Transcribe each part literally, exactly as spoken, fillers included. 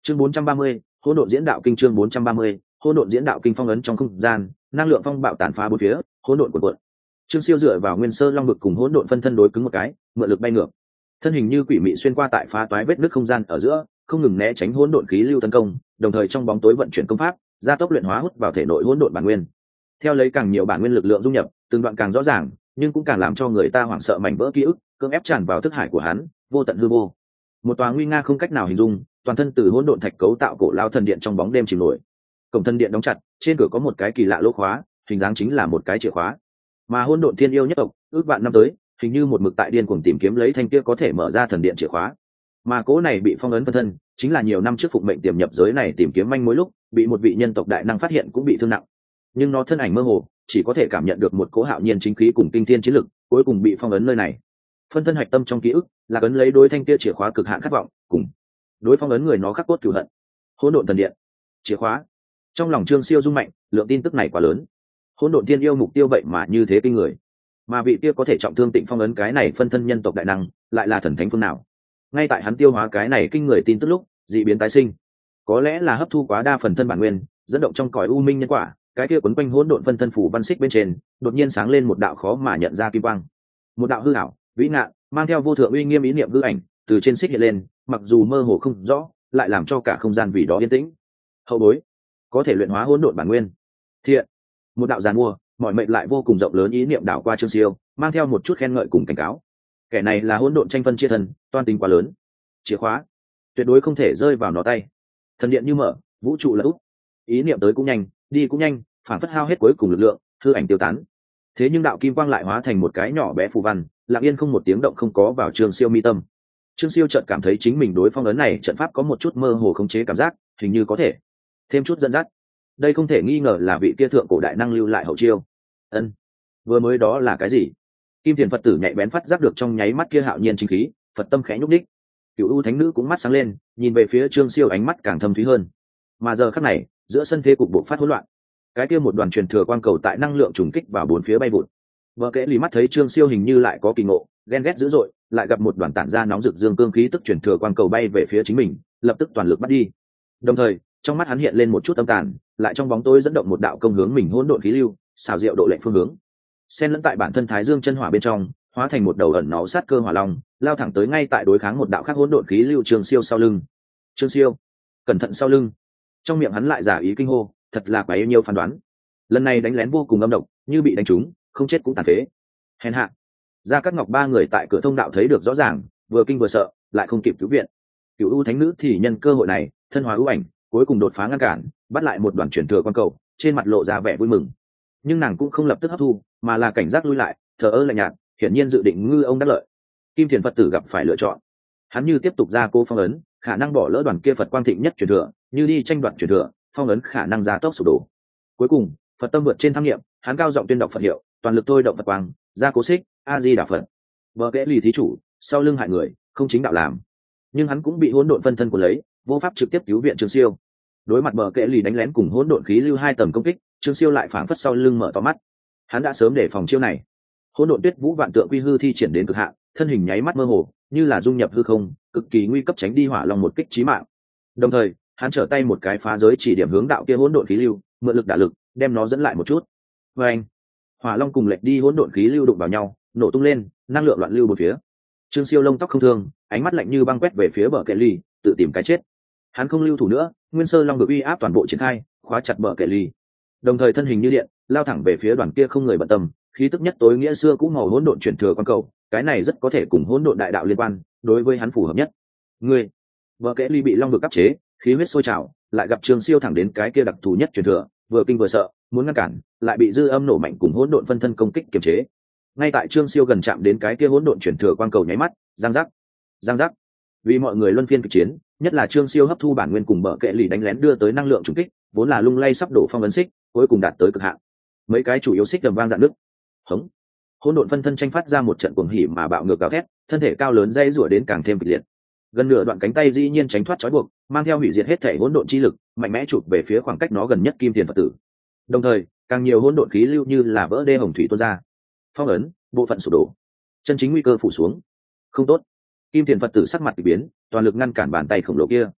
Chương bốn trăm ba mươi, hỗn độn diễn đạo kinh. Chương bốn trăm ba mươi, hỗn độn diễn đạo kinh. Phong ấn trong không gian, năng lượng phong bạo tàn phá bốn phía, hỗn độn cuộn cuộn. Trương Siêu dựa vào nguyên sơ long vực cùng hỗn độn phân thân đối cứng một cái, mượn lực bay ngược. Thân hình như quỷ mị xuyên qua tại phá toái vết nứt không gian ở giữa, không ngừng né tránh hỗn độn khí lưu tấn công, đồng thời trong bóng tối vận chuyển công pháp, gia tốc luyện hóa hút vào thể nội hỗn độn bản nguyên. Theo lấy càng nhiều bản nguyên lực lượng dung nhập, từng đoạn càng rõ ràng, nhưng cũng càng làm cho người ta hoảng sợ mảnh vỡ ký ức, cưỡng ép tràn vào thức hải của hắn, vô tận hư vô. Một tòa nguy nga không cách nào hình dung, toàn thân từ hỗn độn thạch cấu tạo cổ lao thần điện trong bóng đêm chìm nổi. Cổng thần điện đóng chặt, trên cửa có một cái kỳ lạ lỗ khóa, hình dáng chính là một cái chìa khóa. Mà hỗn độn thiên yêu nhất tộc, ước vạn năm tới, hình như một mực tại điên cuồng tìm kiếm lấy thanh kia có thể mở ra thần điện chìa khóa. Mà cố này bị phong ấn phân thân, chính là nhiều năm trước phụng mệnh tiềm nhập giới này tìm kiếm manh mối lúc, bị một vị nhân tộc đại năng phát hiện cũng bị thương nặng. Nhưng nó thân ảnh mơ hồ, chỉ có thể cảm nhận được một cố hạo nhiên chính khí cùng kinh thiên chiến lực, cuối cùng bị phong ấn nơi này. Phân thân hạch tâm trong ký ức, là ấn lấy đối thanh kia chìa khóa cực hạn khát vọng, cùng đối phong ấn người nó khắc cốt cừu hận. Hỗn độn thần điện, chìa khóa. Trong lòng Trương Siêu rung mạnh, lượng tin tức này quá lớn. Hỗn độn thiên yêu mục tiêu vậy mà như thế kinh người, mà vị kia có thể trọng thương Tịnh Phong ấn cái này phân thân nhân tộc đại năng, lại là thần thánh phương nào? Ngay tại hắn tiêu hóa cái này kinh người tin tức lúc, dị biến tái sinh, có lẽ là hấp thu quá đa phần thân bản nguyên, dẫn động trong cõi u minh nhân quả, cái kia quấn quanh hỗn độn phân thân phủ văn xích bên trên, đột nhiên sáng lên một đạo khó mà nhận ra kim quang, một đạo hư ảo, vĩ ngạn, mang theo vô thượng uy nghiêm ý niệm hư ảnh, từ trên xích hiện lên, mặc dù mơ hồ không rõ, lại làm cho cả không gian vì đó yên tĩnh. Hậu bối, có thể luyện hóa hỗn độn bản nguyên. Thiện, một đạo giàn mua, mọi mệnh lại vô cùng rộng lớn ý niệm đảo qua Trương Siêu, mang theo một chút khen ngợi cùng cảnh cáo. Kẻ này là hỗn độn tranh phân chia thân, toan tính quá lớn. Chìa khóa, tuyệt đối không thể rơi vào nó tay. Thần điện như mở, vũ trụ lật úp. Ý niệm tới cũng nhanh, đi cũng nhanh, phản phất hao hết cuối cùng lực lượng, hư ảnh tiêu tán. Thế nhưng đạo kim quang lại hóa thành một cái nhỏ bé phù văn, lặng yên không một tiếng động không có vào Trương Siêu mi tâm. Trương Siêu chợt cảm thấy chính mình đối phong ấn này trận pháp có một chút mơ hồ khống chế cảm giác, hình như có thể thêm chút dẫn dắt. Đây không thể nghi ngờ là vị kia thượng cổ đại năng lưu lại hậu chiêu. Ân, vừa mới đó là cái gì? Kim Thiền Phật tử nhạy bén phát giác được trong nháy mắt kia hạo nhiên chính khí, Phật tâm khẽ nhúc nhích. Cửu U Thánh Nữ cũng mắt sáng lên, nhìn về phía Trương Siêu ánh mắt càng thâm thúy hơn. Mà giờ khắc này, giữa sân thế cục bộ phát hỗn loạn. Cái kia một đoàn truyền thừa quang cầu tại năng lượng trùng kích vào bốn phía bay vụt. Vợ kẽ lì mắt thấy Trương Siêu hình như lại có kỳ ngộ, ghen ghét dữ dội, lại gặp một đoàn tản ra nóng rực dương cương khí tức truyền thừa quang cầu bay về phía chính mình, lập tức toàn lực bắt đi. Đồng thời, trong mắt hắn hiện lên một chút âm tàn, lại trong bóng tối dẫn động một đạo công hướng mình hỗn độn khí lưu, xào diệu độ lệnh phương hướng. Xen lẫn tại bản thân Thái Dương chân hỏa bên trong, hóa thành một đầu ẩn náu sát cơ hỏa long, lao thẳng tới ngay tại đối kháng một đạo khác hỗn độn khí lưu Trương Siêu sau lưng. Trương Siêu, cẩn thận sau lưng. Trong miệng hắn lại giả ý kinh hô, thật là quá yêu nhiều phán đoán. Lần này đánh lén vô cùng âm độc, như bị đánh trúng, không chết cũng tàn phế. Hèn hạ. Gia Cát Ngọc ba người tại cửa thông đạo thấy được rõ ràng, vừa kinh vừa sợ, lại không kịp cứu viện. Cửu U Thánh Nữ thì nhân cơ hội này, thân hóa ưu ảnh, cuối cùng đột phá ngăn cản, bắt lại một đoàn truyền thừa quan cầu, trên mặt lộ ra vẻ vui mừng. Nhưng nàng cũng không lập tức hấp thu, mà là cảnh giác lui lại, thờ ơ lạnh nhạt, hiển nhiên dự định ngư ông đắc lợi. Kim Thiền Phật tử gặp phải lựa chọn, hắn như tiếp tục ra cô phong ấn, khả năng bỏ lỡ đoàn kia Phật quang thịnh nhất truyền thừa, như đi tranh đoạt truyền thừa, phong ấn khả năng gia tốc sụp đổ. Cuối cùng, Phật tâm vượt trên tham nghiệm, hắn cao giọng tuyên đọc Phật hiệu, toàn lực thôi động Phật quang, ra cố xích, A Di Đà Phật. Vợ kẽ lì thí chủ, sau lưng hại người, không chính đạo làm. Nhưng hắn cũng bị hỗn độn phân thân của lấy, vô pháp trực tiếp cứu viện Trương Siêu. Đối mặt bờ kẽ lì đánh lén cùng hỗn độn khí lưu hai tầm công kích, Trương Siêu lại phảng phất sau lưng mở to mắt. Hắn đã sớm để phòng chiêu này. Hỗn độn tuyết vũ vạn tượng quy hư thi triển đến cực hạn, thân hình nháy mắt mơ hồ, như là dung nhập hư không, cực kỳ nguy cấp tránh đi hỏa long một kích chí mạng. Đồng thời, hắn trở tay một cái phá giới chỉ điểm hướng đạo kia hỗn độn khí lưu, mượn lực đả lực, đem nó dẫn lại một chút. Và anh, hỏa long cùng lệch đi hỗn độn khí lưu đụng vào nhau, nổ tung lên, năng lượng loạn lưu bốn phía. Trương Siêu lông tóc không thương, ánh mắt lạnh như băng quét về phía bờ kẽ lì, tự tìm cái chết. Hắn không lưu thủ nữa, nguyên sơ long được uy áp toàn bộ triển khai, khóa chặt bờ kẽ lì. Đồng thời thân hình như điện, lao thẳng về phía đoàn kia không người bận tâm, khí tức nhất tối nghĩa xưa cũ màu hỗn độn chuyển thừa quan cầu, cái này rất có thể cùng hỗn độn đại đạo liên quan, đối với hắn phù hợp nhất. Ngươi, bờ kẽ lì bị long được áp chế, khí huyết sôi trào, lại gặp Trương Siêu thẳng đến cái kia đặc thù nhất truyền thừa, vừa kinh vừa sợ, muốn ngăn cản, lại bị dư âm nổ mạnh cùng hỗn độn phân thân công kích kiềm chế. Ngay tại Trương Siêu gần chạm đến cái kia hỗn độn chuyển thừa quang cầu nháy mắt, giang giác, giang giác. Vì mọi người luân phiên kịch chiến, nhất là Trương Siêu hấp thu bản nguyên cùng bờ kệ lì đánh lén đưa tới năng lượng trùng kích, vốn là lung lay sắp đổ phong ấn xích, cuối cùng đạt tới cực hạn. Mấy cái chủ yếu xích đầm vang dạn nước. Hống. Hỗn độn phân thân tranh phát ra một trận cuồng hỉ mà bạo ngược gào thét, thân thể cao lớn dây rủa đến càng thêm kịch liệt. Gần nửa đoạn cánh tay dĩ nhiên tránh thoát trói buộc, mang theo hủy diệt hết thể hỗn độn chi lực, mạnh mẽ chụp về phía khoảng cách nó gần nhất Kim Tiền Phật tử. Đồng thời, càng nhiều hỗn độn khí lưu như là vỡ đê hồng thủy tuôn ra. Phong ấn, bộ phận sụp đổ. Chân chính nguy cơ phủ xuống. Không tốt. Kim Tiền Phật tử sắc mặt kỳ biến, toàn lực ngăn cản bàn tay khổng lồ kia.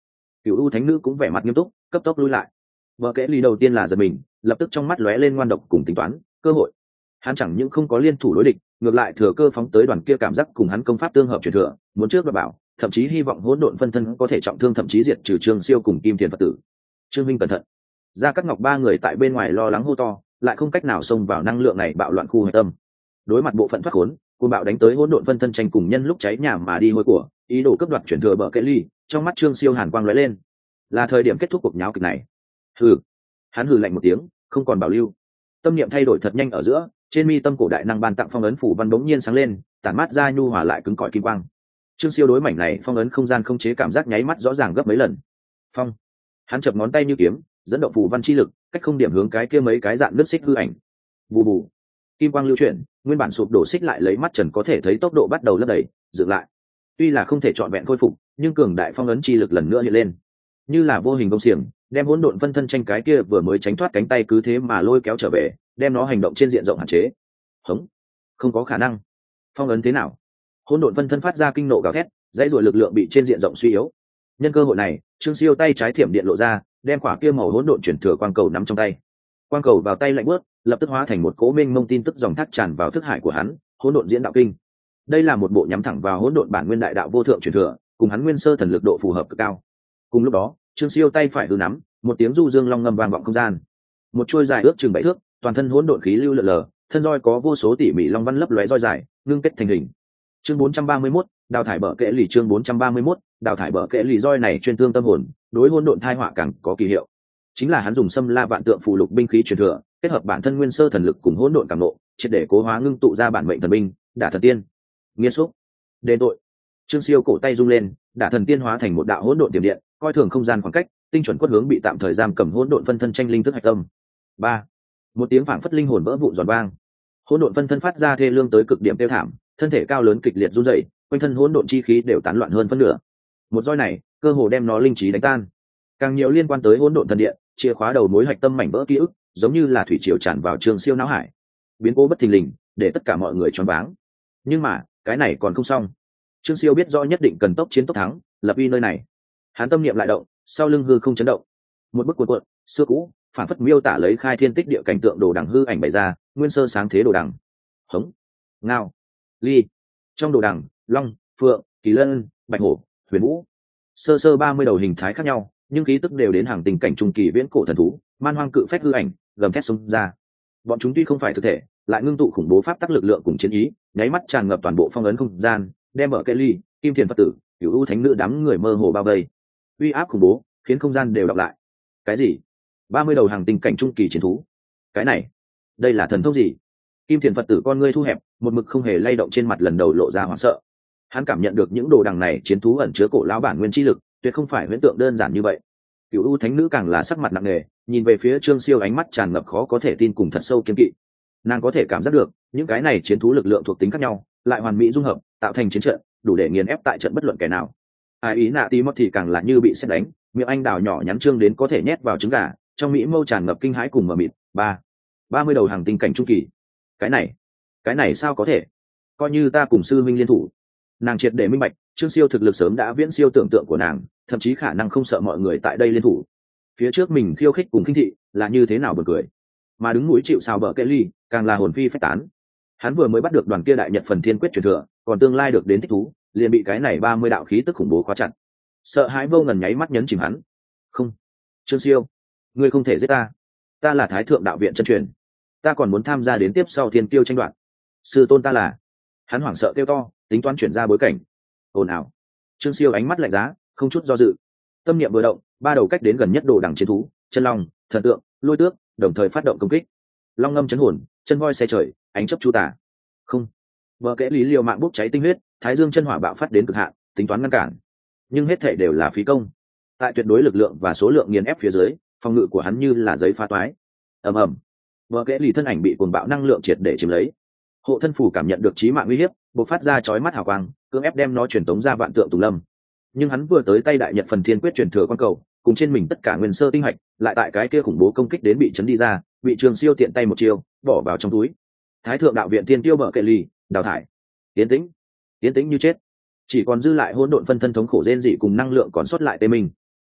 Cửu u thánh nữ cũng vẻ mặt nghiêm túc, cấp tốc lui lại. Vợ kẽ ly đầu tiên là giật mình, lập tức trong mắt lóe lên ngoan độc cùng tính toán cơ hội. Hắn chẳng những không có liên thủ đối địch, ngược lại thừa cơ phóng tới đoàn kia cảm giác cùng hắn công pháp tương hợp truyền thừa, muốn trước đoạt bảo, thậm chí hy vọng hỗn độn phân thân có thể trọng thương thậm chí diệt trừ Trương Siêu cùng Kim Thiền Phật tử. Trương Minh cẩn thận. Gia Cát Ngọc ba người tại bên ngoài lo lắng hô to, lại không cách nào xông vào năng lượng này bạo loạn khu hạch tâm. Đối mặt bộ phận thoát khốn, cuồng bạo đánh tới hỗn độn phân thân tranh cùng nhân lúc cháy nhà mà đi hôi của, ý đồ cướp đoạt truyền thừa bờ kẽ ly, trong mắt Trương Siêu hàn quang lóe lên. Là thời điểm kết thúc cuộc nháo kịch này. Hừ. Hắn hừ lạnh một tiếng, không còn bảo lưu. Tâm niệm thay đổi thật nhanh ở giữa, trên mi tâm cổ đại năng ban tặng phong ấn phủ văn bỗng nhiên sáng lên, tản mát ra nhu hòa lại cứng cỏi kim quang. Trương Siêu đối mảnh này phong ấn không gian không chế cảm giác nháy mắt rõ ràng gấp mấy lần. Phong. Hắn chập ngón tay như kiếm, dẫn động phủ văn chi lực, cách không điểm hướng cái kia mấy cái dạng nứt xích hư ảnh. Bù bù. Kim quang lưu chuyển, nguyên bản sụp đổ xích lại lấy mắt trần có thể thấy tốc độ bắt đầu lấp đầy, dựng lại. Tuy là không thể trọn vẹn khôi phục, nhưng cường đại phong ấn chi lực lần nữa hiện lên, như là vô hình công xiềng, đem hỗn độn phân thân tranh cái kia vừa mới tránh thoát cánh tay cứ thế mà lôi kéo trở về, đem nó hành động trên diện rộng hạn chế. Hống, không có khả năng. Phong ấn thế nào? Hỗn độn phân thân phát ra kinh nộ gào thét, dãy rủa lực lượng bị trên diện rộng suy yếu. Nhân cơ hội này, Trương Siêu tay trái thiểm điện lộ ra, đem quả kia màu hỗn độn chuyển thừa quang cầu nắm trong tay. Quang cầu vào tay lạnh bước, lập tức hóa thành một cỗ mênh mông tin tức dòng thác tràn vào thức hải của hắn, hỗn độn diễn đạo kinh. Đây là một bộ nhắm thẳng vào hỗn độn bản nguyên đại đạo vô thượng truyền thừa, cùng hắn nguyên sơ thần lực độ phù hợp cực cao. Cùng lúc đó, Trương Siêu tay phải hư nắm, một tiếng du dương long ngâm vang vọng không gian. Một chuôi dài ước chừng bảy thước, toàn thân hỗn độn khí lưu lượn lờ, thân roi có vô số tỉ mỉ long văn lấp lóe roi dài, ngưng kết thành hình. Chương bốn trăm ba mươi mốt, đào thải bờ kẽ lì chương bốn trăm ba mươi mốt, đào thải bờ kẽ lì roi này chuyên thương tâm hồn, đối hỗn độn thai họa càng có kỳ hiệu. Chính là hắn dùng Xâm La Vạn Tượng phù lục binh khí truyền thừa, kết hợp bản thân nguyên sơ thần lực cùng hỗn độn cảm nộ, triệt để cố hóa ngưng tụ ra bản mệnh thần binh, Đả Thần Tiên. Nghiên xúc, đền tội. Trương Siêu cổ tay rung lên, Đả Thần Tiên hóa thành một đạo hỗn độn tiềm điện, coi thường không gian khoảng cách, tinh chuẩn quất hướng bị tạm thời giam cầm hỗn độn phân thân tranh linh thức hạch tâm. Ba, một tiếng phảng phất linh hồn vỡ vụn giòn vang, hỗn độn phân thân phát ra thê lương tới cực điểm tiêu thảm, thân thể cao lớn kịch liệt run rẩy, quanh thân hỗn độn chi khí đều tán loạn hơn phân nửa. Một roi này, cơ hồ đem nó linh trí đánh tan. Càng nhiều liên quan tới hỗn độn thần điện, chìa khóa đầu mối hạch tâm mảnh vỡ ký ức, giống như là thủy triều tràn vào Trương Siêu não hải. Biến cố bất thình lình, để tất cả mọi người choáng váng. Nhưng mà, cái này còn không xong. Trương Siêu biết rõ nhất định cần tốc chiến tốc thắng, lập uy nơi này. Hắn tâm niệm lại động, sau lưng hư không chấn động. Một bức cuộn cuộn, xưa cũ, phản phất miêu tả lấy khai thiên tích địa cảnh tượng đồ đằng hư ảnh bày ra, nguyên sơ sáng thế đồ đằng. Hống, ngao, ly. Trong đồ đằng, long, phượng, kỳ lân, bạch hổ, huyền vũ, sơ sơ ba mươi đầu hình thái khác nhau, nhưng khí tức đều đến hàng tình cảnh trung kỳ viễn cổ thần thú, man hoang cự phách hư ảnh, gầm thét xông ra. Bọn chúng tuy không phải thực thể, lại ngưng tụ khủng bố pháp tắc lực lượng cùng chiến ý, nháy mắt tràn ngập toàn bộ phong ấn không gian, đem ở cây ly, kim thiền phật tử, cửu u thánh nữ đám người mơ hồ bao vây. Uy áp khủng bố, khiến không gian đều đọc lại. Cái gì? ba mươi đầu hàng tình cảnh trung kỳ chiến thú? Cái này, đây là thần thông gì? Kim thiền phật tử con ngươi thu hẹp, một mực không hề lay động trên mặt lần đầu lộ ra hoảng sợ. Hắn cảm nhận được những đồ đằng này chiến thú ẩn chứa cổ lão bản nguyên chi lực, tuyệt không phải huyễn tượng đơn giản như vậy. Cửu u thánh nữ càng là sắc mặt nặng nề, nhìn về phía Trương Siêu ánh mắt tràn ngập khó có thể tin cùng thật sâu kiên kỵ. Nàng có thể cảm giác được những cái này chiến thú lực lượng thuộc tính khác nhau, lại hoàn mỹ dung hợp, tạo thành chiến trận, đủ để nghiền ép tại trận bất luận kẻ nào. Ai ý nạ tí mất thì càng là như bị sét đánh, miệng anh đào nhỏ nhắn trương đến có thể nhét vào trứng gà, trong mỹ mâu tràn ngập kinh hãi cùng mờ mịt. Ba, ba mươi đầu hàng tinh cảnh trung kỳ. Cái này, cái này sao có thể? Coi như ta cùng sư minh liên thủ. Nàng triệt để minh bạch, Trương Siêu thực lực sớm đã viễn siêu tưởng tượng của nàng, thậm chí khả năng không sợ mọi người tại đây liên thủ. Phía trước mình khiêu khích cùng khinh thị là như thế nào buồn cười, mà đứng mũi chịu sào bờ kệ ly càng là hồn phi phách tán. Hắn vừa mới bắt được đoàn kia đại nhật phần thiên quyết truyền thừa, còn tương lai được đến thích thú, liền bị cái này ba mươi đạo khí tức khủng bố khóa chặt. Sợ hãi vô ngần nháy mắt nhấn chìm hắn. Không, Trương Siêu, ngươi không thể giết ta. Ta là Thái Thượng Đạo Viện chân truyền, ta còn muốn tham gia đến tiếp sau thiên tiêu tranh đoạt. Sư tôn ta là. Hắn hoảng sợ kêu to, tính toán chuyển ra bối cảnh. Ồn ào. Trương Siêu ánh mắt lạnh giá, không chút do dự. Tâm niệm vừa động, ba đầu cách đến gần nhất đồ đằng chiến thú, chân long, thần tượng, lôi tước, đồng thời phát động công kích. Long ngâm chấn hồn, chân voi xe trời, ánh chớp chu tả. Không. Vợ kẽ lý liều mạng bốc cháy tinh huyết, thái dương chân hỏa bạo phát đến cực hạn, tính toán ngăn cản. Nhưng hết thảy đều là phí công. Tại tuyệt đối lực lượng và số lượng nghiền ép phía dưới, phòng ngự của hắn như là giấy phá toái. Ầm ầm. Vợ kẽ lý thân ảnh bị cuồng bạo năng lượng triệt để chiếm lấy. Hộ thân phủ cảm nhận được chí mạng uy hiếp, bộc phát ra chói mắt hào quang, cưỡng ép đem nó truyền tống ra vạn tượng tùng lâm. Nhưng hắn vừa tới tay đại nhật phần thiên quyết truyền thừa quan cầu, cùng trên mình tất cả nguyên sơ tinh hạch, lại tại cái kia khủng bố công kích đến bị chấn đi ra, bị Trường Siêu tiện tay một chiêu bỏ vào trong túi. Thái Thượng Đạo Viện tiên tiêu bờ kệ ly, đào thải. Tiến tĩnh, tiến tĩnh như chết, chỉ còn dư lại hỗn độn phân thân thống khổ rên dị cùng năng lượng còn sót lại tê mình.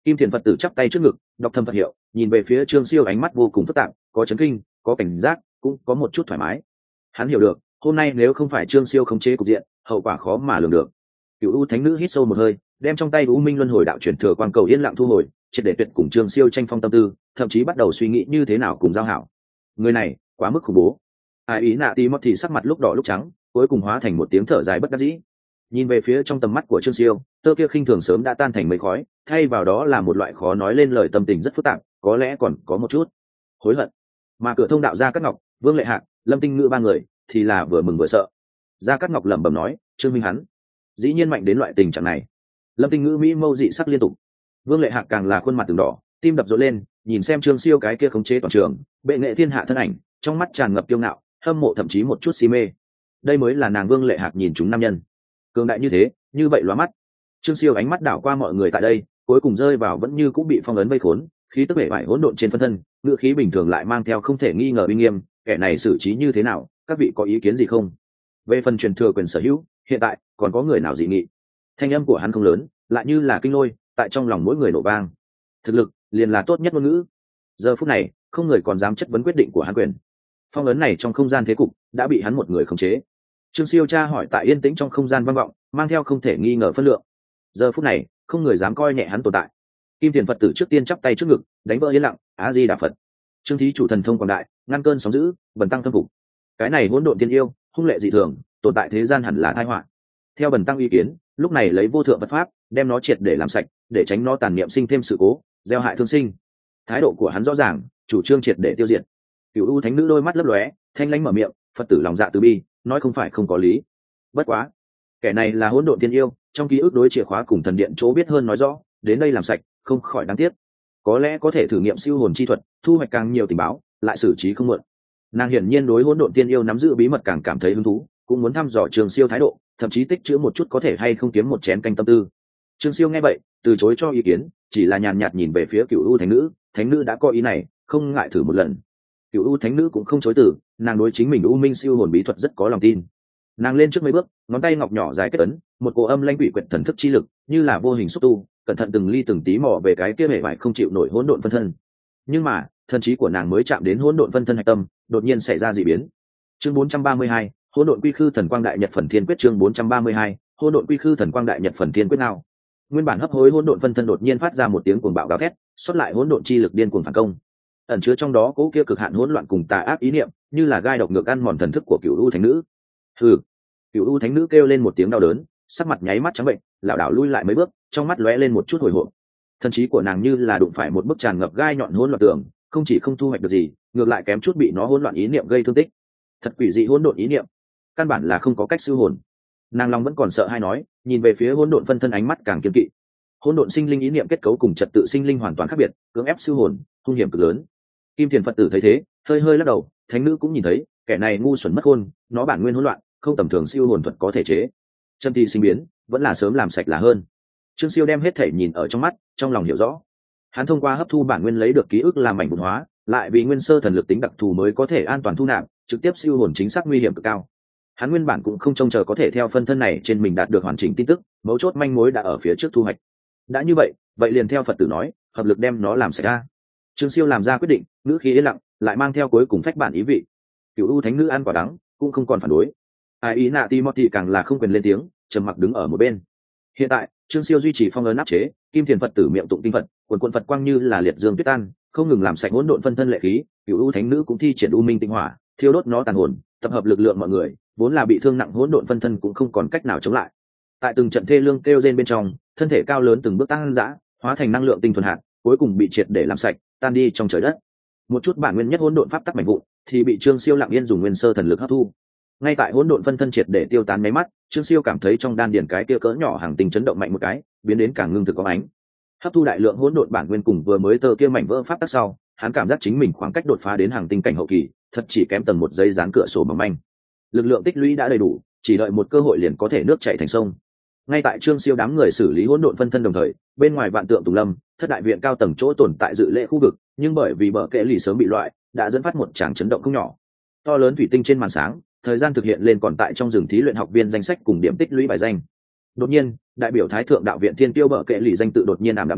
Kim Thiền Phật tử chắp tay trước ngực, đọc thầm Phật hiệu, nhìn về phía Trương Siêu, ánh mắt vô cùng phức tạp, có chấn kinh, có cảnh giác, cũng có một chút thoải mái. Hắn hiểu được, hôm nay nếu không phải Trương Siêu khống chế cục diện, hậu quả khó mà lường được. Cửu U Thánh Nữ hít sâu một hơi, đem trong tay U Minh Luân Hồi đạo chuyển thừa quang cầu yên lặng thu hồi, triệt để tuyệt cùng Trương Siêu tranh phong tâm tư, thậm chí bắt đầu suy nghĩ như thế nào cùng giao hảo. Người này, quá mức khủng bố. Ai ý nạ tí mất thì sắc mặt lúc đỏ lúc trắng, cuối cùng hóa thành một tiếng thở dài bất đắc dĩ. Nhìn về phía trong tầm mắt của Trương Siêu, tơ kia khinh thường sớm đã tan thành mây khói, thay vào đó là một loại khó nói lên lời tâm tình rất phức tạp, có lẽ còn có một chút hối hận. Mà cửa thông đạo Gia Cát Ngọc, Vương Lệ Hạc, Lâm Tinh Ngữ ba người thì là vừa mừng vừa sợ. Gia Cát Ngọc lẩm bẩm nói, Trương Minh hắn dĩ nhiên mạnh đến loại tình trạng này. Lâm Tinh Ngữ mỹ mâu dị sắc liên tục. Vương Lệ Hạc càng là khuôn mặt từng đỏ, tim đập rộn lên, nhìn xem Trương Siêu cái kia khống chế toàn trường, bệ nghệ thiên hạ thân ảnh, trong mắt tràn ngập kiêu ngạo, hâm mộ thậm chí một chút si mê. Đây mới là nàng Vương Lệ Hạc nhìn chúng nam nhân, cường đại như thế, như vậy lóa mắt. Trương Siêu ánh mắt đảo qua mọi người tại đây, cuối cùng rơi vào vẫn như cũng bị phong ấn vây khốn, khí tức bể bại hỗn độn trên phân thân, ngữ khí bình thường lại mang theo không thể nghi ngờ uy nghiêm, kẻ này xử trí như thế nào, các vị có ý kiến gì không? Về phần truyền thừa quyền sở hữu, hiện tại còn có người nào dị nghị? Thanh âm của hắn không lớn, lại như là kinh lôi, tại trong lòng mỗi người nổ vang. Thực lực liền là tốt nhất ngôn ngữ. Giờ phút này, không người còn dám chất vấn quyết định của hắn quyền. Phong ấn này trong không gian thế cục đã bị hắn một người khống chế. Trương Siêu tra hỏi tại yên tĩnh trong không gian vang vọng, mang theo không thể nghi ngờ phân lượng. Giờ phút này, không người dám coi nhẹ hắn tồn tại. Kim Tiền Phật tử trước tiên chắp tay trước ngực, đánh vỡ yên lặng, Á Di Đà Phật. Trương thí chủ thần thông quảng đại, ngăn cơn sóng dữ, bần tăng thâm phục. Cái này hỗn độn tiên yêu, hung lệ dị thường, tồn tại thế gian hẳn là tai họa. Theo bần tăng ý kiến, lúc này lấy vô thượng Phật pháp, đem nó triệt để làm sạch, để tránh nó tàn niệm sinh thêm sự cố, gieo hại thương sinh. Thái độ của hắn rõ ràng, chủ trương triệt để tiêu diệt. Cửu U Thánh Nữ đôi mắt lấp lóe, thanh lãnh mở miệng, Phật tử lòng dạ từ bi, nói không phải không có lý. Bất quá, kẻ này là hỗn độn tiên yêu, trong ký ức đối chìa khóa cùng thần điện chỗ biết hơn nói rõ, đến đây làm sạch, không khỏi đáng tiếc. Có lẽ có thể thử nghiệm siêu hồn chi thuật, thu hoạch càng nhiều tình báo, lại xử trí không muộn. Nàng hiển nhiên đối hỗn độn tiên yêu nắm giữ bí mật càng cảm thấy hứng thú, cũng muốn thăm dò Trương Siêu thái độ, thậm chí tích trữ một chút có thể hay không kiếm một chén canh tâm tư. Trương Siêu nghe vậy, từ chối cho ý kiến, chỉ là nhàn nhạt nhìn về phía Cửu U Thánh Nữ, Thánh Nữ đã có ý này, không ngại thử một lần. Cửu U Thánh Nữ cũng không chối từ, nàng đối chính mình U Minh siêu hồn bí thuật rất có lòng tin. Nàng lên trước mấy bước, ngón tay ngọc nhỏ dài kết ấn, một cỗ âm lãnh quỷ quyệt thần thức chi lực, như là vô hình xúc tu, cẩn thận từng ly từng tí mò về cái kia hề vải không chịu nổi hỗn độn phân thân. Nhưng mà, thần trí của nàng mới chạm đến hỗn độn phân thân hạch tâm, đột nhiên xảy ra dị biến. Chương bốn trăm ba mươi hai, hỗn độn quy khư thần quang đại nhật phần thiên quyết. Chương bốn trăm ba mươi hai, hỗn độn quy khư thần quang đại nhật phần thiên quyết nào. Nguyên bản hấp hối hỗn độn phân thân đột nhiên phát ra một tiếng cuồng bạo gào thét, xuất lại hỗn độn chi lực điên cuồng phản công. Ẩn chứa trong đó cố kia cực hạn hỗn loạn cùng tà ác ý niệm, như là gai độc ngược ăn mòn thần thức của Cửu U Thánh Nữ. Hừ. Cửu U Thánh Nữ kêu lên một tiếng đau đớn, sắc mặt nháy mắt trắng bệnh, lảo đảo lui lại mấy bước, trong mắt lóe lên một chút hồi hộp. Thần trí của nàng như là đụng phải một bức tràn ngập gai nhọn hỗn loạn tường, không chỉ không thu hoạch được gì, ngược lại kém chút bị nó hỗn loạn ý niệm gây thương tích. Thật quỷ dị hỗn độn ý niệm, căn bản là không có cách siêu hồn. Nàng lòng vẫn còn sợ hai nói, nhìn về phía hỗn độn phân thân ánh mắt càng kiên kỵ. Hỗn độn sinh linh ý niệm kết cấu cùng trật tự sinh linh hoàn toàn khác biệt, cưỡng ép siêu hồn, hung hiểm cực lớn. Kim Thiền Phật tử thấy thế, hơi hơi lắc đầu, Thánh Nữ cũng nhìn thấy, kẻ này ngu xuẩn mất hồn, nó bản nguyên hỗn loạn, không tầm thường siêu hồn thuật có thể chế. Chân thi sinh biến, vẫn là sớm làm sạch là hơn. Trương Siêu đem hết thể nhìn ở trong mắt, trong lòng hiểu rõ. Hắn thông qua hấp thu bản nguyên lấy được ký ức làm mảnh vụn hóa, lại vì nguyên sơ thần lực tính đặc thù mới có thể an toàn thu nạp, trực tiếp siêu hồn chính xác nguy hiểm cực cao. Hắn nguyên bản cũng không trông chờ có thể theo phân thân này trên mình đạt được hoàn chỉnh tin tức, mấu chốt manh mối đã ở phía trước thu hoạch. Đã như vậy, vậy liền theo Phật tử nói, hợp lực đem nó làm sạch ra. Trương Siêu làm ra quyết định, ngữ khí yên lặng, lại mang theo cuối cùng phách bản ý vị. Cửu U Thánh Nữ ăn quả đắng, cũng không còn phản đối. Ai ý nạ Timothy càng là không quyền lên tiếng, trầm mặc đứng ở một bên. Hiện tại, Trương Siêu duy trì phong ấn áp chế, Kim Thiền Phật tử miệng tụng kinh Phật, quần quần Phật quang như là liệt dương tuyết tan, không ngừng làm sạch hỗn độn phân thân lệ khí. Cửu U Thánh Nữ cũng thi triển U Minh tinh hỏa, thiêu đốt nó tàn hồn, tập hợp lực lượng mọi người, vốn là bị thương nặng hỗn độn phân thân cũng không còn cách nào chống lại. Tại từng trận thê lương kêu rên bên trong, thân thể cao lớn từng bước tăng dã, hóa thành năng lượng tinh thuần hạt, cuối cùng bị triệt để làm sạch, tan đi trong trời đất. Một chút bản nguyên nhất hỗn độn pháp tắc mạnh vụn, thì bị Trương Siêu lặng yên dùng nguyên sơ thần lực hấp thu. Ngay tại hỗn độn phân thân triệt để tiêu tán mấy mắt, Trương Siêu cảm thấy trong đan điền cái kia cỡ nhỏ hàng tinh chấn động mạnh một cái, biến đến càng ngưng thực có ánh. Hấp thu đại lượng hỗn độn bản nguyên cùng vừa mới tơ kia mảnh vỡ pháp tắc sau, hắn cảm giác chính mình khoảng cách đột phá đến hàng tinh cảnh hậu kỳ, thật chỉ kém tầng một giây dán cửa sổ bằng manh. Lực lượng tích lũy đã đầy đủ, chỉ đợi một cơ hội liền có thể nước chảy thành sông. Ngay tại Trương Siêu đám người xử lý hỗn độn phân thân đồng thời, bên ngoài vạn tượng tùng lâm, thất đại viện cao tầng chỗ tồn tại dự lễ khu vực, nhưng bởi vì bờ kệ lì sớm bị loại, đã dẫn phát một tràng chấn động không nhỏ. To lớn thủy tinh trên màn sáng, thời gian thực hiện lên còn tại trong rừng thí luyện học viên danh sách cùng điểm tích lũy bài danh. Đột nhiên, đại biểu Thái thượng đạo viện Thiên Tiêu bờ kệ lì danh tự đột nhiên ảm đạm đi,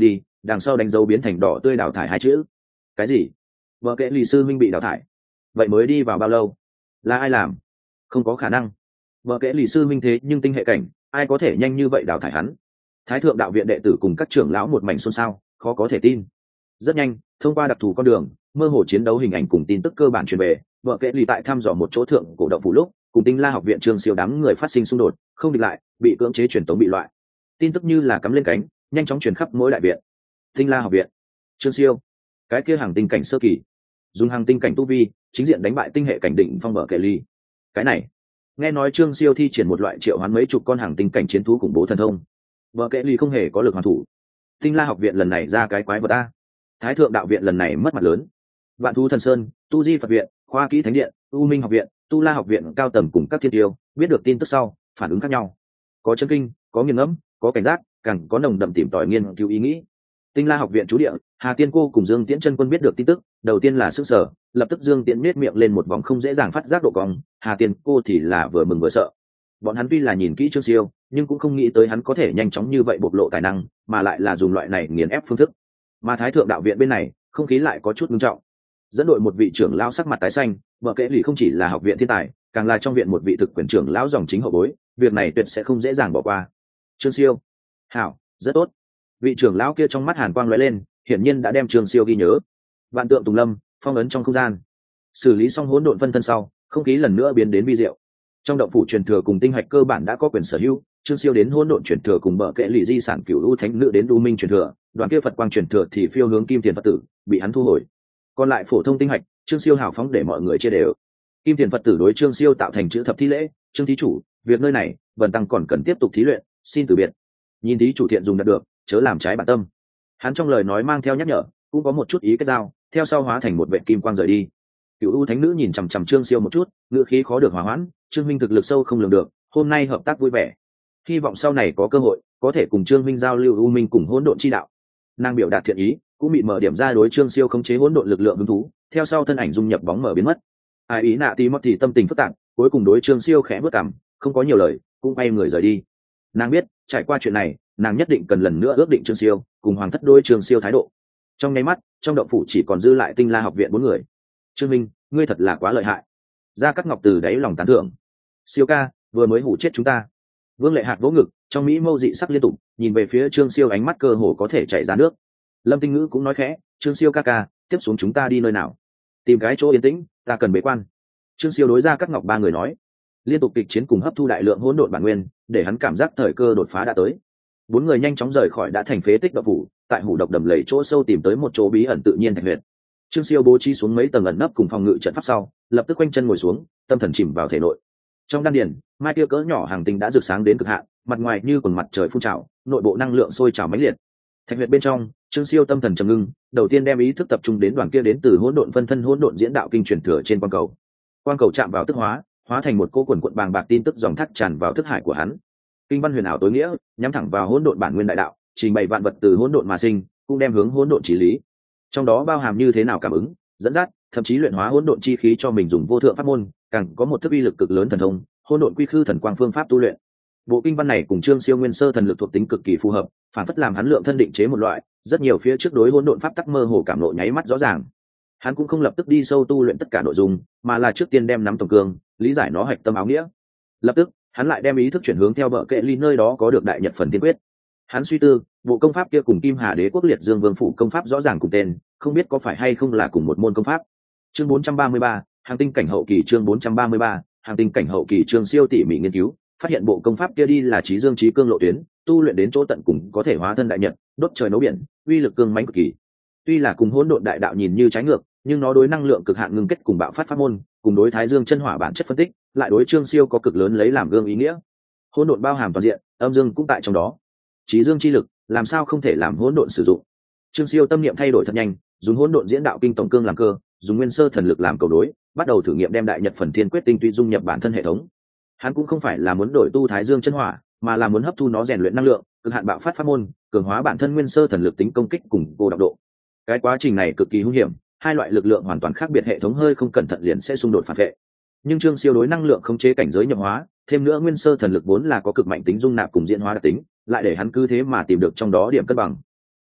đằng sau đánh dấu biến thành đỏ tươi đào thải hai chữ. Cái gì? Vợ kệ lì sư minh bị đào thải? Vậy mới đi vào bao lâu? Là ai làm? Không có khả năng. Vợ kệ lì sư minh thế nhưng tinh hệ cảnh, ai có thể nhanh như vậy đào thải hắn? Thái thượng đạo viện đệ tử cùng các trưởng lão một mảnh xôn xao, khó có thể tin. Rất nhanh, thông qua đặc thù con đường, mơ hồ chiến đấu hình ảnh cùng tin tức cơ bản truyền về. Vợ kệ lì tại thăm dò một chỗ thượng cổ động phủ lúc, cùng Tinh La học viện Trương Siêu đám người phát sinh xung đột, không địch lại, bị cưỡng chế truyền tống bị loại. Tin tức như là cắm lên cánh, nhanh chóng truyền khắp mỗi đại viện. Tinh La học viện, Trương Siêu, cái kia hàng tinh cảnh sơ kỳ, dùng hàng tinh cảnh tu vi, chính diện đánh bại tinh hệ cảnh đỉnh phong Vợ kệ lì. Cái này, nghe nói Trương Siêu thi triển một loại triệu hoán mấy chục con hàng tinh cảnh chiến thú khủng bố thần thông. Vợ kệ lì không hề có lực hoàn thủ. Tinh La học viện lần này ra cái quái vật a. Thái thượng đạo viện lần này mất mặt lớn. Vạn thú thần sơn, tu di Phật viện, khoa kỹ thánh điện, u minh học viện, tu la học viện cao tầng cùng các thiên tiêu biết được tin tức sau phản ứng khác nhau, có chân kinh, có nghiền ngẫm, có cảnh giác, càng có nồng đậm tìm tòi nghiên cứu ý nghĩ. Tinh La học viện chú địa, Hà Tiên cô cùng Dương Tiễn chân quân biết được tin tức, đầu tiên là sức sở, lập tức Dương Tiễn nết miệng lên một vòng không dễ dàng phát giác độ cong, Hà Tiên cô thì là vừa mừng vừa sợ. Bọn hắn tuy là nhìn kỹ Trương Siêu, nhưng cũng không nghĩ tới hắn có thể nhanh chóng như vậy bộc lộ tài năng, mà lại là dùng loại này nghiền ép phương thức. Mà Thái thượng đạo viện bên này, không khí lại có chút nghiêm trọng. Dẫn đội một vị trưởng lão sắc mặt tái xanh, Vợ kệ lì không chỉ là học viện thiên tài, càng là trong viện một vị thực quyền trưởng lão dòng chính hậu bối, việc này tuyệt sẽ không dễ dàng bỏ qua. Trương Siêu, hảo, rất tốt. Vị trưởng lão kia trong mắt hàn quang lóe lên, hiển nhiên đã đem Trương Siêu ghi nhớ. Vạn tượng tùng lâm, phong ấn trong không gian. Xử lý xong hỗn độn phân thân sau, không khí lần nữa biến đến vi diệu. Trong động phủ truyền thừa cùng tinh hạch cơ bản đã có quyền sở hữu, Trương Siêu đến hỗn độn truyền thừa cùng Vợ kệ lì di sản cửu u thánh nữ đến u minh truyền thừa, đoàn kia Phật quang truyền thừa thì phiêu hướng kim tiền Phật tử, bị hắn thu hồi. Còn lại phổ thông tinh hạch, Trương Siêu hào phóng để mọi người chia đều. Kim tiền Phật tử đối Trương Siêu tạo thành chữ thập thi lễ, Trương thí chủ, việc nơi này Vân tăng còn cần tiếp tục thí luyện, xin từ biệt. Nhìn thí chủ thiện dùng đạt được, chớ làm trái bản tâm. Hắn trong lời nói mang theo nhắc nhở, cũng có một chút ý kết giao, theo sau hóa thành một vệ kim quang rời đi. Cửu u thánh nữ nhìn chằm chằm Trương Siêu một chút, ngữ khí khó được hòa hoãn, Trương minh thực lực sâu không lường được, hôm nay hợp tác vui vẻ, hy vọng sau này có cơ hội có thể cùng Trương minh giao lưu u minh cùng hỗn độn chi đạo. Nàng biểu đạt thiện ý, cũng bị mở điểm ra đối Trương Siêu khống chế hỗn độn lực lượng hứng thú, theo sau thân ảnh dung nhập bóng mở biến mất. Ai ý nạ tí mất thì tâm tình phức tạp, cuối cùng đối Trương Siêu khẽ bước cằm, không có nhiều lời, cũng quay người rời đi. Nàng biết, trải qua chuyện này, nàng nhất định cần lần nữa ước định Trương Siêu, cùng hoàng thất đối Trương Siêu thái độ. Trong nháy mắt, trong động phủ chỉ còn dư lại Tinh La học viện bốn người. Trương Minh, ngươi thật là quá lợi hại. Gia Cát Ngọc từ đáy lòng tán thưởng. Siêu ca, vừa mới hủ chết chúng ta. Vương Lệ Hạt vỗ ngực, trong mỹ mâu dị sắc liên tục, nhìn về phía Trương Siêu ánh mắt cơ hồ có thể chảy ra nước. Lâm Tinh Ngữ cũng nói khẽ, Trương Siêu ca ca, tiếp xuống chúng ta đi nơi nào? Tìm cái chỗ yên tĩnh, ta cần bế quan. Trương Siêu đối Gia Cát Ngọc ba người nói. Liên tục kịch chiến cùng hấp thu đại lượng hỗn độn bản nguyên, để hắn cảm giác thời cơ đột phá đã tới. Bốn người nhanh chóng rời khỏi đã thành phế tích động phủ, tại hủ độc đầm lầy chỗ sâu tìm tới một chỗ bí ẩn tự nhiên thành huyệt. Trương Siêu bố trí xuống mấy tầng ẩn nấp cùng phòng ngự trận pháp sau, lập tức quanh chân ngồi xuống, tâm thần chìm vào thể nội. Trong đan điền, mai kia cỡ nhỏ hàng tinh đã rực sáng đến cực hạn, mặt ngoài như quần mặt trời phun trào, nội bộ năng lượng sôi trào mãnh liệt. Thành huyệt bên trong, Trương Siêu tâm thần trầm ngưng, đầu tiên đem ý thức tập trung đến đoàn kia đến từ hỗn độn phân thân hỗn độn diễn đạo kinh truyền thừa trên quang cầu. Quang cầu chạm vào tức hóa, hóa thành một cỗ quần quần bàng bạc tin tức dòng thác tràn vào thức hải của hắn. Kinh văn huyền ảo tối nghĩa, nhắm thẳng vào hỗn độn bản nguyên đại đạo, trình bày vạn vật từ hỗn độn mà sinh, cũng đem hướng hỗn độn chỉ lý. Trong đó bao hàm như thế nào cảm ứng, dẫn dắt, thậm chí luyện hóa hỗn độn chi khí cho mình dùng vô thượng pháp môn, càng có một thức uy lực cực lớn thần thông, hỗn độn quy khư thần quang phương pháp tu luyện. Bộ kinh văn này cùng Trương Siêu nguyên sơ thần lực thuộc tính cực kỳ phù hợp, phản phất làm hắn lượng thân định chế một loại, rất nhiều phía trước đối hỗn độn pháp tắc mơ hồ cảm lộ nháy mắt rõ ràng. Hắn cũng không lập tức đi sâu tu luyện tất cả nội dung, mà là trước tiên đem nắm tổng cương, lý giải nó hạch tâm áo nghĩa. Lập tức, hắn lại đem ý thức chuyển hướng theo bờ kệ ly nơi đó có được đại nhật phần tiên quyết. Hắn suy tư, bộ công pháp kia cùng Kim Hà Đế quốc liệt dương vương phủ công pháp rõ ràng cùng tên, không biết có phải hay không là cùng một môn công pháp. Chương bốn trăm ba mươi ba, hàng tinh cảnh hậu kỳ. Chương bốn trăm ba mươi ba, hàng tinh cảnh hậu kỳ. Trương Siêu tỉ mỉ nghiên cứu, phát hiện bộ công pháp kia đi là trí dương trí cương lộ tuyến, tu luyện đến chỗ tận cùng có thể hóa thân đại nhật, đốt trời nấu biển, uy lực cương mãnh cực kỳ. Tuy là cùng hỗn độn đại đạo nhìn như trái ngược, nhưng nó đối năng lượng cực hạn ngưng kết cùng bạo phát pháp môn, cùng đối thái dương chân hỏa bản chất phân tích, lại đối Trương Siêu có cực lớn lấy làm gương ý nghĩa. Hỗn độn bao hàm toàn diện, âm dương cũng tại trong đó. Trí dương chi lực, làm sao không thể làm hỗn độn sử dụng. Trương Siêu tâm niệm thay đổi thật nhanh, dùng hỗn độn diễn đạo kinh tổng cương làm cơ, dùng nguyên sơ thần lực làm cầu đối, bắt đầu thử nghiệm đem đại nhật phần thiên quyết tinh tuy dung nhập bản thân hệ thống. Hắn cũng không phải là muốn đổi tu thái dương chân hỏa, mà là muốn hấp thu nó rèn luyện năng lượng, cực hạn bạo phát pháp môn, cường hóa bản thân nguyên sơ thần lực tính công kích cùng vô độc độ. Cái quá trình này cực kỳ hung hiểm, hai loại lực lượng hoàn toàn khác biệt hệ thống hơi không cẩn thận liền sẽ xung đột phản vệ. Nhưng Trương Siêu đối năng lượng khống chế cảnh giới nhập hóa, thêm nữa nguyên sơ thần lực vốn là có cực mạnh tính dung nạp cùng diễn hóa đặc tính, lại để hắn cứ thế mà tìm được trong đó điểm cân bằng.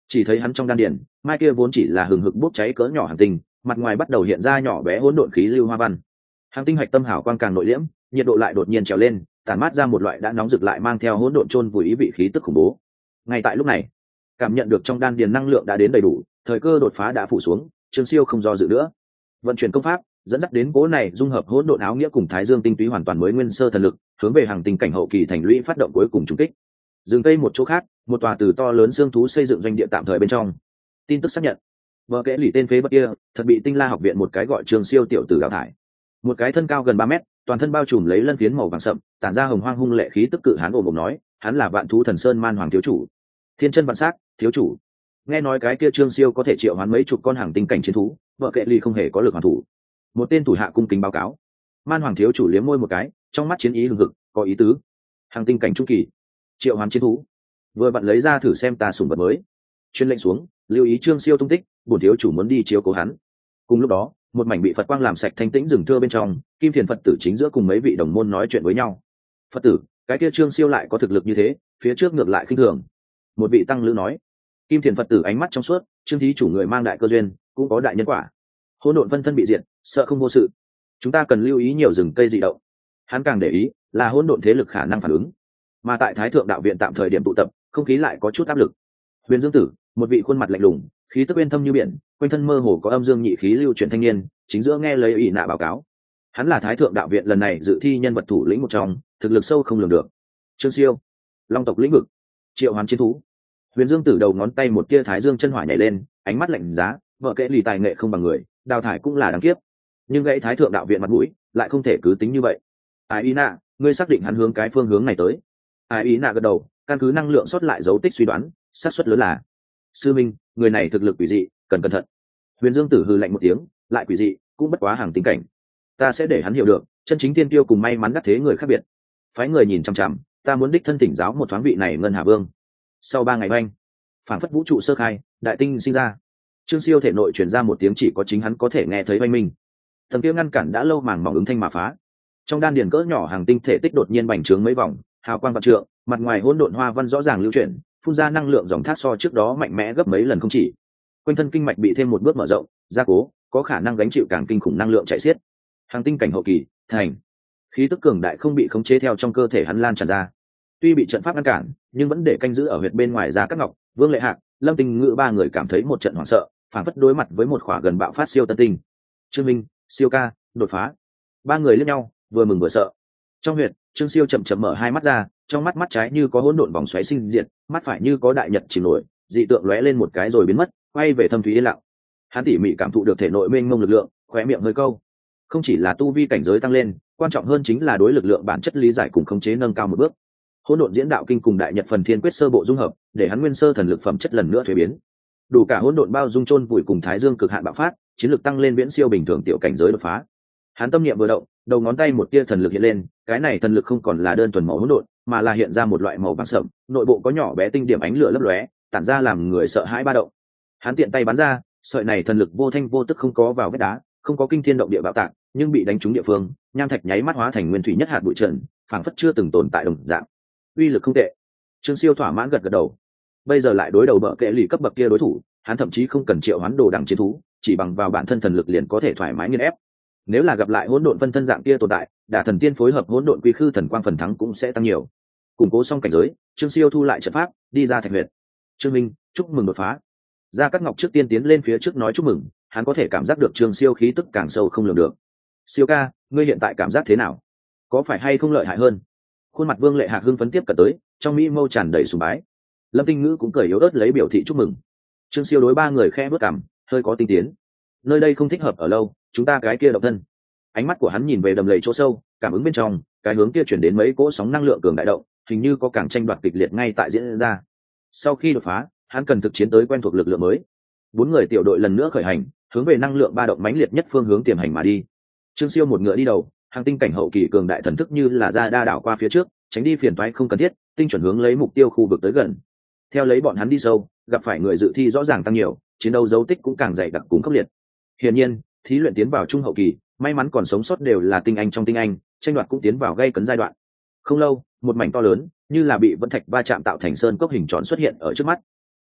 Chỉ thấy hắn trong đan điền, mai kia vốn chỉ là hừng hực bốc cháy cỡ nhỏ hành tinh, mặt ngoài bắt đầu hiện ra nhỏ bé hỗn độn khí lưu hoa văn. Hành tinh hạch tâm hào quang càng nội liễm, nhiệt độ lại đột nhiên trèo lên, tản mát ra một loại đã nóng rực lại mang theo hỗn độn chôn vùi ý vị khí tức khủng bố. Ngay tại lúc này, cảm nhận được trong đan điền năng lượng đã đến đầy đủ, thời cơ đột phá đã phủ xuống, Trương Siêu không do dự nữa, vận chuyển công pháp, dẫn dắt đến cố này dung hợp hỗn độn áo nghĩa cùng thái dương tinh túy hoàn toàn mới nguyên sơ thần lực, hướng về hàng tinh cảnh hậu kỳ thành lũy phát động cuối cùng trùng kích. Dừng cây một chỗ khác, một tòa từ to lớn xương thú xây dựng doanh địa tạm thời bên trong. Tin tức xác nhận, vợ kẽ lì tên phế vật kia, thật bị Tinh La học viện một cái gọi Trương Siêu tiểu tử đào thải. Một cái thân cao gần ba mét, toàn thân bao trùm lấy lân phiến màu vàng sậm, tản ra hồng hoang hung lệ khí tức cự hán ồm ồm nói, hắn là Vạn Thú Thần Sơn Man Hoàng thiếu chủ, Thiên Chân Vạn Sắc thiếu chủ. Nghe nói cái kia Trương Siêu có thể triệu hoán mấy chục con hàng tinh cảnh chiến thú, vợ kệ lì không hề có lực hoàn thủ. Một tên thủ hạ cung kính báo cáo. Man Hoàng thiếu chủ liếm môi một cái, trong mắt chiến ý hừng hực, có ý tứ. Hàng tinh cảnh trung kỳ, triệu hoán chiến thú, vừa bạn lấy ra thử xem ta sủng vật mới. Chuyên lệnh xuống, lưu ý Trương Siêu tung tích, bổn thiếu chủ muốn đi chiếu cố hắn. Cùng lúc đó, một mảnh bị Phật quang làm sạch thanh tĩnh rừng thưa bên trong, Kim Thiền Phật tử chính giữa cùng mấy vị đồng môn nói chuyện với nhau. Phật tử, cái kia Trương Siêu lại có thực lực như thế, phía trước ngược lại khinh thường. Một vị tăng lữ nói. Kim Thiền Phật tử ánh mắt trong suốt, Trương thí chủ người mang đại cơ duyên, cũng có đại nhân quả. Hỗn độn phân thân bị diệt, sợ không vô sự. Chúng ta cần lưu ý nhiều rừng cây dị động. Hắn càng để ý là hỗn độn thế lực khả năng phản ứng. Mà tại Thái Thượng đạo viện tạm thời điểm tụ tập, không khí lại có chút áp lực. Huyền Dương Tử, một vị khuôn mặt lạnh lùng, khí tức uyên thâm như biển, quanh thân mơ hồ có âm dương nhị khí lưu chuyển thanh niên, chính giữa nghe lấy ủy nạ báo cáo. Hắn là Thái Thượng đạo viện lần này dự thi nhân vật thủ lĩnh một trong, thực lực sâu không lường được. Trương Siêu, Long tộc lĩnh vực, triệu hoán chiến thú. Huyền Dương Tử đầu ngón tay một tia thái dương chân hỏa nhảy lên, ánh mắt lạnh giá, vợ kệ lì tài nghệ không bằng người, đào thải cũng là đáng kiếp. Nhưng gãy Thái Thượng đạo viện mặt mũi, lại không thể cứ tính như vậy. Ai ý nạ, ngươi xác định hắn hướng cái phương hướng này tới? Ai ý nạ gật đầu, căn cứ năng lượng sót lại dấu tích suy đoán, xác suất lớn là sư minh, người này thực lực quỷ dị, cần cẩn thận. Huyền Dương Tử hừ lạnh một tiếng, lại quỷ dị, cũng bất quá hàng tính cảnh. Ta sẽ để hắn hiểu được, chân chính tiên tiêu cùng may mắn đắc thế người khác biệt. Phái người nhìn chằm chằm, ta muốn đích thân thỉnh giáo một thoáng vị này Ngân Hà Vương. Sau ba ngày oanh, phản phất vũ trụ sơ khai, đại tinh sinh ra. Trương Siêu thể nội truyền ra một tiếng chỉ có chính hắn có thể nghe thấy oanh minh. Thần kia ngăn cản đã lâu màng mỏng ứng thanh mà phá. Trong đan điền cỡ nhỏ hàng tinh thể tích đột nhiên bành trướng mấy vòng, hào quang vạn trượng, mặt ngoài hỗn độn hoa văn rõ ràng lưu chuyển, phun ra năng lượng dòng thác so trước đó mạnh mẽ gấp mấy lần không chỉ. Quanh thân kinh mạch bị thêm một bước mở rộng, gia cố, có khả năng gánh chịu càng kinh khủng năng lượng chạy xiết. Hàng tinh cảnh hậu kỳ, thành. Khí tức cường đại không bị khống chế theo trong cơ thể hắn lan tràn ra. Tuy bị trận pháp ngăn cản, nhưng vẫn để canh giữ ở huyệt bên ngoài ra các ngọc, Vương Lệ Hạc, Lâm Tinh Ngự ba người cảm thấy một trận hoảng sợ, phản phất đối mặt với một khỏa gần bạo phát siêu tân tinh. Trương Minh, Siêu ca, đột phá. Ba người liếc nhau, vừa mừng vừa sợ. Trong huyệt, Trương Siêu chậm chậm mở hai mắt ra, trong mắt mắt trái như có hỗn độn vòng xoáy sinh diệt, mắt phải như có đại nhật chìm nổi, dị tượng lóe lên một cái rồi biến mất, quay về thâm thúy yên lặng. Hắn tỉ mỉ cảm thụ được thể nội mênh mông lực lượng, khóe miệng hơi câu. Không chỉ là tu vi cảnh giới tăng lên, quan trọng hơn chính là đối lực lượng bản chất lý giải cùng khống chế nâng cao một bước. Hỗn độn diễn đạo kinh cùng đại nhật phần thiên quyết sơ bộ dung hợp, để hắn nguyên sơ thần lực phẩm chất lần nữa thuế biến. Đủ cả hỗn độn bao dung chôn vùi cùng thái dương cực hạn bạo phát, chiến lực tăng lên viễn siêu bình thường tiểu cảnh giới đột phá. Hắn tâm niệm vừa động, đầu ngón tay một tia thần lực hiện lên, cái này thần lực không còn là đơn thuần màu hỗn độn, mà là hiện ra một loại màu vàng sẫm, nội bộ có nhỏ bé tinh điểm ánh lửa lấp lóe, tản ra làm người sợ hãi ba động. Hắn tiện tay bắn ra, sợi này thần lực vô thanh vô tức không có vào vết đá, không có kinh thiên động địa bạo tạc, nhưng bị đánh trúng địa phương, nham thạch nháy mắt hóa thành nguyên thủy nhất hạt bụi trần, phảng phất chưa từng tồn tại đồng dạng. Uy lực không tệ. Trương Siêu thỏa mãn gật gật đầu. Bây giờ lại đối đầu bợ kệ lì cấp bậc kia đối thủ, hắn thậm chí không cần triệu hoán đồ đằng chiến thú, chỉ bằng vào bản thân thần lực liền có thể thoải mái nghiền ép. Nếu là gặp lại hỗn độn phân thân dạng kia tồn tại, đả thần tiên phối hợp hỗn độn quy khư thần quang phần thắng cũng sẽ tăng nhiều. Củng cố xong cảnh giới, Trương Siêu thu lại trận pháp, đi ra thạch huyệt. Trương Minh, chúc mừng đột phá. Gia Cát Ngọc trước tiên tiến lên phía trước nói chúc mừng, hắn có thể cảm giác được Trương Siêu khí tức càng sâu không lường được. Siêu ca, ngươi hiện tại cảm giác thế nào? Có phải hay không lợi hại hơn? Khuôn mặt Vương Lệ Hạc hưng phấn tiếp cận tới, trong mỹ mâu tràn đầy sùng bái. Lâm Tinh Ngữ cũng cười yếu ớt lấy biểu thị chúc mừng. Trương Siêu đối ba người khẽ bước cằm, hơi có tinh tiến. Nơi đây không thích hợp ở lâu, chúng ta cái kia động thân. Ánh mắt của hắn nhìn về đầm lầy chỗ sâu, cảm ứng bên trong, cái hướng kia chuyển đến mấy cỗ sóng năng lượng cường đại động, hình như có càng tranh đoạt kịch liệt ngay tại diễn ra. Sau khi đột phá, hắn cần thực chiến tới quen thuộc lực lượng mới. Bốn người tiểu đội lần nữa khởi hành, hướng về năng lượng ba động mãnh liệt nhất phương hướng tiềm hành mà đi. Trương Siêu một ngựa đi đầu, hàng tinh cảnh hậu kỳ cường đại thần thức như là ra đa đảo qua phía trước, tránh đi phiền toái không cần thiết, tinh chuẩn hướng lấy mục tiêu khu vực tới gần. Theo lấy bọn hắn đi sâu, gặp phải người dự thi rõ ràng tăng nhiều, chiến đấu dấu tích cũng càng dày đặc cùng khốc liệt. Hiển nhiên, thí luyện tiến vào trung hậu kỳ, may mắn còn sống sót đều là tinh anh trong tinh anh, tranh đoạt cũng tiến vào gây cấn giai đoạn. Không lâu, một mảnh to lớn, như là bị vân thạch va chạm tạo thành sơn cốc hình tròn xuất hiện ở trước mắt.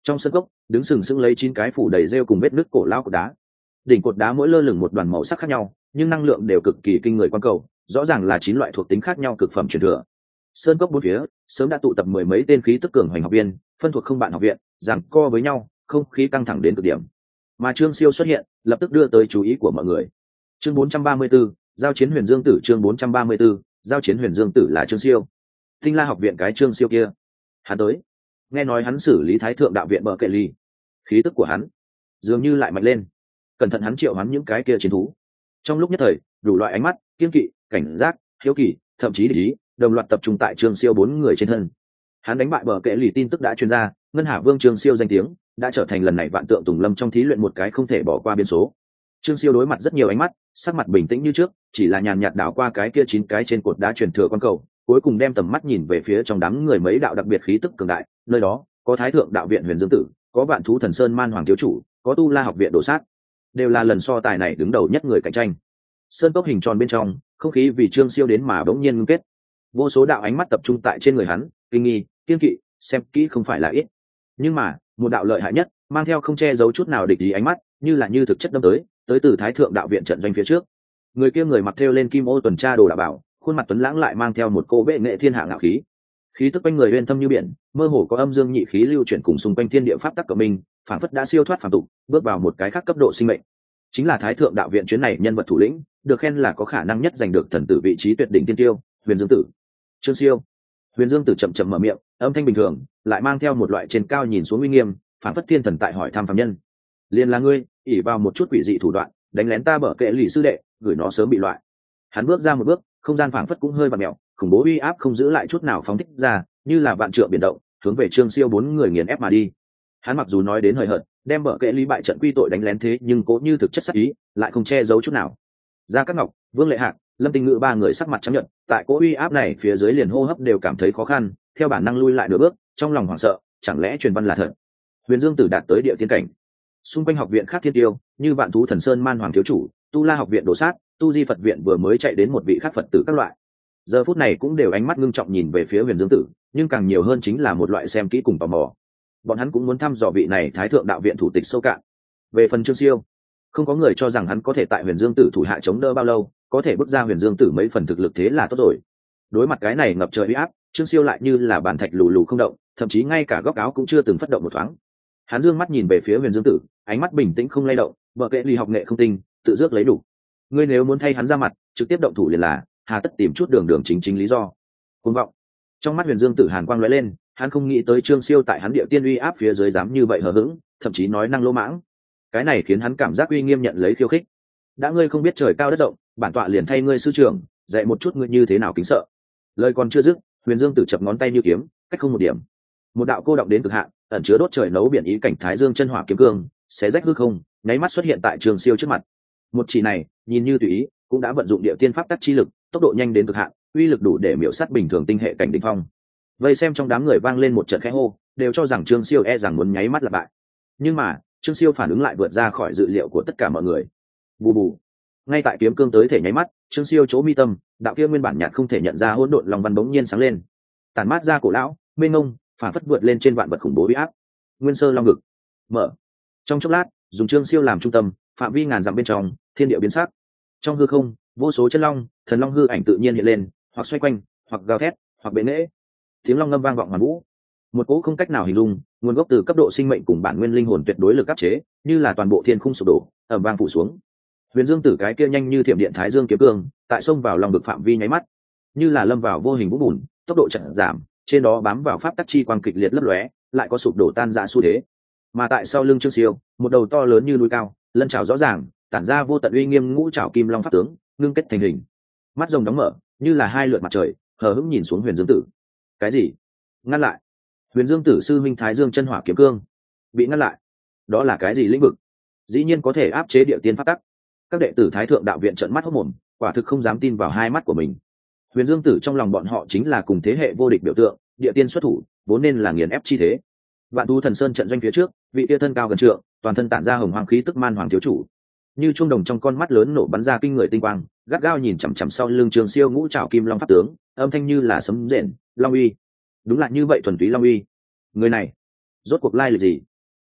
Trong sân cốc đứng sừng sững lấy chín cái phủ đầy rêu cùng vết nứt cổ lao cột đá, đỉnh cột đá mỗi lơ lửng một đoàn màu sắc khác nhau, nhưng năng lượng đều cực kỳ kinh người. Quan cầu rõ ràng là chín loại thuộc tính khác nhau cực phẩm truyền thừa. Sơn cốc bốn phía sớm đã tụ tập mười mấy tên khí tức cường hoành học viên, phân thuộc không bạn học viện, giằng co với nhau, không khí căng thẳng đến cực điểm. Mà Trương Siêu xuất hiện, lập tức đưa tới chú ý của mọi người. Chương bốn trăm ba mươi 4, giao chiến Huyền Dương Tử. Chương bốn trăm ba mươi 4, giao chiến Huyền Dương Tử là Trương Siêu. Tinh La học viện cái Trương Siêu kia, hắn tới. Nghe nói hắn xử lý Thái thượng đạo viện bờ kệ ly, khí tức của hắn dường như lại mạnh lên. Cẩn thận hắn triệu hắn những cái kia chiến thú. Trong lúc nhất thời, đủ loại ánh mắt, kiên kỵ, cảnh giác, hiếu kỳ, thậm chí địch ý, đồng loạt tập trung tại Trương Siêu bốn người trên thân. Hắn đánh bại bờ kệ lì tin tức đã truyền ra, ngân hà vương Trương Siêu danh tiếng đã trở thành lần này vạn tượng tùng lâm trong thí luyện một cái không thể bỏ qua biến số. Trương Siêu đối mặt rất nhiều ánh mắt, sắc mặt bình tĩnh như trước, chỉ là nhàn nhạt đảo qua cái kia chín cái trên cột đá truyền thừa quan cầu, cuối cùng đem tầm mắt nhìn về phía trong đám người mấy đạo đặc biệt khí tức cường đại, nơi đó có Thái thượng đạo viện Huyền Dương Tử, có Vạn thú thần sơn Man hoàng thiếu chủ, có Tu La học viện Đồ Sát, đều là lần so tài này đứng đầu nhất người cạnh tranh. Sơn cốc hình tròn bên trong, không khí vì Trương Siêu đến mà bỗng nhiên ngưng kết. Vô số đạo ánh mắt tập trung tại trên người hắn, kinh nghi, kiên kỵ, xem kỹ không phải là ít. Nhưng mà, một đạo lợi hại nhất, mang theo không che giấu chút nào địch ý ánh mắt, như là như thực chất đâm tới, tới từ Thái thượng đạo viện trận doanh phía trước. Người kia người mặc thêu lên kim ô tuần tra đồ đạo bảo, khuôn mặt tuấn lãng lại mang theo một cô vệ nghệ thiên hạ ngạo khí. Khí tức quanh người uyên thâm như biển, mơ hồ có âm dương nhị khí lưu chuyển cùng xung quanh thiên địa pháp tắc của mình, phản phất đã siêu thoát phàm tục, bước vào một cái khác cấp độ sinh mệnh. Chính là Thái thượng đạo viện chuyến này nhân vật thủ lĩnh, được khen là có khả năng nhất giành được thần tử vị trí tuyệt đỉnh tiên tiêu, Huyền Dương Tử. Trương Siêu. Huyền Dương Tử chậm chậm mở miệng, âm thanh bình thường, lại mang theo một loại trên cao nhìn xuống uy nghiêm, phản phất thiên thần tại hỏi thăm phàm nhân. Liên là ngươi, ỷ vào một chút quỷ dị thủ đoạn, đánh lén ta bở kệ lì sư đệ, gửi nó sớm bị loại. Hắn bước ra một bước, không gian phảng phất cũng hơi vặn mèo, khủng bố uy áp không giữ lại chút nào phóng thích ra, như là vạn trượng biển động, hướng về Trương Siêu bốn người nghiền ép mà đi. Hắn mặc dù nói đến hời hợt, đem bở kệ lý bại trận quy tội đánh lén thế, nhưng cố như thực chất sát ý, lại không che giấu chút nào. Gia Cát Ngọc, Vương Lệ Hạc, Lâm Tinh Ngữ ba người sắc mặt trắng nhợt, tại cỗ uy áp này phía dưới liền hô hấp đều cảm thấy khó khăn, theo bản năng lui lại nửa bước, trong lòng hoảng sợ, chẳng lẽ truyền văn là thật? Huyền Dương Tử đạt tới địa tiên cảnh. Xung quanh học viện khác thiên tiêu, như Vạn thú thần sơn Man hoàng thiếu chủ, Tu La học viện Đồ Sát, Tu Di Phật viện vừa mới chạy đến một vị khác Phật tử các loại. Giờ phút này cũng đều ánh mắt ngưng trọng nhìn về phía Huyền Dương Tử, nhưng càng nhiều hơn chính là một loại xem kỹ cùng tò mò. Bọn hắn cũng muốn thăm dò vị này Thái thượng đạo viện thủ tịch sâu cạn. Về phần Trương Siêu, không có người cho rằng hắn có thể tại Huyền Dương Tử thủ hạ chống đỡ bao lâu, có thể bước ra Huyền Dương Tử mấy phần thực lực thế là tốt rồi. Đối mặt cái này ngập trời uy áp, Trương Siêu lại như là bàn thạch lù lù không động, thậm chí ngay cả góc áo cũng chưa từng phất động một thoáng. Hắn dương mắt nhìn về phía Huyền Dương Tử, ánh mắt bình tĩnh không lay động, vợ kệ ly học nghệ không tinh, tự dước lấy đủ. Ngươi nếu muốn thay hắn ra mặt, trực tiếp động thủ liền là, hà tất tìm chút đường đường chính chính lý do. Cuồng vọng. Trong mắt Huyền Dương Tử hàn quang lóe lên, hắn không nghĩ tới Trương Siêu tại hắn địa tiên uy áp phía dưới dám như vậy hờ hững, thậm chí nói năng lỗ mãng. Cái này khiến hắn cảm giác uy nghiêm nhận lấy khiêu khích. Đã ngươi không biết trời cao đất rộng, bản tọa liền thay ngươi sư trưởng, dạy một chút ngươi như thế nào kính sợ. Lời còn chưa dứt, Huyền Dương Tử chập ngón tay như kiếm, cách không một điểm. Một đạo cô động đến cực hạn, ẩn chứa đốt trời nấu biển ý cảnh Thái Dương chân hỏa kiếm cương, xé rách hư không, nháy mắt xuất hiện tại Trương Siêu trước mặt. Một chỉ này, nhìn như tùy ý, cũng đã vận dụng địa tiên pháp tắc chi lực, tốc độ nhanh đến cực hạn, uy lực đủ để miểu sát bình thường tinh hệ cảnh đỉnh phong. Vây xem trong đám người vang lên một trận khẽ hô, đều cho rằng Trương Siêu e rằng muốn nháy mắt là bại. Nhưng mà, Trương Siêu phản ứng lại vượt ra khỏi dự liệu của tất cả mọi người. Bù bù. Ngay tại kiếm cương tới thể nháy mắt, Trương Siêu chỗ mi tâm, đạo kia nguyên bản nhạt không thể nhận ra hỗn độn long văn bỗng nhiên sáng lên. Tản mát ra cổ lão, mênh mông, phản phất vượt lên trên vạn vật khủng bố uy áp. Nguyên sơ long ngực. Mở. Trong chốc lát, dùng Trương Siêu làm trung tâm, phạm vi ngàn dặm bên trong, thiên địa biến sắc. Trong hư không, vô số chân long, thần long hư ảnh tự nhiên hiện lên, hoặc xoay quanh, hoặc gào thét, hoặc bệ nễ. Tiếng long ngâm vang vọng hoàn vũ. Một cỗ không cách nào hình dung, nguồn gốc từ cấp độ sinh mệnh cùng bản nguyên linh hồn tuyệt đối lực áp chế, như là toàn bộ thiên khung sụp đổ, ầm vang phủ xuống. Huyền Dương Tử cái kia nhanh như thiểm điện Thái Dương kiếm cương, tại xông vào lòng vực phạm vi nháy mắt, như là lâm vào vô hình vũ bùn, tốc độ chậm giảm, trên đó bám vào pháp tắc chi quang kịch liệt lấp lóe, lại có sụp đổ tan rã xu thế. Mà tại sau lưng Trương Siêu, một đầu to lớn như núi cao, lân trào rõ ràng, tản ra vô tận uy nghiêm ngũ trảo kim long pháp tướng, ngưng kết thành hình. Mắt rồng đóng mở, như là hai lượt mặt trời, hờ hững nhìn xuống Huyền Dương Tử. Cái gì? Ngăn lại. Huyền Dương Tử sư minh Thái Dương chân hỏa kiếm cương bị ngăn lại. Đó là cái gì lĩnh vực? Dĩ nhiên có thể áp chế địa tiên pháp tắc. Các đệ tử Thái thượng đạo viện trợn mắt hốt mồm, quả thực không dám tin vào hai mắt của mình. Huyền Dương Tử trong lòng bọn họ chính là cùng thế hệ vô địch biểu tượng, địa tiên xuất thủ, vốn nên là nghiền ép chi thế. Vạn thú thần sơn trận doanh phía trước, vị tia thân cao gần trượng, toàn thân tản ra hồng hoàng khí tức Man hoàng thiếu chủ, như chuông đồng trong con mắt lớn nổ bắn ra kinh người tinh quang, gắt gao nhìn chằm chằm sau lưng Trương Siêu ngũ trảo kim long pháp tướng, âm thanh như là sấm rền, long uy. Đúng là như vậy thuần túy long uy. Người này, rốt cuộc lai lịch gì?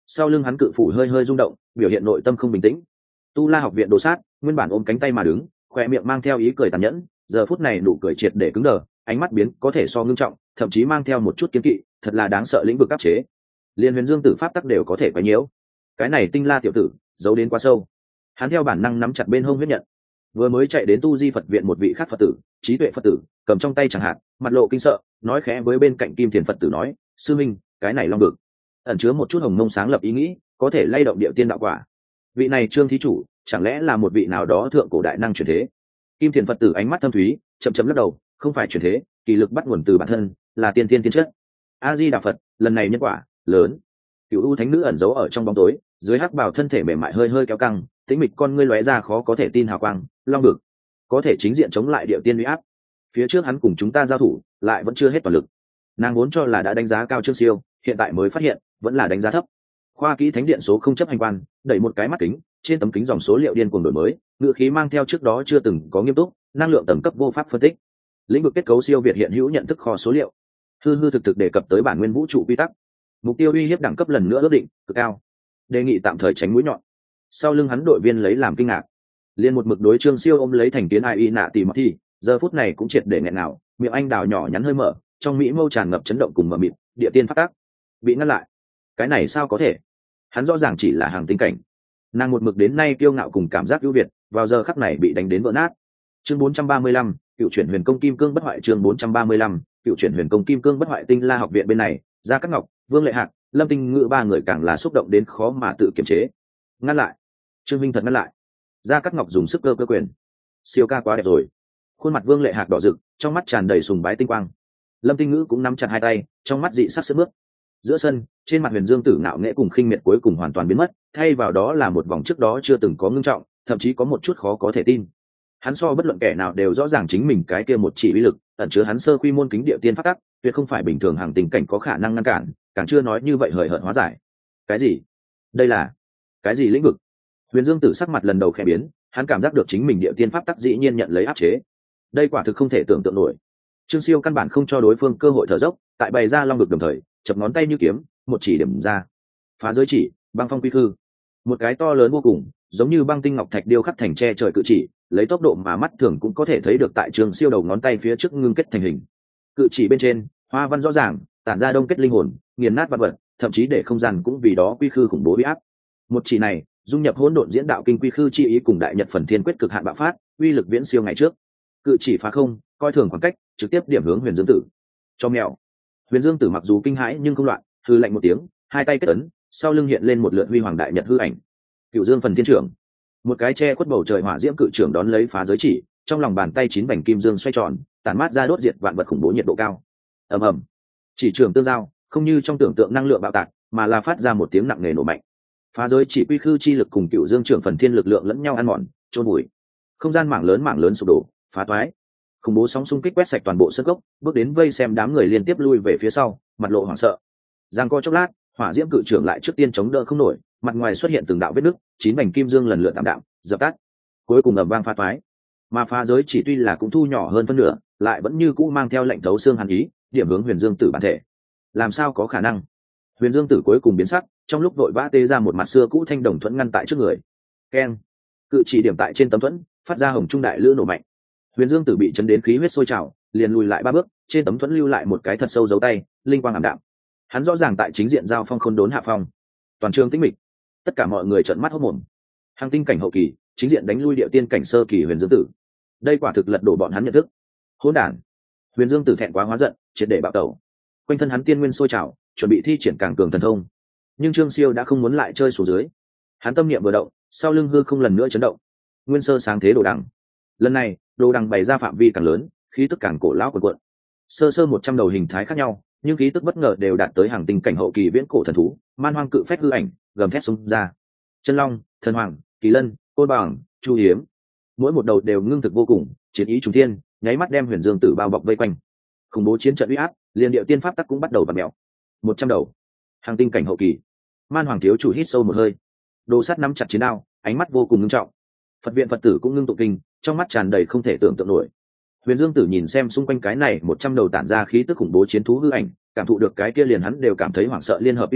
Sau lưng hắn cự phủ hơi hơi rung động, biểu hiện nội tâm không bình tĩnh. Tu La học viện đồ sát nguyên bản ôm cánh tay mà đứng, khoe miệng mang theo ý cười tàn nhẫn, giờ phút này nụ cười triệt để cứng đờ, ánh mắt biến có thể so ngưng trọng, thậm chí mang theo một chút kiên kỵ, thật là đáng sợ lĩnh vực áp chế. Liên Huyền Dương tử pháp tắc đều có thể quấy nhiễu. Cái này Tinh La tiểu tử, giấu đến quá sâu. Hắn theo bản năng nắm chặt bên hông huyết nhận. Vừa mới chạy đến Tu Di Phật viện một vị khác Phật tử, trí tuệ Phật tử, cầm trong tay chẳng hạn, mặt lộ kinh sợ, nói khẽ với bên cạnh Kim Thiền Phật tử nói, sư minh, cái này long vực ẩn chứa một chút hồng mông sáng lập ý nghĩ, có thể lay động địa tiên đạo quả. Vị này Trương thí chủ, chẳng lẽ là một vị nào đó thượng cổ đại năng chuyển thế? Kim Thiền Phật tử ánh mắt thâm thúy, chậm chậm lắc đầu, không phải chuyển thế, kỳ lực bắt nguồn từ bản thân, là tiên tiên tiên chất. A Di Đà Phật, lần này nhân quả lớn. Cửu U thánh nữ ẩn giấu ở trong bóng tối, dưới hắc bào thân thể mềm mại hơi hơi kéo căng, tĩnh mịch con ngươi lóe ra khó có thể tin hào quang, long vực có thể chính diện chống lại địa tiên uy áp. Phía trước hắn cùng chúng ta giao thủ, lại vẫn chưa hết toàn lực. Nàng vốn cho là đã đánh giá cao Trương Siêu, hiện tại mới phát hiện vẫn là đánh giá thấp. Khoa kỹ thánh điện số không chấp hành quan, đẩy một cái mắt kính, trên tấm kính dòng số liệu điên cuồng đổi mới, ngữ khí mang theo trước đó chưa từng có nghiêm túc, năng lượng tầng cấp vô pháp phân tích. Lĩnh vực kết cấu siêu việt hiện hữu nhận thức kho số liệu, hư hư thực thực đề cập tới bản nguyên vũ trụ quy tắc. Mục tiêu uy hiếp đẳng cấp lần nữa ước định cực cao, đề nghị tạm thời tránh mũi nhọn. Sau lưng hắn đội viên lấy làm kinh ngạc, liên một mực đối Trương Siêu ôm lấy thành kiến ai y nạ tỉ mọt thì giờ phút này cũng triệt để nghẹn nào, miệng anh đào nhỏ nhắn hơi mở, trong mỹ mâu tràn ngập chấn động cùng mở mịt, địa tiên phát tác bị ngăn lại. Cái này sao có thể? Hắn rõ ràng chỉ là hàng tinh cảnh. Nàng một mực đến nay kiêu ngạo cùng cảm giác ưu việt, vào giờ khắc này bị đánh đến vỡ nát. Chương bốn trăm ba mươi lăm, cựu chuyển huyền công kim cương bất hoại. Chương bốn trăm ba mươi lăm, cựu chuyển huyền công kim cương bất hoại. Tinh La học viện bên này, Gia Cát Ngọc, Vương Lệ Hạc, Lâm Tinh Ngự ba người càng là xúc động đến khó mà tự kiềm chế. Ngăn lại. Trương Minh thật ngăn lại. Gia Cát Ngọc dùng sức cơ cơ quyền. Siêu ca quá đẹp rồi. Khuôn mặt Vương Lệ Hạc đỏ rực, trong mắt tràn đầy sùng bái tinh quang. Lâm Tinh Ngữ cũng nắm chặt hai tay, trong mắt dị sắc sướt mướt. Giữa sân, trên mặt Huyền Dương Tử ngạo nghễ cùng khinh miệt cuối cùng hoàn toàn biến mất, thay vào đó là một vòng trước đó chưa từng có ngưng trọng, thậm chí có một chút khó có thể tin. Hắn so bất luận kẻ nào đều rõ ràng chính mình cái kia một chỉ uy lực, ẩn chứa hắn sơ quy môn kính địa tiên pháp tắc, tuyệt không phải bình thường hàng tình cảnh có khả năng ngăn cản, càng chưa nói như vậy hời hợt hóa giải. Cái gì? Đây là cái gì lĩnh vực? Huyền Dương Tử sắc mặt lần đầu khẽ biến, hắn cảm giác được chính mình địa tiên pháp tắc dĩ nhiên nhận lấy áp chế. Đây quả thực không thể tưởng tượng nổi. Trương Siêu căn bản không cho đối phương cơ hội thở dốc, tại bày ra long vực đồng thời, chập ngón tay như kiếm, một chỉ điểm ra. Phá giới chỉ, băng phong quy khư. Một cái to lớn vô cùng, giống như băng tinh ngọc thạch điêu khắc thành tre trời cự chỉ, lấy tốc độ mà mắt thường cũng có thể thấy được tại Trương Siêu đầu ngón tay phía trước ngưng kết thành hình. Cự chỉ bên trên, hoa văn rõ ràng, tản ra đông kết linh hồn, nghiền nát vật vật, thậm chí để không gian cũng vì đó quy khư khủng bố uy áp. Một chỉ này, dung nhập hỗn độn diễn đạo kinh quy khư chi ý cùng đại nhật phần thiên quyết cực hạn bạo phát, uy lực viễn siêu ngày trước. Cự chỉ phá không, coi thường khoảng cách, trực tiếp điểm hướng Huyền Dương Tử. Cho mèo. Huyền Dương Tử mặc dù kinh hãi nhưng không loạn, hư lạnh một tiếng, hai tay kết ấn, sau lưng hiện lên một lượt huy hoàng đại nhật hư ảnh. Cựu Dương phần thiên trưởng, một cái che khuất bầu trời hỏa diễm cự trưởng đón lấy phá giới chỉ, trong lòng bàn tay chín vành kim dương xoay tròn, tản mát ra đốt diệt vạn vật khủng bố nhiệt độ cao. Ầm ầm, chỉ trường tương giao, không như trong tưởng tượng năng lượng bạo tạc, mà là phát ra một tiếng nặng nề nổ mạnh. Phá giới chỉ quy khư chi lực cùng Cựu Dương trưởng phần thiên lực lượng lẫn nhau ăn mòn, chôn bụi. Không gian mảng lớn mảng lớn sụp đổ, phá toái. Khủng bố sóng xung kích quét sạch toàn bộ sân cốc, bước đến vây xem đám người liên tiếp lui về phía sau, mặt lộ hoảng sợ. Giang co chốc lát, hỏa diễm cự trưởng lại trước tiên chống đỡ không nổi, mặt ngoài xuất hiện từng đạo vết nứt, chín mảnh kim dương lần lượt tạm đạm, dập tắt. Cuối cùng ầm vang phá toái. Mà phá giới chỉ tuy là cũng thu nhỏ hơn phân nửa, lại vẫn như cũ mang theo lệnh thấu xương hàn ý, điểm hướng Huyền Dương Tử bản thể. Làm sao có khả năng? Huyền Dương Tử cuối cùng biến sắc, trong lúc vội vã tê ra một mặt xưa cũ thanh đồng thuẫn ngăn tại trước người. Keng! Cự chỉ điểm tại trên tấm thuẫn, phát ra hồng trung đại lữ nổ mạnh. Huyền Dương Tử bị chấn đến khí huyết sôi trào, liền lùi lại ba bước, trên tấm thuẫn lưu lại một cái thật sâu dấu tay, linh quang ảm đạm. Hắn rõ ràng tại chính diện giao phong khôn đốn hạ phong. Toàn trường tĩnh mịch, tất cả mọi người trợn mắt hốt mồm. Hàng tinh cảnh hậu kỳ, chính diện đánh lui địa tiên cảnh sơ kỳ Huyền Dương Tử. Đây quả thực lật đổ bọn hắn nhận thức. Hỗn đản! Huyền Dương Tử thẹn quá hóa giận, triệt để bạo tẩu. Quanh thân hắn tiên nguyên sôi trào, chuẩn bị thi triển càng cường thần thông. Nhưng Trương Siêu đã không muốn lại chơi xuống dưới. Hắn tâm niệm vừa động, sau lưng hư không lần nữa chấn động. Nguyên sơ sáng thế đồ đằng. Lần này, đồ đằng bày ra phạm vi càng lớn, khí tức càng cổ lão cuộn cuộn. Sơ sơ một trăm đầu hình thái khác nhau, nhưng khí tức bất ngờ đều đạt tới hàng tinh cảnh hậu kỳ viễn cổ thần thú, man hoang cự phách hư ảnh, gầm thét xung ra. Chân long, thần hoàng, kỳ lân, côn bằng, chu hiếm, mỗi một đầu đều ngưng thực vô cùng, chiến ý trùng thiên, nháy mắt đem Huyền Dương Tử bao bọc vây quanh. Khủng bố chiến trận uy áp, liền điệu tiên pháp tắc cũng bắt đầu vặn mèo. Một trăm đầu, hàng tinh cảnh hậu kỳ. Man hoàng thiếu chủ hít sâu một hơi, đồ sắt nắm chặt chiến đao, ánh mắt vô cùng ngưng trọng. Phật viện Phật tử cũng ngưng tụ kinh, trong mắt tràn đầy không thể tưởng tượng nổi. Huyền Dương Tử nhìn xem xung quanh cái này một trăm đầu tản ra khí tức khủng bố chiến thú hư ảnh, cảm thụ được cái kia liền hắn đều cảm thấy hoảng sợ liên hợp uy áp,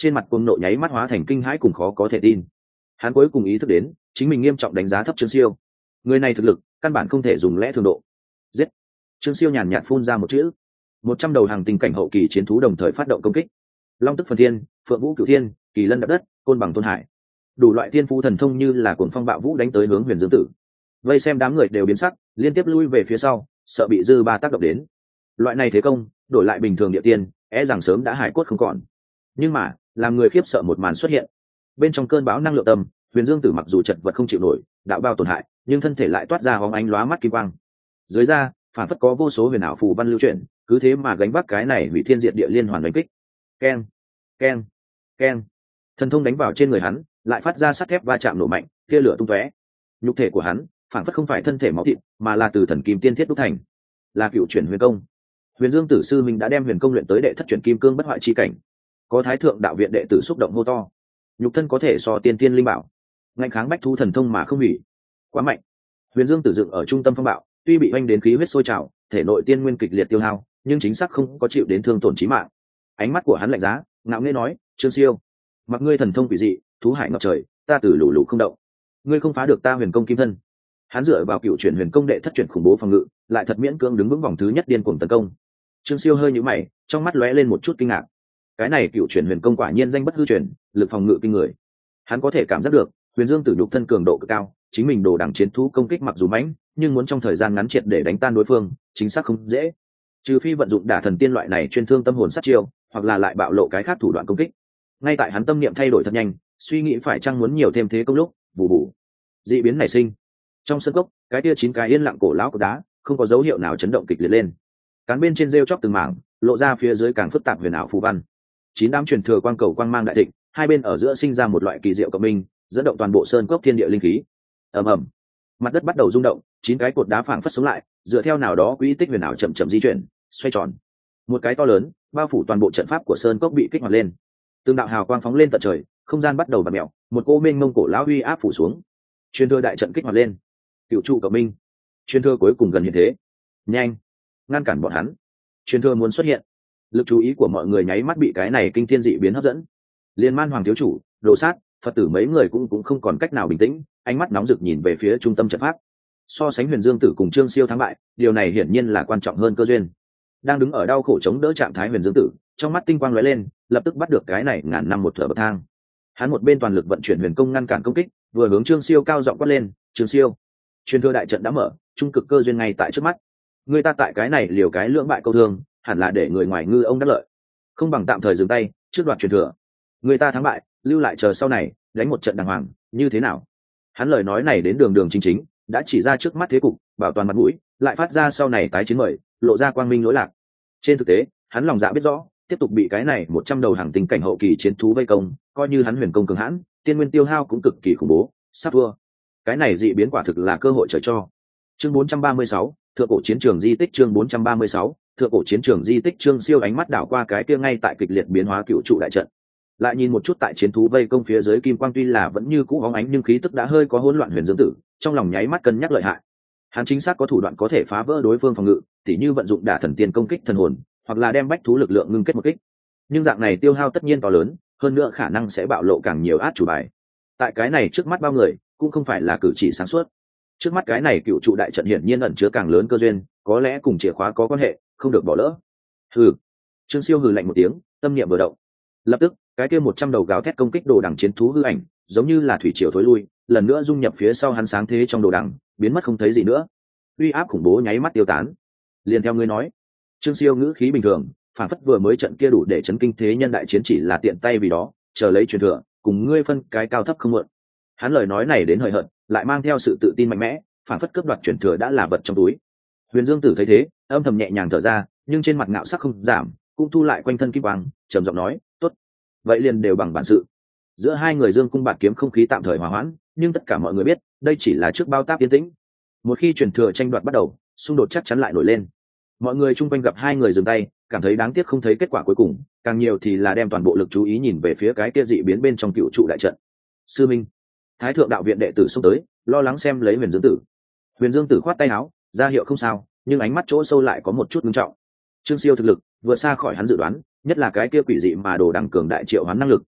trên mặt cuồng nộ nháy mắt hóa thành kinh hãi cùng khó có thể tin. Hắn cuối cùng ý thức đến chính mình nghiêm trọng đánh giá thấp Trương Siêu. Người này thực lực căn bản không thể dùng lẽ thường độ. Giết! Trương Siêu nhàn nhạt phun ra một chữ. Một trăm đầu hàng tình cảnh hậu kỳ chiến thú đồng thời phát động công kích. Long tức phần thiên, phượng vũ cửu thiên, kỳ lân đạp đất, côn bằng tôn hải, đủ loại thiên phú thần thông như là cuồng phong bạo vũ đánh tới hướng Huyền Dương Tử. Vây xem đám người đều biến sắc, liên tiếp lui về phía sau, sợ bị dư ba tác động đến. Loại này thế công, đổi lại bình thường địa tiên, e rằng sớm đã hải cốt không còn. Nhưng mà, làm người khiếp sợ một màn xuất hiện. Bên trong cơn bão năng lượng tâm, Huyền Dương Tử mặc dù chật vật không chịu nổi, đạo bao tổn hại, nhưng thân thể lại toát ra hóng ánh lóa mắt kim quang. Dưới da, phản phất có vô số huyền ảo phù văn lưu chuyển, cứ thế mà gánh vác cái này hủy thiên diệt địa liên hoàn đánh kích. Keng, keng, keng. Thần thông đánh vào trên người hắn, lại phát ra sắt thép va chạm nổ mạnh, tia lửa tung tóe. Nhục thể của hắn, phản phất không phải thân thể máu thịt, mà là từ thần kim tiên thiết đúc thành, là cựu chuyển huyền công. Huyền Dương Tử sư minh đã đem huyền công luyện tới đệ thất chuyển kim cương bất hoại chi cảnh. Có Thái thượng đạo viện đệ tử xúc động hô to, nhục thân có thể so tiên tiên linh bảo, ngạnh kháng bách thú thần thông mà không hủy, quá mạnh. Huyền Dương Tử dựng ở trung tâm phong bạo, tuy bị oanh đến khí huyết sôi trào, thể nội tiên nguyên kịch liệt tiêu hao, nhưng chính xác không có chịu đến thương tổn chí mạng. Ánh mắt của hắn lạnh giá, ngạo nghễ nói, Trương Siêu, mặc ngươi thần thông quỷ dị, thú hải ngập trời, ta từ lù lù không động, ngươi không phá được ta huyền công kim thân. Hắn dựa vào cựu chuyển huyền công đệ thất chuyển khủng bố phòng ngự, lại thật miễn cưỡng đứng vững vòng thứ nhất điên cuồng tấn công. Trương Siêu hơi nhíu mày, trong mắt lóe lên một chút kinh ngạc. Cái này cựu chuyển huyền công quả nhiên danh bất hư truyền, lực phòng ngự kinh người. Hắn có thể cảm giác được, Huyền Dương Tử nhục thân cường độ cực cao, chính mình đồ đẳng chiến thú công kích mặc dù mãnh, nhưng muốn trong thời gian ngắn triệt để đánh tan đối phương, chính xác không dễ. Trừ phi vận dụng đả thần tiên loại này chuyên thương tâm hồn sát chiêu, hoặc là lại bạo lộ cái khác thủ đoạn công kích. Ngay tại hắn tâm niệm thay đổi thật nhanh, suy nghĩ phải chăng muốn nhiều thêm thế công lúc, bù bù, dị biến nảy sinh. Trong sân cốc, cái kia chín cái yên lặng cổ lão của đá, không có dấu hiệu nào chấn động kịch liệt lên. Cán bên trên rêu chóc từng mảng, lộ ra phía dưới càng phức tạp huyền ảo phù văn. Chín đám truyền thừa quang cầu quang mang đại thịnh, hai bên ở giữa sinh ra một loại kỳ diệu cộng minh, dẫn động toàn bộ sơn cốc thiên địa linh khí. Ầm ầm, mặt đất bắt đầu rung động, chín cái cột đá phảng phất sống lại, dựa theo nào đó quỹ tích huyền ảo chậm chậm di chuyển, xoay tròn. Một cái to lớn, bao phủ toàn bộ trận pháp của sơn cốc bị kích hoạt lên. Từng đạo hào quang phóng lên tận trời, không gian bắt đầu vặn mèo, một cô mênh mông cổ lão uy áp phủ xuống. Truyền thừa đại trận kích hoạt lên. Cựu trụ cộng minh, truyền thừa cuối cùng gần hiện thế. Nhanh, ngăn cản bọn hắn. Truyền thừa muốn xuất hiện. Lực chú ý của mọi người nháy mắt bị cái này kinh thiên dị biến hấp dẫn. Liên Man Hoàng thiếu chủ, Đồ Sát, Phật tử mấy người cũng cũng không còn cách nào bình tĩnh, ánh mắt nóng rực nhìn về phía trung tâm trận pháp. So sánh Huyền Dương Tử cùng Trương Siêu thắng bại, điều này hiển nhiên là quan trọng hơn cơ duyên. Đang đứng ở đau khổ chống đỡ trạng thái Huyền Dương Tử, trong mắt tinh quang lóe lên, lập tức bắt được cái này ngàn năm một thở bậc thang. Hắn một bên toàn lực vận chuyển huyền công ngăn cản công kích, vừa hướng Trương Siêu cao giọng quát lên, "Trương Siêu, truyền thừa đại trận đã mở, trung cực cơ duyên ngay tại trước mắt. Người ta tại cái này liều cái lưỡng bại câu thương, hẳn là để người ngoài ngư ông đắc lợi, không bằng tạm thời dừng tay, trước đoạt truyền thừa. Người ta thắng bại, lưu lại chờ sau này, đánh một trận đàng hoàng, như thế nào?" Hắn lời nói này đến đường đường chính chính, đã chỉ ra trước mắt thế cục, bảo toàn mặt mũi, lại phát ra sau này tái chiến mời, lộ ra quang minh lỗi lạc. Trên thực tế, hắn lòng dạ biết rõ, tiếp tục bị cái này một trăm đầu hàng tình cảnh hậu kỳ chiến thú vây công, coi như hắn huyền công cường hãn, tiên nguyên tiêu hao cũng cực kỳ khủng bố, sắp thua. Cái này dị biến quả thực là cơ hội trời cho. Chương bốn trăm ba mươi sáu, thượng cổ chiến trường di tích. Chương bốn trăm ba mươi sáu, thượng cổ chiến trường di tích. Trương Siêu ánh mắt đảo qua cái kia ngay tại kịch liệt biến hóa cựu trụ đại trận, lại nhìn một chút tại chiến thú vây công phía dưới kim quang, tuy là vẫn như cũ hóng ánh nhưng khí tức đã hơi có hỗn loạn. Huyền Dương Tử trong lòng nháy mắt cân nhắc lợi hại. Hắn chính xác có thủ đoạn có thể phá vỡ đối phương phòng ngự, tỉ như vận dụng đả thần tiên công kích thần hồn, hoặc là đem bách thú lực lượng ngưng kết một kích. Nhưng dạng này tiêu hao tất nhiên to lớn, hơn nữa khả năng sẽ bạo lộ càng nhiều át chủ bài. Tại cái này trước mắt bao người, cũng không phải là cử chỉ sáng suốt. Trước mắt cái này cựu trụ đại trận hiển nhiên ẩn chứa càng lớn cơ duyên, có lẽ cùng chìa khóa có quan hệ, không được bỏ lỡ. Hừ. Trương Siêu hừ lạnh một tiếng, tâm niệm vừa động. Lập tức, cái kia một trăm đầu gào thét công kích đồ đằng chiến thú hư ảnh, giống như là thủy triều thối lui, lần nữa dung nhập phía sau hắn sáng thế trong đồ đằng, biến mất không thấy gì nữa. Uy áp khủng bố nháy mắt tiêu tán. Liền theo ngươi nói. Trương Siêu ngữ khí bình thường, phản phất vừa mới trận kia đủ để chấn kinh thế nhân đại chiến chỉ là tiện tay vì đó, chờ lấy truyền thừa, cùng ngươi phân cái cao thấp không mượn. Hắn lời nói này đến hời hợt, lại mang theo sự tự tin mạnh mẽ, phản phất cướp đoạt truyền thừa đã là vật trong túi. Huyền Dương Tử thấy thế, âm thầm nhẹ nhàng thở ra, nhưng trên mặt ngạo sắc không giảm, cũng thu lại quanh thân kim quang, trầm giọng nói, "Tốt, vậy liền đều bằng bản sự." Giữa hai người dương cung bạt kiếm không khí tạm thời hòa hoãn, nhưng tất cả mọi người biết, đây chỉ là trước bao táp yên tĩnh. Một khi truyền thừa tranh đoạt bắt đầu, xung đột chắc chắn lại nổi lên. Mọi người chung quanh gặp hai người dừng tay, cảm thấy đáng tiếc không thấy kết quả cuối cùng, càng nhiều thì là đem toàn bộ lực chú ý nhìn về phía cái kia dị biến bên trong cựu trụ đại trận. Sư minh, Thái thượng đạo viện đệ tử xông tới, lo lắng xem lấy Huyền Dương Tử. Huyền Dương Tử khoát tay áo, ra hiệu không sao, nhưng ánh mắt chỗ sâu lại có một chút nghiêm trọng. Trương Siêu thực lực vượt xa khỏi hắn dự đoán, nhất là cái kia quỷ dị mà đồ đẳng cường đại triệu hoán năng lực,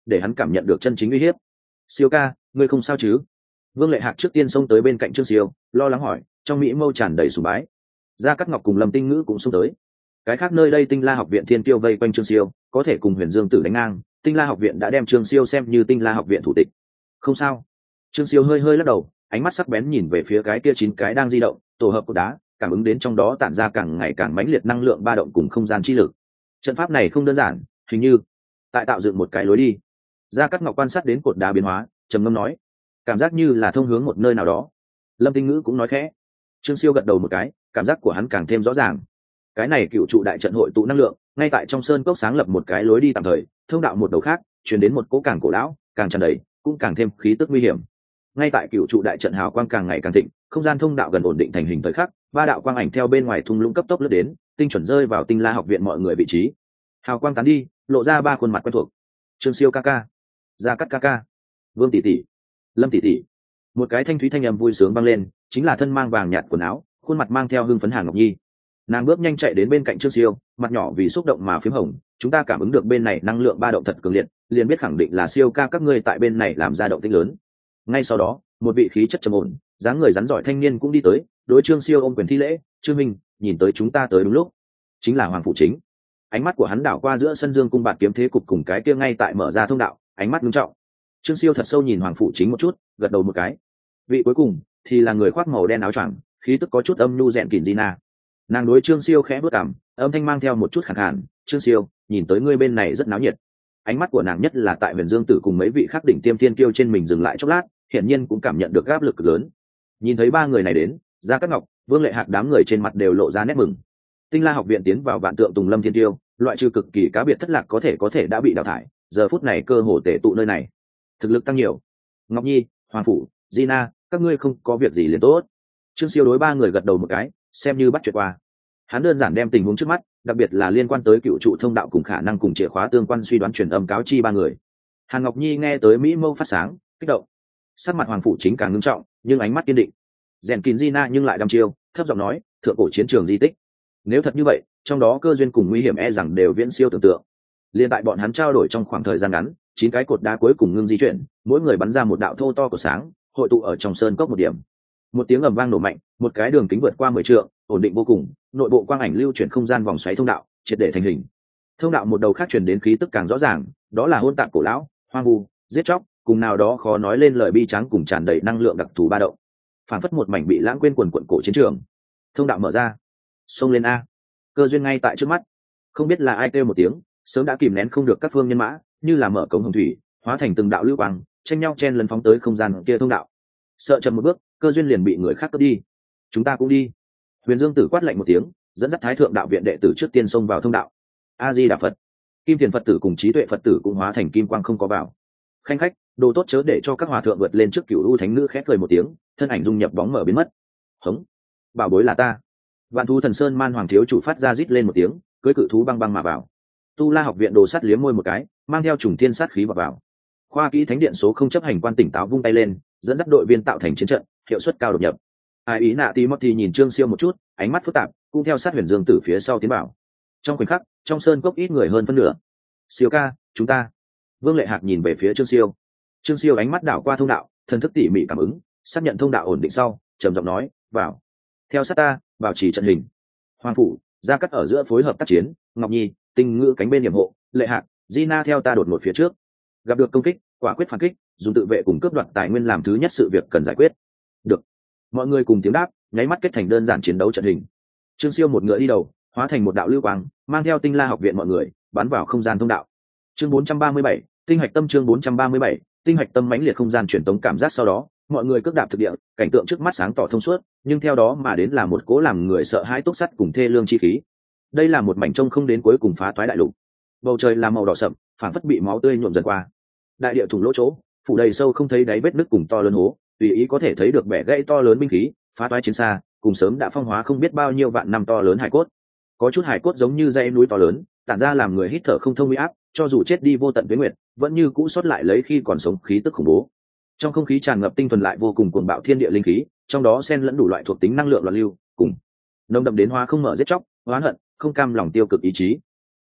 để hắn cảm nhận được chân chính uy hiếp. Siêu ca, ngươi không sao chứ? Vương Lệ Hạc trước tiên xông tới bên cạnh Trương Siêu, lo lắng hỏi, trong mỹ mâu tràn đầy sùng bái. Gia Cát Ngọc cùng Lâm Tinh Ngữ cũng xông tới. Cái khác nơi đây Tinh La học viện thiên kiêu vây quanh Trương Siêu, có thể cùng Huyền Dương Tử đánh ngang. Tinh La học viện đã đem Trương Siêu xem như Tinh La học viện thủ tịch. Không sao. Trương Siêu hơi hơi lắc đầu, ánh mắt sắc bén nhìn về phía cái kia chín cái đang di động, tổ hợp cột đá, cảm ứng đến trong đó tản ra càng ngày càng mãnh liệt năng lượng ba động cùng không gian chi lực. Trận pháp này không đơn giản, hình như tại tạo dựng một cái lối đi. Gia Cát Ngọc quan sát đến cột đá biến hóa, trầm ngâm nói, cảm giác như là thông hướng một nơi nào đó. Lâm Tinh Ngữ cũng nói khẽ. Trương Siêu gật đầu một cái, cảm giác của hắn càng thêm rõ ràng. Cái này cựu trụ đại trận hội tụ năng lượng, ngay tại trong sơn cốc sáng lập một cái lối đi tạm thời, thông đạo một đầu khác, truyền đến một cỗ càng cổ lão, càng tràn đầy, cũng càng thêm khí tức nguy hiểm. Ngay tại cựu trụ đại trận hào quang càng ngày càng thịnh, không gian thông đạo gần ổn định thành hình thời khắc, ba đạo quang ảnh theo bên ngoài thung lũng cấp tốc lướt đến, tinh chuẩn rơi vào Tinh La học viện mọi người vị trí. Hào quang tán đi, lộ ra ba khuôn mặt quen thuộc. Trương Siêu ca ca, Gia Cát ca ca, Vương tỷ tỷ, Lâm tỷ tỷ. Một cái thanh thúy thanh âm vui sướng vang lên, chính là thân mang vàng nhạt quần áo, khuôn mặt mang theo hưng phấn Hàn Ngọc Nhi. Nàng bước nhanh chạy đến bên cạnh Trương Siêu, mặt nhỏ vì xúc động mà phím hồng. Chúng ta cảm ứng được bên này năng lượng ba động thật cường liệt, liền biết khẳng định là Siêu ca các ngươi tại bên này làm ra động tĩnh lớn. Ngay sau đó, một vị khí chất trầm ổn, dáng người rắn giỏi thanh niên cũng đi tới, đối Trương Siêu ôm quyền thi lễ. Trương minh, nhìn tới chúng ta tới đúng lúc. Chính là Hoàng Phủ Chính. Ánh mắt của hắn đảo qua giữa sân dương cung bạt kiếm thế cục cùng cái kia ngay tại mở ra thông đạo, ánh mắt nghiêm trọng. Trương Siêu thật sâu nhìn Hoàng Phủ Chính một chút, gật đầu một cái. Vị cuối cùng thì là người khoác màu đen áo choàng, khí tức có chút âm nhu rèn kỉn Gina. Nàng đối Trương Siêu khẽ bước cằm, âm thanh mang theo một chút khàn khàn. Trương Siêu, nhìn tới ngươi bên này rất náo nhiệt. Ánh mắt của nàng nhất là tại Huyền Dương Tử cùng mấy vị khác đỉnh tiêm thiên kiêu trên mình dừng lại chốc lát, hiển nhiên cũng cảm nhận được áp lực cực lớn. Nhìn thấy ba người này đến, Gia Cát Ngọc, Vương Lệ Hạc đám người trên mặt đều lộ ra nét mừng. Tinh La học viện tiến vào vạn tượng Tùng Lâm Thiên Tiêu, loại trừ cực kỳ cá biệt thất lạc có thể có thể đã bị đào thải, giờ phút này cơ hồ tề tụ nơi này, thực lực tăng nhiều. Ngọc Nhi, Hoàng Phủ, Gina, các ngươi không có việc gì liền tốt. Trương Siêu đối ba người gật đầu một cái, xem như bắt chuyện qua. Hắn đơn giản đem tình huống trước mắt, đặc biệt là liên quan tới cựu trụ thông đạo cùng khả năng cùng chìa khóa tương quan suy đoán truyền âm cáo chi ba người. Hàn Ngọc Nhi nghe tới mỹ mâu phát sáng, kích động. Sắc mặt Hoàng Phủ Chính càng ngưng trọng, nhưng ánh mắt kiên định. Rèn kín Gina nhưng lại đăm chiêu, thấp giọng nói, thượng cổ chiến trường di tích. Nếu thật như vậy, trong đó cơ duyên cùng nguy hiểm e rằng đều viễn siêu tưởng tượng. Liên tại bọn hắn trao đổi trong khoảng thời gian ngắn, chín cái cột đá cuối cùng ngưng di chuyển, mỗi người bắn ra một đạo thô to của sáng, hội tụ ở trong sơn cốc một điểm. Một tiếng ầm vang nổ mạnh, một cái đường kính vượt qua mười trượng, ổn định vô cùng, nội bộ quang ảnh lưu chuyển không gian vòng xoáy thông đạo, triệt để thành hình. Thông đạo một đầu khác truyền đến khí tức càng rõ ràng, đó là hôn tạp cổ lão, hoang vu, giết chóc, cùng nào đó khó nói lên lời bi tráng cùng tràn đầy năng lượng đặc thù ba động. Phản phất một mảnh bị lãng quên quần quần cổ chiến trường. Thông đạo mở ra, xông lên a. Cơ duyên ngay tại trước mắt. Không biết là ai kêu một tiếng, sớm đã kìm nén không được các phương nhân mã, như là mở cống hồng thủy, hóa thành từng đạo lưu quang, tranh nhau chen lấn phóng tới không gian kia thông đạo. Sợ chậm một bước, cơ duyên liền bị người khác cướp đi. Chúng ta cũng đi. Huyền Dương Tử quát lạnh một tiếng, dẫn dắt Thái Thượng đạo viện đệ tử trước tiên xông vào thông đạo. A Di Đà Phật. Kim Thiền Phật tử cùng Trí Tuệ Phật tử cũng hóa thành kim quang không có vào. Khanh khách, đồ tốt chớ để cho các hòa thượng vượt lên trước Cửu U Thánh Nữ khẽ cười một tiếng, thân ảnh dung nhập bóng mở biến mất. Hống, bảo bối là ta. Vạn Thú Thần Sơn Man Hoàng thiếu chủ phát ra rít lên một tiếng, cưỡi cự thú băng băng mà vào. Tu La học viện đồ sắt liếm môi một cái, mang theo trùng thiên sát khí vào vào. Khoa kỹ thánh điện số không chấp hành quan tỉnh táo vung tay lên, dẫn dắt đội viên tạo thành chiến trận, hiệu suất cao đột nhập. Ai ý nạ Timothy nhìn Trương Siêu một chút, ánh mắt phức tạp, cũng theo sát Huyền Dương Tử phía sau tiến vào. Trong khoảnh khắc, trong sơn cốc ít người hơn phân nửa. Siêu ca, chúng ta. Vương Lệ Hạc nhìn về phía Trương Siêu. Trương Siêu ánh mắt đảo qua thông đạo, thần thức tỉ mỉ cảm ứng, xác nhận thông đạo ổn định sau, trầm giọng nói, vào. Theo sát ta, bảo trì trận hình. Hoàng Phủ, Gia Cát ở giữa phối hợp tác chiến, Ngọc Nhi, Tinh Ngữ cánh bên điểm hộ, Lệ Hạc, Gina theo ta đột ngột phía trước. Gặp được công kích, quả quyết phản kích, dùng tự vệ cùng cướp đoạt tài nguyên làm thứ nhất sự việc cần giải quyết. Được. Mọi người cùng tiếng đáp, nháy mắt kết thành đơn giản chiến đấu trận hình. Trương Siêu một ngựa đi đầu, hóa thành một đạo lưu quang, mang theo Tinh La học viện mọi người, bắn vào không gian thông đạo. Chương bốn trăm ba mươi bảy, tinh hạch tâm chương bốn trăm ba mươi bảy, tinh hạch tâm mãnh liệt không gian truyền tống cảm giác sau đó, mọi người cước đạp thực địa, cảnh tượng trước mắt sáng tỏ thông suốt, nhưng theo đó mà đến là một cố làm người sợ hãi túc sắt cùng thê lương chi khí. Đây là một mảnh trông không đến cuối cùng phá toái đại lục. Bầu trời là màu đỏ sậm, phản phất bị máu tươi nhuộm dần qua. Đại địa thủng lỗ chỗ, phủ đầy sâu không thấy đáy vết nứt cùng to lớn hố, tùy ý có thể thấy được bẻ gãy to lớn binh khí, phá toái chiến xa, cùng sớm đã phong hóa không biết bao nhiêu vạn năm to lớn hải cốt. Có chút hải cốt giống như dãy núi to lớn, tản ra làm người hít thở không thông uy áp, cho dù chết đi vô tận tuyết nguyệt, vẫn như cũ sót lại lấy khi còn sống khí tức khủng bố. Trong không khí tràn ngập tinh thuần lại vô cùng cuồng bạo thiên địa linh khí, trong đó xen lẫn đủ loại thuộc tính năng lượng loạn lưu, cùng nồng đậm đến hóa không mở giết chóc, oán hận, không cam lòng tiêu cực ý chí.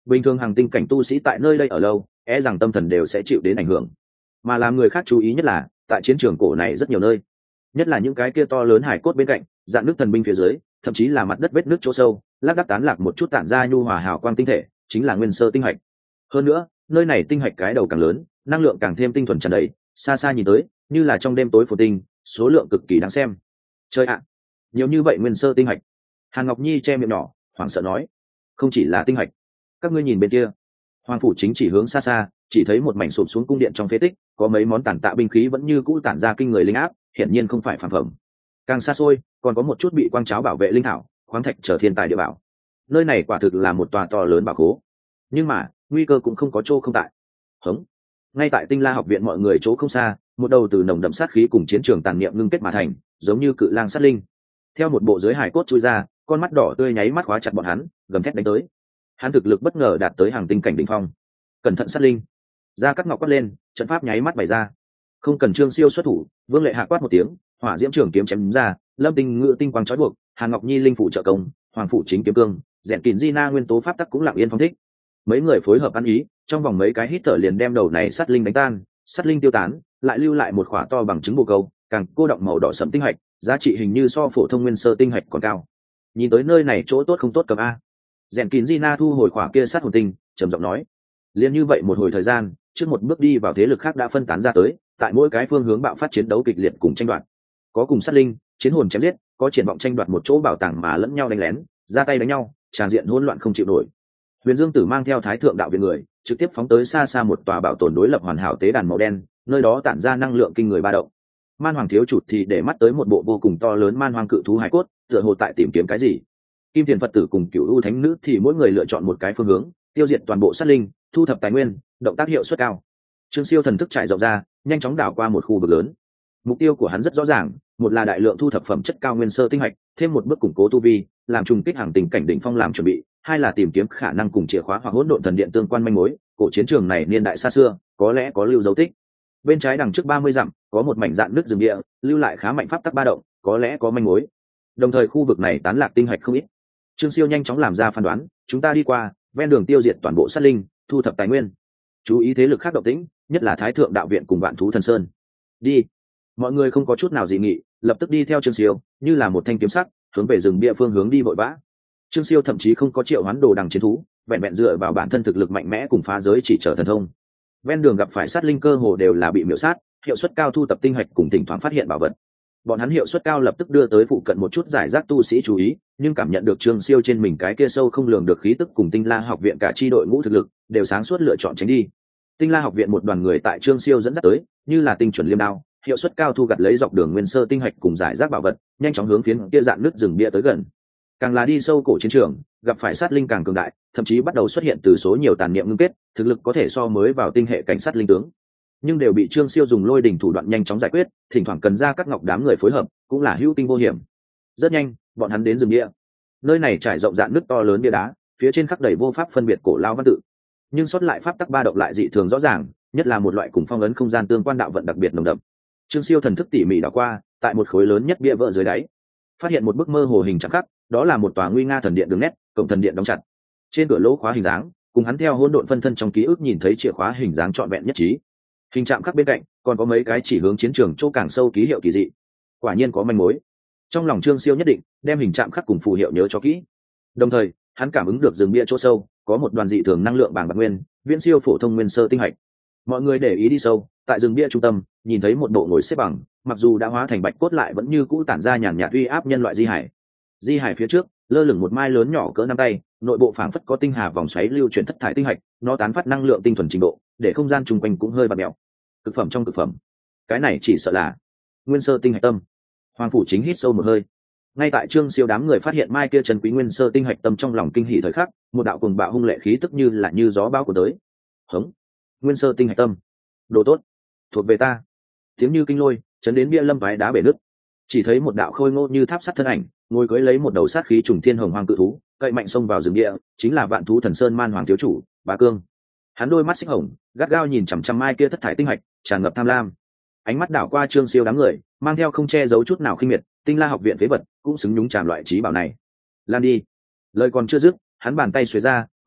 bình thường hàng tinh cảnh tu sĩ tại nơi đây ở lâu e rằng tâm thần đều sẽ chịu đến ảnh hưởng, mà làm người khác chú ý nhất là tại chiến trường cổ này rất nhiều nơi, nhất là những cái kia to lớn hải cốt bên cạnh dạn nước thần binh phía dưới, thậm chí là mặt đất vết nước chỗ sâu lác đác tán lạc một chút tản ra nhu hòa hào quang tinh thể, chính là nguyên sơ tinh hạch. Hơn nữa nơi này tinh hạch cái đầu càng lớn, năng lượng càng thêm tinh thuần tràn đầy, xa xa nhìn tới như là trong đêm tối phồn tinh, số lượng cực kỳ đáng xem. Chơi ạ, nhiều như vậy nguyên sơ tinh hạch! Hàn Ngọc Nhi che miệng nhỏ hoảng sợ nói. Không chỉ là tinh hạch, các ngươi nhìn bên kia. Hoàng phủ chính chỉ hướng xa xa, chỉ thấy một mảnh sụp xuống cung điện trong phế tích, có mấy món tàn tạ binh khí vẫn như cũ tản ra kinh người linh áp, hiển nhiên không phải phản phẩm. Càng xa xôi còn có một chút bị quang cháo bảo vệ linh thảo, khoáng thạch trở thiên tài địa bảo. Nơi này quả thực là một tòa to lớn bảo khố, nhưng mà nguy cơ cũng không có chỗ không tại. Hống! Ngay tại Tinh La học viện mọi người chỗ không xa, một đầu từ nồng đậm sát khí cùng chiến trường tàn niệm ngưng kết mà thành, giống như cự lang sát linh, theo một bộ dưới hải cốt chui ra, con mắt đỏ tươi nháy mắt khóa chặt bọn hắn, gầm thét đánh tới. Hắn thực lực bất ngờ đạt tới hàng tinh cảnh đỉnh phong. Cẩn thận sát linh! Ra cắt ngọc quát lên, trận pháp nháy mắt bày ra. Không cần Trương Siêu xuất thủ, Vương Lệ Hạ quát một tiếng, hỏa diễm trường kiếm chém ra, Lâm Tinh ngự tinh quang trói buộc, Hàn Ngọc Nhi linh phụ trợ công, Hoàng phủ chính kiếm cương, rèn kìn di na nguyên tố pháp tắc cũng lặng yên phong thích. Mấy người phối hợp ăn ý, trong vòng mấy cái hít thở liền đem đầu này sát linh đánh tan, sát linh tiêu tán, lại lưu lại một khỏa to bằng trứng bồ câu, càng cô động màu đỏ sẫm tinh hạch, giá trị hình như so phổ thông nguyên sơ tinh hạch còn cao. Nhìn tới nơi này chỗ tốt không tốt cầm a. Rèn kín Gina thu hồi khỏa kia sát hồn tinh, trầm giọng nói. Liên như vậy một hồi thời gian, trước một bước đi vào thế lực khác đã phân tán ra tới, tại mỗi cái phương hướng bạo phát chiến đấu kịch liệt cùng tranh đoạt. Có cùng sát linh, chiến hồn chém giết, có triển vọng tranh đoạt một chỗ bảo tàng mà lẫn nhau đánh lén, ra tay đánh nhau, tràn diện hỗn loạn không chịu nổi. Huyền Dương Tử mang theo Thái thượng đạo viện người, trực tiếp phóng tới xa xa một tòa bảo tồn đối lập hoàn hảo tế đàn màu đen, nơi đó tản ra năng lượng kinh người ba động. Man Hoàng thiếu chủ thì để mắt tới một bộ vô cùng to lớn man hoàng cự thú hải cốt, tựa hồ tại tìm kiếm cái gì. Kim Tiền Phật tử cùng Cửu U Thánh nữ thì mỗi người lựa chọn một cái phương hướng, tiêu diệt toàn bộ sát linh, thu thập tài nguyên, động tác hiệu suất cao. Trương Siêu thần thức trải rộng ra, nhanh chóng đảo qua một khu vực lớn. Mục tiêu của hắn rất rõ ràng, một là đại lượng thu thập phẩm chất cao nguyên sơ tinh hạch, thêm một bước củng cố tu vi, làm trùng kích hàng tình cảnh đỉnh phong làm chuẩn bị, hai là tìm kiếm khả năng cùng chìa khóa hoặc hỗn độn thần điện tương quan manh mối. Cổ chiến trường này niên đại xa xưa, có lẽ có lưu dấu tích. Bên trái đằng trước ba mươi dặm, có một mảnh dạn nước rừng địa, lưu lại khá mạnh pháp tắc ba động, có lẽ có manh mối. Đồng thời khu vực này tán lạc tinh hạch không ít. Trương Siêu nhanh chóng làm ra phán đoán, chúng ta đi qua, ven đường tiêu diệt toàn bộ sát linh, thu thập tài nguyên. Chú ý thế lực khác động tĩnh, nhất là Thái thượng đạo viện cùng Vạn thú thần sơn. Đi. Mọi người không có chút nào dị nghị, lập tức đi theo Trương Siêu, như là một thanh kiếm sắc, hướng về rừng bia phương hướng đi vội vã. Trương Siêu thậm chí không có triệu hoán đồ đằng chiến thú, vẹn vẹn dựa vào bản thân thực lực mạnh mẽ cùng phá giới chỉ trở thần thông. Ven đường gặp phải sát linh cơ hồ đều là bị miểu sát, hiệu suất cao thu tập tinh hạch cùng thỉnh thoảng phát hiện bảo vật. Bọn hắn hiệu suất cao lập tức đưa tới phụ cận một chút giải rác tu sĩ chú ý, nhưng cảm nhận được Trương Siêu trên mình cái kia sâu không lường được khí tức cùng Tinh La học viện cả chi đội ngũ thực lực, đều sáng suốt lựa chọn tránh đi. Tinh La học viện một đoàn người tại Trương Siêu dẫn dắt tới, như là tinh chuẩn liêm đao, hiệu suất cao thu gặt lấy dọc đường nguyên sơ tinh hạch cùng giải rác bảo vật, nhanh chóng hướng phiến kia dạn nước rừng bia tới gần. Càng là đi sâu cổ chiến trường, gặp phải sát linh càng cường đại, thậm chí bắt đầu xuất hiện từ số nhiều tàn niệm ngưng kết, thực lực có thể so mới vào tinh hệ cảnh sát linh tướng, nhưng đều bị Trương Siêu dùng lôi đỉnh thủ đoạn nhanh chóng giải quyết, thỉnh thoảng cần ra các ngọc đám người phối hợp, cũng là hữu kinh vô hiểm. Rất nhanh, bọn hắn đến rừng địa. Nơi này trải rộng dạn nước to lớn bia đá, phía trên khắc đầy vô pháp phân biệt cổ lao văn tự, nhưng sót lại pháp tắc ba động lại dị thường rõ ràng, nhất là một loại cùng phong ấn không gian tương quan đạo vận đặc biệt nồng đậm. Trương Siêu thần thức tỉ mỉ đảo qua, tại một khối lớn nhất bia vỡ dưới đáy, phát hiện một bức mơ hồ hình chạm khắc, đó là một tòa nguy nga thần điện đường nét, cổng thần điện đóng chặt. Trên cửa lỗ khóa hình dáng, cùng hắn theo hỗn độn phân thân trong ký ức nhìn thấy chìa khóa hình dáng trọn vẹn nhất trí. Hình chạm khắc bên cạnh, còn có mấy cái chỉ hướng chiến trường chỗ càng sâu ký hiệu kỳ dị. Quả nhiên có manh mối. Trong lòng Trương Siêu nhất định đem hình chạm khắc cùng phù hiệu nhớ cho kỹ. Đồng thời, hắn cảm ứng được rừng bia chỗ sâu có một đoàn dị thường năng lượng bàng bạc nguyên, viễn siêu phổ thông nguyên sơ tinh hạch. Mọi người để ý đi sâu, tại rừng bia trung tâm, nhìn thấy một bộ ngồi xếp bằng, mặc dù đã hóa thành bạch cốt lại vẫn như cũ tản ra nhàn nhạt uy áp nhân loại di hải. Di hải phía trước, lơ lửng một mai lớn nhỏ cỡ nắm tay, nội bộ phảng phất có tinh hà vòng xoáy lưu chuyển thất thải tinh hạch, nó tán phát năng lượng tinh thuần trình độ, để không gian chung quanh cũng hơi bạt mèo. Cực phẩm trong cực phẩm, cái này chỉ sợ là nguyên sơ tinh hạch tâm. Hoàng phủ chính hít sâu một hơi. Ngay tại Trương Siêu đám người phát hiện mai kia trần quý nguyên sơ tinh hạch tâm trong lòng kinh hỉ thời khắc, một đạo cuồng bạo hung lệ khí tức như là như gió bão của tới. Hống, nguyên sơ tinh hạch tâm, đồ tốt, thuộc về ta. Tiếng như kinh lôi, chấn đến bia lâm vái đá bể nứt. Chỉ thấy một đạo khôi ngô như tháp sắt thân ảnh, ngồi cưỡi lấy một đầu sát khí trùng thiên hồng hoàng cự thú, cậy mạnh xông vào rừng địa, chính là Vạn thú thần sơn Man Hoàng thiếu chủ, Bá Cương. Hắn đôi mắt xích hồng, gắt gao nhìn chằm chằm mai kia thất thải tinh hạch, tràn ngập tham lam. Ánh mắt đảo qua Trương Siêu đám người, mang theo không che giấu chút nào khinh miệt, Tinh La học viện phế vật, cũng xứng nhúng chàm loại trí bảo này. Lan đi. Lời còn chưa dứt, hắn bàn tay xuề ra,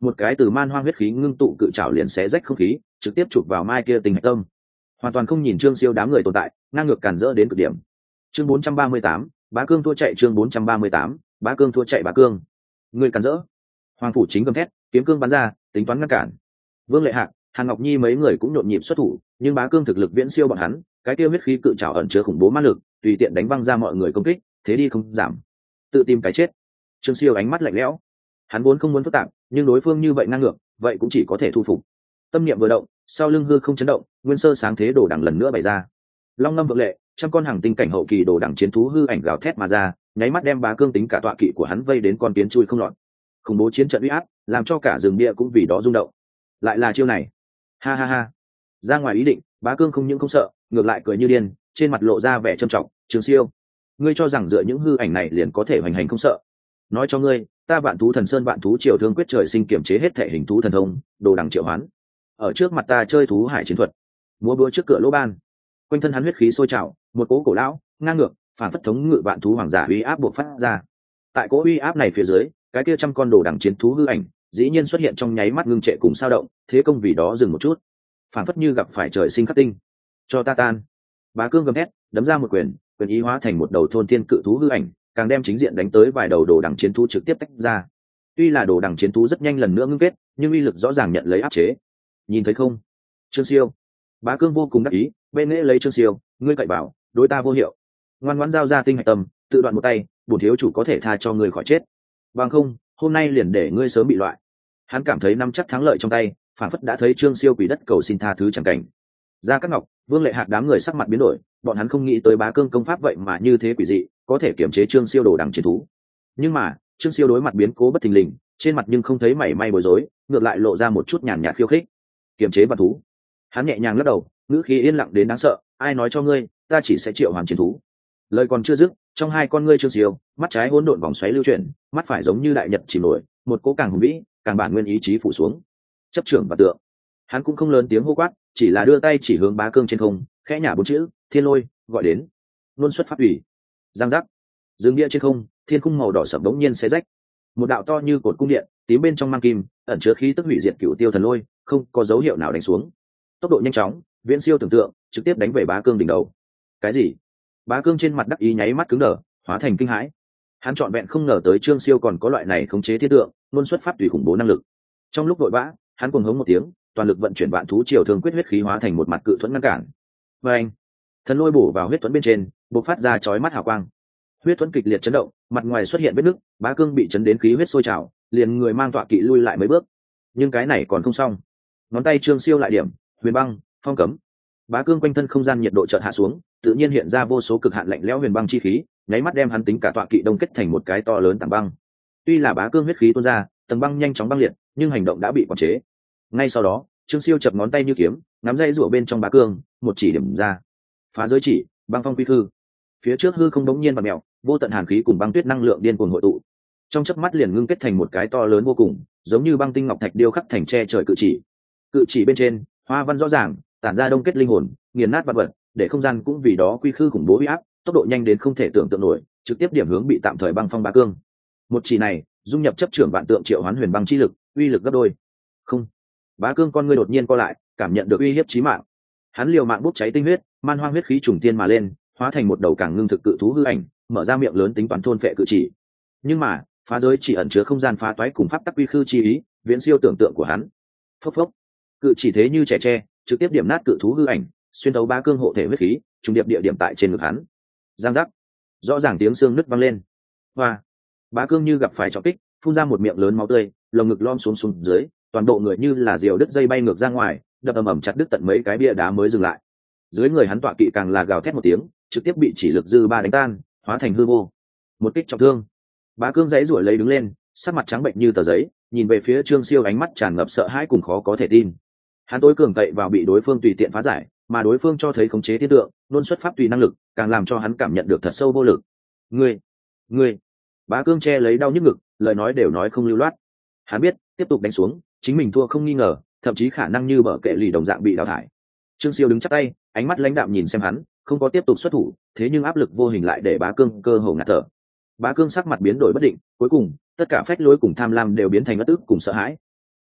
một cái từ man hoang huyết khí ngưng tụ cự trảo liền xé rách không khí, trực tiếp chụp vào mai kia tình hạch tâm, hoàn toàn không nhìn Trương Siêu đám người tồn tại, ngang ngược cản rỡ đến cực điểm. Chương bốn trăm ba mươi tám, Bá Cương thua chạy. Chương bốn trăm ba mươi tám, Bá Cương thua chạy. Bá Cương, người cản rỡ! Hoàng phủ chính gầm thét, kiếm cương bắn ra, tính toán ngăn cản. Vương Lệ Hạc, Hàn Ngọc Nhi mấy người cũng nhộn nhịp xuất thủ, nhưng Bá Cương thực lực viễn siêu bọn hắn, cái kia huyết khí cự trảo ẩn chứa khủng bố ma lực, tùy tiện đánh văng ra mọi người công kích, thế đi không giảm, tự tìm cái chết. Trương Siêu ánh mắt lạnh lẽo, hắn vốn không muốn phức tạp, nhưng đối phương như vậy ngang ngược, vậy cũng chỉ có thể thu phục. Tâm niệm vừa động, sau lưng hư không chấn động, nguyên sơ sáng thế đồ đằng lần nữa bày ra. Long ngâm vượng lệ, trăm con hàng tinh cảnh hậu kỳ đồ đằng chiến thú hư ảnh gào thét mà ra, nháy mắt đem Bá Cương tính cả tọa kỵ của hắn vây đến con kiến chui không lọt. Khủng bố chiến trận uy áp, làm cho cả rừng bia cũng vì đó rung động. Lại là chiêu này, ha ha ha! Ra ngoài ý định, Bá Cương không những không sợ, ngược lại cười như điên, trên mặt lộ ra vẻ trầm trọng. Trương Siêu, ngươi cho rằng dựa những hư ảnh này liền có thể hoành hành không sợ? Nói cho ngươi, ta Vạn Thú Thần Sơn Vạn Thú Triều Thương Quyết trời sinh kiểm chế hết thể hình thú thần thông, đồ đằng triệu hoán. Ở trước mặt ta chơi thú hải chiến thuật, múa búa trước cửa lỗ ban. Quanh thân hắn huyết khí sôi trào, một cỗ cổ lão, ngang ngược, phản phất thống ngự vạn thú hoàng giả uy áp buộc phát ra. Tại cỗ uy áp này phía dưới, cái kia trăm con đồ đằng chiến thú hư ảnh, dĩ nhiên xuất hiện trong nháy mắt ngưng trệ cùng sao động, thế công vì đó dừng một chút. Phản phất như gặp phải trời sinh khắc tinh. Cho ta tan! Bá Cương gầm thét, đấm ra một quyền, quyền ý hóa thành một đầu thôn thiên cự thú hư ảnh, càng đem chính diện đánh tới vài đầu đồ đằng chiến thú trực tiếp tách ra. Tuy là đồ đằng chiến thú rất nhanh lần nữa ngưng kết, nhưng uy lực rõ ràng nhận lấy áp chế. Nhìn thấy không, Trương Siêu? Bá Cương vô cùng đắc ý, bên nghệ lấy Trương Siêu, ngươi cậy bảo, đối ta vô hiệu. Ngoan ngoãn giao ra tinh hạch tâm, tự đoạn một tay, bổn thiếu chủ có thể tha cho ngươi khỏi chết. Bằng không, hôm nay liền để ngươi sớm bị loại. Hắn cảm thấy nắm chắc thắng lợi trong tay, phản phất đã thấy Trương Siêu quỳ đất cầu xin tha thứ chẳng cảnh. Ra các ngọc, Vương Lệ Hạc đám người sắc mặt biến đổi, bọn hắn không nghĩ tới Bá Cương công pháp vậy mà như thế quỷ dị, có thể kiểm chế Trương Siêu đồ đằng chiến thú. Nhưng mà Trương Siêu đối mặt biến cố bất thình lình, trên mặt nhưng không thấy mảy may bối rối, ngược lại lộ ra một chút nhàn nhạt khiêu khích. Kiểm chế vạn thú? Hắn nhẹ nhàng lắc đầu, ngữ khí yên lặng đến đáng sợ. Ai nói cho ngươi, ta chỉ sẽ triệu hoàn chiến thú? Lời còn chưa dứt, trong hai con ngươi Trương Siêu, mắt trái hỗn độn vòng xoáy lưu chuyển, mắt phải giống như đại nhật chìm nổi, một cỗ càng hùng vĩ, càng bản nguyên ý chí phủ xuống. Chấp trưởng và tượng. Hắn cũng không lớn tiếng hô quát, chỉ là đưa tay chỉ hướng Bá Cương trên không, khẽ nhả bốn chữ, Thiên Lôi, gọi đến. Luân xuất pháp ủy. Giang giác. Dương địa trên không, thiên cung màu đỏ sẫm đống nhiên xé rách. Một đạo to như cột cung điện, tím bên trong mang kim, ẩn chứa khí tức hủy diệt cửu tiêu thần lôi, không có dấu hiệu nào đánh xuống. Tốc độ nhanh chóng, viễn siêu tưởng tượng, trực tiếp đánh về Bá Cương đỉnh đầu. Cái gì? Bá Cương trên mặt đắc ý nháy mắt cứng đờ, hóa thành kinh hãi. Hắn trọn vẹn không ngờ tới Trương Siêu còn có loại này khống chế thiên tượng, luân xuất pháp tùy khủng bố năng lực. Trong lúc vội vã, hắn cuồng hống một tiếng, toàn lực vận chuyển vạn thú triều thương quyết huyết khí hóa thành một mặt cự thuẫn ngăn cản. Và anh, thần lôi bổ vào huyết thuẫn bên trên, bộc phát ra chói mắt hào quang. Huyết thuẫn kịch liệt chấn động, mặt ngoài xuất hiện vết nứt, Bá Cương bị chấn đến khí huyết sôi trào, liền người mang tọa kỵ lui lại mấy bước. Nhưng cái này còn không xong. Ngón tay Trương Siêu lại điểm, huyền băng, phong cấm. Bá Cương quanh thân không gian nhiệt độ chợt hạ xuống, tự nhiên hiện ra vô số cực hạn lạnh lẽo huyền băng chi khí, nháy mắt đem hắn tính cả tọa kỵ đông kết thành một cái to lớn tảng băng. Tuy là Bá Cương huyết khí tuôn ra, tầng băng nhanh chóng băng liệt, nhưng hành động đã bị quản chế. Ngay sau đó, Trương Siêu chập ngón tay như kiếm, nắm dây rủa bên trong Bá Cương, một chỉ điểm ra. Phá giới chỉ, băng phong quy hư. Phía trước hư không đống nhiên bật mèo, vô tận hàn khí cùng băng tuyết năng lượng điên cuồng hội tụ. Trong chớp mắt liền ngưng kết thành một cái to lớn vô cùng, giống như băng tinh ngọc thạch điêu khắc thành che trời cự chỉ. Cự chỉ bên trên, hoa văn rõ ràng, tản ra đông kết linh hồn, nghiền nát vật vật, để không gian cũng vì đó quy khư khủng bố uy áp, tốc độ nhanh đến không thể tưởng tượng nổi, trực tiếp điểm hướng bị tạm thời băng phong Bá Cương. Một chỉ này, dung nhập chấp trưởng vạn tượng triệu hoán huyền băng chi lực, uy lực gấp đôi. Không. Bá Cương con ngươi đột nhiên co lại, cảm nhận được uy hiếp chí mạng. Hắn liều mạng bốc cháy tinh huyết, man hoang huyết khí trùng tiên mà lên, hóa thành một đầu càng ngưng thực cự thú hư ảnh, mở ra miệng lớn tính toán thôn phệ cự chỉ. Nhưng mà, phá giới chỉ ẩn chứa không gian phá toái cùng pháp tắc quy khư chi ý, viễn siêu tưởng tượng của hắn. Phốc phốc. Cự chỉ thế như trẻ tre, trực tiếp điểm nát cự thú hư ảnh, xuyên thấu Bá Cương hộ thể huyết khí, trùng điệp địa điểm tại trên ngực hắn. Giang giác. Rõ ràng tiếng xương nứt vang lên. Hoa. Bá Cương như gặp phải trọng kích, phun ra một miệng lớn máu tươi, lồng ngực lom xuống xuống dưới, toàn bộ người như là diều đứt dây bay ngược ra ngoài, đập ầm ầm chặt đứt tận mấy cái bia đá mới dừng lại. Dưới người hắn tọa kỵ càng là gào thét một tiếng, trực tiếp bị chỉ lực dư ba đánh tan, hóa thành hư vô. Một kích trọng thương. Bá Cương giãy giụa lấy đứng lên, sắc mặt trắng bệnh như tờ giấy, nhìn về phía Trương Siêu ánh mắt tràn ngập sợ hãi cùng khó có thể tin. Hắn tối cường cậy vào bị đối phương tùy tiện phá giải, mà đối phương cho thấy khống chế thiên tượng, luôn xuất pháp tùy năng lực, càng làm cho hắn cảm nhận được thật sâu vô lực. Ngươi, ngươi. Bá Cương che lấy đau nhức ngực, lời nói đều nói không lưu loát. Hắn biết, tiếp tục đánh xuống, chính mình thua không nghi ngờ, thậm chí khả năng như bờ kệ lì đồng dạng bị đào thải. Trương Siêu đứng chắp tay, ánh mắt lãnh đạm nhìn xem hắn, không có tiếp tục xuất thủ, thế nhưng áp lực vô hình lại để Bá Cương cơ hồ ngạt thở. Bá Cương sắc mặt biến đổi bất định, cuối cùng, tất cả phách lối cùng tham lam đều biến thành bất ức cùng sợ hãi.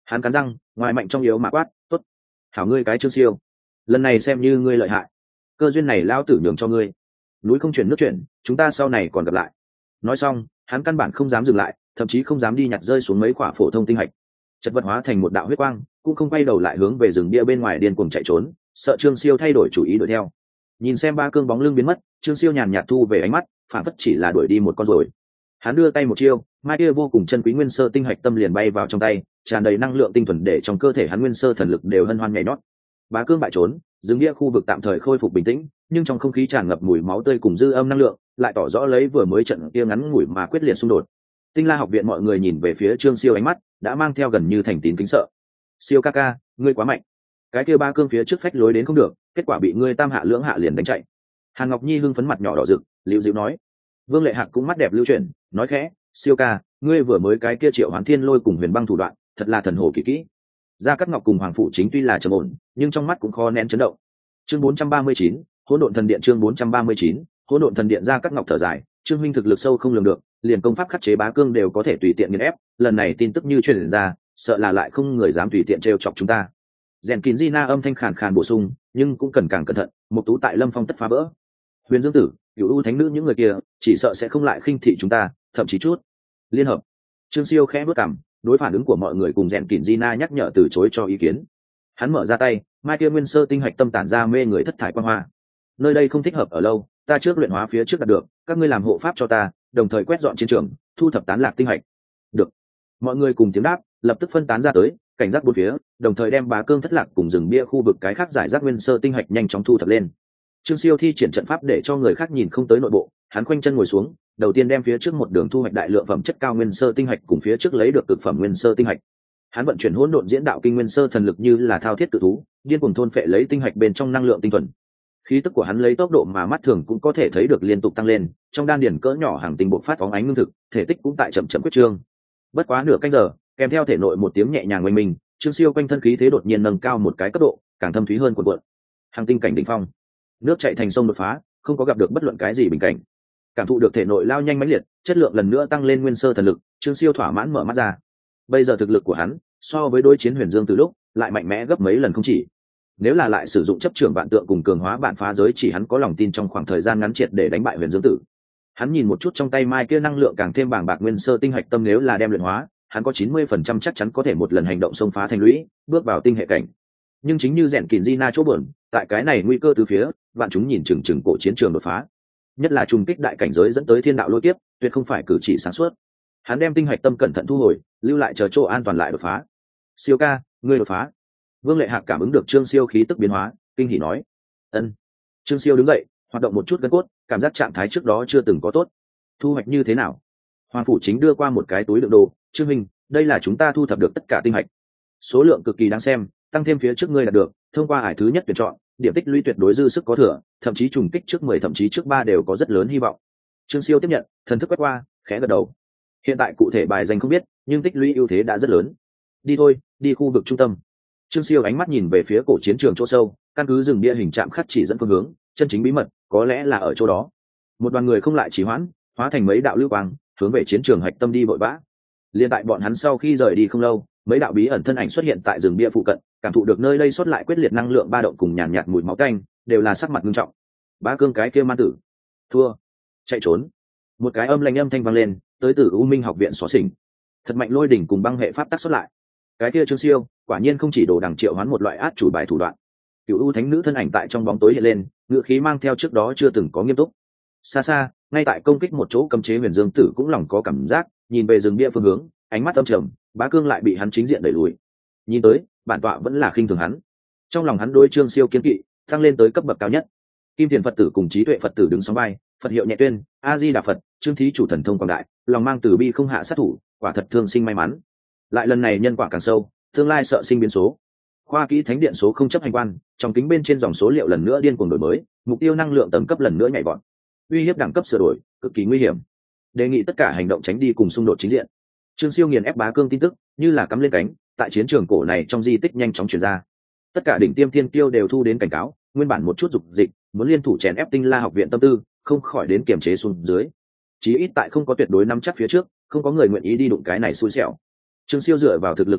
Hắn cắn răng, ngoài mạnh trong yếu mà quát, tốt, hảo ngươi cái Trương Siêu, lần này xem như ngươi lợi hại, cơ duyên này lao tử nhường cho ngươi, núi không chuyển nước chuyển, chúng ta sau này còn gặp lại. Nói xong, hắn căn bản không dám dừng lại, thậm chí không dám đi nhặt rơi xuống mấy quả phổ thông tinh hạch, chật vật hóa thành một đạo huyết quang, cũng không quay đầu lại hướng về rừng bia bên ngoài điên cuồng chạy trốn, sợ Trương Siêu thay đổi chủ ý đuổi theo. Nhìn xem ba cương bóng lưng biến mất, Trương Siêu nhàn nhạt thu về ánh mắt, phản phất chỉ là đuổi đi một con rồi. Hắn đưa tay một chiêu, mai kia vô cùng chân quý nguyên sơ tinh hạch tâm liền bay vào trong tay, tràn đầy năng lượng tinh thuần để trong cơ thể hắn nguyên sơ thần lực đều hân hoan nhảy nhót. Bá cương bại trốn, rừng bia khu vực tạm thời khôi phục bình tĩnh, nhưng trong không khí tràn ngập mùi máu tươi cùng dư âm năng lượng, lại tỏ rõ lấy vừa mới trận kia ngắn ngủi mà quyết liệt xung đột. Tinh La học viện mọi người nhìn về phía Trương Siêu ánh mắt đã mang theo gần như thành tín kính sợ. Siêu ca ca, ngươi quá mạnh. Cái kia ba cương phía trước phách lối đến không được, kết quả bị ngươi tam hạ lưỡng hạ liền đánh chạy. Hàn Ngọc Nhi hưng phấn mặt nhỏ đỏ rực, liễu dịu nói. Vương Lệ Hạc cũng mắt đẹp lưu chuyển, nói khẽ, Siêu ca, ngươi vừa mới cái kia Triệu Hoán Thiên Lôi cùng Huyền Băng thủ đoạn, thật là thần hồ kỳ kỹ. Gia Cát Ngọc cùng Hoàng Phụ Chính tuy là trầm ổn, nhưng trong mắt cũng khó nén chấn động. Chương bốn trăm ba mươi chín, Hỗn Độn Thần Điện chương bốn trăm ba mươi chín, Hỗn Độn Thần Điện. Gia Cát Ngọc thở dài, Trương huynh thực lực sâu không lường được, liền công pháp khắc chế bá cương đều có thể tùy tiện nghiền ép, lần này tin tức như truyền ra, sợ là lại không người dám tùy tiện trêu chọc chúng ta. Rèn Kín Gina âm thanh khàn khàn bổ sung, nhưng cũng cần càng cẩn thận, một tú tại Lâm Phong tất phá vỡ. Huyền Dương Tử, Cửu U Thánh Nữ những người kia, chỉ sợ sẽ không lại khinh thị chúng ta, thậm chí chút liên hợp. Trương Siêu khẽ bước cằm, đối phản ứng của mọi người cùng Rèn Kín Gina nhắc nhở từ chối cho ý kiến. Hắn mở ra tay, mai kia nguyên sơ tinh hạch tâm tản ra mê người thất thải quang hoa. Nơi đây không thích hợp ở lâu, ta trước luyện hóa phía trước đạt được, các ngươi làm hộ pháp cho ta, đồng thời quét dọn chiến trường, thu thập tán lạc tinh hạch. Được. Mọi người cùng tiếng đáp, lập tức phân tán ra tới, cảnh giác bốn phía, đồng thời đem bá cương thất lạc cùng rừng bia khu vực cái khác giải rác nguyên sơ tinh hạch nhanh chóng thu thập lên. Trương Siêu thi triển trận pháp để cho người khác nhìn không tới nội bộ, hắn khoanh chân ngồi xuống, đầu tiên đem phía trước một đường thu hoạch đại lượng phẩm chất cao nguyên sơ tinh hạch cùng phía trước lấy được cực phẩm nguyên sơ tinh hạch. Hắn vận chuyển hỗn độn diễn đạo kinh nguyên sơ thần lực như là thao thiết tự thú, điên cuồng thôn phệ lấy tinh hạch bên trong năng lượng tinh thuần. Khí tức của hắn lấy tốc độ mà mắt thường cũng có thể thấy được liên tục tăng lên, trong đan điền cỡ nhỏ hàng tinh bộc phát phóng ánh ngưng thực, thể tích cũng tại chậm chậm quyết trương. Bất quá nửa canh giờ, kèm theo thể nội một tiếng nhẹ nhàng oanh minh, Trương Siêu quanh thân khí thế đột nhiên nâng cao một cái cấp độ, càng thâm thúy hơn cuộn cuộn. Hàng tinh cảnh đỉnh phong, nước chảy thành sông đột phá, không có gặp được bất luận cái gì bình cảnh. Cảm thụ được thể nội lao nhanh mãnh liệt, chất lượng lần nữa tăng lên nguyên sơ thần lực, Trương Siêu thỏa mãn mở mắt ra. Bây giờ thực lực của hắn, so với đối chiến Huyền Dương từ lúc, lại mạnh mẽ gấp mấy lần không chỉ. Nếu là lại sử dụng chấp trưởng vạn tượng cùng cường hóa bản phá giới chỉ, hắn có lòng tin trong khoảng thời gian ngắn triệt để đánh bại Huyền Dương Tử. Hắn nhìn một chút trong tay mai kia năng lượng càng thêm bàng bạc nguyên sơ tinh hạch tâm, nếu là đem luyện hóa, hắn có chín mươi phần trăm chắc chắn có thể một lần hành động xông phá thành lũy, bước vào tinh hệ cảnh. Nhưng chính như Rèn Kín Gina chỗ bẩn, tại cái này nguy cơ từ phía, vạn chúng nhìn chừng chừng cổ chiến trường đột phá, nhất là trùng kích đại cảnh giới dẫn tới thiên đạo lôi tiếp, tuyệt không phải cử chỉ sáng suốt. Hắn đem tinh hạch tâm cẩn thận thu hồi, lưu lại chờ chỗ an toàn lại đột phá. Siêu ca, ngươi đột phá. Vương Lệ Hạc cảm ứng được Trương Siêu khí tức biến hóa, kinh hỉ nói. Ân. Trương Siêu đứng dậy, hoạt động một chút gân cốt, cảm giác trạng thái trước đó chưa từng có tốt. Thu hoạch như thế nào? Hoàng Phủ Chính đưa qua một cái túi đựng đồ, Trương Minh, đây là chúng ta thu thập được tất cả tinh hạch. Số lượng cực kỳ đáng xem, tăng thêm phía trước ngươi đạt được, thông qua ải thứ nhất tuyển chọn, điểm tích lũy tuyệt đối dư sức có thừa, thậm chí trùng kích trước mười thậm chí trước ba đều có rất lớn hy vọng. Trương Siêu tiếp nhận, thần thức quét qua, khẽ gật đầu. Hiện tại cụ thể bài danh không biết, nhưng tích lũy ưu thế đã rất lớn. Đi thôi, đi khu vực trung tâm. Trương Siêu ánh mắt nhìn về phía cổ chiến trường chỗ sâu, căn cứ rừng bia hình trạm khắc chỉ dẫn phương hướng, chân chính bí mật có lẽ là ở chỗ đó. Một đoàn người không lại trì hoãn, hóa thành mấy đạo lưu quang, hướng về chiến trường hạch tâm đi vội vã. Liên tại bọn hắn sau khi rời đi không lâu, mấy đạo bí ẩn thân ảnh xuất hiện tại rừng bia phụ cận, cảm thụ được nơi đây xuất lại quyết liệt năng lượng ba động cùng nhàn nhạt, nhạt mùi máu tanh, đều là sắc mặt nghiêm trọng. Bá cương cái kia man tử, thua, chạy trốn. Một cái âm lanh âm thanh vang lên, tới từ U Minh học viện xóa xỉnh. Thật mạnh lôi đỉnh cùng băng hệ pháp tắc xuất lại. Cái kia Trương Siêu, quả nhiên không chỉ đồ đằng triệu hoán một loại át chủ bài thủ đoạn. Cửu U Thánh Nữ thân ảnh tại trong bóng tối hiện lên, ngựa khí mang theo trước đó chưa từng có nghiêm túc. Xa xa, ngay tại công kích một chỗ cấm chế Huyền Dương Tử cũng lòng có cảm giác, nhìn về rừng bia phương hướng, ánh mắt âm trầm, Bá cương lại bị hắn chính diện đẩy lùi. Nhìn tới, bản tọa vẫn là khinh thường hắn. Trong lòng hắn đối Trương Siêu kiên kỵ, tăng lên tới cấp bậc cao nhất. Kim Thiền Phật tử cùng Trí Tuệ Phật tử đứng sóng vai, Phật hiệu nhẹ tuyên, A Di Đà Phật, Trương thí chủ thần thông quảng đại, lòng mang từ bi không hạ sát thủ, quả thật thương sinh may mắn. Lại lần này nhân quả càng sâu, tương lai sợ sinh biến số. Khoa kỹ thánh điện số không chấp hành quan, trong kính bên trên dòng số liệu lần nữa điên cuồng đổi mới, mục tiêu năng lượng tầng cấp lần nữa nhảy vọt. Uy hiếp đẳng cấp sửa đổi, cực kỳ nguy hiểm. Đề nghị tất cả hành động tránh đi cùng xung đột chính diện. Trương Siêu nghiền ép Bá cương tin tức, như là cắm lên cánh, tại chiến trường cổ này trong di tích nhanh chóng truyền ra. Tất cả đỉnh tiêm thiên tiêu đều thu đến cảnh cáo, nguyên bản một chút dục dịch, muốn liên thủ chèn ép Tinh La học viện tâm tư, không khỏi đến kiềm chế xuống dưới. Chí ít tại không có tuyệt đối nắm chắc phía trước, không có người nguyện ý đi đụng cái này xui xẻo. Trương Siêu dựa vào thực lực tuyệt đối,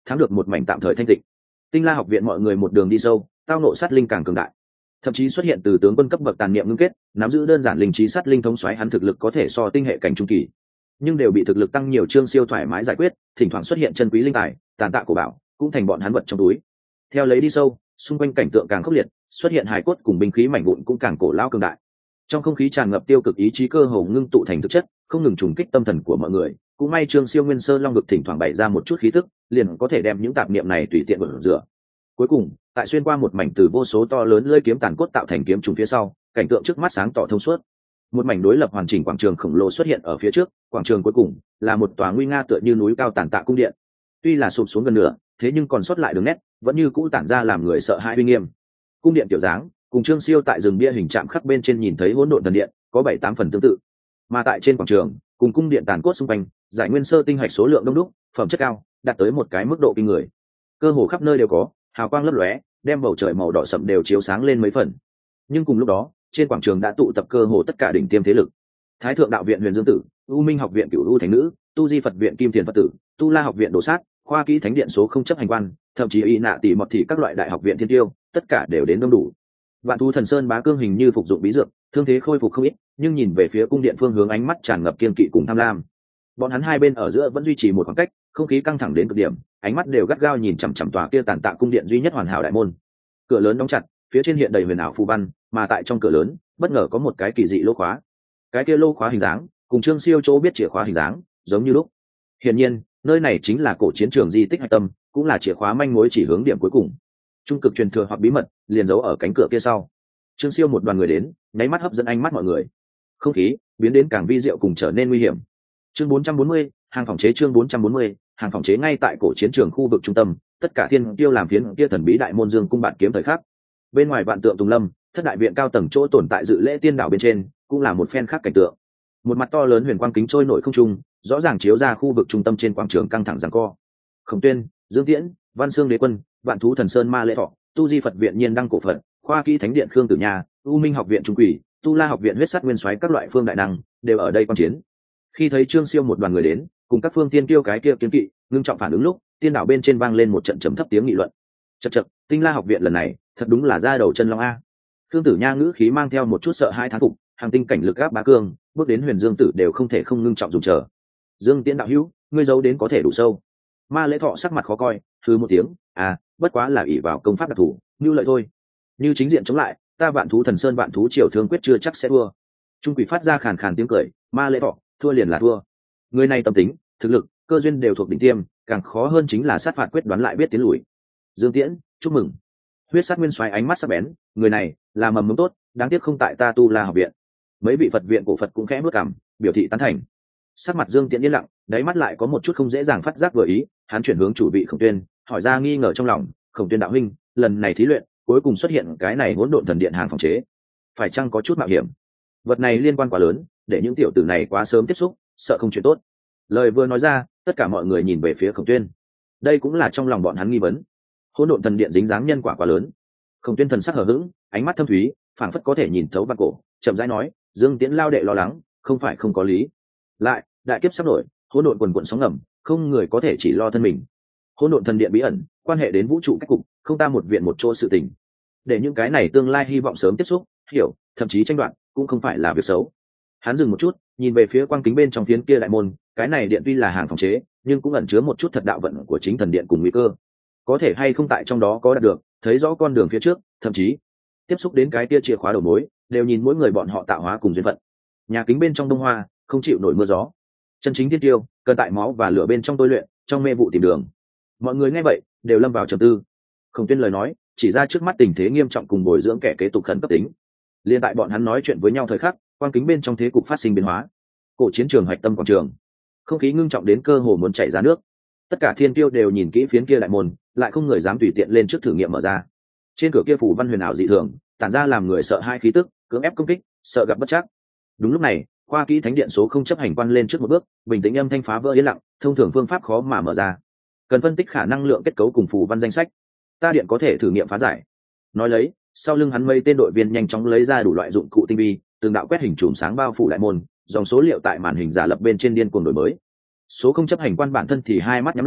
thắng được một mảnh tạm thời thanh tịnh. Tinh La học viện mọi người một đường đi sâu, tao nộ sát linh càng cường đại, thậm chí xuất hiện từ tướng quân cấp bậc tàn niệm ngưng kết, nắm giữ đơn giản linh trí sát linh thống xoáy, hắn thực lực có thể so tinh hệ cảnh trung kỳ, nhưng đều bị thực lực tăng nhiều Trương Siêu thoải mái giải quyết. Thỉnh thoảng xuất hiện chân quý linh tài, tàn tạ cổ bảo cũng thành bọn hắn vật trong túi. Theo lấy đi sâu, xung quanh cảnh tượng càng khốc liệt, xuất hiện hài cốt cùng binh khí mảnh vụn cũng càng cổ lão cường đại. Trong không khí tràn ngập tiêu cực ý chí cơ hồ ngưng tụ thành thực chất, không ngừng trùng kích tâm thần của mọi người. Cũng may Trương Siêu Nguyên Sơ Long vực thỉnh thoảng bày ra một chút khí tức, liền có thể đem những tạp niệm này tùy tiện gột rửa. Cuối cùng, tại xuyên qua một mảnh từ vô số to lớn lưỡi kiếm tàn cốt tạo thành kiếm trùng phía sau, cảnh tượng trước mắt sáng tỏ thông suốt. Một mảnh đối lập hoàn chỉnh quảng trường khổng lồ xuất hiện ở phía trước, quảng trường cuối cùng là một tòa nguy nga tựa như núi cao tàn tạ cung điện. Tuy là sụp xuống gần nửa, thế nhưng còn sót lại đường nét, vẫn như cũ tản ra làm người sợ hãi uy nghiêm. Cung điện tiểu dáng, cùng Trương Siêu tại rừng bia hình trạm khắc bên trên nhìn thấy hỗn độn thần điện, có bảy tám phần tương tự. Mà tại trên quảng trường, cùng cung điện tàn cốt xung quanh, giải nguyên sơ tinh hạch số lượng đông đúc, phẩm chất cao, đạt tới một cái mức độ kinh người. Cơ hồ khắp nơi đều có, hào quang lấp lóe, đem bầu trời màu đỏ sậm đều chiếu sáng lên mấy phần. Nhưng cùng lúc đó, trên quảng trường đã tụ tập cơ hồ tất cả đỉnh tiêm thế lực. Thái thượng đạo viện Huyền Dương Tử, U Minh học viện Cửu U Thánh Nữ, Tu Di Phật viện Kim Thiền Phật Tử, Tu La học viện Đồ Sát, Khoa Kỹ Thánh điện số không chấp hành quan, thậm chí y nạ tỷ mọt thị các loại đại học viện thiên tiêu, tất cả đều đến đông đủ. Vạn Thú Thần Sơn Bá Cương hình như phục dụng bí dược, thương thế khôi phục không ít, nhưng nhìn về phía cung điện phương hướng ánh mắt tràn ngập kiên kỵ cùng tham lam. Bọn hắn hai bên ở giữa vẫn duy trì một khoảng cách, không khí căng thẳng đến cực điểm, ánh mắt đều gắt gao nhìn chằm chằm tòa kia tàn tạ cung điện duy nhất hoàn hảo đại môn. Cửa lớn đóng chặt, phía trên hiện đầy huyền ảo phù văn, mà tại trong cửa lớn, bất ngờ có một cái kỳ dị lỗ khóa. Cái kia lỗ khóa hình dáng, cùng Trương Siêu chỗ biết chìa khóa hình dáng, giống như lúc. Hiển nhiên, nơi này chính là cổ chiến trường di tích hạch tâm, cũng là chìa khóa manh mối chỉ hướng điểm cuối cùng. Trung cực truyền thừa hoặc bí mật, liền giấu ở cánh cửa kia sau. Trương Siêu một đoàn người đến, nháy mắt hấp dẫn ánh mắt mọi người. Không khí biến đến càng vi diệu cùng trở nên nguy hiểm. Chương bốn trăm bốn mươi, hàng phòng chế chương bốn trăm bốn mươi, hàng phòng chế ngay tại cổ chiến trường khu vực trung tâm, tất cả thiên tiêu làm phiến kia thần bí đại môn dương cung bạn kiếm thời khắc. Bên ngoài vạn tượng tùng lâm, thất đại viện cao tầng chỗ tồn tại dự lễ tiên đảo bên trên, cũng là một phen khác cảnh tượng. Một mặt to lớn huyền quang kính trôi nổi không trung, rõ ràng chiếu ra khu vực trung tâm trên quảng trường căng thẳng giằng co. Khổng Tuyên, Dương Tiễn, Văn Xương Đế Quân, Vạn Thú Thần Sơn Ma Lễ Thọ, Tu Di Phật viện Nhiên Đăng cổ Phật, Khoa Kỹ Thánh điện Khương Tử Nha, U Minh học viện Trung Quỷ, Tu La học viện Huyết Sát Nguyên Soái các loại phương đại năng đều ở đây quan chiến. Khi thấy Trương Siêu một đoàn người đến, cùng các phương tiên tiêu cái kia kiến kỵ, ngưng trọng phản ứng lúc, tiên đảo bên trên vang lên một trận trầm thấp tiếng nghị luận. Chậc chậc, Tinh La học viện lần này, thật đúng là ra đầu chân long a. Khương Tử Nha ngữ khí mang theo một chút sợ hãi thán phục, hàng tinh cảnh lực áp bá cương, bước đến Huyền Dương Tử đều không thể không ngưng trọng dùng chờ. Dương Tiễn đạo hữu, ngươi giấu đến có thể đủ sâu. Ma Lễ Thọ sắc mặt khó coi, hừ một tiếng, à, bất quá là ỷ vào công pháp đặc thủ, như lợi thôi. Như chính diện chống lại, ta Vạn Thú Thần Sơn Vạn Thú Triều Thương quyết chưa chắc sẽ thua. Trung Quỷ phát ra khàn khàn tiếng cười, Ma Lễ Thọ, thua liền là thua. Người này tâm tính, thực lực, cơ duyên đều thuộc đỉnh tiêm, càng khó hơn chính là sát phạt quyết đoán lại biết tiến lùi. Dương Tiễn, chúc mừng. Huyết Sát Nguyên Soái ánh mắt sắc bén, người này là mầm mống tốt, đáng tiếc không tại ta Tu La học viện. Mấy vị Phật viện cổ Phật cũng khẽ bước cằm, biểu thị tán thành. Sắc mặt Dương Tiễn yên lặng, đáy mắt lại có một chút không dễ dàng phát giác vừa ý, hắn chuyển hướng chủ vị Khổng Tuyên, hỏi ra nghi ngờ trong lòng, Khổng Tuyên đạo huynh, lần này thí luyện, cuối cùng xuất hiện cái này hỗn độn thần điện hàng phòng chế, phải chăng có chút mạo hiểm? Vật này liên quan quá lớn, để những tiểu tử này quá sớm tiếp xúc, sợ không chuyện tốt. Lời vừa nói ra, tất cả mọi người nhìn về phía Khổng Tuyên. Đây cũng là trong lòng bọn hắn nghi vấn. Hỗn độn thần điện dính dáng nhân quả quá lớn. Khổng Tuyên thần sắc hờ hững, ánh mắt thâm thúy, phảng phất có thể nhìn thấu văn cổ, chậm rãi nói, Dương Tiễn lao đệ lo lắng, không phải không có lý. Lại, đại kiếp sắp nổi, hỗn độn quần quần sóng ngầm, không người có thể chỉ lo thân mình. Hỗn độn thần điện bí ẩn, quan hệ đến vũ trụ cách cục, không ta một viện một chỗ sự tình. Để những cái này tương lai hy vọng sớm tiếp xúc, hiểu, thậm chí tranh đoạt, cũng không phải là việc xấu. Hắn dừng một chút, nhìn về phía quang kính bên trong phiến kia đại môn, cái này điện tuy là hàng phòng chế, nhưng cũng ẩn chứa một chút thật đạo vận của chính thần điện cùng nguy cơ. Có thể hay không tại trong đó có đạt được, thấy rõ con đường phía trước, thậm chí tiếp xúc đến cái kia chìa khóa đầu mối, đều nhìn mỗi người bọn họ tạo hóa cùng duyên phận. Nhà kính bên trong đông hoa, không chịu nổi mưa gió. Chân chính thiên tiêu, cần tại máu và lửa bên trong tôi luyện, trong mê vụ tìm đường. Mọi người nghe vậy, đều lâm vào trầm tư. Khổng Tuyên lời nói, chỉ ra trước mắt tình thế nghiêm trọng cùng bồi dưỡng kẻ kế tục khẩn cấp tính. Liên tại bọn hắn nói chuyện với nhau thời khắc, quang kính bên trong thế cục phát sinh biến hóa. Cổ chiến trường hạch tâm quảng trường, không khí ngưng trọng đến cơ hồ muốn chảy ra nước. Tất cả thiên tiêu đều nhìn kỹ phiến kia đại môn, lại không người dám tùy tiện lên trước thử nghiệm mở ra. Trên cửa kia phủ văn huyền ảo dị thường, tản ra làm người sợ hai khí tức, cưỡng ép công kích, sợ gặp bất trắc. Đúng lúc này, Khoa Kỹ Thánh điện số không chấp hành quan lên trước một bước, bình tĩnh âm thanh phá vỡ yên lặng, thông thường phương pháp khó mà mở ra. Cần phân tích khả năng lượng kết cấu cùng phù văn danh sách. Ta điện có thể thử nghiệm phá giải. Nói lấy, sau lưng hắn mây tên đội viên nhanh chóng lấy ra đủ loại dụng cụ tinh vi, từng đạo quét hình chùm sáng bao phủ đại môn, dòng số liệu tại màn hình giả lập bên trên điên cuồng đổi mới. Số không chấp hành quan bản thân thì hai mắt nhắm lại,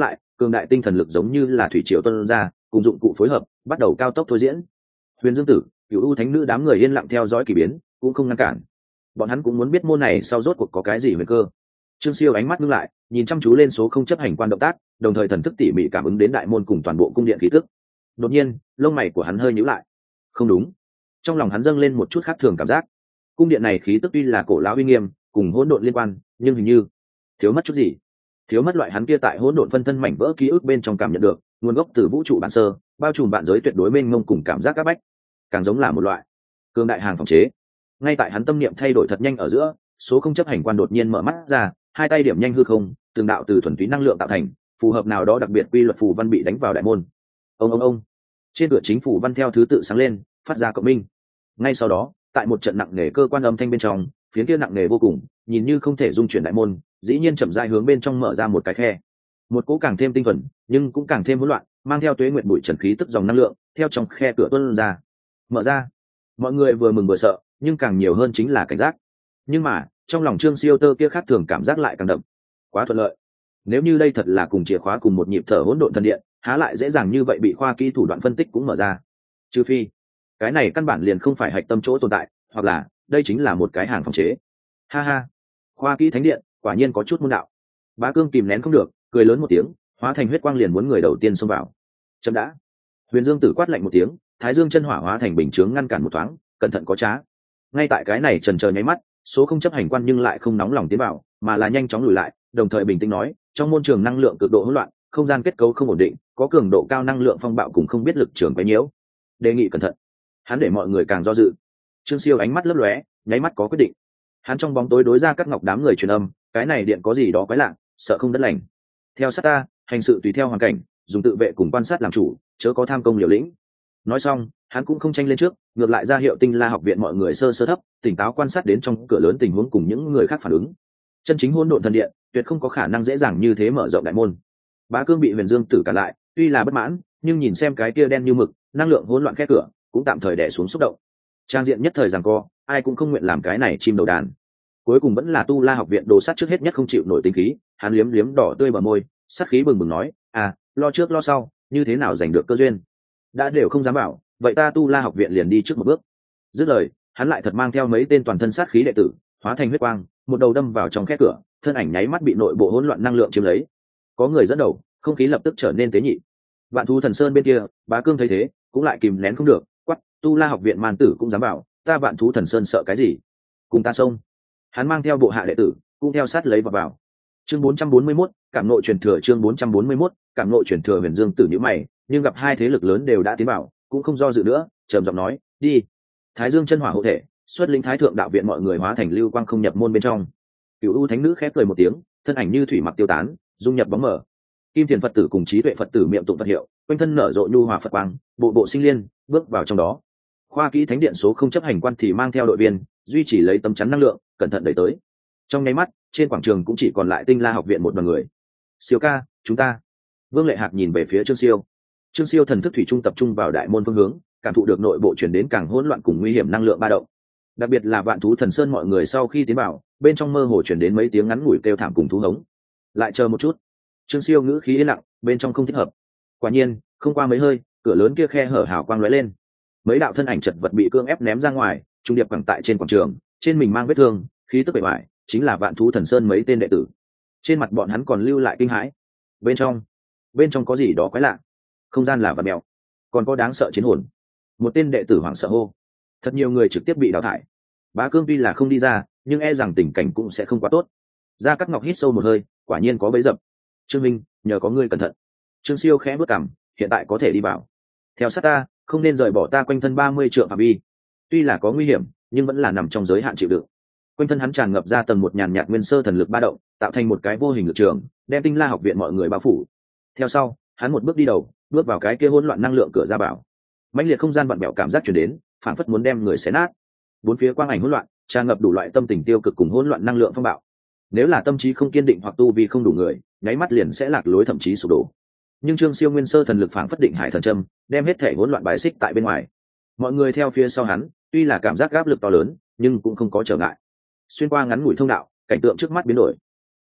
cường đại tinh thần lực giống như là thủy triều tuôn ra, cùng dụng cụ phối hợp bắt đầu cao tốc thôi diễn. Huyền Dương Tử, Cửu U Thánh Nữ đám người yên lặng theo dõi kỳ biến, cũng không ngăn cản. Bọn hắn cũng muốn biết môn này sau rốt cuộc có cái gì huyền cơ. Trương Siêu ánh mắt ngưng lại, nhìn chăm chú lên số không chấp hành quan động tác, đồng thời thần thức tỉ mỉ cảm ứng đến đại môn cùng toàn bộ cung điện khí tức. Đột nhiên, lông mày của hắn hơi nhíu lại. Không đúng, trong lòng hắn dâng lên một chút khác thường cảm giác. Cung điện này khí tức tuy là cổ lão uy nghiêm, cùng hỗn độn liên quan, nhưng hình như thiếu mất chút gì. Thiếu mất loại hắn kia tại hỗn độn phân thân mảnh vỡ ký ức bên trong cảm nhận được, nguồn gốc từ vũ trụ bản sơ, bao trùm vạn giới tuyệt đối mênh mông cùng cảm giác các bách, càng giống là một loại cường đại hàng phòng chế. Ngay tại hắn tâm niệm thay đổi thật nhanh ở giữa, số không chấp hành quan đột nhiên mở mắt ra, hai tay điểm nhanh hư không, từng đạo từ thuần túy năng lượng tạo thành, phù hợp nào đó đặc biệt quy luật phù văn bị đánh vào đại môn. Ông ông ông. Trên cửa chính phủ văn theo thứ tự sáng lên, phát ra cộng minh. Ngay sau đó, tại một trận nặng nề cơ quan âm thanh bên trong, phiến kia nặng nề vô cùng, nhìn như không thể dung chuyển đại môn, dĩ nhiên chậm rãi hướng bên trong mở ra một cái khe. Một cỗ càng thêm tinh thuần, nhưng cũng càng thêm hỗn loạn, mang theo tuế nguyện bụi trần khí tức dòng năng lượng, theo trong khe cửa tuôn ra. Mở ra. Mọi người vừa mừng vừa sợ, nhưng càng nhiều hơn chính là cảnh giác. Nhưng mà, trong lòng Trương Siêu tơ kia khác thường cảm giác lại càng đậm. Quá thuận lợi. Nếu như đây thật là cùng chìa khóa cùng một nhịp thở hỗn độn thần điện, há lại dễ dàng như vậy bị khoa kỹ thủ đoạn phân tích cũng mở ra. Trừ phi, cái này căn bản liền không phải hạch tâm chỗ tồn tại, hoặc là đây chính là một cái hàng phòng chế. Ha ha, khoa kỹ thánh điện quả nhiên có chút môn đạo. Bá Cương kìm nén không được, cười lớn một tiếng, hóa thành huyết quang liền muốn người đầu tiên xông vào. Chậm đã. Huyền Dương Tử quát lạnh một tiếng, Thái Dương chân hỏa hóa thành bình chướng ngăn cản một thoáng, cẩn thận có trá. Ngay tại cái này chần chờ nháy mắt, số không chấp hành quan nhưng lại không nóng lòng tiến vào, mà là nhanh chóng lùi lại, đồng thời bình tĩnh nói, trong môn trường năng lượng cực độ hỗn loạn, không gian kết cấu không ổn định, có cường độ cao năng lượng phong bạo cùng không biết lực trường quấy nhiễu. Đề nghị cẩn thận. Hắn để mọi người càng do dự. Trương Siêu ánh mắt lấp lóe, nháy mắt có quyết định. Hắn trong bóng tối đối ra các ngọc đám người truyền âm, cái này điện có gì đó quái lạ, sợ không đất lành. Theo sát ta, hành sự tùy theo hoàn cảnh, dùng tự vệ cùng quan sát làm chủ, chớ có tham công liều lĩnh. Nói xong, hắn cũng không tranh lên trước, ngược lại ra hiệu Tinh La học viện mọi người sơ sơ thấp, tỉnh táo quan sát đến trong cửa lớn tình huống cùng những người khác phản ứng. Chân chính hỗn độn thần điện, tuyệt không có khả năng dễ dàng như thế mở rộng đại môn. Bá Cương bị Huyền Dương Tử cản lại, tuy là bất mãn, nhưng nhìn xem cái kia đen như mực, năng lượng hỗn loạn khe cửa, cũng tạm thời đè xuống xúc động. Trang diện nhất thời giằng co, ai cũng không nguyện làm cái này chim đầu đàn. Cuối cùng vẫn là Tu La học viện đồ sát trước hết nhất không chịu nổi tính khí, hắn liếm liếm đỏ tươi bờ môi, sát khí bừng bừng nói, à, lo trước lo sau, như thế nào giành được cơ duyên. Đã đều không dám bảo, vậy ta Tu La học viện liền đi trước một bước. Dứt lời, hắn lại thật mang theo mấy tên toàn thân sát khí đệ tử, hóa thành huyết quang, một đầu đâm vào trong khe cửa, thân ảnh nháy mắt bị nội bộ hỗn loạn năng lượng chiếm lấy. Có người dẫn đầu, không khí lập tức trở nên tế nhị. Vạn Thú Thần Sơn bên kia, Bá Cương thấy thế, cũng lại kìm nén không được, quắc, Tu La học viện màn tử cũng dám bảo, ta Vạn Thú Thần Sơn sợ cái gì? Cùng ta xông. Hắn mang theo bộ hạ đệ tử, cũng theo sát lấy vào vào. Chương bốn trăm bốn mươi mốt, cảm ngộ truyền thừa chương bốn trăm bốn mươi mốt, cảm ngộ truyền thừa Huyền Dương Tử nhíu mày, nhưng gặp hai thế lực lớn đều đã tiến vào, cũng không do dự nữa, trầm giọng nói, đi. Thái Dương chân hỏa hộ thể, xuất linh Thái thượng đạo viện mọi người hóa thành lưu quang không nhập môn bên trong. Cửu U Thánh Nữ khép cười một tiếng, thân ảnh như thủy mặc tiêu tán, dung nhập bóng mờ. Kim Thiền Phật tử cùng Trí Tuệ Phật tử miệng tụng Phật hiệu, quanh thân nở rộ nhu hòa Phật quang, bộ bộ sinh liên, bước vào trong đó. Khoa kỹ thánh điện số không chấp hành quan thì mang theo đội viên, duy trì lấy tấm chắn năng lượng, cẩn thận đẩy tới. Trong nháy mắt, trên quảng trường cũng chỉ còn lại Tinh La học viện một đoàn người. Siêu ca, chúng ta. Vương Lệ Hạc nhìn về phía Trương Siêu. Trương Siêu thần thức thủy trung tập trung vào đại môn phương hướng, cảm thụ được nội bộ truyền đến càng hỗn loạn cùng nguy hiểm năng lượng ba động. Đặc biệt là Vạn Thú Thần Sơn mọi người sau khi tiến vào, bên trong mơ hồ truyền đến mấy tiếng ngắn ngủi kêu thảm cùng thú hống. Lại chờ một chút. Trương Siêu ngữ khí yên lặng, bên trong không thích hợp. Quả nhiên, không qua mấy hơi, cửa lớn kia khe hở hào quang lóe lên. Mấy đạo thân ảnh chật vật bị cương ép ném ra ngoài, trung điệp quẳng tại trên quảng trường, trên mình mang vết thương, khí tức bề ngoài, chính là Vạn Thú Thần Sơn mấy tên đệ tử. Trên mặt bọn hắn còn lưu lại kinh hãi. Bên trong, bên trong có gì đó quái lạ. Không gian là vật mèo, còn có đáng sợ chiến hồn. Một tên đệ tử hoảng sợ hô. Thật nhiều người trực tiếp bị đào thải. Bá Cương tuy là không đi ra, nhưng e rằng tình cảnh cũng sẽ không quá tốt. Gia Cát Ngọc hít sâu một hơi, quả nhiên có bẫy dập. Trương Minh, nhờ có ngươi cẩn thận. Trương Siêu khẽ bước cằm, hiện tại có thể đi vào. Theo sát ta, không nên rời bỏ ta quanh thân ba mươi trượng phạm vi. Tuy là có nguy hiểm, nhưng vẫn là nằm trong giới hạn chịu đựng. Quanh thân hắn tràn ngập ra tầng một nhàn nhạt nguyên sơ thần lực ba động, tạo thành một cái vô hình lực trường, đem Tinh La học viện mọi người bao phủ. Theo sau, hắn một bước đi đầu, bước vào cái kia hỗn loạn năng lượng cửa ra bảo. Mãnh liệt không gian vặn bẹo cảm giác truyền đến, phảng phất muốn đem người xé nát. Bốn phía quang ảnh hỗn loạn, tràn ngập đủ loại tâm tình tiêu cực cùng hỗn loạn năng lượng phong bạo. Nếu là tâm trí không kiên định hoặc tu vi không đủ người, nháy mắt liền sẽ lạc lối thậm chí sụp đổ. Nhưng Trương Siêu nguyên sơ thần lực phảng phất định hải thần châm, đem hết thể hỗn loạn bài xích tại bên ngoài. Mọi người theo phía sau hắn, tuy là cảm giác áp lực to lớn, nhưng cũng không có trở ngại. Xuyên qua ngắn ngủi thông đạo, cảnh tượng trước mắt biến đổi.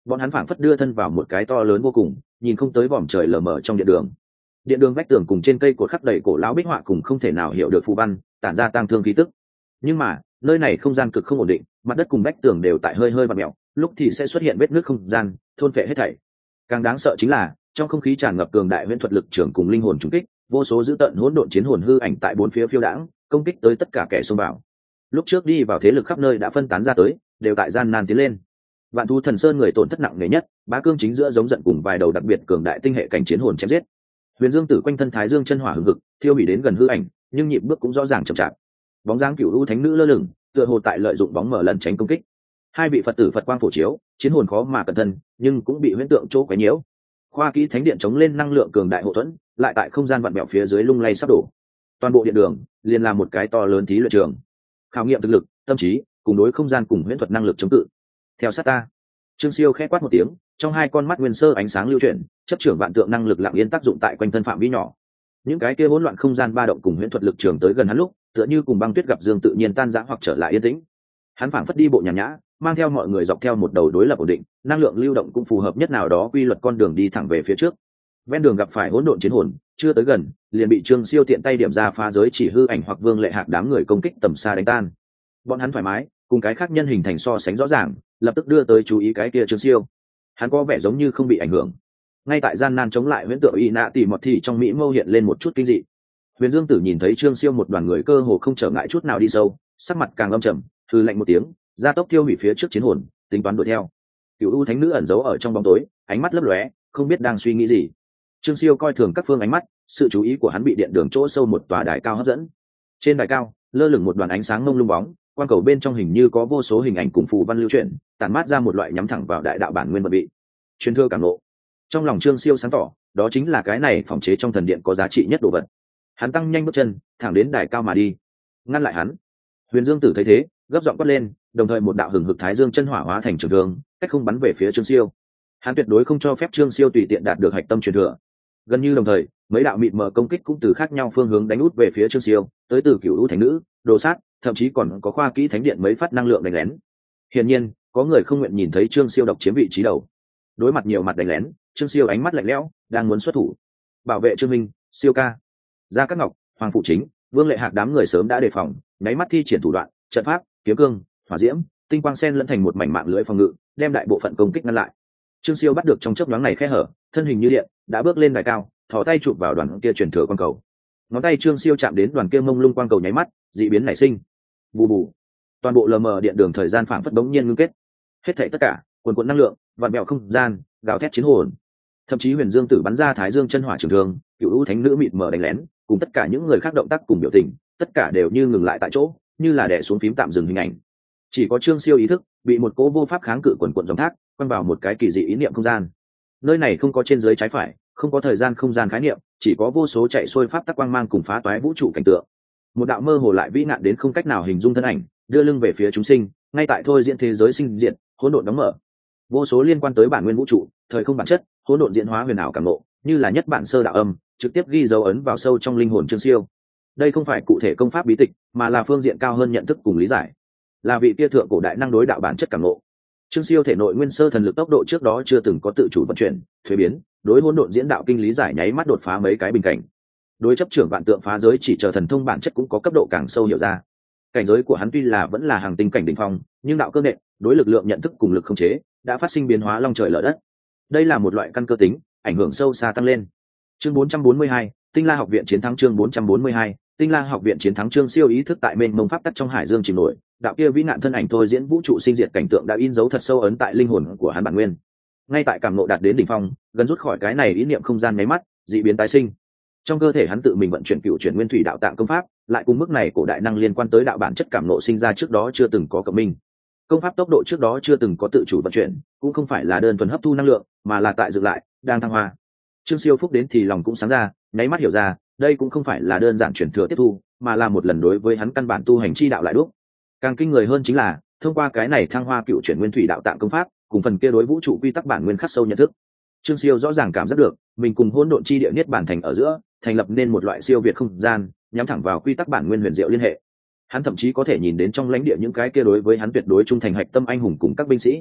bọn hắn phảng phất đưa thân vào một cái to lớn vô cùng, nhìn không tới vòm trời lờ mờ trong điện đường. Điện đường vách tường cùng trên cây cột khắc đầy cổ lão bích họa cùng không thể nào hiểu được phù văn, tản ra tang thương khí tức. Nhưng mà nơi này không gian cực không ổn định, mặt đất cùng vách tường đều tại hơi hơi vặn mèo, lúc thì sẽ xuất hiện vết nứt không gian, thôn phệ hết thảy. Càng đáng sợ chính là trong không khí tràn ngập cường đại huyễn thuật lực trường cùng linh hồn trùng kích, vô số dữ tợn hỗn độn chiến hồn hư ảnh tại bốn phía phiêu đãng, công kích tới tất cả kẻ xông vào. Lúc trước đi vào thế lực khắp nơi đã phân tán ra tới, đều tại gian nan tiến lên. Vạn thú thần sơn người tổn thất nặng nề nhất, bá cương chính giữa giống giận cùng vài đầu đặc biệt cường đại tinh hệ cảnh chiến hồn chém giết. Huyền Dương Tử quanh thân thái dương chân hỏa hừng hực, thiêu hủy đến gần hư ảnh, nhưng nhịp bước cũng rõ ràng chậm chạp. Bóng dáng cửu u thánh nữ lơ lửng, tựa hồ tại lợi dụng bóng mở lần tránh công kích. Hai vị Phật tử Phật quang phổ chiếu, chiến hồn khó mà cẩn thân, nhưng cũng bị huyễn tượng chỗ quấy nhiễu. Khoa kỹ thánh điện chống lên năng lượng cường đại hộ thuẫn, lại tại không gian vặn bẹo phía dưới lung lay sắp đổ. Toàn bộ điện đường liền là một cái to lớn thí luyện trường, khảo nghiệm thực lực, tâm trí, cùng đối không gian cùng huyễn thuật năng lực chống cự. Theo sát ta. Trương Siêu khẽ quát một tiếng, trong hai con mắt nguyên sơ ánh sáng lưu chuyển, chấp trưởng vạn tượng năng lực lặng yên tác dụng tại quanh thân phạm vi nhỏ. Những cái kia hỗn loạn không gian ba động cùng huyễn thuật lực trường tới gần hắn lúc, tựa như cùng băng tuyết gặp dương tự nhiên tan rã hoặc trở lại yên tĩnh. Hắn phảng phất đi bộ nhàn nhã, mang theo mọi người dọc theo một đầu đối lập ổn định, năng lượng lưu động cũng phù hợp nhất nào đó quy luật con đường đi thẳng về phía trước. Ven đường gặp phải hỗn độn chiến hồn, chưa tới gần, liền bị Trương Siêu tiện tay điểm ra phá giới chỉ hư ảnh hoặc Vương Lệ Hạc đám người công kích tầm xa đánh tan. Bọn hắn thoải mái, cùng cái khác nhân hình thành so sánh rõ ràng, lập tức đưa tới chú ý cái kia Trương Siêu. Hắn có vẻ giống như không bị ảnh hưởng. Ngay tại gian nan chống lại huyễn tượng y nạ tỉ mọt thì trong mỹ mâu hiện lên một chút kinh dị. Huyền Dương Tử nhìn thấy Trương Siêu một đoàn người cơ hồ không trở ngại chút nào đi sâu, sắc mặt càng âm trầm, hừ lạnh một tiếng, gia tốc tiêu hủy phía trước chiến hồn, tính toán đuổi theo. Cửu U thánh nữ ẩn giấu ở trong bóng tối, ánh mắt lấp lóe, không biết đang suy nghĩ gì. Trương Siêu coi thường các phương ánh mắt, sự chú ý của hắn bị điện đường chỗ sâu một tòa đài cao hấp dẫn. Trên đài cao, lơ lửng một đoàn ánh sáng mông lung bóng, quang cầu bên trong hình như có vô số hình ảnh cùng phù văn lưu chuyển, tản mát ra một loại nhắm thẳng vào đại đạo bản nguyên mật bị. Truyền thừa cảm ngộ. Trong lòng Trương Siêu sáng tỏ, đó chính là cái này phòng chế trong thần điện có giá trị nhất đồ vật. Hắn tăng nhanh bước chân, thẳng đến đài cao mà đi. Ngăn lại hắn. Huyền Dương Tử thấy thế, gấp giọng quát lên, đồng thời một đạo hừng hực thái dương chân hỏa hóa thành trường thương, cách không bắn về phía Trương Siêu. Hắn tuyệt đối không cho phép Trương Siêu tùy tiện đạt được hạch tâm truyền thừa. Gần như đồng thời, mấy đạo mịt mờ công kích cũng từ khác nhau phương hướng đánh út về phía Trương Siêu, tới từ Cửu U thánh nữ, đồ sát, thậm chí còn có khoa kỹ thánh điện mấy phát năng lượng đánh lén. Hiển nhiên, có người không nguyện nhìn thấy Trương Siêu độc chiếm vị trí đầu. Đối mặt nhiều mặt đánh lén, Trương Siêu ánh mắt lạnh lẽo, đang muốn xuất thủ. Bảo vệ Trương Minh, Siêu ca. Gia Cát Ngọc, Hoàng phụ chính, Vương Lệ Hạc đám người sớm đã đề phòng, nháy mắt thi triển thủ đoạn, trận pháp, kiếm cương, hỏa diễm, tinh quang sen lẫn thành một mảnh mạng lưới phòng ngự, đem đại bộ phận công kích ngăn lại. Trương Siêu bắt được trong chớp nhoáng này khe hở, thân hình như điện, đã bước lên đài cao, thò tay chụp vào đoàn kia truyền thừa quang cầu. Ngón tay Trương Siêu chạm đến đoàn kia mông lung quang cầu nháy mắt, dị biến nảy sinh. Bù bù. Toàn bộ lờ mờ điện đường thời gian phảng phất bỗng nhiên ngưng kết. Hết thảy tất cả, cuồn cuộn năng lượng, vạn mèo không gian, gào thét chiến hồn. Thậm chí Huyền Dương Tử bắn ra thái dương chân hỏa trường thương, Cửu U thánh nữ mịt mờ đánh lén, cùng tất cả những người khác động tác cùng biểu tình, tất cả đều như ngừng lại tại chỗ, như là đè xuống phím tạm dừng hình ảnh. Chỉ có Trương Siêu ý thức bị một cỗ vô pháp kháng cự quần quần dòng thác quăng vào một cái kỳ dị ý niệm không gian. Nơi này không có trên dưới trái phải, không có thời gian không gian khái niệm, chỉ có vô số chạy xuôi pháp tắc quang mang cùng phá toái vũ trụ cảnh tượng. Một đạo mơ hồ lại vĩ nạn đến không cách nào hình dung thân ảnh, đưa lưng về phía chúng sinh, ngay tại thôi diễn thế giới sinh diệt, hỗn độn đóng mở. Vô số liên quan tới bản nguyên vũ trụ, thời không bản chất, hỗn độn diễn hóa huyền ảo cảm ngộ, như là nhất bản sơ đạo âm, trực tiếp ghi dấu ấn vào sâu trong linh hồn Trương Siêu. Đây không phải cụ thể công pháp bí tịch, mà là phương diện cao hơn nhận thức cùng lý giải, là vị kia thượng cổ đại năng đối đạo bản chất cảm ngộ. Trương Siêu thể nội nguyên sơ thần lực tốc độ trước đó chưa từng có tự chủ vận chuyển, thuế biến, đối hỗn độn diễn đạo kinh lý giải nháy mắt đột phá mấy cái bình cảnh. Đối chấp trưởng vạn tượng phá giới chỉ chờ thần thông bản chất cũng có cấp độ càng sâu hiểu ra. Cảnh giới của hắn tuy là vẫn là hàng tinh cảnh đỉnh phong, nhưng đạo cơ nện, đối lực lượng nhận thức cùng lực khống chế, đã phát sinh biến hóa long trời lở đất. Đây là một loại căn cơ tính, ảnh hưởng sâu xa tăng lên. Chương bốn trăm bốn mươi hai, Tinh La học viện chiến thắng. Chương bốn trăm bốn mươi hai, Tinh La học viện chiến thắng. Trương Siêu ý thức tại mênh mông pháp tắc trong hải dương chìm nổi, đạo kia vĩ nạn thân ảnh thôi diễn vũ trụ sinh diệt cảnh tượng đã in dấu thật sâu ấn tại linh hồn của hắn bản nguyên. Ngay tại cảm ngộ đạt đến đỉnh phong, gần rút khỏi cái này ý niệm không gian nháy mắt, dị biến tái sinh. Trong cơ thể hắn tự mình vận chuyển cựu chuyển nguyên thủy đạo tạng công pháp, lại cùng mức này cổ đại năng liên quan tới đạo bản chất cảm ngộ sinh ra trước đó chưa từng có cộng minh. Công pháp tốc độ trước đó chưa từng có tự chủ vận chuyển, cũng không phải là đơn thuần hấp thu năng lượng, mà là tại dựng lại, đang thăng hoa. Trương Siêu phúc đến thì lòng cũng sáng ra, nháy mắt hiểu ra, đây cũng không phải là đơn giản chuyển thừa tiếp thu, mà là một lần đối với hắn căn bản tu hành chi đạo lại đúc. Càng kinh người hơn chính là, thông qua cái này thăng hoa cựu chuyển nguyên thủy đạo tạng công pháp, cùng phần kia đối vũ trụ quy tắc bản nguyên khắc sâu nhận thức. Trương Siêu rõ ràng cảm giác được, mình cùng hỗn độn chi địa niết bản thành ở giữa, thành lập nên một loại siêu việt không gian, nhắm thẳng vào quy tắc bản nguyên huyền diệu liên hệ. Hắn thậm chí có thể nhìn đến trong lãnh địa những cái kia đối với hắn tuyệt đối trung thành hạch tâm anh hùng cùng các binh sĩ.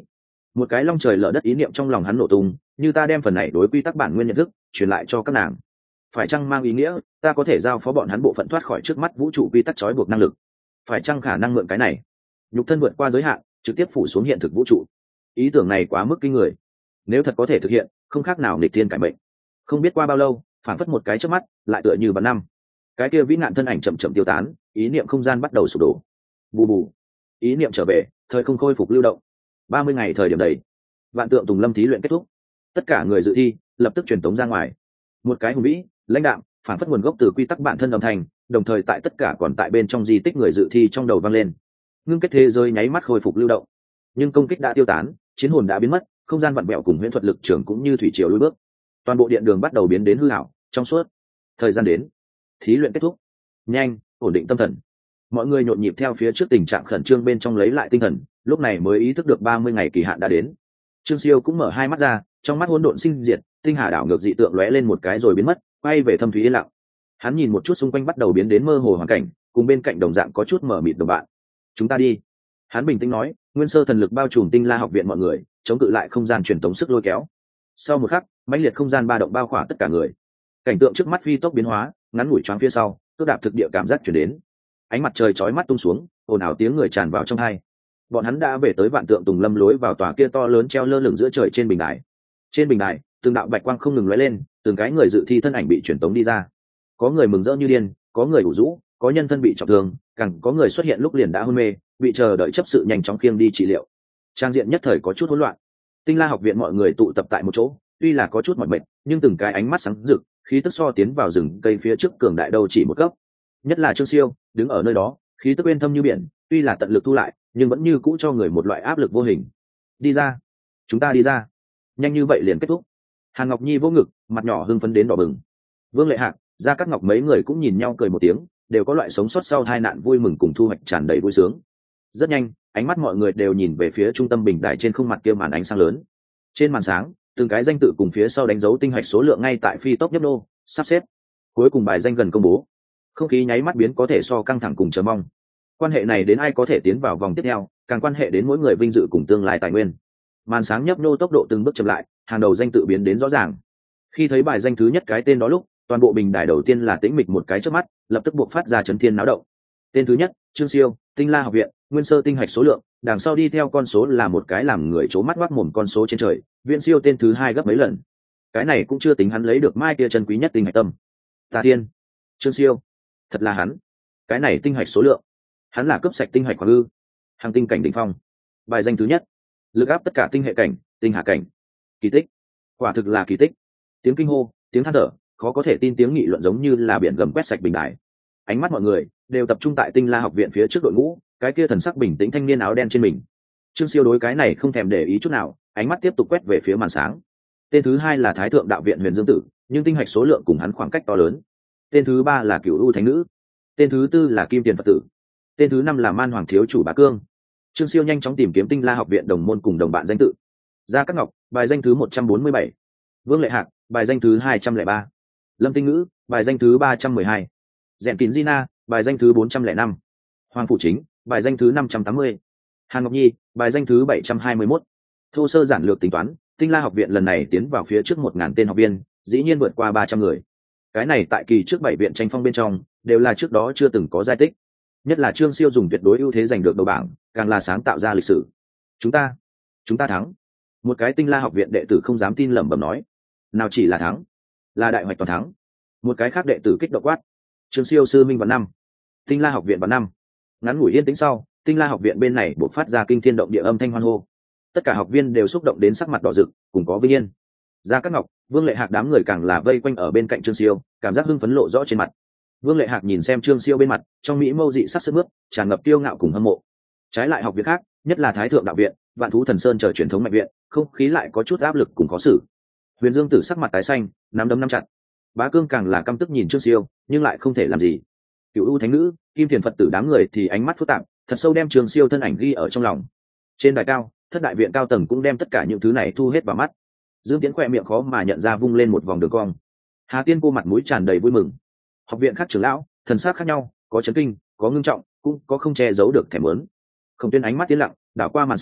Một cái long trời lở đất ý niệm trong lòng hắn nổ tung, như ta đem phần này đối quy tắc bản nguyên nhận thức truyền lại cho các nàng, phải chăng mang ý nghĩa ta có thể giao phó bọn hắn bộ phận thoát khỏi trước mắt vũ trụ quy tắc trói buộc năng lực? Phải chăng khả năng mượn cái này nhục thân vượt qua giới hạn, trực tiếp phủ xuống hiện thực vũ trụ? Ý tưởng này quá mức kinh người, nếu thật có thể thực hiện, không khác nào nghịch thiên cải mệnh. Không biết qua bao lâu, phản phất một cái trước mắt, lại tựa như bắn năm, cái kia vĩ nạn thân ảnh chậm chậm tiêu tán, ý niệm không gian bắt đầu sụp đổ. Bù bù, ý niệm trở về, thời không khôi phục lưu động. Ba mươi ngày thời điểm đầy, vạn tượng tùng lâm thí luyện kết thúc, tất cả người dự thi lập tức truyền tống ra ngoài. Một cái hùng vĩ lãnh đạm phản phất nguồn gốc từ quy tắc bản thân âm thanh, đồng thời tại tất cả còn tại bên trong di tích người dự thi trong đầu vang lên. Ngưng kết thế giới nháy mắt khôi phục lưu động, nhưng công kích đã tiêu tán, chiến hồn đã biến mất, không gian vặn vẹo cùng huyễn thuật lực trưởng cũng như thủy triều lùi bước, toàn bộ điện đường bắt đầu biến đến hư ảo trong suốt. Thời gian đến, thí luyện kết thúc. Nhanh, ổn định tâm thần. Mọi người nhộn nhịp theo phía trước tình trạng khẩn trương bên trong lấy lại tinh thần, lúc này mới ý thức được ba mươi ngày kỳ hạn đã đến. Trương Siêu cũng mở hai mắt ra, trong mắt hỗn độn sinh diệt, tinh hà đảo ngược dị tượng lóe lên một cái rồi biến mất, quay về thâm thúy yên lặng. Hắn nhìn một chút xung quanh bắt đầu biến đến mơ hồ hoàn cảnh, cùng bên cạnh đồng dạng có chút mở mịt đồng bạn. Chúng ta đi. Hắn bình tĩnh nói, nguyên sơ thần lực bao trùm Tinh La học viện mọi người, chống cự lại không gian truyền tống sức lôi kéo. Sau một khắc, mãnh liệt không gian ba động bao khỏa tất cả người. Cảnh tượng trước mắt phi tốc biến hóa, ngắn ngủi choáng phía sau, cước đạp thực địa cảm giác chuyển đến. Ánh mặt trời chói mắt tung xuống, ồn ào tiếng người tràn vào trong hai. Bọn hắn đã về tới vạn tượng tùng lâm lối vào tòa kia to lớn treo lơ lửng giữa trời trên bình đài. Trên bình đài, từng đạo bạch quang không ngừng lóe lên, từng cái người dự thi thân ảnh bị truyền tống đi ra. Có người mừng rỡ như điên, có người ủ rũ, có nhân thân bị trọng thương, càng có người xuất hiện lúc liền đã hôn mê, bị chờ đợi chấp sự nhanh chóng khiêng đi trị liệu. Trang diện nhất thời có chút hỗn loạn. Tinh La học viện mọi người tụ tập tại một chỗ, tuy là có chút mỏi mệt, nhưng từng cái ánh mắt sáng rực, khí tức so tiến vào rừng cây phía trước cường đại đâu chỉ một cấp. Nhất là Trương Siêu, đứng ở nơi đó, khí tức uyên thâm như biển, tuy là tận lực thu lại, nhưng vẫn như cũ cho người một loại áp lực vô hình. Đi ra, chúng ta đi ra. Nhanh như vậy liền kết thúc. Hàn Ngọc Nhi vô ngực, mặt nhỏ hưng phấn đến đỏ bừng. Vương Lệ Hạc, Gia Cát Ngọc mấy người cũng nhìn nhau cười một tiếng, đều có loại sống sót sau tai nạn vui mừng cùng thu hoạch tràn đầy vui sướng. Rất nhanh, ánh mắt mọi người đều nhìn về phía trung tâm bình đài trên không mặt kia màn ánh sáng lớn. Trên màn sáng, từng cái danh tự cùng phía sau đánh dấu tinh hạch số lượng ngay tại phi tốc nhấp nô, sắp xếp. Cuối cùng bài danh gần công bố. Không khí nháy mắt biến có thể so căng thẳng cùng chờ mong. Quan hệ này đến ai có thể tiến vào vòng tiếp theo, càng quan hệ đến mỗi người vinh dự cùng tương lai tài nguyên. Màn sáng nhấp nô tốc độ từng bước chậm lại, hàng đầu danh tự biến đến rõ ràng. Khi thấy bài danh thứ nhất cái tên đó lúc, toàn bộ bình đài đầu tiên là tĩnh mịch một cái trước mắt, lập tức buộc phát ra chấn thiên náo động. Tên thứ nhất, Trương Siêu, Tinh La học viện, nguyên sơ tinh hạch số lượng, đằng sau đi theo con số là một cái làm người chố mắt ngoác mồm con số trên trời, Viễn Siêu tên thứ hai gấp mấy lần. Cái này cũng chưa tính hắn lấy được mai kia chân quý nhất tinh hạch tâm. Tà Tiên, Trương Siêu, thật là hắn. Cái này tinh hạch số lượng, hắn là cướp sạch tinh hạch hoàng ư? Hàng tinh cảnh đỉnh phong. Bài danh thứ nhất, lực áp tất cả tinh hệ cảnh, tinh hà cảnh. Kỳ tích, quả thực là kỳ tích. Tiếng kinh hô, tiếng than thở, khó có thể tin tiếng nghị luận giống như là biển gầm quét sạch bình đài. Ánh mắt mọi người đều tập trung tại Tinh La học viện phía trước đội ngũ, cái kia thần sắc bình tĩnh thanh niên áo đen trên mình. Trương Siêu đối cái này không thèm để ý chút nào, ánh mắt tiếp tục quét về phía màn sáng. Tên thứ hai là Thái thượng đạo viện Huyền Dương Tử, nhưng tinh hạch số lượng cùng hắn khoảng cách to lớn. Tên thứ ba là Cửu U Thánh Nữ. Tên thứ tư là Kim Tiền Phật Tử. Tên thứ năm là Man Hoàng Thiếu Chủ Bá Cương. Trương Siêu nhanh chóng tìm kiếm Tinh La học viện đồng môn cùng đồng bạn danh tự. Gia Cát Ngọc, bài danh thứ một trăm bốn mươi bảy. Vương Lệ Hạc, bài danh thứ hai trăm lẻ ba. Lâm Tinh Ngữ, bài danh thứ ba trăm mười hai. Dẹn Kín Gina, bài danh thứ bốn trăm lẻ năm. Hoàng Phủ Chính, bài danh thứ năm trăm tám mươi. Hàn Ngọc Nhi, bài danh thứ bảy trăm hai mươi mốt. Thô sơ giản lược tính toán, Tinh La học viện lần này tiến vào phía trước một ngàn tên học viên, dĩ nhiên vượt qua ba trăm người. Cái này tại kỳ trước bảy viện tranh phong bên trong, đều là trước đó chưa từng có giải tích. Nhất là Trương Siêu dùng tuyệt đối ưu thế giành được đầu bảng, càng là sáng tạo ra lịch sử. Chúng ta, chúng ta thắng. Một cái Tinh La học viện đệ tử không dám tin lẩm bẩm nói. Nào chỉ là thắng, là đại hoạch toàn thắng. Một cái khác đệ tử kích động quát. Trương Siêu sư minh vào năm, Tinh La học viện vào năm. Ngắn ngủi yên tĩnh sau, Tinh La học viện bên này buộc phát ra kinh thiên động địa âm thanh hoan hô. Tất cả học viên đều xúc động đến sắc mặt đỏ rực, cùng có vinh yên. Gia Cát Ngọc, Vương Lệ Hạc đám người càng là vây quanh ở bên cạnh Trương Siêu, cảm giác hưng phấn lộ rõ trên mặt. Vương Lệ Hạc nhìn xem Trương Siêu bên mặt, trong mỹ mâu dị sắc sướt mướt, tràn ngập kiêu ngạo cùng hâm mộ. Trái lại học viện khác, nhất là Thái thượng đạo viện, Vạn Thú Thần Sơn chờ truyền thống mạnh viện, không khí lại có chút áp lực cùng khó xử. Huyền Dương Tử sắc mặt tái xanh, nắm đấm nắm chặt. Bá Cương càng là căm tức nhìn Trương Siêu, nhưng lại không thể làm gì. Cửu U Thánh Nữ, Kim Thiền Phật Tử đám người thì ánh mắt phức tạp, thật sâu đem Trương Siêu thân ảnh ghi ở trong lòng. Trên đài cao, thất đại viện cao tầng cũng đem tất cả những thứ này thu hết vào mắt. Dương Tiễn khỏe miệng khó mà nhận ra vung lên một vòng đường cong. Hà Tiên cô mặt mũi tràn đầy vui mừng. Học viện khác trưởng lão, thần sắc khác nhau, có chấn kinh, có ngưng trọng, cũng có không che giấu được thèm muốn. Không Tuyên ánh mắt tiến lặng, đảo qua màn sáng,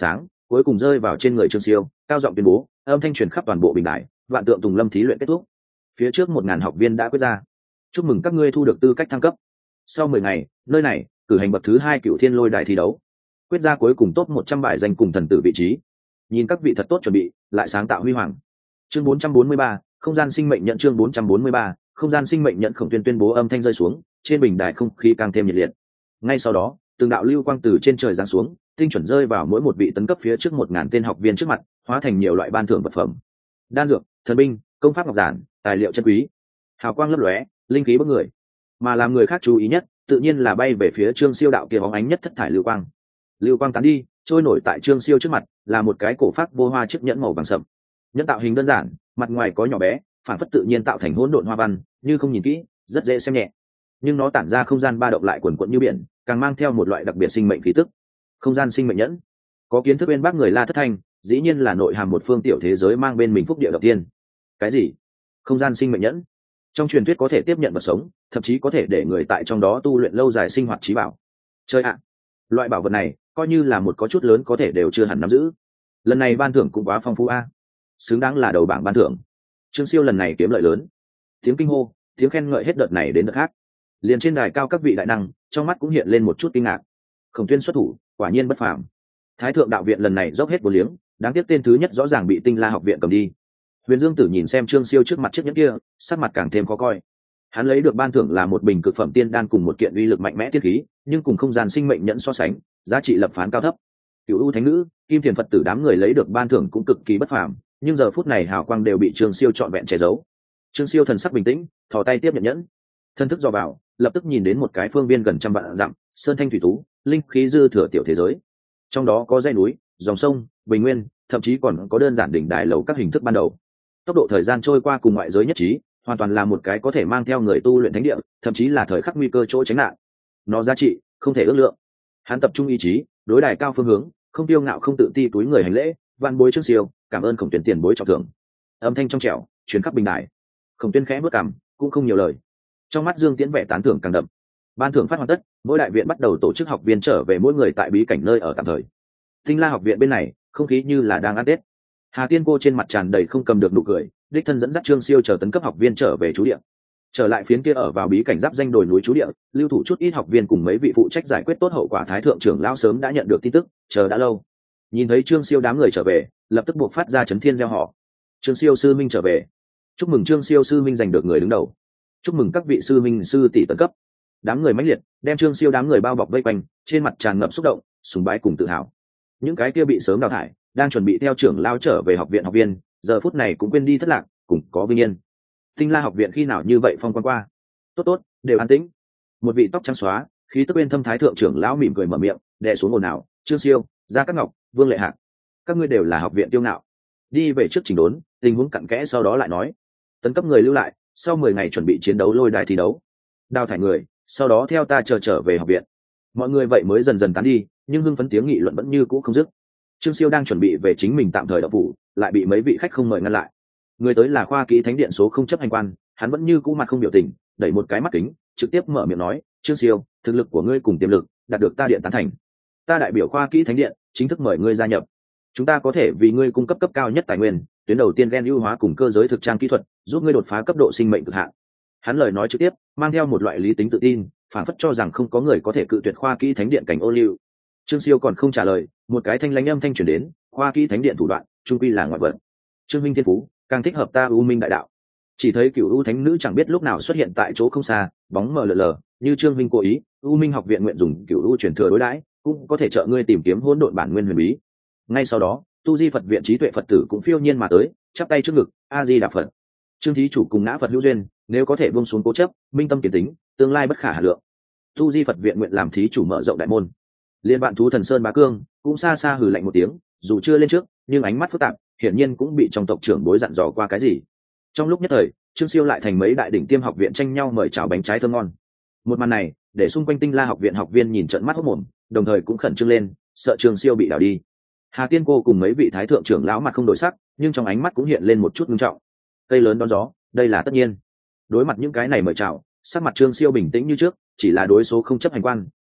cuối cùng rơi vào trên người Trương Siêu, cao giọng tuyên bố, âm thanh truyền khắp toàn bộ bình đại, vạn tượng tùng lâm thí luyện kết thúc. Phía trước một ngàn học viên đã quyết ra, chúc mừng các ngươi thu được tư cách thăng cấp. Sau mười ngày, nơi này cử hành bậc thứ hai Cửu Thiên Lôi Đài thi đấu, quyết ra cuối cùng top một trăm bài danh cùng thần tử vị trí. Nhìn các vị thật tốt chuẩn bị, lại sáng tạo huy hoàng. Chương bốn trăm bốn mươi ba, không gian sinh mệnh nhận. Chương bốn trăm bốn mươi ba, không gian sinh mệnh nhận. Khổng Tuyên tuyên bố âm thanh rơi xuống, trên bình đài không khí càng thêm nhiệt liệt. Ngay sau đó, từng đạo lưu quang từ trên trời giáng xuống, tinh chuẩn rơi vào mỗi một vị tấn cấp phía trước một ngàn tên học viên trước mặt, hóa thành nhiều loại ban thưởng vật phẩm, đan dược, thần binh, công pháp ngọc giản, tài liệu chân quý, hào quang lấp lóe, linh khí bức người. Mà làm người khác chú ý nhất, tự nhiên là bay về phía Trương Siêu đạo kia bóng ánh nhất thất thải lưu quang. Lưu quang tán đi, trôi nổi tại Trương Siêu trước mặt là một cái cổ phát vô hoa chiếc nhẫn màu vàng sậm. Nhẫn tạo hình đơn giản, mặt ngoài có nhỏ bé, phản phất tự nhiên tạo thành hỗn độn hoa văn, như không nhìn kỹ, rất dễ xem nhẹ. Nhưng nó tản ra không gian ba động lại quần quẫn như biển, càng mang theo một loại đặc biệt sinh mệnh khí tức. Không gian sinh mệnh nhẫn, có kiến thức bên bác người La Thất Thanh, dĩ nhiên là nội hàm một phương tiểu thế giới mang bên mình phúc địa đầu tiên. Cái gì? Không gian sinh mệnh nhẫn? Trong truyền thuyết có thể tiếp nhận vật sống, thậm chí có thể để người tại trong đó tu luyện lâu dài sinh hoạt trí bảo. Chơi ạ, loại bảo vật này coi như là một có chút lớn có thể đều chưa hẳn nắm giữ. Lần này ban thưởng cũng quá phong phú a, xứng đáng là đầu bảng ban thưởng. Trương Siêu lần này kiếm lợi lớn, tiếng kinh hô, tiếng khen ngợi hết đợt này đến đợt khác. Liền trên đài cao các vị đại năng trong mắt cũng hiện lên một chút kinh ngạc. Khổng Tuyên xuất thủ quả nhiên bất phàm. Thái thượng đạo viện lần này dốc hết vô liếng, đáng tiếc tên thứ nhất rõ ràng bị Tinh La học viện cầm đi. Huyền Dương Tử nhìn xem Trương Siêu trước mặt chiếc nhẫn kia, sắc mặt càng thêm khó coi. Hắn lấy được ban thưởng là một bình cực phẩm tiên đan cùng một kiện uy lực mạnh mẽ tiên khí, nhưng cùng không gian sinh mệnh nhẫn so sánh, giá trị lập phán cao thấp. Cửu U Thánh Nữ, Kim Thiền Phật tử đám người lấy được ban thưởng cũng cực kỳ bất phàm, nhưng giờ phút này hào quang đều bị Trương Siêu trọn vẹn che giấu. Trương Siêu thần sắc bình tĩnh, thò tay tiếp nhận nhẫn, thân thức dò vào, lập tức nhìn đến một cái phương viên gần trăm vạn dặm, sơn thanh thủy tú, linh khí dư thừa tiểu thế giới. Trong đó có dãy núi, dòng sông, bình nguyên, thậm chí còn có đơn giản đỉnh đài lầu các hình thức ban đầu. Tốc độ thời gian trôi qua cùng ngoại giới nhất trí, hoàn toàn là một cái có thể mang theo người tu luyện thánh địa, thậm chí là thời khắc nguy cơ chỗ tránh nạn. Nó giá trị không thể ước lượng. Hắn tập trung ý chí, đối đài cao phương hướng, không tiêu ngạo không tự ti túi người hành lễ, vạn bối Trương Siêu, cảm ơn Khổng Tuyên tiền bối trọng thưởng. Âm thanh trong trẻo truyền khắp bình đài. Khổng Tuyên khẽ bước cằm, cũng không nhiều lời. Trong mắt Dương Tiễn vẻ tán thưởng càng đậm. Ban thưởng phát hoàn tất, mỗi đại viện bắt đầu tổ chức học viên trở về mỗi người tại bí cảnh nơi ở tạm thời. Tinh La học viện bên này, không khí như là đang ăn Tết. Hà Tiên cô trên mặt tràn đầy không cầm được nụ cười, đích thân dẫn dắt Trương Siêu chờ tấn cấp học viên trở về trú địa. Trở lại phiến kia ở vào bí cảnh giáp danh đồi núi trú địa, lưu thủ chút ít học viên cùng mấy vị phụ trách giải quyết tốt hậu quả thái thượng trưởng lão sớm đã nhận được tin tức, chờ đã lâu. Nhìn thấy Trương Siêu đám người trở về, lập tức buộc phát ra chấn thiên gieo họ. Trương Siêu sư minh trở về. Chúc mừng Trương Siêu sư minh giành được người đứng đầu. Chúc mừng các vị sư minh sư tỷ tấn cấp. Đám người mãnh liệt đem Trương Siêu đám người bao bọc vây quanh, trên mặt tràn ngập xúc động, sùng bái cùng tự hào. Những cái kia bị sớm đào thải, đang chuẩn bị theo trưởng lao trở về học viện học viên, giờ phút này cũng quên đi thất lạc, cùng có vinh yên. Tinh La học viện khi nào như vậy phong quan qua? Tốt tốt, đều an tĩnh. Một vị tóc trắng xóa, khí tức bên thâm thái thượng trưởng lão mỉm cười mở miệng, đè xuống ồn ào, Trương Siêu, Gia Cát Ngọc, Vương Lệ Hạc, các ngươi đều là học viện tiêu ngạo. Đi về trước chỉnh đốn, tình huống cặn kẽ sau đó lại nói. Tấn cấp người lưu lại, sau mười ngày chuẩn bị chiến đấu lôi đài thi đấu. Đào thải người, sau đó theo ta chờ trở về học viện. Mọi người vậy mới dần dần tán đi, nhưng hưng phấn tiếng nghị luận vẫn như cũ không dứt. Trương Siêu đang chuẩn bị về chính mình tạm thời đậu phủ, lại bị mấy vị khách không mời ngăn lại. Người tới là khoa kỹ thánh điện số không chấp hành quan, hắn vẫn như cũ mặt không biểu tình, đẩy một cái mắt kính, trực tiếp mở miệng nói, Trương Siêu, thực lực của ngươi cùng tiềm lực đạt được ta điện tán thành. Ta đại biểu khoa kỹ thánh điện, chính thức mời ngươi gia nhập. Chúng ta có thể vì ngươi cung cấp cấp cao nhất tài nguyên, tuyến đầu tiên gen ưu hóa cùng cơ giới thực trang kỹ thuật, giúp ngươi đột phá cấp độ sinh mệnh cực hạn. Hắn lời nói trực tiếp, mang theo một loại lý tính tự tin, phản phất cho rằng không có người có thể cự tuyệt khoa kỹ thánh điện cảnh ô liu. Trương Siêu còn không trả lời, một cái thanh lãnh âm thanh truyền đến, khoa kỹ thánh điện thủ đoạn, trung quy là ngoại vật. Trương Minh thiên phú, càng thích hợp ta U Minh đại đạo. Chỉ thấy Cửu U thánh nữ chẳng biết lúc nào xuất hiện tại chỗ không xa, bóng mờ lờ lờ, như Trương Minh cố ý, U Minh học viện nguyện dùng Cửu U truyền thừa đối đãi, cũng có thể trợ ngươi tìm kiếm hỗn độn bản nguyên huyền bí. Ngay sau đó, Tu Di Phật viện trí tuệ Phật tử cũng phiêu nhiên mà tới, chắp tay trước ngực, A Di Đà Phật. Trương thí chủ cùng ngã Phật hữu duyên, nếu có thể buông xuống cố chấp, minh tâm kiến tính, tương lai bất khả hà lượng. Tu Di Phật viện nguyện làm thí chủ mở rộng đại môn. Liên bạn thú thần sơn bá cương cũng xa xa hừ lạnh một tiếng, dù chưa lên trước, nhưng ánh mắt phức tạp, hiển nhiên cũng bị trong tộc trưởng bối dặn dò qua cái gì. Trong lúc nhất thời, Trương Siêu lại thành mấy đại đỉnh tiêm học viện tranh nhau mời chào bánh trái thơm ngon. Một màn này, để xung quanh Tinh La học viện học viên nhìn trợn mắt hốt mồm, đồng thời cũng khẩn trương lên, sợ Trương Siêu bị đảo đi. Hà Tiên cô cùng mấy vị thái thượng trưởng lão mặt không đổi sắc, nhưng trong ánh mắt cũng hiện lên một chút nghiêm trọng. Cây lớn đón gió, đây là tất nhiên. Đối mặt những cái này mời chào, sắc mặt Trương Siêu bình tĩnh như trước, chỉ là đối số không chấp hành quan,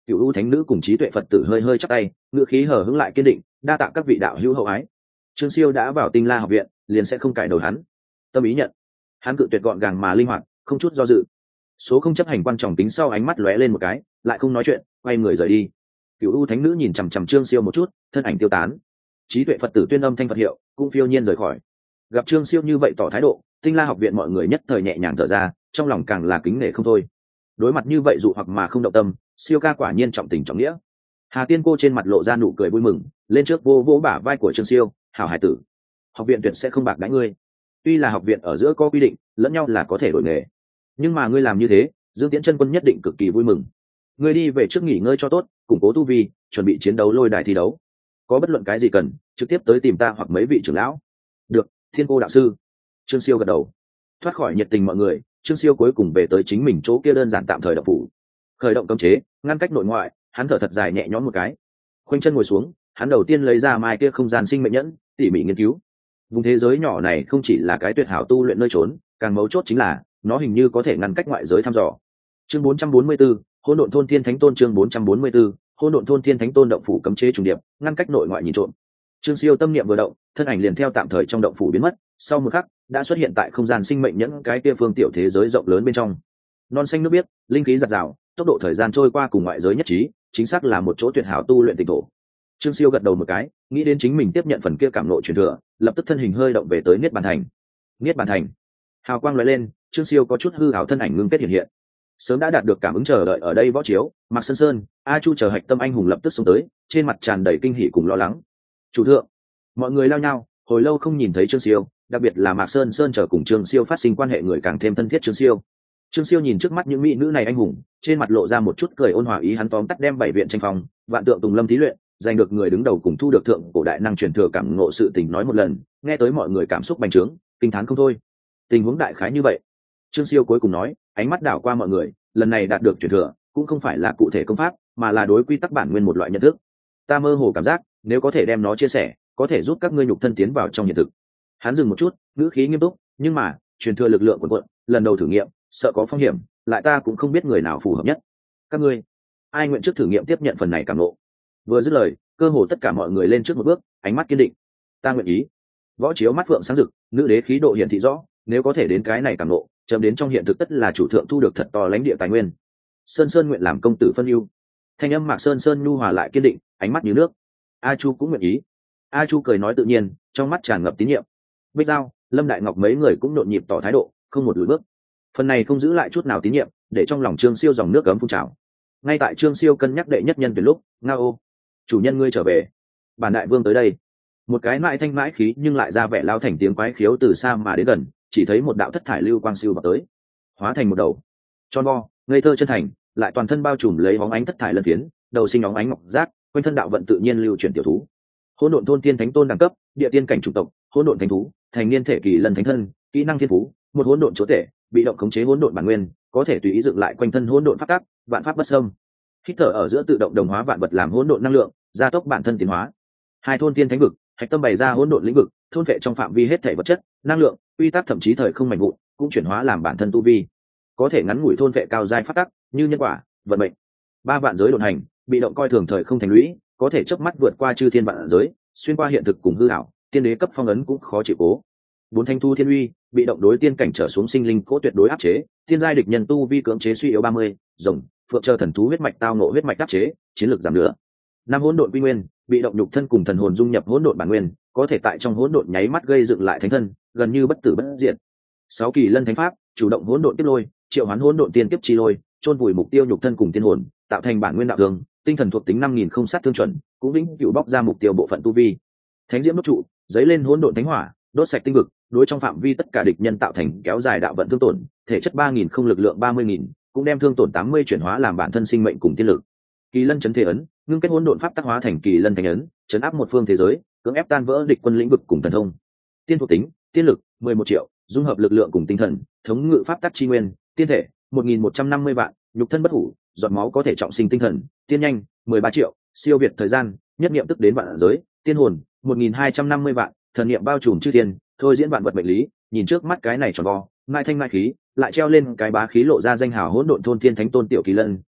Cựu u thánh nữ cùng trí tuệ phật tử hơi hơi chắp tay, ngữ khí hờ hững lại kiên định, đa tạ các vị đạo hữu hậu ái. Trương Siêu đã vào Tinh La học viện, liền sẽ không cải đầu hắn. Tâm ý nhận. Hắn cự tuyệt gọn gàng mà linh hoạt, không chút do dự. Số không chấp hành quan trọng tính sau ánh mắt lóe lên một cái, lại không nói chuyện, quay người rời đi. Cựu u thánh nữ nhìn chằm chằm Trương Siêu một chút, thân ảnh tiêu tán. Trí tuệ phật tử tuyên âm thanh Phật hiệu, cũng phiêu nhiên rời khỏi. Gặp Trương Siêu như vậy tỏ thái độ, Tinh La học viện mọi người nhất thời nhẹ nhàng thở ra, trong lòng càng là kính nể không thôi. Đối mặt như vậy dụ hoặc mà không động tâm, Siêu ca quả nhiên trọng tình trọng nghĩa. Hà Tiên cô trên mặt lộ ra nụ cười vui mừng, lên trước vô vỗ bả vai của Trương Siêu, hảo hải tử, học viện tuyệt sẽ không bạc đãi ngươi. Tuy là học viện ở giữa có quy định, lẫn nhau là có thể đổi nghề, nhưng mà ngươi làm như thế, Dương Tiễn chân quân nhất định cực kỳ vui mừng. Ngươi đi về trước nghỉ ngơi cho tốt, củng cố tu vi, chuẩn bị chiến đấu lôi đài thi đấu. Có bất luận cái gì cần, trực tiếp tới tìm ta hoặc mấy vị trưởng lão. Được, Thiên cô đạo sư. Trương Siêu gật đầu. Thoát khỏi nhiệt tình mọi người, Trương Siêu cuối cùng về tới chính mình chỗ kia đơn giản tạm thời động phủ. Khởi động cấm chế, ngăn cách nội ngoại, hắn thở thật dài nhẹ nhõm một cái. Khoanh chân ngồi xuống, hắn đầu tiên lấy ra mai kia không gian sinh mệnh nhẫn, tỉ mỉ nghiên cứu. Vùng thế giới nhỏ này không chỉ là cái tuyệt hảo tu luyện nơi trốn, càng mấu chốt chính là nó hình như có thể ngăn cách ngoại giới thăm dò. Chương bốn trăm bốn mươi 4, Hỗn độn thôn thiên thánh tôn. Chương bốn trăm bốn mươi 4, Hỗn độn thôn thiên thánh tôn động phủ cấm chế trùng điệp, ngăn cách nội ngoại nhìn trộm. Trương Siêu tâm niệm vừa động, thân ảnh liền theo tạm thời trong động phủ biến mất, sau một khắc đã xuất hiện tại không gian sinh mệnh nhẫn cái kia phương tiểu thế giới rộng lớn bên trong. Non xanh nước biếc, linh khí giạt rào, tốc độ thời gian trôi qua cùng ngoại giới nhất trí, chính xác là một chỗ tuyệt hảo tu luyện tịnh thổ. Trương Siêu gật đầu một cái, nghĩ đến chính mình tiếp nhận phần kia cảm ngộ truyền thừa, lập tức thân hình hơi động về tới Niết Bàn Thành. Niết Bàn Thành, hào quang lóe lên, Trương Siêu có chút hư ảo thân ảnh ngưng kết hiện hiện. Sớm đã đạt được cảm ứng chờ đợi ở đây võ chiếu, Mạc Sơn Sơn, A Chu chờ hạch tâm anh hùng lập tức xông tới, trên mặt tràn đầy kinh hỉ cùng lo lắng. Chủ thượng, mọi người lao nhau, hồi lâu không nhìn thấy Trương Siêu, đặc biệt là Mạc Sơn Sơn chờ cùng Trương Siêu phát sinh quan hệ người càng thêm thân thiết. Trương Siêu, Trương Siêu nhìn trước mắt những mỹ nữ này anh hùng, trên mặt lộ ra một chút cười ôn hòa, ý hắn tóm tắt đem bảy viện tranh phong, vạn tượng tùng lâm thí luyện, giành được người đứng đầu cùng thu được thượng cổ đại năng truyền thừa cảm ngộ sự tình nói một lần, nghe tới mọi người cảm xúc bành trướng, kinh thán không thôi. Tình huống đại khái như vậy. Trương Siêu cuối cùng nói, ánh mắt đảo qua mọi người, lần này đạt được truyền thừa, cũng không phải là cụ thể công pháp, mà là đối quy tắc bản nguyên một loại nhận thức. Ta mơ hồ cảm giác, nếu có thể đem nó chia sẻ, có thể giúp các ngươi nhục thân tiến vào trong hiện thực. Hắn dừng một chút, ngữ khí nghiêm túc, nhưng mà, truyền thừa lực lượng của quận, lần đầu thử nghiệm, sợ có phong hiểm, lại ta cũng không biết người nào phù hợp nhất. Các ngươi, ai nguyện trước thử nghiệm tiếp nhận phần này cảm ngộ? Vừa dứt lời, cơ hồ tất cả mọi người lên trước một bước, ánh mắt kiên định. Ta nguyện ý. Võ chiếu mắt phượng sáng rực, nữ đế khí độ hiển thị rõ, nếu có thể đến cái này cảm ngộ, chấm đến trong hiện thực tất là chủ thượng thu được thật to lãnh địa tài nguyên. Sơn Sơn nguyện làm công tử phân ưu. Thanh âm Mạc Sơn Sơn nhu hòa lại kiên định, ánh mắt như nước. A Chu cũng nguyện ý. A Chu cười nói tự nhiên, trong mắt tràn ngập tín nhiệm. Bích Giao, Lâm Đại Ngọc mấy người cũng nhộn nhịp tỏ thái độ, không một lùi bước. Phần này không giữ lại chút nào tín nhiệm, để trong lòng Trương Siêu dòng nước cấm phun trào. Ngay tại Trương Siêu cân nhắc đệ nhất nhân tuyển lúc, Ngao, chủ nhân ngươi trở về. Bản đại vương tới đây. Một cái mãi thanh mãi khí nhưng lại ra vẻ lao thành tiếng quái khiếu từ xa mà đến gần, chỉ thấy một đạo thất thải lưu quang siêu vào tới, hóa thành một đầu tròn vo, ngây thơ chân thành, lại toàn thân bao trùm lấy bóng ánh thất thải lân phiến, đầu sinh óng ánh ngọc giác, quanh thân đạo vận tự nhiên lưu chuyển tiểu thú. Hỗn độn thôn tiên thánh tôn đẳng cấp, địa tiên cảnh chủng tộc, hỗn độn thánh thú, thành niên thể kỳ lần thánh thân, kỹ năng thiên phú, một hỗn độn chúa tể, bị động khống chế hỗn độn bản nguyên, có thể tùy ý dựng lại quanh thân hỗn độn pháp tắc, vạn pháp bất xâm. Hít thở ở giữa tự động đồng hóa vạn vật làm hỗn độn năng lượng, gia tốc bản thân tiến hóa. Hai thôn tiên thánh vực, hạch tâm bày ra hỗn độn lĩnh vực, thôn vệ trong phạm vi hết thể vật chất, năng lượng, quy tắc thậm chí thời không mảnh vụn, cũng chuyển hóa làm bản thân tu vi. Có thể ngắn ngủi thôn vệ cao giai pháp tắc, như nhân quả, vận mệnh. Ba vạn giới độn hành, bị động coi thường thời không thành lũy, có thể chớp mắt vượt qua chư thiên vạn giới, xuyên qua hiện thực cùng hư ảo, tiên đế cấp phong ấn cũng khó chịu cố. Bốn thanh thu thiên uy, bị động đối tiên cảnh trở xuống sinh linh cố tuyệt đối áp chế, tiên giai địch nhân tu vi cưỡng chế suy yếu ba mươi, rồng, phượng chờ thần thú huyết mạch tao ngộ huyết mạch áp chế, chiến lược giảm nữa. Năm hỗn độn quy nguyên, bị động nhục thân cùng thần hồn dung nhập hỗn độn bản nguyên, có thể tại trong hỗn độn nháy mắt gây dựng lại thánh thân, gần như bất tử bất diệt. Sáu kỳ lân thánh pháp, chủ động hỗn độn tiếp lôi, triệu hoán hỗn độn tiên kiếp chi lôi, chôn vùi mục tiêu nhục thân cùng tiên hồn, tạo thành bản nguyên đạo thường, tinh thần thuộc tính năm nghìn không sát thương chuẩn, cũng vĩnh cửu bóc ra mục tiêu bộ phận tu vi. Thánh diễm đốt trụ, giấy lên hỗn độn thánh hỏa, đốt sạch tinh vực, đối trong phạm vi tất cả địch nhân tạo thành kéo dài đạo vận thương tổn, thể chất ba nghìn không lực lượng ba mươi nghìn, cũng đem thương tổn tám mươi chuyển hóa làm bản thân sinh mệnh cùng tiên lực. Kỳ lân chấn thế ấn, ngưng kết hỗn độn pháp tác hóa thành kỳ lân thánh ấn, chấn áp một phương thế giới, cưỡng ép tan vỡ địch quân lĩnh vực cùng thần thông. Tiên thuộc tính, tiên lực mười một triệu, dung hợp lực lượng cùng tinh thần, thống ngự pháp tắc chi nguyên, tiên thể một nghìn một trăm năm mươi vạn, nhục thân bất hủ, giọt máu có thể trọng sinh tinh thần, tiên nhanh mười ba triệu, siêu việt thời gian, nhất niệm tức đến vạn giới, tiên hồn một nghìn hai trăm năm mươi vạn, thần niệm bao trùm chư thiên, thôi diễn vạn vật mệnh lý. Nhìn trước mắt cái này tròn vo, mai thanh mai khí, lại treo lên cái bá khí lộ ra danh hào hỗn độn thôn thiên thánh tôn tiểu kỳ lân,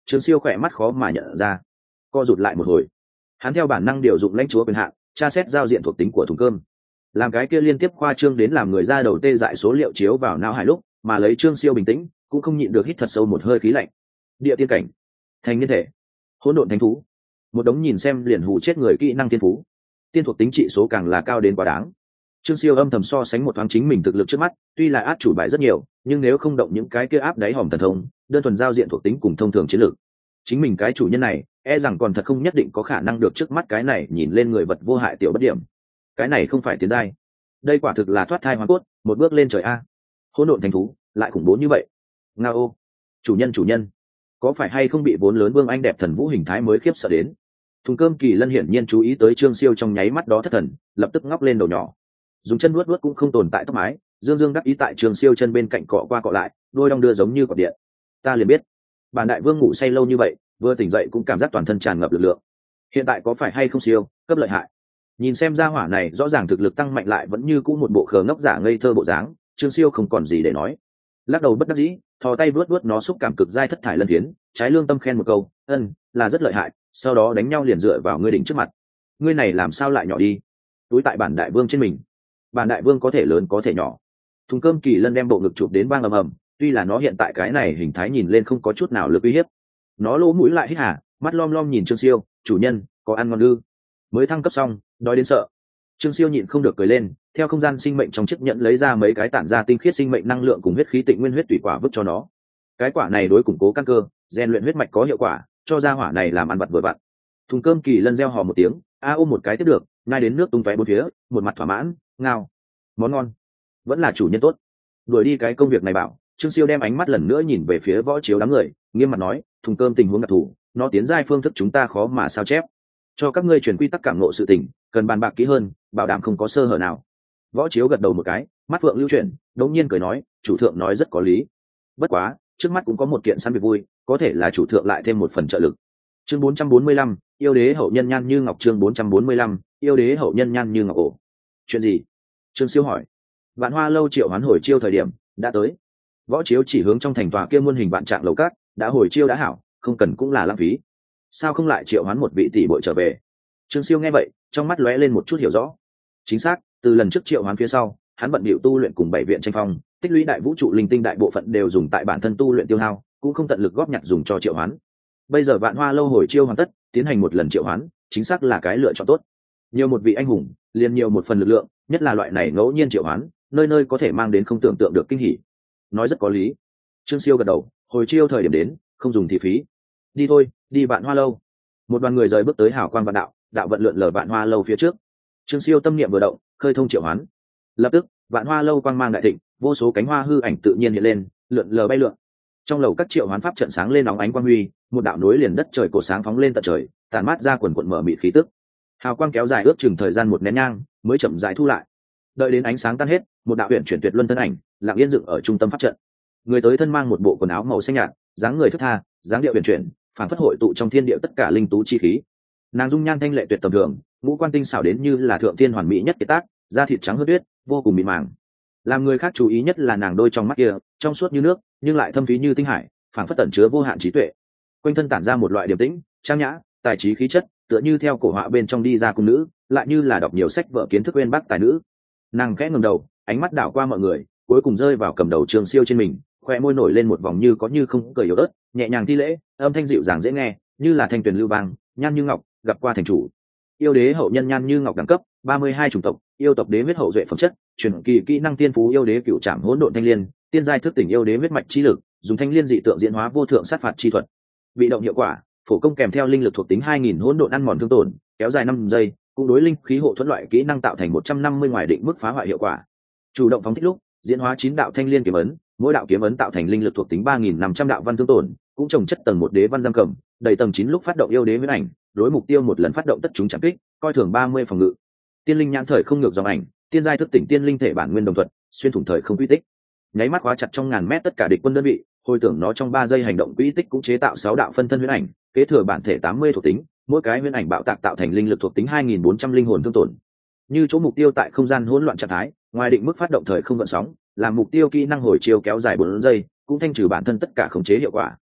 Trương Siêu khỏe mắt khó mà nhận ra, co rụt lại một hồi. Hắn theo bản năng điều dụng lãnh chúa quyền hạn, tra xét giao diện thuộc tính của thùng cơm. Làm cái kia liên tiếp khoa trương đến làm người ra đầu tê dại số liệu chiếu vào não hải lúc, mà lấy Trương Siêu bình tĩnh, cũng không nhịn được hít thật sâu một hơi khí lạnh. Địa tiên cảnh, thành niên thể, hỗn độn thánh thú, một đống nhìn xem liền hù chết người kỹ năng tiên phú. Tiên thuộc tính trị số càng là cao đến quá đáng. Trương Siêu âm thầm so sánh một thoáng chính mình thực lực trước mắt, tuy là át chủ bài rất nhiều, nhưng nếu không động những cái kia áp đáy hòm thần thông, đơn thuần giao diện thuộc tính cùng thông thường chiến lược, chính mình cái chủ nhân này e rằng còn thật không nhất định có khả năng được trước mắt cái này nhìn lên người vật vô hại tiểu bất điểm. Cái này không phải tiến giai, đây quả thực là thoát thai hóa cốt, một bước lên trời a. Hỗn độn thành thú lại khủng bố như vậy. Ngao, chủ nhân chủ nhân, có phải hay không bị vốn lớn vương anh đẹp thần vũ hình thái mới khiếp sợ đến? Thùng cơm Kỳ Lân hiển nhiên chú ý tới Trương Siêu trong nháy mắt đó thất thần, lập tức ngóc lên đầu nhỏ, dùng chân nuốt nuốt cũng không tồn tại tóc mái, dương dương đắc ý tại Trương Siêu chân bên cạnh cọ qua cọ lại, đôi đong đưa giống như cọt điện. Ta liền biết, bản đại vương ngủ say lâu như vậy, vừa tỉnh dậy cũng cảm giác toàn thân tràn ngập lực lượng. Hiện tại có phải hay không Siêu cấp lợi hại? Nhìn xem ra hỏa này rõ ràng thực lực tăng mạnh lại vẫn như cũ một bộ khờ ngốc giả ngây thơ bộ dáng, Trương Siêu không còn gì để nói, lắc đầu bất đắc dĩ, thò tay vuốt vuốt nó xúc cảm cực dai thất thải lân phiến, trái lương tâm khen một câu, ân, là rất lợi hại. Sau đó đánh nhau liền dựa vào ngươi đỉnh trước mặt. Ngươi này làm sao lại nhỏ đi? Túi tại bản đại vương trên mình. Bản đại vương có thể lớn có thể nhỏ. Thùng cơm Kỳ Lân đem bộ ngực chụp đến vang ầm ầm, tuy là nó hiện tại cái này hình thái nhìn lên không có chút nào lực uy hiếp. Nó lỗ mũi lại hít hà, mắt lom lom nhìn Trương Siêu, chủ nhân, có ăn ngon ư? Mới thăng cấp xong, đói đến sợ. Trương Siêu nhịn không được cười lên, theo không gian sinh mệnh trong chiếc nhẫn lấy ra mấy cái tản ra tinh khiết sinh mệnh năng lượng cùng huyết khí tịnh nguyên huyết tùy quả vứt cho nó. Cái quả này đối củng cố căn cơ, rèn luyện huyết mạch có hiệu quả, cho ra hỏa này làm ăn vặt vừa vặn. Thùng cơm Kỳ Lân reo hò một tiếng, a ôm một cái tiếp được, ngay đến nước tung tóe bốn phía, một mặt thỏa mãn, ngao, món ngon, vẫn là chủ nhân tốt. Đuổi đi cái công việc này bảo, Trương Siêu đem ánh mắt lần nữa nhìn về phía Võ Chiếu đám người, nghiêm mặt nói, thùng cơm tình huống đặc thù, nó tiến giai phương thức chúng ta khó mà sao chép, cho các ngươi truyền quy tắc cảm ngộ sự tình, cần bàn bạc kỹ hơn, bảo đảm không có sơ hở nào. Võ Chiếu gật đầu một cái, mắt phượng lưu chuyển, đống nhiên cười nói, chủ thượng nói rất có lý. Bất quá, trước mắt cũng có một kiện săn việc vui, có thể là chủ thượng lại thêm một phần trợ lực. Chương bốn trăm bốn mươi lăm, yêu đế hậu nhân nhan như ngọc. Chương bốn trăm bốn mươi lăm, yêu đế hậu nhân nhan như ngọc. Ổ, chuyện gì? Trương Siêu hỏi. Vạn Hoa lâu triệu hoán hồi chiêu thời điểm đã tới. Võ Chiếu chỉ hướng trong thành tòa kia muôn hình vạn trạng lầu cát, đã hồi chiêu đã hảo, không cần cũng là lãng phí. Sao không lại triệu hoán một vị tỷ bội trở về? Trương Siêu nghe vậy, trong mắt lóe lên một chút hiểu rõ. Chính xác, từ lần trước triệu hoán phía sau, hắn bận bịu tu luyện cùng bảy viện tranh phong, tích lũy đại vũ trụ linh tinh đại bộ phận đều dùng tại bản thân tu luyện tiêu hao, cũng không tận lực góp nhặt dùng cho triệu hoán. Bây giờ Vạn Hoa lâu hồi chiêu hoàn tất, tiến hành một lần triệu hoán, chính xác là cái lựa chọn tốt. Nhiều một vị anh hùng, liền nhiều một phần lực lượng, nhất là loại này ngẫu nhiên triệu hoán, nơi nơi có thể mang đến không tưởng tượng được kinh hỉ. Nói rất có lý. Trương Siêu gật đầu, hồi chiêu thời điểm đến, không dùng thì phí. Đi thôi, đi Vạn Hoa lâu. Một đoàn người rời bước tới hào quang vạn đạo, đạo vận lượn lờ Vạn Hoa lâu phía trước. Trương Siêu tâm niệm vừa động, khơi thông triệu hoán. Lập tức, Vạn Hoa lâu quang mang đại thịnh, vô số cánh hoa hư ảnh tự nhiên hiện lên, lượn lờ bay lượn. Trong lầu các triệu hoán pháp trận sáng lên nóng ánh quang huy, một đạo nối liền đất trời cổ sáng phóng lên tận trời, tàn mát ra quần quần mở mịt khí tức. Hào quang kéo dài ước chừng thời gian một nén nhang, mới chậm rãi thu lại. Đợi đến ánh sáng tan hết, một đạo huyền chuyển tuyệt luân thân ảnh, lặng yên dựng ở trung tâm pháp trận. Người tới thân mang một bộ quần áo màu xanh nhạt, dáng người thướt tha, dáng điệu huyền chuyển, phảng phất hội tụ trong thiên địa tất cả linh tú chi khí. Nàng dung nhan thanh lệ tuyệt tầm thường, ngũ quan tinh xảo đến như là thượng thiên hoàn mỹ nhất kiệt tác, da thịt trắng hớt tuyết, vô cùng mịn màng. Làm người khác chú ý nhất là nàng đôi trong mắt kia, trong suốt như nước, nhưng lại thâm thúy như tinh hải, phảng phất tẩn chứa vô hạn trí tuệ. Quanh thân tản ra một loại điềm tĩnh, trang nhã, tài trí khí chất, tựa như theo cổ họa bên trong đi ra cung nữ, lại như là đọc nhiều sách vở kiến thức uyên bác tài nữ. Nàng khẽ ngẩng đầu, ánh mắt đảo qua mọi người, cuối cùng rơi vào cầm đầu Trương Siêu trên mình, khoe môi nổi lên một vòng như có như không cười yếu ớt, nhẹ nhàng thi lễ, âm thanh dịu dàng dễ nghe, như là thanh tuyền lưu vang, nhan như ngọc, gặp qua thành chủ. Yêu đế hậu nhân nhan như ngọc đẳng cấp ba mươi hai chủng tộc, yêu tộc đế huyết hậu duệ phẩm chất, truyền kỳ kỹ năng tiên phú yêu đế cựu trảm hỗn độn thanh liên, tiên giai thức tỉnh yêu đế huyết mạch chi lực, dùng thanh liên dị tượng diễn hóa vô thượng sát phạt chi thuật. Bị động hiệu quả, phổ công kèm theo linh lực thuộc tính hai nghìn hỗn độn ăn mòn thương tổn, kéo dài năm giây, cũng đối linh khí hộ thuẫn loại kỹ năng tạo thành một trăm năm mươi ngoài định mức phá hoại hiệu quả. Chủ động phóng thích lúc, diễn hóa chín đạo thanh liên kiếm ấn, mỗi đạo kiếm ấn tạo thành linh lực thuộc tính ba nghìn năm trăm đạo văn thương tổn, cũng trồng chất tầng một đế văn giam cầm, đầy tầng chín lúc phát động yêu đế huyết ảnh, đối mục tiêu một lần phát động tất chúng chạm kích, coi thường ba mươi phòng ngự. Tiên linh nhãn thời không ngược dòng ảnh, tiên giai thức tỉnh tiên linh thể bản nguyên đồng thuật, xuyên thủng thời không quy tích. Nháy mắt khóa chặt trong ngàn mét tất cả địch quân đơn vị, hồi tưởng nó trong ba giây hành động quy tích cũng chế tạo sáu đạo phân thân huyết ảnh, kế thừa bản thể tám mươi thuộc tính, mỗi cái huyết ảnh bạo tạc tạo thành linh lực thuộc tính hai nghìn bốn trăm linh hồn thương tổn. Như chỗ mục tiêu tại không gian hỗn loạn trạng thái, ngoài định mức phát động thời không gợn sóng, làm mục tiêu kỹ năng hồi chiêu kéo dài bốn giây, cũng thanh trừ bản thân tất cả khống chế hiệu quả.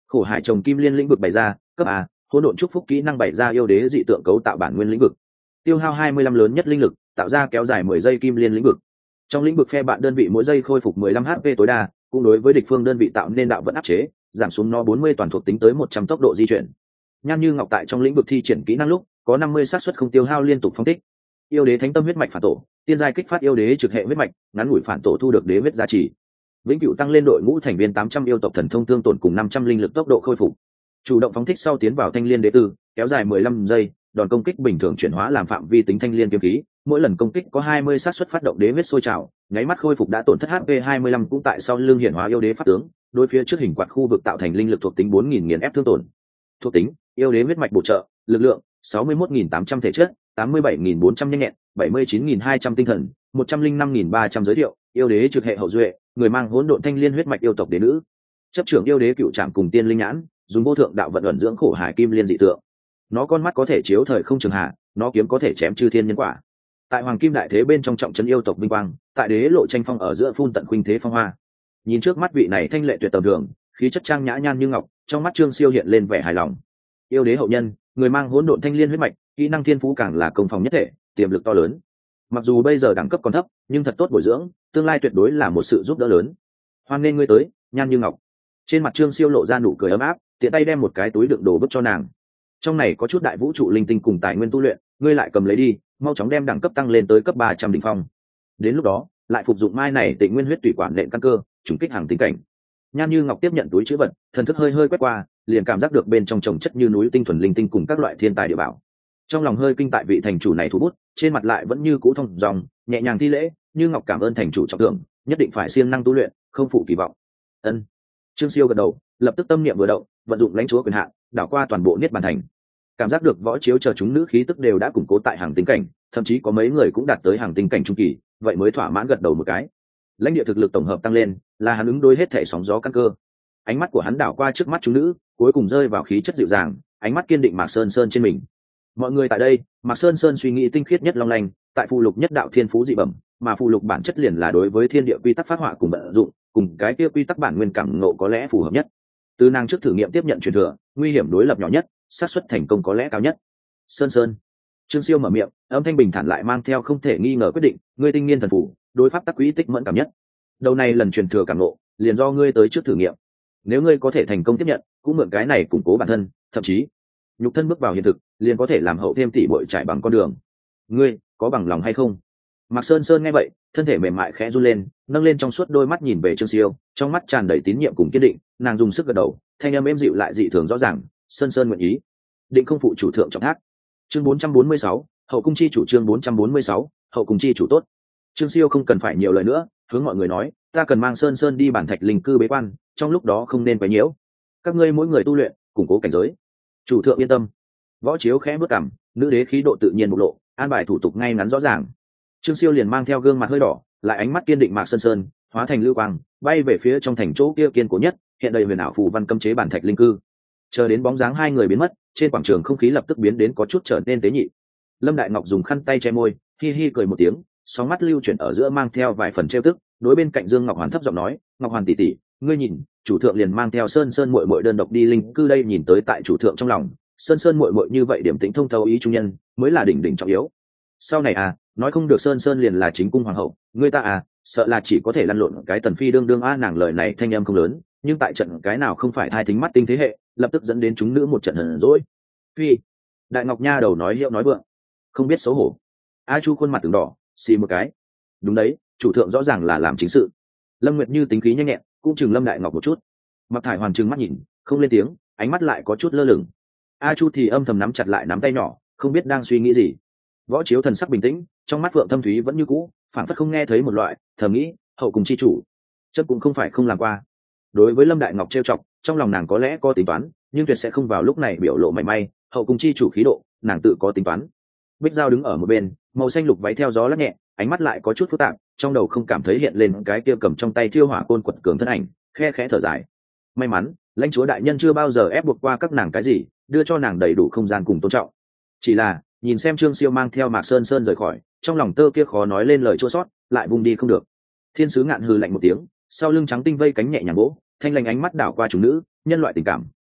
Khổ hải trồng kim liên lĩnh vực bày ra, cấp A, hỗn độn chúc phúc kỹ năng bày ra yêu đế dị tượng cấu tạo bản nguyên lĩnh vực. Tiêu hao hai mươi lăm lớn nhất linh lực, tạo ra kéo dài mười giây kim liên lĩnh vực. Trong lĩnh vực phe bạn đơn vị mỗi giây khôi phục mười lăm H P tối đa, cũng đối với địch phương đơn vị tạo nên đạo vận áp chế, giảm xuống nó bốn mươi toàn thuộc tính tới một trăm tốc độ di chuyển. Nhan Như Ngọc tại trong lĩnh vực thi triển kỹ năng lúc, có năm mươi xác suất không tiêu hao liên tục phong thích. Yêu đế thánh tâm huyết mạch phản tổ, tiên giai kích phát yêu đế trực hệ huyết mạch, ngắn ngủi phản tổ thu được đế huyết giá trị. Vĩnh cửu tăng lên đội ngũ thành viên tám trăm yêu tộc thần thông thương tổn cùng năm trăm linh lực tốc độ khôi phục. Chủ động phóng thích sau tiến vào thanh liên đế tư, kéo dài mười lăm giây, đòn công kích bình thường chuyển hóa làm phạm vi tính thanh liên kiếm khí, mỗi lần công kích có hai mươi xác suất phát động đế huyết sôi trào, nháy mắt khôi phục đã tổn thất H P hai mươi lăm cũng tại sau lưng hiển hóa yêu đế pháp tướng, đối phía trước hình quạt khu vực tạo thành linh lực thuộc tính bốn nghìn nghiền ép thương tổn. Thuộc tính: yêu đế huyết mạch bổ trợ, lực lượng sáu mươi mốt nghìn tám trăm thể chất, tám mươi bảy nghìn bốn trăm nhanh nhẹn, bảy mươi chín nghìn hai trăm tinh thần, một trăm linh năm nghìn ba trăm giới thiệu, yêu đế trực hệ hậu duệ, người mang hỗn độn thanh liên huyết mạch yêu tộc đế nữ. Chấp trưởng yêu đế cựu trạm cùng tiên linh nhãn, dùng vô thượng đạo vận ẩn dưỡng khổ hải kim liên dị tượng. Nó con mắt có thể chiếu thời không trường hạ, nó kiếm có thể chém chư thiên nhân quả. Tại hoàng kim đại thế bên trong trọng trấn yêu tộc vinh quang, tại đế lộ tranh phong ở giữa phun tận khuynh thế phong hoa. Nhìn trước mắt vị này thanh lệ tuyệt tầm thường, khí chất trang nhã nhan như ngọc, trong mắt Trương Siêu hiện lên vẻ hài lòng. Yêu đế hậu nhân, người mang hỗn độn thanh liên huyết mạch, kỹ năng thiên phú càng là công phòng nhất thể, tiềm lực to lớn. Mặc dù bây giờ đẳng cấp còn thấp, nhưng thật tốt bồi dưỡng, tương lai tuyệt đối là một sự giúp đỡ lớn. Hoan nên ngươi tới, nhan như ngọc. Trên mặt Trương Siêu lộ ra nụ cười ấm áp, tiện tay đem một cái túi đựng đồ vứt cho nàng. Trong này có chút đại vũ trụ linh tinh cùng tài nguyên tu luyện, ngươi lại cầm lấy đi, mau chóng đem đẳng cấp tăng lên tới cấp ba trăm đỉnh phong. Đến lúc đó, lại phục dụng mai này Tịnh Nguyên huyết tùy quản nện căn cơ, trùng kích hàng tính cảnh. Nhan Như Ngọc tiếp nhận túi trữ vật, thần thức hơi hơi quét qua, liền cảm giác được bên trong chồng chất như núi tinh thuần linh tinh cùng các loại thiên tài địa bảo. Trong lòng hơi kinh tại vị thành chủ này thủ bút, trên mặt lại vẫn như cũ thông dòng, nhẹ nhàng thi lễ, Như Ngọc cảm ơn thành chủ trọng thưởng, nhất định phải siêng năng tu luyện, không phụ kỳ vọng. Ân. Trương Siêu gật đầu, lập tức tâm niệm vừa động, vận dụng lãnh chúa quyền hạn, đảo qua toàn bộ niết bàn thành. Cảm giác được võ chiếu chờ chúng nữ khí tức đều đã củng cố tại hàng tinh cảnh, thậm chí có mấy người cũng đạt tới hàng tinh cảnh trung kỳ, vậy mới thỏa mãn gật đầu một cái. Lãnh địa thực lực tổng hợp tăng lên, là hắn ứng đối hết thể sóng gió căn cơ. Ánh mắt của hắn đảo qua trước mắt chúng nữ, cuối cùng rơi vào khí chất dịu dàng, ánh mắt kiên định Mạc Sơn Sơn trên mình. Mọi người tại đây, Mạc Sơn Sơn suy nghĩ tinh khiết nhất long lanh, tại phù lục nhất đạo thiên phú dị bẩm, mà phù lục bản chất liền là đối với thiên địa quy tắc phát họa cùng vận dụng, cùng cái kia quy tắc bản nguyên cảm ngộ có lẽ phù hợp nhất. Từ nàng trước thử nghiệm tiếp nhận truyền thừa, nguy hiểm đối lập nhỏ nhất, xác suất thành công có lẽ cao nhất. Sơn Sơn. Trương Siêu mở miệng, âm thanh bình thản lại mang theo không thể nghi ngờ quyết định, ngươi tinh niên thần phù, đối pháp tắc quý tích mẫn cảm nhất. Đầu này lần truyền thừa cảm ngộ, liền do ngươi tới trước thử nghiệm. Nếu ngươi có thể thành công tiếp nhận, cũng mượn cái này củng cố bản thân, thậm chí nhục thân bước vào hiện thực, liền có thể làm hậu thêm tỷ bội trải bằng con đường. Ngươi có bằng lòng hay không? Mạc Sơn Sơn nghe vậy, thân thể mềm mại khẽ run lên, nâng lên trong suốt đôi mắt nhìn về Trương Siêu, trong mắt tràn đầy tín nhiệm cùng kiên định, nàng dùng sức gật đầu, thanh âm êm dịu lại dị thường rõ ràng, Sơn Sơn nguyện ý, định không phụ chủ thượng trọng thác. Chương bốn trăm bốn mươi sáu, hậu cung chi chủ. Chương bốn trăm bốn mươi sáu, hậu cung chi chủ tốt. Trương Siêu không cần phải nhiều lời nữa, hướng mọi người nói, ta cần mang Sơn Sơn đi bản thạch linh cư bế quan, trong lúc đó không nên quấy nhiễu. Các ngươi mỗi người tu luyện, củng cố cảnh giới. Chủ thượng yên tâm. Võ Chiếu khẽ bước cằm, nữ đế khí độ tự nhiên bộc lộ, an bài thủ tục ngay ngắn rõ ràng. Trương Siêu liền mang theo gương mặt hơi đỏ, lại ánh mắt kiên định Mạc Sơn Sơn, hóa thành lưu quang, bay về phía trong thành chỗ kia kiên cố nhất, hiện đầy huyền ảo phù văn cấm chế bản thạch linh cư. Chờ đến bóng dáng hai người biến mất, trên quảng trường không khí lập tức biến đến có chút trở nên tế nhị. Lâm Đại Ngọc dùng khăn tay che môi, hi hi cười một tiếng, sóng mắt lưu chuyển ở giữa mang theo vài phần trêu tức, đối bên cạnh Dương Ngọc Hoàn thấp giọng nói, Ngọc Hoàn tỷ tỷ, ngươi nhìn, chủ thượng liền mang theo Sơn Sơn muội muội đơn độc đi linh cư đây. Nhìn tới tại chủ thượng trong lòng, Sơn Sơn muội muội như vậy điểm tĩnh thông thấu ý trung nhân, mới là đỉnh đỉnh trọng yếu. Sau này à, nói không được Sơn Sơn liền là chính cung hoàng hậu, ngươi ta à, sợ là chỉ có thể lăn lộn cái tần phi đương đương a. Nàng lời này thanh âm không lớn, nhưng tại trận cái nào không phải hai thính mắt tinh thế hệ, lập tức dẫn đến chúng nữ một trận hờn dỗi. Phi, Đại Ngọc nha đầu nói hiệu nói vượng, không biết xấu hổ. A Chu khuôn mặt từng đỏ, xì một cái. Đúng đấy, chủ thượng rõ ràng là làm chính sự. Lâm Nguyệt Như tính khí nhanh nhẹn, cũng chừng Lâm Đại Ngọc một chút. Mặc Thải Hoàn trừng mắt nhìn, không lên tiếng, ánh mắt lại có chút lơ lửng. A Chu thì âm thầm nắm chặt lại nắm tay nhỏ, không biết đang suy nghĩ gì. Võ Chiếu thần sắc bình tĩnh, trong mắt Phượng Thâm Thúy vẫn như cũ, phản phất không nghe thấy một loại, thầm nghĩ, hậu cùng chi chủ, chấp cũng không phải không làm qua. Đối với Lâm Đại Ngọc trêu chọc, trong lòng nàng có lẽ có tính toán, nhưng tuyệt sẽ không vào lúc này biểu lộ mảy may. Hậu cùng chi chủ khí độ, nàng tự có tính toán. Bích Giao đứng ở một bên, màu xanh lục váy theo gió lắc nhẹ, ánh mắt lại có chút phức tạp, trong đầu không cảm thấy hiện lên cái kia cầm trong tay thiêu hỏa côn quật cường thân ảnh, khe khẽ thở dài. May mắn, lãnh chúa đại nhân chưa bao giờ ép buộc qua các nàng cái gì, đưa cho nàng đầy đủ không gian cùng tôn trọng. Chỉ là nhìn xem Trương Siêu mang theo Mạc Sơn Sơn rời khỏi, trong lòng tơ kia khó nói lên lời chua sót, lại vùng đi không được. Thiên sứ ngạn hừ lạnh một tiếng, sau lưng trắng tinh vây cánh nhẹ nhàng vỗ, thanh lành ánh mắt đảo qua chúng nữ, nhân loại tình cảm,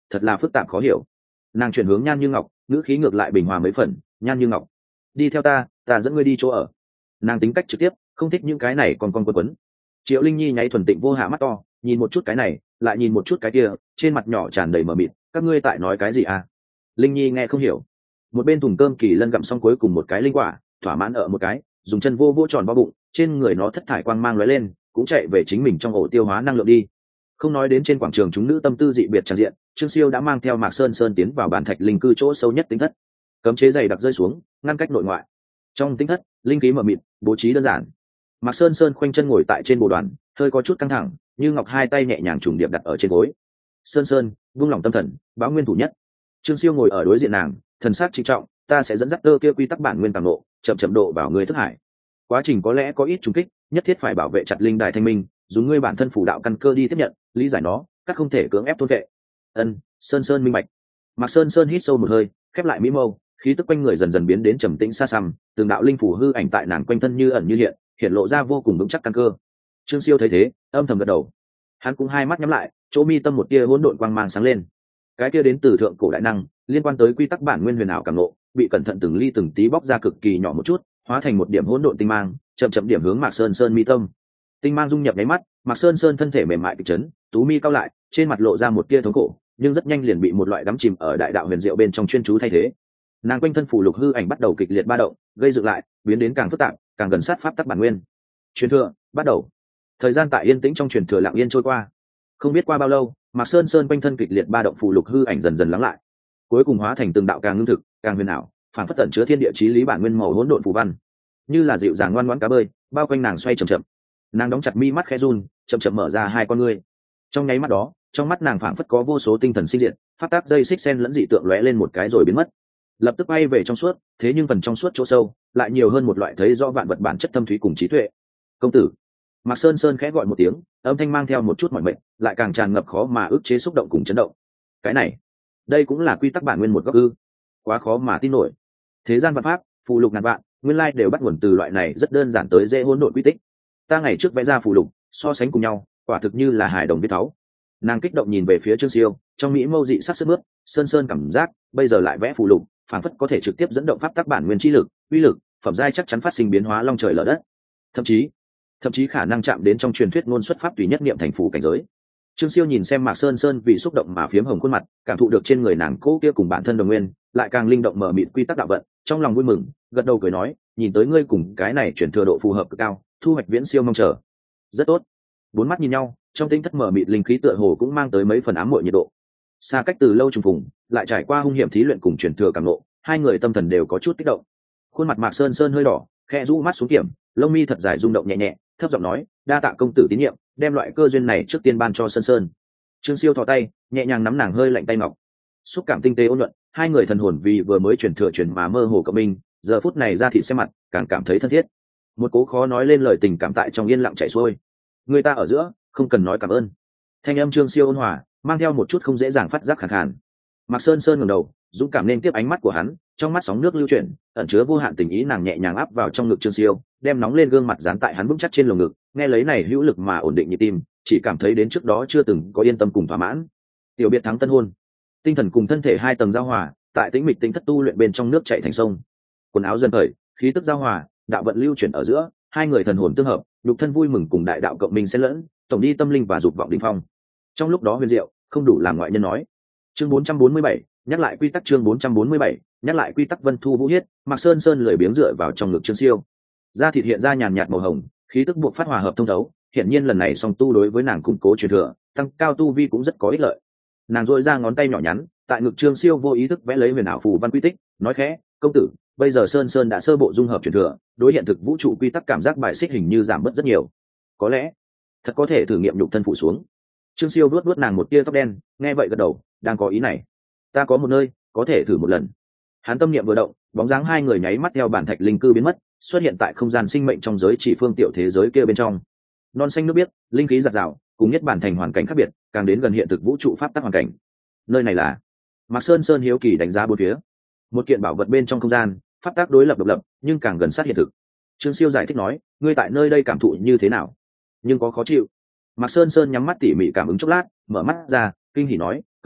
thật là phức tạp khó hiểu. Nàng chuyển hướng Nhan Như Ngọc, ngữ khí ngược lại bình hòa mấy phần. Nhan Như Ngọc, đi theo ta, ta dẫn ngươi đi chỗ ở. Nàng tính cách trực tiếp, không thích những cái này còn con quấn quấn. Triệu Linh Nhi nháy thuần tịnh vô hạ mắt to, nhìn một chút cái này, lại nhìn một chút cái kia, trên mặt nhỏ tràn đầy mờ mịt. Các ngươi tại nói cái gì à? Linh Nhi nghe không hiểu. Một bên thùng cơm Kỳ Lân gặm xong cuối cùng một cái linh quả, thỏa mãn ở một cái, dùng chân vô vô tròn bao bụng, trên người nó thất thải quang mang lóe lên, cũng chạy về chính mình trong ổ tiêu hóa năng lượng đi. Không nói đến trên quảng trường chúng nữ tâm tư dị biệt tràn diện, Trương Siêu đã mang theo Mạc Sơn Sơn tiến vào bản thạch linh cư chỗ sâu nhất tính thất. Cấm chế dày đặc rơi xuống, ngăn cách nội ngoại. Trong tính thất, linh khí mờ mịt, bố trí đơn giản. Mạc Sơn Sơn khoanh chân ngồi tại trên bồ đoàn, hơi có chút căng thẳng, Như Ngọc hai tay nhẹ nhàng trùng điệp đặt ở trên gối. Sơn Sơn, buông lòng tâm thần, báo nguyên thủ nhất. Trương Siêu ngồi ở đối diện nàng, thần sắc trịnh trọng, ta sẽ dẫn dắt tơ kia quy tắc bản nguyên tàng độ, chậm chậm độ vào người thức hải. Quá trình có lẽ có ít trùng kích, nhất thiết phải bảo vệ chặt linh đài thanh minh, dùng ngươi bản thân phủ đạo căn cơ đi tiếp nhận, lý giải nó, các không thể cưỡng ép thôn vệ. Ân, Sơn Sơn minh bạch. Mạc Sơn Sơn hít sâu một hơi, khép lại mỹ mâu, khí tức quanh người dần dần biến đến trầm tĩnh xa xăm, từng đạo linh phủ hư ảnh tại nàng quanh thân như ẩn như hiện, hiện lộ ra vô cùng vững chắc căn cơ. Trương Siêu thấy thế, âm thầm gật đầu. Hắn cũng hai mắt nhắm lại, chỗ mi tâm một tia hỗn độn quang mang sáng lên. Cái kia đến từ thượng cổ đại năng, liên quan tới quy tắc bản nguyên huyền ảo cảm ngộ, bị cẩn thận từng ly từng tí bóc ra cực kỳ nhỏ một chút, hóa thành một điểm hỗn độn tinh mang, chậm chậm điểm hướng Mạc Sơn Sơn mi tâm. Tinh mang dung nhập nháy mắt, Mạc Sơn Sơn thân thể mềm mại kịch chấn, tú mi cao lại, trên mặt lộ ra một tia thống khổ, nhưng rất nhanh liền bị một loại đắm chìm ở đại đạo huyền diệu bên trong chuyên chú thay thế. Nàng quanh thân phủ lục hư ảnh bắt đầu kịch liệt ba động, gây dựng lại, biến đến càng phức tạp, càng gần sát pháp tắc bản nguyên. Truyền thừa bắt đầu. Thời gian tại yên tĩnh trong truyền thừa lặng yên trôi qua. Không biết qua bao lâu, Mạc Sơn Sơn quanh thân kịch liệt ba động phủ lục hư ảnh dần dần lắng lại, cuối cùng hóa thành từng đạo càng ngưng thực, càng huyền ảo, phản phất tận chứa thiên địa chí lý bản nguyên màu hỗn độn phù văn, như là dịu dàng ngoan ngoãn cá bơi, bao quanh nàng xoay chậm chậm. Nàng đóng chặt mi mắt khẽ run, chậm chậm mở ra hai con ngươi. Trong nháy mắt đó, trong mắt nàng phảng phất có vô số tinh thần sinh diệt, phát tác dây xích sen lẫn dị tượng lóe lên một cái rồi biến mất. Lập tức bay về trong suốt, thế nhưng phần trong suốt chỗ sâu lại nhiều hơn một loại thấy rõ vạn vật bản chất thâm thúy cùng trí tuệ. Công tử. Mạc Sơn Sơn khẽ gọi một tiếng, âm thanh mang theo một chút mỏi mệt, lại càng tràn ngập khó mà ức chế xúc động cùng chấn động. Cái này, đây cũng là quy tắc bản nguyên một góc ư? Quá khó mà tin nổi. Thế gian văn pháp, phù lục ngàn vạn, nguyên lai đều bắt nguồn từ loại này rất đơn giản tới dễ hỗn độn quy tích. Ta ngày trước vẽ ra phù lục, so sánh cùng nhau, quả thực như là hài đồng viết tháo. Nàng kích động nhìn về phía Trương Siêu, trong mỹ mâu dị sắc sướt mướt, Sơn Sơn cảm giác, bây giờ lại vẽ phù lục, phản phất có thể trực tiếp dẫn động pháp tắc bản nguyên chi lực, uy lực, phẩm giai chắc chắn phát sinh biến hóa long trời lở đất. Thậm chí, thậm chí khả năng chạm đến trong truyền thuyết ngôn xuất pháp tùy nhất niệm thành phù cảnh giới. Trương Siêu nhìn xem Mạc Sơn Sơn vì xúc động mà phiếm hồng khuôn mặt, cảm thụ được trên người nàng cố kia cùng bản thân đồng nguyên, lại càng linh động mở mịt quy tắc đạo vận, trong lòng vui mừng, gật đầu cười nói, nhìn tới ngươi cùng cái này chuyển thừa độ phù hợp cực cao, thu hoạch viễn siêu mong chờ. Rất tốt. Bốn mắt nhìn nhau, trong tinh thất mở mịt linh khí tựa hồ cũng mang tới mấy phần ám muội nhiệt độ. Xa cách từ lâu trùng phùng, lại trải qua hung hiểm thí luyện cùng chuyển thừa cảm ngộ, hai người tâm thần đều có chút kích động. Khuôn mặt Mạc Sơn Sơn hơi đỏ, khẽ rũ mắt xuống kiểm, lông mi thật dài rung động nhẹ nhẹ, thấp giọng nói, đa tạ công tử tín nhiệm, đem loại cơ duyên này trước tiên ban cho Sơn Sơn. Trương Siêu thò tay, nhẹ nhàng nắm nàng hơi lạnh tay ngọc, xúc cảm tinh tế ôn nhuận, hai người thần hồn vì vừa mới chuyển thừa chuyển mà mơ hồ cộng minh, giờ phút này ra thịt xem mặt, càng cảm thấy thân thiết. Một cố khó nói lên lời tình cảm tại trong yên lặng chảy xuôi. Người ta ở giữa, không cần nói cảm ơn. Thanh âm Trương Siêu ôn hòa, mang theo một chút không dễ dàng phát giác khàn khàn. Mạc Sơn Sơn ngẩng đầu, dũng cảm nên tiếp ánh mắt của hắn, trong mắt sóng nước lưu chuyển, ẩn chứa vô hạn tình ý, nàng nhẹ nhàng áp vào trong ngực Trương Siêu, đem nóng lên gương mặt dán tại hắn vững chắc trên lồng ngực, nghe lấy này hữu lực mà ổn định nhịp tim, chỉ cảm thấy đến trước đó chưa từng có yên tâm cùng thỏa mãn. Tiểu biệt thắng tân hôn, tinh thần cùng thân thể hai tầng giao hòa, tại tĩnh mịch tinh thất tu luyện bên trong nước chảy thành sông. Quần áo dần khởi, khí tức giao hòa, đạo vận lưu chuyển ở giữa, hai người thần hồn tương hợp, nhục thân vui mừng cùng đại đạo cộng minh xen lẫn, tổng đi tâm linh và dục vọng đỉnh phong. Trong lúc đó huyền diệu, không đủ làm ngoại nhân nói. Chương bốn trăm bốn mươi bảy, nhắc lại quy tắc chương bốn trăm bốn mươi bảy, nhắc lại quy tắc Vân Thu Vũ Hiết, Mạc Sơn Sơn lười biếng dựa vào trong ngực Trương Siêu. Da thịt hiện ra nhàn nhạt màu hồng, khí tức buộc phát hòa hợp thông thấu, hiển nhiên lần này song tu đối với nàng củng cố truyền thừa, tăng cao tu vi cũng rất có ích lợi. Nàng duỗi ra ngón tay nhỏ nhắn, tại ngực Trương Siêu vô ý thức vẽ lấy huyền ảo phù văn quy tích, nói khẽ, công tử, bây giờ Sơn Sơn đã sơ bộ dung hợp truyền thừa, đối hiện thực vũ trụ quy tắc cảm giác bài xích hình như giảm bớt rất nhiều. Có lẽ, thật có thể thử nghiệm nhục thân phụ xuống. Trương Siêu vuốt vuốt nàng một tia tóc đen, nghe vậy gật đầu, đang có ý này. Ta có một nơi, có thể thử một lần. Hắn tâm niệm vừa động, bóng dáng hai người nháy mắt theo bản thạch linh cư biến mất, xuất hiện tại không gian sinh mệnh trong giới chỉ phương tiểu thế giới kia bên trong. Non xanh nước biếc, linh khí giạt rào, cùng nhất bản thành hoàn cảnh khác biệt, càng đến gần hiện thực vũ trụ pháp tắc hoàn cảnh. Nơi này là? Mạc Sơn Sơn hiếu kỳ đánh giá bốn phía. Một kiện bảo vật bên trong không gian, pháp tắc đối lập độc lập, nhưng càng gần sát hiện thực. Trương Siêu giải thích nói, ngươi tại nơi đây cảm thụ như thế nào? Nhưng có khó chịu. Mạc Sơn Sơn nhắm mắt tỉ mỉ cảm ứng chốc lát, mở mắt ra, kinh hỉ nói,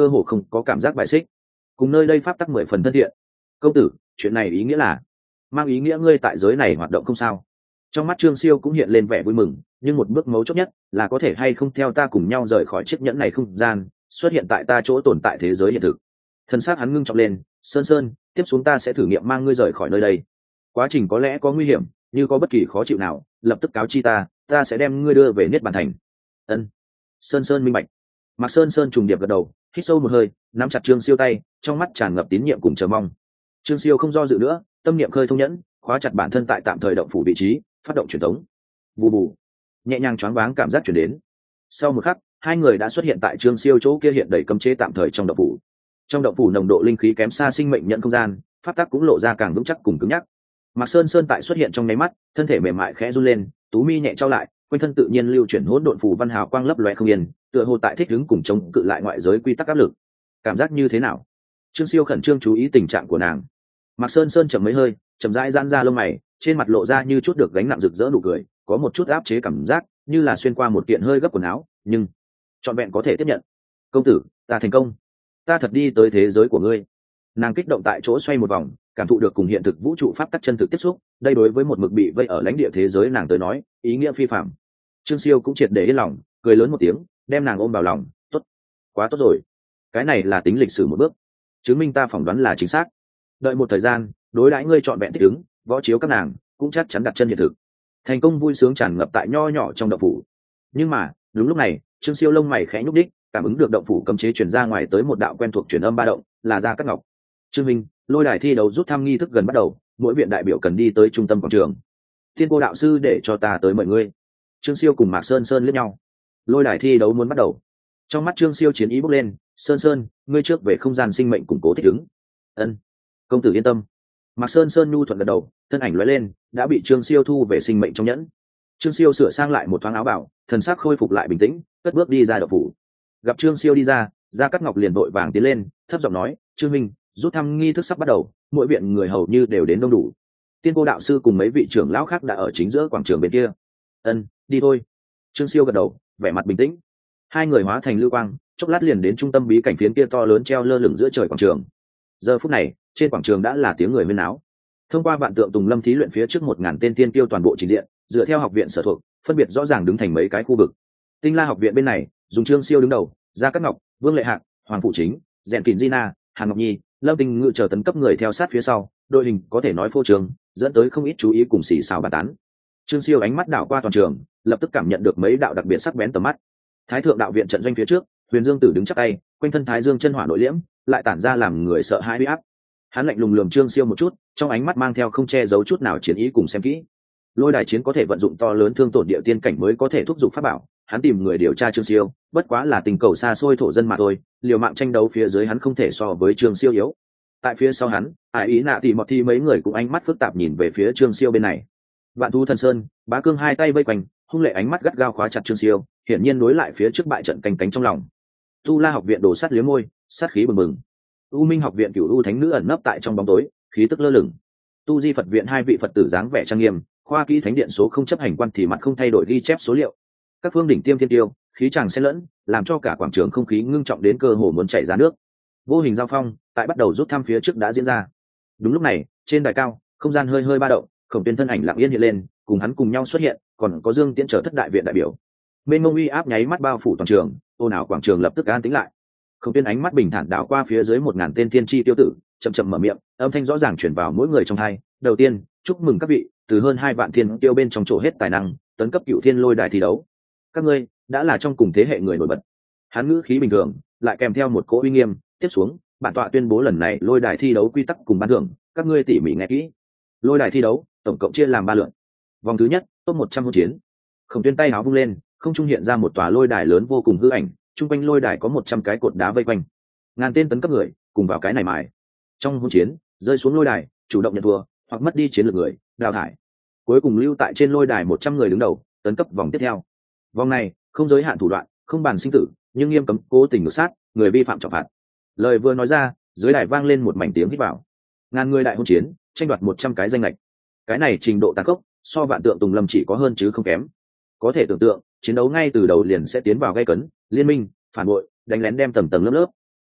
cơ hồ không có cảm giác bài xích, cùng nơi đây pháp tắc mười phần thân thiện. Công tử, chuyện này ý nghĩa là mang ý nghĩa ngươi tại giới này hoạt động không sao? Trong mắt Trương Siêu cũng hiện lên vẻ vui mừng, nhưng một bước mấu chốt nhất là có thể hay không theo ta cùng nhau rời khỏi chiếc nhẫn này không gian, xuất hiện tại ta chỗ tồn tại thế giới hiện thực. Thân xác hắn ngưng trọng lên, Sơn Sơn, tiếp xuống ta sẽ thử nghiệm mang ngươi rời khỏi nơi đây. Quá trình có lẽ có nguy hiểm, như có bất kỳ khó chịu nào, lập tức cáo chi ta, ta sẽ đem ngươi đưa về Niết Bàn Thành. Ân. Sơn Sơn minh bạch. Mạc Sơn Sơn trùng điệp gật đầu, hít sâu một hơi, nắm chặt Trương Siêu tay, trong mắt tràn ngập tín nhiệm cùng chờ mong. Trương Siêu không do dự nữa, tâm niệm khơi thông nhẫn, khóa chặt bản thân tại tạm thời động phủ vị trí, phát động truyền tống. Bù bù, nhẹ nhàng choáng váng cảm giác chuyển đến. Sau một khắc, hai người đã xuất hiện tại Trương Siêu chỗ kia hiện đầy cấm chế tạm thời trong động phủ. Trong động phủ nồng độ linh khí kém xa sinh mệnh nhận không gian, pháp tắc cũng lộ ra càng vững chắc cùng cứng nhắc. Mạc Sơn Sơn tại xuất hiện trong nháy mắt, thân thể mềm mại khẽ run lên, tú mi nhẹ trao lại, quanh thân tự nhiên lưu chuyển hỗn độn phù văn hào quang lấp loé không yên, tựa hồ tại thích ứng cùng chống cự lại ngoại giới quy tắc áp lực. Cảm giác như thế nào? Trương Siêu khẩn trương chú ý tình trạng của nàng. Mạc Sơn Sơn chậm mấy hơi, chậm rãi giãn ra lông mày, trên mặt lộ ra như chút được gánh nặng rực rỡ nụ cười, có một chút áp chế cảm giác, như là xuyên qua một kiện hơi gấp quần áo, nhưng trọn vẹn có thể tiếp nhận. Công tử, ta thành công, ta thật đi tới thế giới của ngươi. Nàng kích động tại chỗ xoay một vòng, cảm thụ được cùng hiện thực vũ trụ pháp tắc chân thực tiếp xúc, đây đối với một mực bị vây ở lãnh địa thế giới nàng tới nói, ý nghĩa phi phạm. Trương Siêu cũng triệt để yên lòng, cười lớn một tiếng, đem nàng ôm vào lòng, tốt, quá tốt rồi, cái này là tính lịch sử một bước, chứng minh ta phỏng đoán là chính xác. Đợi một thời gian, đối đãi ngươi trọn vẹn thích ứng, võ chiếu các nàng cũng chắc chắn đặt chân hiện thực. Thành công vui sướng tràn ngập tại nho nhỏ trong động phủ. Nhưng mà đúng lúc này, Trương Siêu lông mày khẽ nhúc đích, cảm ứng được động phủ cấm chế truyền ra ngoài tới một đạo quen thuộc truyền âm ba động, là Gia Cát Ngọc. Trương Minh, lôi đài thi đấu rút thăm nghi thức gần bắt đầu, mỗi viện đại biểu cần đi tới trung tâm quảng trường. Thiên Cô đạo sư để cho ta tới mời ngươi. Trương Siêu cùng Mạc Sơn Sơn liếc nhau. Lôi đài thi đấu muốn bắt đầu. Trong mắt Trương Siêu chiến ý bốc lên, Sơn Sơn, ngươi trước về không gian sinh mệnh củng cố thích ứng. Ân, công tử yên tâm. Mạc Sơn Sơn nhu thuận gật đầu, thân ảnh lóe lên, đã bị Trương Siêu thu về sinh mệnh trong nhẫn. Trương Siêu sửa sang lại một thoáng áo bảo, thần sắc khôi phục lại bình tĩnh, cất bước đi ra động phủ. Gặp Trương Siêu đi ra, Gia Cát Ngọc liền vội vàng tiến lên, thấp giọng nói, Trương Minh, rút thăm nghi thức sắp bắt đầu, mỗi viện người hầu như đều đến đông đủ. Tiên Cô đạo sư cùng mấy vị trưởng lão khác đã ở chính giữa quảng trường bên kia. Ân, đi thôi. Trương Siêu gật đầu, vẻ mặt bình tĩnh. Hai người hóa thành lưu quang, chốc lát liền đến trung tâm bí cảnh phiến kia to lớn treo lơ lửng giữa trời quảng trường. Giờ phút này, trên quảng trường đã là tiếng người huyên náo. Thông qua vạn tượng tùng lâm thí luyện phía trước một ngàn tên tiên tiêu toàn bộ trình diện, dựa theo học viện sở thuộc, phân biệt rõ ràng đứng thành mấy cái khu vực. Tinh La học viện bên này, dùng Trương Siêu đứng đầu, Gia Cát Ngọc, Vương Lệ Hạc, Hoàng Phụ Chính, Rèn Kình Gina, Hàn Ngọc Nhi, Lâm Tinh Ngự chờ tấn cấp người theo sát phía sau, đội hình có thể nói phô trường, dẫn tới không ít chú ý cùng xì xào bàn tán. Trương Siêu ánh mắt đảo qua toàn trường, lập tức cảm nhận được mấy đạo đặc biệt sắc bén tầm mắt. Thái thượng đạo viện trận doanh phía trước, Huyền Dương Tử đứng chắp tay, quanh thân Thái Dương chân hỏa nội liễm, lại tản ra làm người sợ hãi uy áp. Hắn lạnh lùng lườm Trương Siêu một chút, trong ánh mắt mang theo không che giấu chút nào chiến ý cùng xem kỹ. Lôi đài chiến có thể vận dụng to lớn thương tổn địa tiên cảnh mới có thể thúc giục pháp bảo, hắn tìm người điều tra Trương Siêu, bất quá là tình cầu xa xôi thổ dân mà thôi, liều mạng tranh đấu phía dưới hắn không thể so với Trương Siêu yếu. Tại phía sau hắn, Ái Ý Nạ Tỷ Mọt Thi mấy người cũng ánh mắt phức tạp nhìn về phía Trương Siêu bên này. Vạn Thú Thần Sơn, Bá Cương hai tay vây quanh, hung lệ ánh mắt gắt gao khóa chặt Trương Siêu, hiển nhiên đối lại phía trước bại trận canh cánh trong lòng. Tu La học viện đổ sát liếm môi, sát khí bừng bừng. U Minh học viện Cửu U thánh nữ ẩn nấp tại trong bóng tối, khí tức lơ lửng. Tu Di Phật viện hai vị Phật tử dáng vẻ trang nghiêm, khoa kỹ thánh điện số không chấp hành quan thì mặt không thay đổi ghi chép số liệu. Các phương đỉnh tiêm thiên tiêu, khí tràng xen lẫn, làm cho cả quảng trường không khí ngưng trọng đến cơ hồ muốn chảy ra nước. Vô hình giao phong tại bắt đầu rút thăm phía trước đã diễn ra. Đúng lúc này, trên đài cao, không gian hơi hơi ba động, Khổng Tuyên thân ảnh lặng yên hiện lên, cùng hắn cùng nhau xuất hiện, còn có Dương Tiễn trở thất đại viện đại biểu. Mênh mông uy áp nháy mắt bao phủ toàn trường, ồn ào quảng trường lập tức an tĩnh lại. Khổng Tuyên ánh mắt bình thản đảo qua phía dưới một ngàn tên thiên chi tiêu tử, chậm chậm mở miệng, âm thanh rõ ràng truyền vào mỗi người trong tai. Đầu tiên, chúc mừng các vị, từ hơn hai vạn thiên tiêu bên trong chỗ hết tài năng, tấn cấp Cửu Thiên Lôi đài thi đấu. Các ngươi đã là trong cùng thế hệ người nổi bật. Hắn ngữ khí bình thường, lại kèm theo một cỗ uy nghiêm. Tiếp xuống, bản tọa tuyên bố lần này lôi đài thi đấu quy tắc cùng ban thưởng, các ngươi tỉ mỉ nghe kỹ. Lôi đài thi đấu tổng cộng chia làm ba lượt. Vòng thứ nhất, top một trăm hôn chiến. Khổng Tuyên tay áo vung lên, không trung hiện ra một tòa lôi đài lớn vô cùng hư ảnh, trung quanh lôi đài có một trăm cái cột đá vây quanh. Ngàn tên tấn cấp người, cùng vào cái này mài. Trong hôn chiến, rơi xuống lôi đài, chủ động nhận thua, hoặc mất đi chiến lược người, đào thải. Cuối cùng lưu tại trên lôi đài một trăm người đứng đầu, tấn cấp vòng tiếp theo. Vòng này, không giới hạn thủ đoạn, không bàn sinh tử, nhưng nghiêm cấm cố tình ngược sát, người vi phạm trọng phạt. Lời vừa nói ra, dưới đài vang lên một mảnh tiếng hít vào. Ngàn người đại hôn chiến, tranh đoạt một trăm cái danh lệch. Cái này trình độ tàn khốc, so vạn tượng tùng lâm chỉ có hơn chứ không kém. Có thể tưởng tượng, chiến đấu ngay từ đầu liền sẽ tiến vào gay cấn, liên minh, phản bội, đánh lén đem tầng tầng lớp lớp.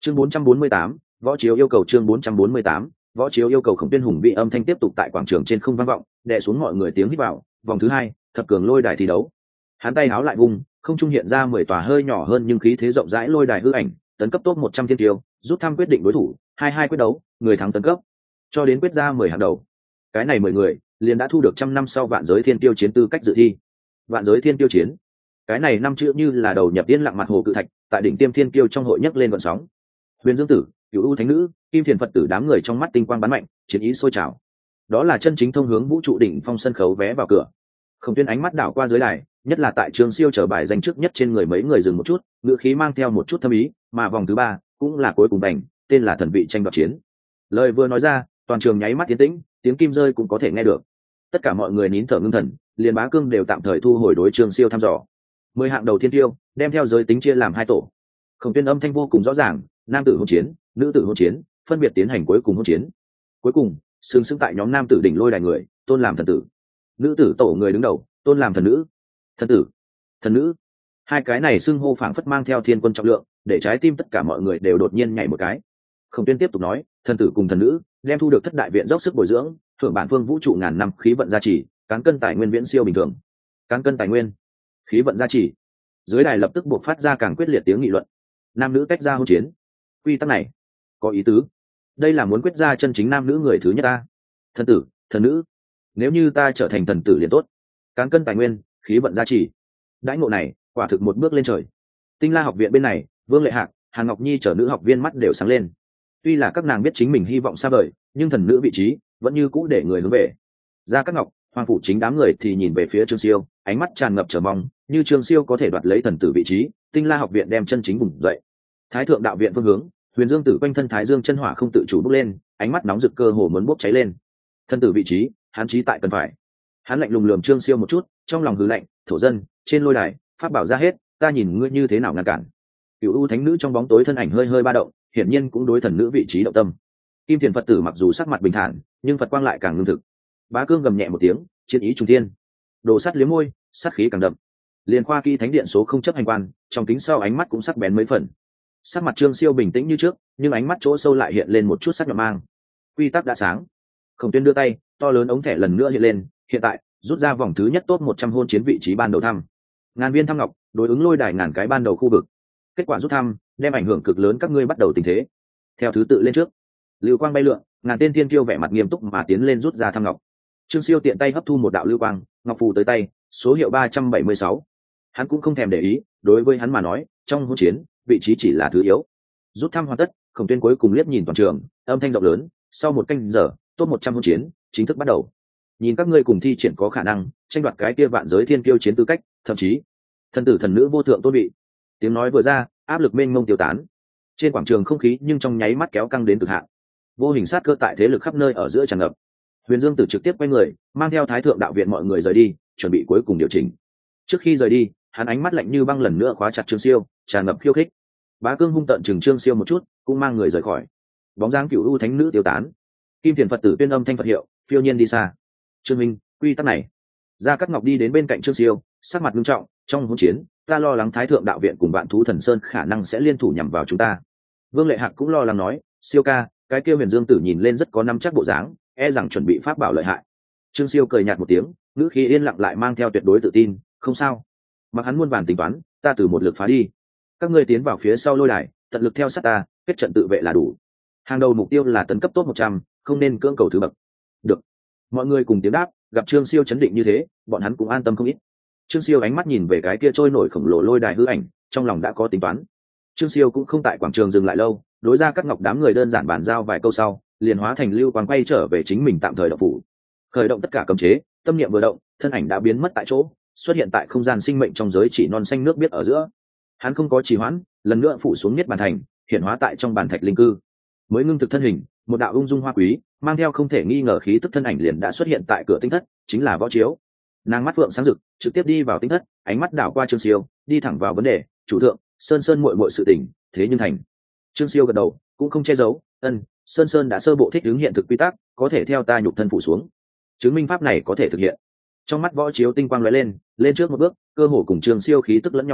chương bốn trăm bốn mươi tám, võ chiếu yêu cầu chương bốn trăm bốn mươi tám, võ chiếu yêu cầu. Khổng Tuyên hùng vị âm thanh tiếp tục tại quảng trường trên không vang vọng, đè xuống mọi người tiếng hít vào. Vòng thứ hai, thập cường lôi đài thi đấu. Hắn tay háo lại vung, không trung hiện ra mười tòa hơi nhỏ hơn nhưng khí thế rộng rãi lôi đài hư ảnh, tấn cấp top một trăm thiên tiêu, rút thăm quyết định đối thủ, hai hai quyết đấu, người thắng tấn cấp, cho đến quyết ra mười hàng đầu. Cái này mười người, liền đã thu được trăm năm sau vạn giới thiên tiêu chiến tư cách dự thi. Vạn giới thiên tiêu chiến, cái này năm chữ như là đầu nhập yên lặng mặt hồ cự thạch, tại đỉnh tiêm thiên kiêu trong hội nhấc lên vận sóng. Huyền Dương Tử, Cửu U Thánh Nữ, Kim Thiền Phật Tử đám người trong mắt tinh quang bắn mạnh, chiến ý sôi trào. Đó là chân chính thông hướng vũ trụ đỉnh phong sân khấu vé vào cửa. Khổng Tuyên ánh mắt đảo qua dưới đài, nhất là tại Trường Siêu trở bài danh trước nhất trên người mấy người dừng một chút, ngữ khí mang theo một chút thâm ý, mà vòng thứ ba cũng là cuối cùng bành, tên là thần vị tranh đoạt chiến. Lời vừa nói ra, toàn trường nháy mắt tiến tĩnh, tiếng kim rơi cũng có thể nghe được. Tất cả mọi người nín thở ngưng thần, liền Bá Cương đều tạm thời thu hồi đối Trường Siêu thăm dò. Mười hạng đầu thiên tiêu, đem theo giới tính chia làm hai tổ. Khổng Tuyên âm thanh vô cùng rõ ràng, nam tử hôn chiến, nữ tử hôn chiến, phân biệt tiến hành cuối cùng hôn chiến. Cuối cùng, sừng sững tại nhóm nam tử đỉnh lôi đài người, tôn làm thần tử. Nữ tử tổ người đứng đầu, tôn làm thần nữ. Thần tử, thần nữ, hai cái này xưng hô phảng phất mang theo thiên quân trọng lượng, để trái tim tất cả mọi người đều đột nhiên nhảy một cái. Khổng Tuyên tiếp tục nói, thần tử cùng thần nữ đem thu được thất đại viện dốc sức bồi dưỡng, thưởng bản phương vũ trụ ngàn năm khí vận gia trì, cán cân tài nguyên viễn siêu bình thường. Cán cân tài nguyên, khí vận gia trì. Dưới đài lập tức buộc phát ra càng quyết liệt tiếng nghị luận. Nam nữ tách ra hôn chiến, quy tắc này có ý tứ, đây là muốn quyết ra chân chính nam nữ người thứ nhất ta. Thần tử, thần nữ, nếu như ta trở thành thần tử liền tốt. Cán cân tài nguyên, khí vận gia trì, đãi ngộ này quả thực một bước lên trời. Tinh La học viện bên này, Vương Lệ Hạc, Hàn Ngọc Nhi chở nữ học viên mắt đều sáng lên. Tuy là các nàng biết chính mình hy vọng xa vời, nhưng thần nữ vị trí vẫn như cũ để người hướng về. Ra các ngọc, Hoàng phủ chính đám người thì nhìn về phía Trương Siêu, ánh mắt tràn ngập chờ mong, như Trương Siêu có thể đoạt lấy thần tử vị trí, Tinh La học viện đem chân chính vùng dậy. Thái thượng đạo viện phương hướng, Huyền Dương Tử quanh thân Thái Dương chân hỏa không tự chủ bốc lên, ánh mắt nóng rực cơ hồ muốn bốc cháy lên. Thần tử vị trí, hắn chí tại cần phải. Hắn lạnh lùng lườm Trương Siêu một chút, trong lòng hừ lạnh, thổ dân, trên lôi đài, pháp bảo ra hết, ta nhìn ngươi như thế nào ngăn cản. Cửu U Thánh Nữ trong bóng tối thân ảnh hơi hơi ba động, hiển nhiên cũng đối thần nữ vị trí động tâm. Kim Thiền Phật Tử mặc dù sắc mặt bình thản, nhưng Phật quang lại càng ngưng thực. Bá Cương gầm nhẹ một tiếng, chiến ý trùng thiên. Đồ sắt liếm môi, sát khí càng đậm. Liên Khoa Kỹ Thánh Điện số không chấp hành quan, trong kính sau ánh mắt cũng sắc bén mấy phần. Sắc mặt Trương Siêu bình tĩnh như trước, nhưng ánh mắt chỗ sâu lại hiện lên một chút sắc nhọn mang. Quy tắc đã sáng. Khổng Tuyên đưa tay, to lớn ống thẻ lần nữa hiện lên, hiện tại rút ra vòng thứ nhất top một trăm hôn chiến vị trí ban đầu thăm. Ngàn viên thăm ngọc, đối ứng lôi đài ngàn cái ban đầu khu vực. Kết quả rút thăm đem ảnh hưởng cực lớn các ngươi bắt đầu tình thế. Theo thứ tự lên trước. Lưu quang bay lượn, ngàn tên thiên kiêu vẻ mặt nghiêm túc mà tiến lên rút ra thăm ngọc. Trương Siêu tiện tay hấp thu một đạo lưu quang, ngọc phù tới tay, số hiệu ba trăm bảy mươi sáu. Hắn cũng không thèm để ý, đối với hắn mà nói, trong hỗn chiến, vị trí chỉ là thứ yếu. Rút thăm hoàn tất, Khổng Tuyên cuối cùng liếc nhìn toàn trường, âm thanh rộng lớn, sau một canh giờ, top một trăm hỗn chiến chính thức bắt đầu. Nhìn các ngươi cùng thi triển có khả năng tranh đoạt cái kia vạn giới thiên kiêu chiến tư cách, thậm chí thần tử thần nữ vô thượng tôn vị. Tiếng nói vừa ra, áp lực mênh mông tiêu tán. Trên quảng trường không khí nhưng trong nháy mắt kéo căng đến cực hạn. Vô hình sát cơ tại thế lực khắp nơi ở giữa tràn ngập. Huyền Dương Tử trực tiếp quay người, mang theo Thái thượng đạo viện mọi người rời đi, chuẩn bị cuối cùng điều chỉnh. Trước khi rời đi, hắn ánh mắt lạnh như băng lần nữa khóa chặt Trương Siêu, tràn ngập khiêu khích. Bá Cương hung tợn chừng Trương Siêu một chút, cũng mang người rời khỏi. Bóng dáng Cửu U Thánh Nữ tiêu tán. Kim Thiền Phật Tử tuyên âm thanh Phật hiệu, phiêu nhiên đi xa. Trương Minh, quy tắc này. Gia Cát Ngọc đi đến bên cạnh Trương Siêu, sắc mặt nghiêm trọng, trong hỗn chiến, ta lo lắng Thái thượng đạo viện cùng Vạn Thú Thần Sơn khả năng sẽ liên thủ nhằm vào chúng ta. Vương Lệ Hạc cũng lo lắng nói, Siêu ca, cái kia Huyền Dương Tử nhìn lên rất có nắm chắc bộ dáng, e rằng chuẩn bị pháp bảo lợi hại. Trương Siêu cười nhạt một tiếng, ngữ khí yên lặng lại mang theo tuyệt đối tự tin, không sao. Mặc hắn muôn vàn tính toán, ta từ một lực phá đi. Các ngươi tiến vào phía sau lôi đài, tận lực theo sát ta, kết trận tự vệ là đủ. Hàng đầu mục tiêu là tấn cấp top một trăm, không nên cưỡng cầu thứ bậc. Được. Mọi người cùng tiếng đáp, gặp Trương Siêu chấn định như thế, bọn hắn cũng an tâm không ít. Trương Siêu ánh mắt nhìn về cái kia trôi nổi khổng lồ lôi đài hư ảnh, trong lòng đã có tính toán. Trương Siêu cũng không tại quảng trường dừng lại lâu, đối ra Cát Ngọc đám người đơn giản bàn giao vài câu sau, liền hóa thành lưu quang quay trở về chính mình tạm thời động phủ. Khởi động tất cả cấm chế, tâm niệm vừa động, thân ảnh đã biến mất tại chỗ, xuất hiện tại không gian sinh mệnh trong giới chỉ non xanh nước biếc ở giữa. Hắn không có trì hoãn, lần nữa phủ xuống Niết Bàn Thành, hiện hóa tại trong bàn thạch linh cư. Mới ngưng thực thân hình, một đạo ung dung hoa quý, mang theo không thể nghi ngờ khí tức thân ảnh liền đã xuất hiện tại cửa tinh thất, chính là Võ Chiếu. Nàng mắt phượng sáng rực, trực tiếp đi vào tinh thất, ánh mắt đảo qua Trương Siêu, đi thẳng vào vấn đề, "Chủ thượng, Sơn Sơn muội muội sự tình, thế nhưng thành." Trương Siêu gật đầu, cũng không che giấu, "Ân, Sơn Sơn đã sơ bộ thích ứng hiện thực quy tắc, có thể theo ta nhục thân phủ xuống. Chứng minh pháp này có thể thực hiện." Trong mắt Võ Chiếu tinh quang lóe lên, lên trước một bước, cơ hồ cùng Trương Siêu khí tức lẫn nhau nghe,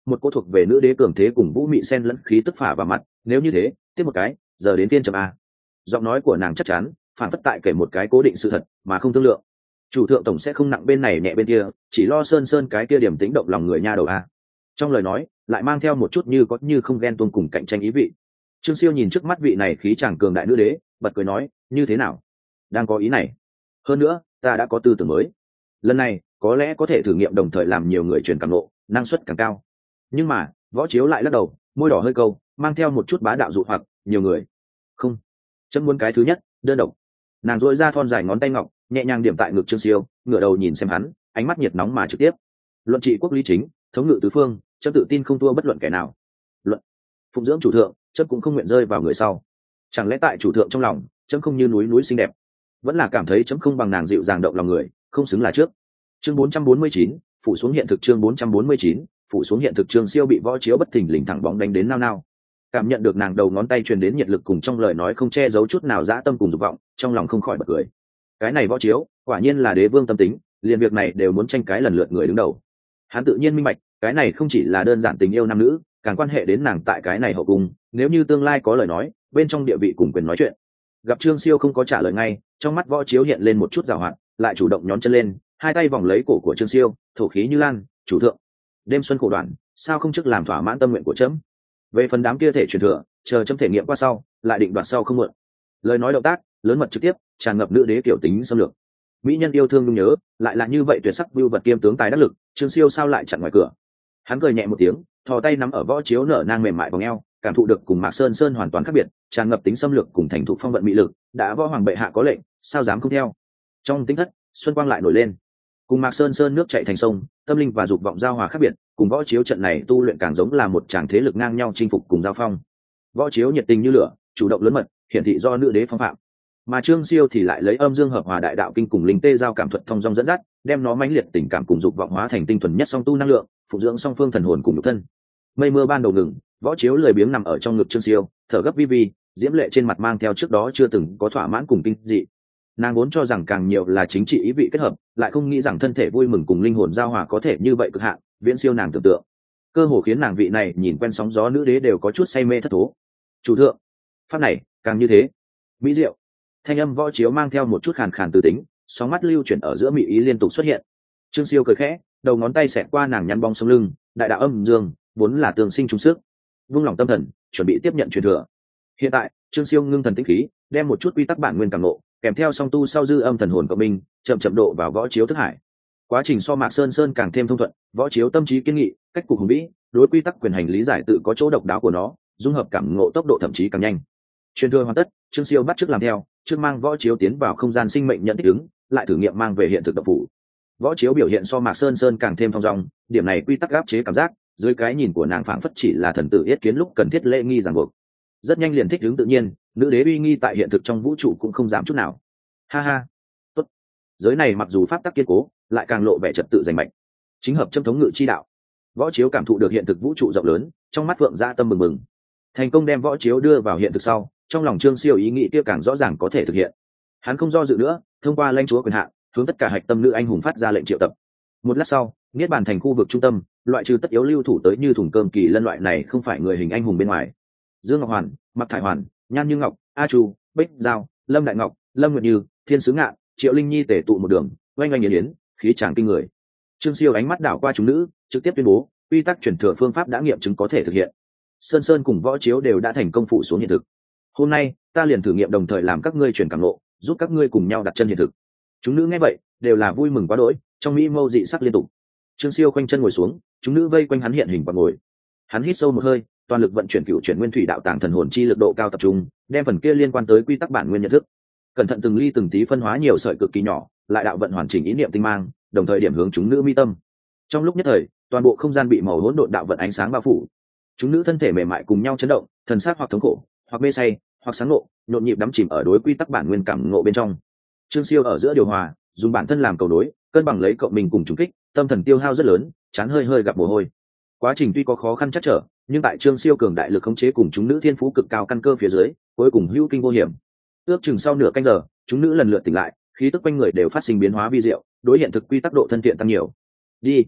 một cô thuộc về nữ đế cường thế cùng vũ mị sen lẫn khí tức phả vào mặt. Nếu như thế, tiếp một cái, giờ đến phiên chậm a. Giọng nói của nàng chắc chắn, phản phất tại kể một cái cố định sự thật mà không thương lượng. Chủ thượng tổng sẽ không nặng bên này nhẹ bên kia, chỉ lo sơn sơn cái kia điểm tính động lòng người nha đầu a. Trong lời nói lại mang theo một chút như có như không ghen tuông cùng cạnh tranh ý vị. Trương Siêu nhìn trước mắt vị này khí chàng cường đại nữ đế, bật cười nói, như thế nào, đang có ý này? Hơn nữa, ta đã có tư tưởng mới, lần này có lẽ có thể thử nghiệm đồng thời làm nhiều người truyền cảm nộ, năng suất càng cao. Nhưng mà Võ Chiếu lại lắc đầu, môi đỏ hơi câu, mang theo một chút bá đạo dụ hoặc, nhiều người không, chấm muốn cái thứ nhất, đơn độc. Nàng duỗi ra thon dài ngón tay ngọc, nhẹ nhàng điểm tại ngực Trương Siêu, ngửa đầu nhìn xem hắn, ánh mắt nhiệt nóng mà trực tiếp. Luận trị quốc lý chính, thống ngự tứ phương, chấm tự tin không thua bất luận kẻ nào. Luận phụng dưỡng chủ thượng, chấm cũng không nguyện rơi vào người sau. Chẳng lẽ tại chủ thượng trong lòng, chấm không như núi núi xinh đẹp, vẫn là cảm thấy chấm không bằng nàng dịu dàng động lòng người, không xứng là trước. Chương bốn trăm bốn mươi chín, phủ xuống hiện thực. Chương bốn trăm bốn mươi chín, phủ xuống hiện thực. Trương Siêu bị Võ Chiếu bất thình lình thẳng bóng đánh đến nao nao, cảm nhận được nàng đầu ngón tay truyền đến nhiệt lực cùng trong lời nói không che giấu chút nào dã tâm cùng dục vọng, trong lòng không khỏi bật cười. Cái này Võ Chiếu quả nhiên là đế vương tâm tính, liền việc này đều muốn tranh cái lần lượt người đứng đầu. Hắn tự nhiên minh bạch, cái này không chỉ là đơn giản tình yêu nam nữ, càng quan hệ đến nàng tại cái này hậu cung, nếu như tương lai có lời nói, bên trong địa vị cùng quyền nói chuyện. Gặp Trương Siêu không có trả lời ngay, trong mắt Võ Chiếu hiện lên một chút giảo hoạt, lại chủ động nhón chân lên, hai tay vòng lấy cổ của Trương Siêu, thổ khí như lan, chủ thượng, đêm xuân khổ đoạn, sao không trước làm thỏa mãn tâm nguyện của chấm? Về phần đám kia thể truyền thừa, chờ chấm thể nghiệm qua sau, lại định đoạt sau không muộn. Lời nói động tác lớn mật trực tiếp, tràn ngập nữ đế kiểu tính xâm lược. Mỹ nhân yêu thương nhung nhớ, lại là như vậy tuyệt sắc vưu vật kiêm tướng tài đắc lực, Trương Siêu sao lại chặn ngoài cửa? Hắn cười nhẹ một tiếng, thò tay nắm ở Võ Chiếu nở nang mềm mại vòng eo, cảm thụ được cùng Mạc Sơn Sơn hoàn toàn khác biệt, tràn ngập tính xâm lược cùng thành thục phong vận mỹ lực, đã võ hoàng bệ hạ có lệnh, sao dám không theo? Trong tính thất, xuân quang lại nổi lên. Cùng Mạc Sơn Sơn nước chảy thành sông, tâm linh và dục vọng giao hòa khác biệt, cùng Võ Chiếu trận này tu luyện càng giống là một tràng thế lực ngang nhau chinh phục cùng giao phong. Võ Chiếu nhiệt tình như lửa, chủ động lớn mật, hiển thị do nữ đế phong phạm. Mà Trương Siêu thì lại lấy âm dương hợp hòa đại đạo kinh cùng linh tê giao cảm thuật thông dong dẫn dắt, đem nó mãnh liệt tình cảm cùng dục vọng hóa thành tinh thuần nhất song tu năng lượng, phụ dưỡng song phương thần hồn cùng nhục thân. Mây mưa ban đầu ngừng, Võ Chiếu lười biếng nằm ở trong ngực Trương Siêu, thở gấp vi vi, diễm lệ trên mặt mang theo trước đó chưa từng có thỏa mãn cùng kinh dị. Nàng vốn cho rằng càng nhiều là chính trị ý vị kết hợp, lại không nghĩ rằng thân thể vui mừng cùng linh hồn giao hòa có thể như vậy cực hạn, viễn siêu nàng tưởng tượng. Cơ hồ khiến nàng vị này nhìn quen sóng gió nữ đế đều có chút say mê thất thố. Chủ thượng, pháp này càng như thế mỹ diệu. Thanh âm Võ Chiếu mang theo một chút khàn khàn từ tính, sóng mắt lưu chuyển ở giữa mỹ ý liên tục xuất hiện. Trương Siêu cười khẽ, đầu ngón tay xẹt qua nàng nhăn bóng sống lưng, đại đạo âm dương vốn là tường sinh trung sức, vung lòng tâm thần, chuẩn bị tiếp nhận truyền thừa. Hiện tại Trương Siêu ngưng thần tĩnh khí, đem một chút quy tắc bản nguyên cảm nộ, kèm theo song tu sau dư âm thần hồn cộng minh, chậm chậm độ vào Võ Chiếu thức hải. Quá trình so Mạc Sơn Sơn càng thêm thông thuận, Võ Chiếu tâm trí kiên nghị, cách cục hùng vĩ, đối quy tắc quyền hành lý giải tự có chỗ độc đáo của nó, dung hợp cảm ngộ tốc độ thậm chí càng nhanh. Truyền thừa hoàn tất, Trương Siêu bắt chước làm theo, trước mang Võ Chiếu tiến vào không gian sinh mệnh nhận thích ứng, lại thử nghiệm mang về hiện thực độc phủ. Võ Chiếu biểu hiện so Mạc Sơn Sơn càng thêm thong dong, điểm này quy tắc áp chế cảm giác, dưới cái nhìn của nàng phảng phất chỉ là thần tử yết kiến lúc cần thiết lễ nghi ràng buộc. Rất nhanh liền thích ứng tự nhiên, nữ đế uy nghi tại hiện thực trong vũ trụ cũng không giảm chút nào. Ha ha, tốt. Giới này mặc dù pháp tắc kiên cố, lại càng lộ vẻ trật tự rành mạch, chính hợp châm thống ngự chi đạo. Võ Chiếu cảm thụ được hiện thực vũ trụ rộng lớn, trong mắt Phượng Dã tâm mừng mừng. Thành công đem Võ Chiếu đưa vào hiện thực sau, trong lòng Trương Siêu ý nghĩ kia càng rõ ràng có thể thực hiện. Hắn không do dự nữa, thông qua lãnh chúa quyền hạn, hướng tất cả hạch tâm nữ anh hùng phát ra lệnh triệu tập. Một lát sau, niết bàn thành khu vực trung tâm, loại trừ tất yếu lưu thủ tới như thùng cơm kỳ lân loại này không phải người hình anh hùng bên ngoài. Dương Ngọc Hoàn, Mặc Thải Hoàn, Nhan Như Ngọc, A Chu, Bích Giao, Lâm Đại Ngọc, Lâm Nguyệt Như, Thiên Sứ Ngạn, Triệu Linh Nhi tề tụ một đường, oanh oanh yến yến, khí tràng kinh người. Trương Siêu ánh mắt đảo qua chúng nữ, trực tiếp tuyên bố, quy tắc truyền thừa phương pháp đã nghiệm chứng có thể thực hiện. Sơn Sơn cùng Võ Chiếu đều đã thành công phụ xuống hiện thực. Hôm nay, ta liền thử nghiệm đồng thời làm các ngươi truyền cảm ngộ, giúp các ngươi cùng nhau đặt chân hiện thực. Chúng nữ nghe vậy, đều là vui mừng quá đỗi, trong mỹ mâu dị sắc liên tục. Trương Siêu khoanh chân ngồi xuống, chúng nữ vây quanh hắn hiện hình và ngồi. Hắn hít sâu một hơi, toàn lực vận chuyển cựu chuyển nguyên thủy đạo tàng thần hồn chi lực độ cao tập trung, đem phần kia liên quan tới quy tắc bản nguyên nhận thức, cẩn thận từng ly từng tí phân hóa nhiều sợi cực kỳ nhỏ, lại đạo vận hoàn chỉnh ý niệm tinh mang, đồng thời điểm hướng chúng nữ mi tâm. Trong lúc nhất thời, toàn bộ không gian bị màu hỗn độn đạo vận ánh sáng bao phủ. Chúng nữ thân thể mềm mại cùng nhau chấn động, thần sắc hoặc thống khổ, hoặc mê say, hoặc sáng ngộ, nhộn nhịp đắm chìm ở đối quy tắc bản nguyên cảm ngộ bên trong. Trương Siêu ở giữa điều hòa, dùng bản thân làm cầu đối, cân bằng lấy cộng mình cùng trùng kích, tâm thần tiêu hao rất lớn, chán hơi hơi gặp mồ hôi. Quá trình tuy có khó khăn chắc trở, nhưng tại Trương Siêu cường đại lực khống chế cùng chúng nữ thiên phú cực cao căn cơ phía dưới, cuối cùng hữu kinh vô hiểm. Ước chừng sau nửa canh giờ, chúng nữ lần lượt tỉnh lại, khí tức quanh người đều phát sinh biến hóa vi diệu, đối hiện thực quy tắc độ thân thiện tăng nhiều. Đi.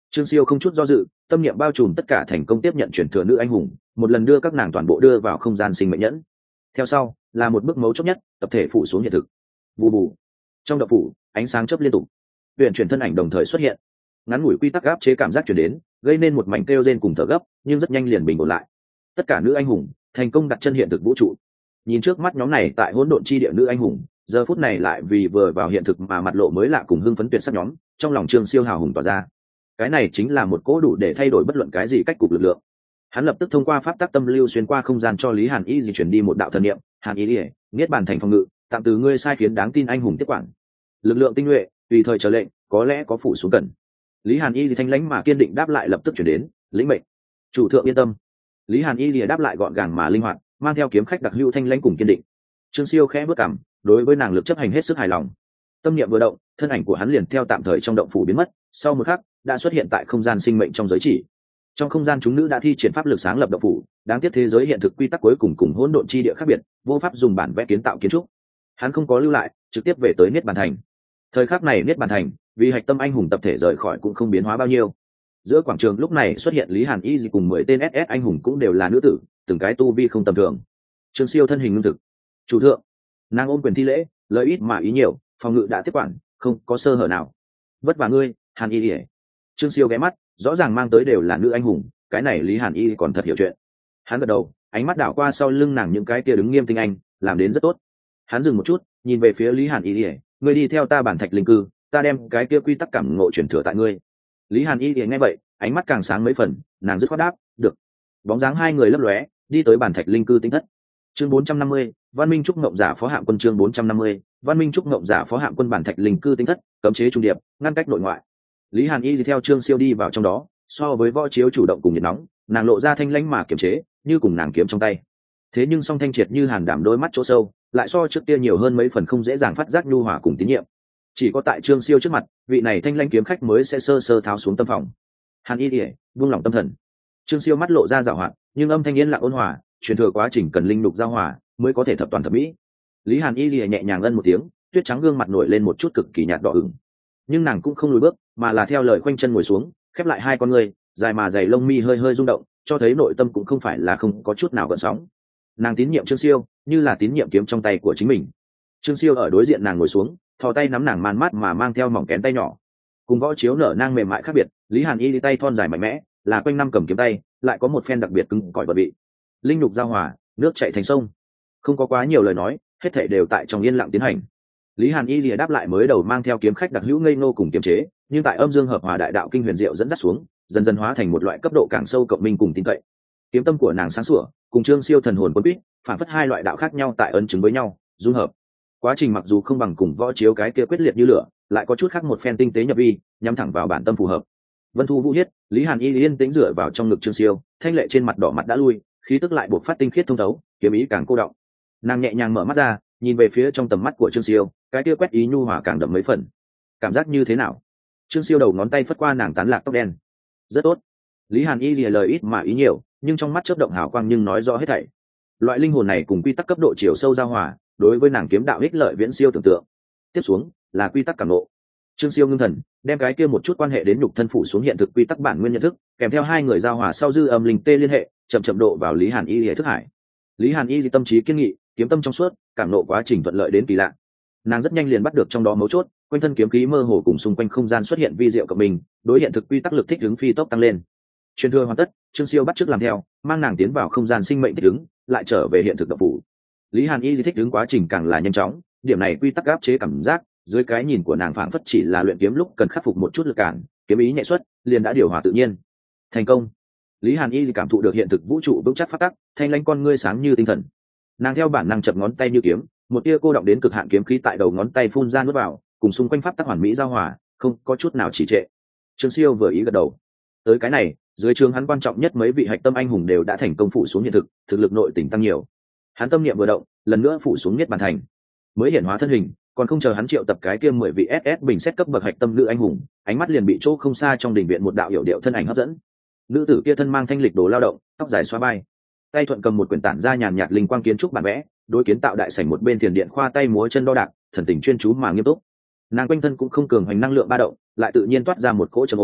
Trương Siêu không chút do dự, tâm niệm bao trùm tất cả thành công tiếp nhận truyền thừa nữ anh hùng, một lần đưa các nàng toàn bộ đưa vào không gian sinh mệnh nhẫn. Theo sau là một bước mấu chốt nhất, tập thể phủ xuống hiện thực. Bù bù. Trong động phủ, ánh sáng chớp liên tục. Huyền chuyển thân ảnh đồng thời xuất hiện. Ngắn ngủi quy tắc áp chế cảm giác truyền đến, gây nên một mảnh kêu rên cùng thở gấp, nhưng rất nhanh liền bình ổn lại. Tất cả nữ anh hùng thành công đặt chân hiện thực vũ trụ. Nhìn trước mắt nhóm này tại hỗn độn chi địa nữ anh hùng, giờ phút này lại vì vừa vào hiện thực mà mặt lộ mới lạ cùng hưng phấn tuyệt sắc nhóm, trong lòng Trương Siêu hào hùng tỏa ra. Cái này chính là một cỗ đủ để thay đổi bất luận cái gì cách cục lực lượng. Hắn lập tức thông qua pháp tắc tâm lưu xuyên qua không gian cho Lý Hàn Y di chuyển đi một đạo thần niệm. Hàn Y Lìa, niết bàn thành phòng ngự, tạm từ ngươi sai khiến đáng tin anh hùng tiếp quản. Lực lượng tinh nhuệ, tùy thời chờ lệnh, có lẽ có phụ xuống cần. Lý Hàn Y di thanh lãnh mà kiên định đáp lại lập tức chuyển đến, lĩnh mệnh. Chủ thượng yên tâm. Lý Hàn Y lìa đáp lại gọn gàng mà linh hoạt, mang theo kiếm khách đặc hữu thanh lãnh cùng kiên định. Trương Siêu khẽ bước cằm, đối với nàng lực chấp hành hết sức hài lòng. Tâm niệm vừa động, thân ảnh của hắn liền theo tạm thời trong động phủ biến mất, sau một khắc đã xuất hiện tại không gian sinh mệnh trong giới chỉ. Trong không gian chúng nữ đã thi triển pháp lực sáng lập động phủ, đáng tiếc thế giới hiện thực quy tắc cuối cùng cùng hỗn độn chi địa khác biệt, vô pháp dùng bản vẽ kiến tạo kiến trúc. Hắn không có lưu lại, trực tiếp về tới Niết Bàn Thành. Thời khắc này Niết Bàn Thành, vì hạch tâm anh hùng tập thể rời khỏi cũng không biến hóa bao nhiêu. Giữa quảng trường lúc này xuất hiện Lý Hàn Y gì cùng mười tên ét ét anh hùng cũng đều là nữ tử, từng cái tu vi không tầm thường. Trương Siêu thân hình ngưng thực. Chủ thượng. Nàng ôm quyền thi lễ, lời ít mà ý nhiều, phòng ngự đã tiếp quản, không có sơ hở nào. Vất vả ngươi, Hàn Y Lìa. Trương Siêu ghé mắt, rõ ràng mang tới đều là nữ anh hùng, cái này Lý Hàn Y còn thật hiểu chuyện. Hắn gật đầu, ánh mắt đảo qua sau lưng nàng những cái kia đứng nghiêm tinh anh, làm đến rất tốt. Hắn dừng một chút, nhìn về phía Lý Hàn Y Lìa, ngươi đi theo ta bản thạch linh cư, ta đem cái kia quy tắc cảm ngộ truyền thừa tại ngươi. Lý Hàn Y thì nghe vậy, ánh mắt càng sáng mấy phần, nàng dứt khoát đáp, được. Bóng dáng hai người lấp lóe, đi tới bản thạch linh cư tinh thất. Chương bốn trăm năm mươi, Văn Minh trúc ngộng giả phó hạm quân chương bốn trăm năm mươi, Văn Minh trúc ngộng giả phó hạm quân bản thạch linh cư tinh thất, cấm chế trung điệp, ngăn cách nội ngoại. Lý Hàn Y thì theo Trương Siêu đi vào trong đó, so với võ chiếu chủ động cùng nhiệt nóng, nàng lộ ra thanh lãnh mà kiềm chế, như cùng nàng kiếm trong tay. Thế nhưng song thanh triệt như hàn đảm đôi mắt chỗ sâu, lại so trước kia nhiều hơn mấy phần không dễ dàng phát giác nhu hòa cùng tín nhiệm. Chỉ có tại Trương Siêu trước mặt, vị này thanh lãnh kiếm khách mới sẽ sơ sơ tháo xuống tâm phòng. Hàn Y Lìa, buông lòng tâm thần. Trương Siêu mắt lộ ra giảo hoạt, nhưng âm thanh yên lặng ôn hòa, truyền thừa quá trình cần linh lục giao hòa mới có thể thập toàn thập mỹ. Lý Hàn Y Lìa nhẹ nhàng ân một tiếng, tuyết trắng gương mặt nổi lên một chút cực kỳ nhạt đỏ ửng. Nhưng nàng cũng không lùi bước, mà là theo lời khoanh chân ngồi xuống, khép lại hai con người, dài mà dày lông mi hơi hơi rung động, cho thấy nội tâm cũng không phải là không có chút nào gợn sóng. Nàng tín nhiệm Trương Siêu, như là tín nhiệm kiếm trong tay của chính mình. Trương Siêu ở đối diện nàng ngồi xuống, thò tay nắm nàng man mát mà mang theo mỏng kén tay nhỏ. Cùng võ chiếu nở nang mềm mại khác biệt, Lý Hàn Y đi tay thon dài mạnh mẽ, là quanh năm cầm kiếm tay, lại có một phen đặc biệt cứng cỏi bờ vị. Linh lục giao hòa, nước chảy thành sông. Không có quá nhiều lời nói, hết thảy đều tại trong yên lặng tiến hành. Lý Hàn Y lìa đáp lại mới đầu mang theo kiếm khách đặc hữu ngây ngô cùng kiềm chế, nhưng tại âm dương hợp hòa đại đạo kinh huyền diệu dẫn dắt xuống, dần dần hóa thành một loại cấp độ càng sâu cộng minh cùng tin cậy. Kiếm tâm của nàng sáng sủa, cùng Trương Siêu thần hồn quân quýt, phản phất hai loại đạo khác nhau tại ấn chứng với nhau, dung hợp. Quá trình mặc dù không bằng cùng võ chiếu cái kia quyết liệt như lửa, lại có chút khác một phen tinh tế nhập vi, nhắm thẳng vào bản tâm phù hợp. Vân Thu Vũ Hiết, Lý Hàn Y yên tĩnh dựa vào trong ngực Trương Siêu, thanh lệ trên mặt đỏ mặt đã lui, khí tức lại buộc phát tinh khiết thông thấu, kiếm ý càng cô động. Nàng nhẹ nhàng mở mắt ra, nhìn về phía trong tầm mắt của Trương Siêu, cái kia quét ý nhu hòa càng đậm mấy phần. Cảm giác như thế nào? Trương Siêu đầu ngón tay phất qua nàng tán lạc tóc đen. Rất tốt. Lý Hàn Y lìa lời ít mà ý nhiều, nhưng trong mắt chớp động hào quang nhưng nói rõ hết thảy. Loại linh hồn này cùng quy tắc cấp độ chiều sâu giao hòa, đối với nàng kiếm đạo ích lợi viễn siêu tưởng tượng. Tiếp xuống là quy tắc cảm ngộ. Trương Siêu ngưng thần, đem cái kia một chút quan hệ đến nhục thân phủ xuống hiện thực quy tắc bản nguyên nhận thức, kèm theo hai người giao hòa sau dư âm linh tê liên hệ, chậm chậm độ vào Lý Hàn Y lìa thức hải. Lý Hàn Y tâm trí kiên nghị, kiếm tâm trong suốt, cảm ngộ quá trình thuận lợi đến kỳ lạ. Nàng rất nhanh liền bắt được trong đó mấu chốt, quanh thân kiếm khí mơ hồ cùng xung quanh không gian xuất hiện vi diệu cộng mình, đối hiện thực quy tắc lực thích ứng phi tốc tăng lên. Truyền thừa hoàn tất, Trương Siêu bắt chước làm theo, mang nàng tiến vào không gian sinh mệnh thích ứng, lại trở về hiện thực động phủ. Lý Hàn Y thích ứng quá trình càng là nhanh chóng, điểm này quy tắc áp chế cảm giác, dưới cái nhìn của nàng phảng phất chỉ là luyện kiếm lúc cần khắc phục một chút lực cản, kiếm ý nhẹ xuất, liền đã điều hòa tự nhiên. Thành công. Lý Hàn Y cảm thụ được hiện thực vũ trụ vững chắc phát tắc, thanh lãnh con ngươi sáng như tinh thần. Nàng theo bản năng chập ngón tay như kiếm, một tia cô động đến cực hạn kiếm khí tại đầu ngón tay phun ra nuốt vào, cùng xung quanh pháp tắc hoàn mỹ giao hòa, không có chút nào trì trệ. Trương Siêu vừa ý gật đầu. Tới cái này, dưới trường hắn quan trọng nhất mấy vị hạch tâm anh hùng đều đã thành công phụ xuống hiện thực, thực lực nội tỉnh tăng nhiều. Hắn tâm niệm vừa động, lần nữa phụ xuống Niết Bàn Thành. Mới hiển hóa thân hình, còn không chờ hắn triệu tập cái kia mười vị ét ét bình xét cấp bậc hạch tâm nữ anh hùng, ánh mắt liền bị chỗ không xa trong đình viện một đạo hiểu điệu thân ảnh hấp dẫn. Nữ tử kia thân mang thanh lịch đồ lao động, tóc dài xóa vai, tay thuận cầm một quyển tản ra nhàn nhạt linh quang kiến trúc bản vẽ, đối kiến tạo đại sảnh một bên thiền điện khoa tay múa chân đo đạc, thần tình chuyên chú mà nghiêm túc. Nàng quanh thân cũng không cường hoành năng lượng ba động, lại tự nhiên toát ra một cỗ trầm ổn,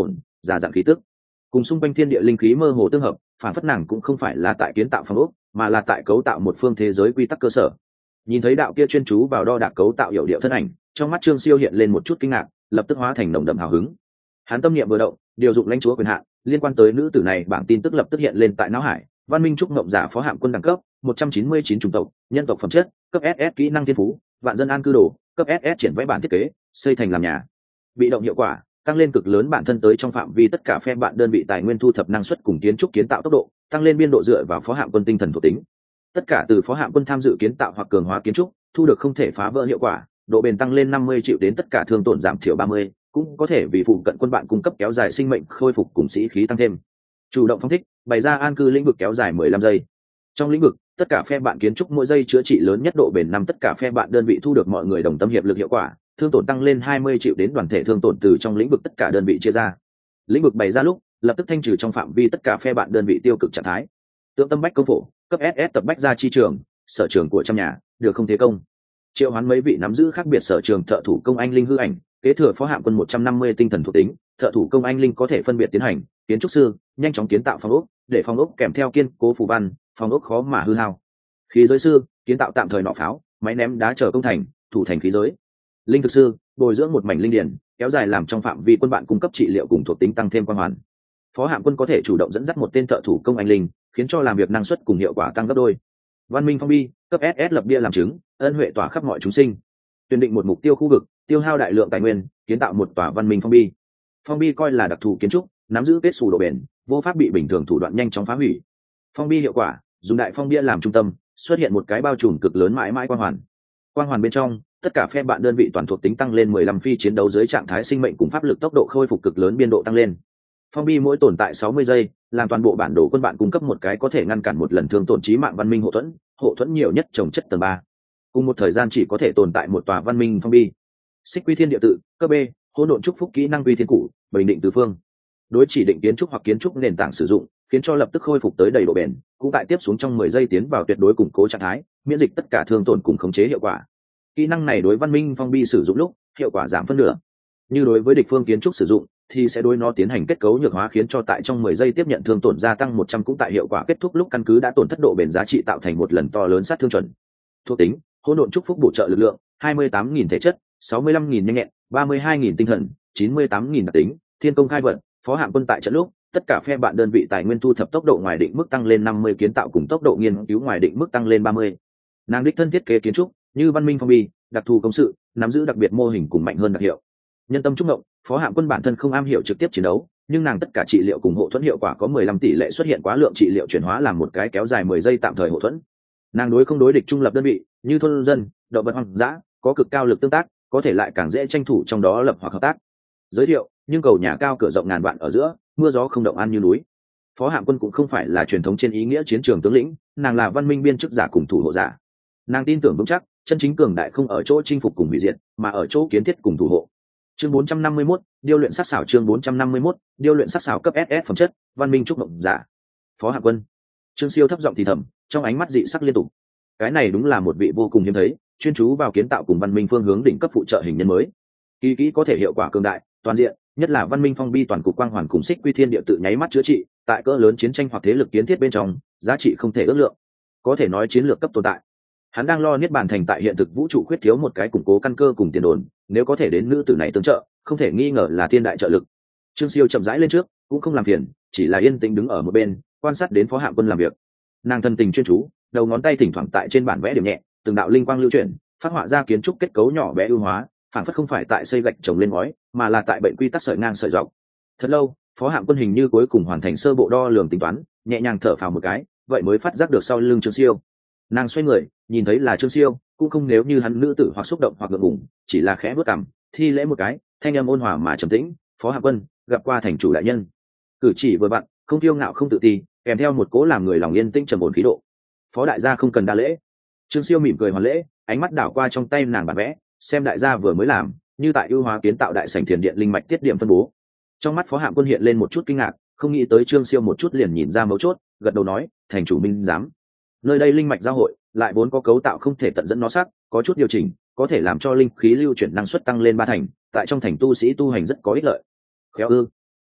già dặn khí tức, cùng xung quanh thiên địa linh khí mơ hồ tương hợp, phản phất nàng cũng không phải là tại kiến tạo phong ốc, mà là tại cấu tạo một phương thế giới quy tắc cơ sở. Nhìn thấy đạo kia chuyên chú vào đo đạc cấu tạo hiệu điệu thân ảnh, trong mắt Trương Siêu hiện lên một chút kinh ngạc, lập tức hóa thành nồng đậm hào hứng. Hắn tâm niệm vừa động, điều dụng lãnh chúa quyền hạn, liên quan tới nữ tử này bảng tin tức lập tức hiện lên tại não hải. Văn Minh trúc ngộng giả phó hạm quân đẳng cấp một trăm chín mươi chín chủng tộc, nhân tộc phẩm chất cấp ét ét, kỹ năng thiên phú vạn dân an cư đồ cấp ét ét, triển vẽ bản thiết kế xây thành làm nhà. Bị động hiệu quả tăng lên cực lớn bản thân tới trong phạm vi tất cả phe bạn đơn vị tài nguyên thu thập năng suất cùng kiến trúc kiến tạo tốc độ, tăng lên biên độ dựa vào phó hạm quân tinh thần thuộc tính. Tất cả từ phó hạm quân tham dự kiến tạo hoặc cường hóa kiến trúc thu được không thể phá vỡ hiệu quả, độ bền tăng lên năm mươi triệu đến tất cả thương tổn giảm thiểu ba mươi, cũng có thể vì phụ cận quân bạn cung cấp kéo dài sinh mệnh khôi phục cùng sĩ khí tăng thêm. Chủ động phong thích bày ra an cư lĩnh vực kéo dài mười lăm giây. Trong lĩnh vực tất cả phe bạn kiến trúc mỗi giây chữa trị lớn nhất độ bền năm, tất cả phe bạn đơn vị thu được mọi người đồng tâm hiệp lực hiệu quả, thương tổn tăng lên hai mươi triệu đến đoàn thể thương tổn từ trong lĩnh vực tất cả đơn vị chia ra. Lĩnh vực bày ra lúc lập tức thanh trừ trong phạm vi tất cả phe bạn đơn vị tiêu cực trạng thái. Tượng tâm bách công phổ cấp ét ét, tập bách ra chi trường sở trường của trăm nhà được không thế công, triệu hoán mấy vị nắm giữ khác biệt sở trường thợ thủ công anh linh hư ảnh, kế thừa phó hạm quân một trăm năm mươi tinh thần thuộc tính. Thợ thủ công anh linh có thể phân biệt tiến hành kiến trúc sư, nhanh chóng kiến tạo phòng ốc, để phòng ốc kèm theo kiên cố phù văn, phòng ốc khó mà hư hao. Khí giới sư, kiến tạo tạm thời nỏ pháo, máy ném đá chờ công thành, thủ thành khí giới. Linh thực sư, bồi dưỡng một mảnh linh điển, kéo dài làm trong phạm vi quân bạn cung cấp trị liệu cùng thuộc tính tăng thêm quang hoàn. Phó hạm quân có thể chủ động dẫn dắt một tên thợ thủ công anh linh, khiến cho làm việc năng suất cùng hiệu quả tăng gấp đôi. Văn minh phong bi cấp ét ét, lập bia làm chứng, ân huệ tỏa khắp mọi chúng sinh. Tuyển định một mục tiêu khu vực, tiêu hao đại lượng tài nguyên, kiến tạo một tòa văn minh phong bi. Phong bi coi là đặc thù kiến trúc, nắm giữ kết xù độ bền, vô pháp bị bình thường thủ đoạn nhanh chóng phá hủy. Phong bi hiệu quả, dùng đại phong bia làm trung tâm, xuất hiện một cái bao trùm cực lớn mãi mãi quang hoàn. Quang hoàn bên trong, tất cả phe bạn đơn vị toàn thuộc tính tăng lên mười lăm, phi chiến đấu dưới trạng thái sinh mệnh cùng pháp lực tốc độ khôi phục cực lớn biên độ tăng lên. Phong bi mỗi tồn tại sáu mươi giây, làm toàn bộ bản đồ quân bạn cung cấp một cái có thể ngăn cản một lần thương tổn chí mạng văn minh hộ thuẫn, hộ thuẫn nhiều nhất trồng chất tầng ba. Cùng một thời gian chỉ có thể tồn tại một tòa văn minh phong bi. Xích quy thiên địa tự, cấp B, hỗn độn chúc phúc kỹ năng quy thiên cụ, bình định tứ phương. Đối chỉ định kiến trúc hoặc kiến trúc nền tảng sử dụng, khiến cho lập tức khôi phục tới đầy độ bền, cũng tại tiếp xuống trong mười giây tiến vào tuyệt đối củng cố trạng thái, miễn dịch tất cả thương tổn cùng khống chế hiệu quả. Kỹ năng này đối văn minh phong bi sử dụng lúc, hiệu quả giảm phân nửa. Như đối với địch phương kiến trúc sử dụng, thì sẽ đối nó tiến hành kết cấu nhược hóa, khiến cho tại trong mười giây tiếp nhận thương tổn gia tăng một trăm, cũng tại hiệu quả kết thúc lúc căn cứ đã tổn thất độ bền giá trị tạo thành một lần to lớn sát thương chuẩn. Thuộc tính: hỗn độn chúc phúc bổ trợ lực lượng, hai mươi tám nghìn thể chất, sáu mươi lăm nghìn nhanh nhẹn, ba mươi hai nghìn tinh thần, chín mươi tám nghìn đặc tính. Thiên công khai vận, phó hạm quân tại trận lúc, tất cả phe bạn đơn vị tài nguyên thu thập tốc độ ngoài định mức tăng lên năm mươi, kiến tạo cùng tốc độ nghiên cứu ngoài định mức tăng lên ba mươi. Nàng đích thân thiết kế kiến trúc, như văn minh phong bi, đặc thù công sự, nắm giữ đặc biệt mô hình cùng mạnh hơn đặc hiệu. Nhân tâm trúc ngộng, phó hạm quân bản thân không am hiểu trực tiếp chiến đấu, nhưng nàng tất cả trị liệu cùng hộ thuẫn hiệu quả có mười lăm tỷ lệ xuất hiện quá lượng trị liệu chuyển hóa làm một cái kéo dài mười giây tạm thời hộ thuẫn. Nàng đối không đối địch trung lập đơn vị, như thôn dân, động vật hoang dã, có cực cao lực tương tác, có thể lại càng dễ tranh thủ trong đó lập hoặc hợp tác. Giới thiệu: nhưng cầu nhà cao cửa rộng ngàn vạn ở giữa, mưa gió không động an như núi. Phó hạm quân cũng không phải là truyền thống trên ý nghĩa chiến trường tướng lĩnh, nàng là văn minh biên chức giả cùng thủ hộ giả. Nàng tin tưởng vững chắc, chân chính cường đại không ở chỗ chinh phục cùng hủy diệt, mà ở chỗ kiến thiết cùng thủ hộ. Chương bốn trăm năm mươi mốt, điêu luyện sắc xảo. Chương bốn trăm năm mươi mốt, điêu luyện sắc xảo cấp ét ét phẩm chất, văn minh trúc mộng giả. Phó hạm quân. Trương Siêu thấp giọng thì thầm, trong ánh mắt dị sắc liên tục. Cái này đúng là một vị vô cùng hiếm thấy, chuyên chú vào kiến tạo cùng văn minh phương hướng đỉnh cấp phụ trợ hình nhân mới. Kỳ kỹ có thể hiệu quả cường đại, toàn diện, nhất là văn minh phong bi toàn cục quang hoàn cùng xích quy thiên địa tự nháy mắt chữa trị, tại cỡ lớn chiến tranh hoặc thế lực kiến thiết bên trong, giá trị không thể ước lượng, có thể nói chiến lược cấp tồn tại. Hắn đang lo niết bàn thành tại hiện thực vũ trụ khuyết thiếu một cái củng cố căn cơ cùng tiền đồn, nếu có thể đến nữ tử này tương trợ, không thể nghi ngờ là thiên đại trợ lực. Trương Siêu chậm rãi lên trước, cũng không làm phiền, chỉ là yên tĩnh đứng ở một bên, quan sát đến phó hạm quân làm việc. Nàng thân tình chuyên chú, đầu ngón tay thỉnh thoảng tại trên bản vẽ điểm nhẹ, từng đạo linh quang lưu chuyển, phát họa ra kiến trúc kết cấu nhỏ bé ưu hóa, phản phất không phải tại xây gạch trồng lên ngói, mà là tại bệnh quy tắc sợi ngang sợi dọc. Thật lâu, phó hạm quân hình như cuối cùng hoàn thành sơ bộ đo lường tính toán, nhẹ nhàng thở phào một cái, vậy mới phát giác được sau lưng Trương Siêu. Nàng xoay người, nhìn thấy là Trương Siêu, cũng không nếu như hắn nữ tử hoặc xúc động hoặc ngượng ngùng, chỉ là khẽ bước cằm, thi lễ một cái, thanh âm ôn hòa mà trầm tĩnh: "Phó hạm quân, gặp qua thành chủ đại nhân." Cử chỉ vừa vặn, không kiêu ngạo không tự ti, kèm theo một cố làm người lòng yên tĩnh trầm ổn khí độ. "Phó đại gia không cần đa lễ." Trương Siêu mỉm cười hoàn lễ, ánh mắt đảo qua trong tay nàng bản vẽ, xem đại gia vừa mới làm, như tại ưu hóa kiến tạo đại sảnh thiền điện linh mạch tiết điểm phân bố. Trong mắt phó hạm quân hiện lên một chút kinh ngạc, không nghĩ tới Trương Siêu một chút liền nhìn ra mấu chốt, gật đầu nói: "Thành chủ minh giám. Nơi đây linh mạch giao hội, lại vốn có cấu tạo không thể tận dẫn nó sắc, có chút điều chỉnh, có thể làm cho linh khí lưu chuyển năng suất tăng lên ba thành, tại trong thành tu sĩ tu hành rất có ích lợi." Khéo ư?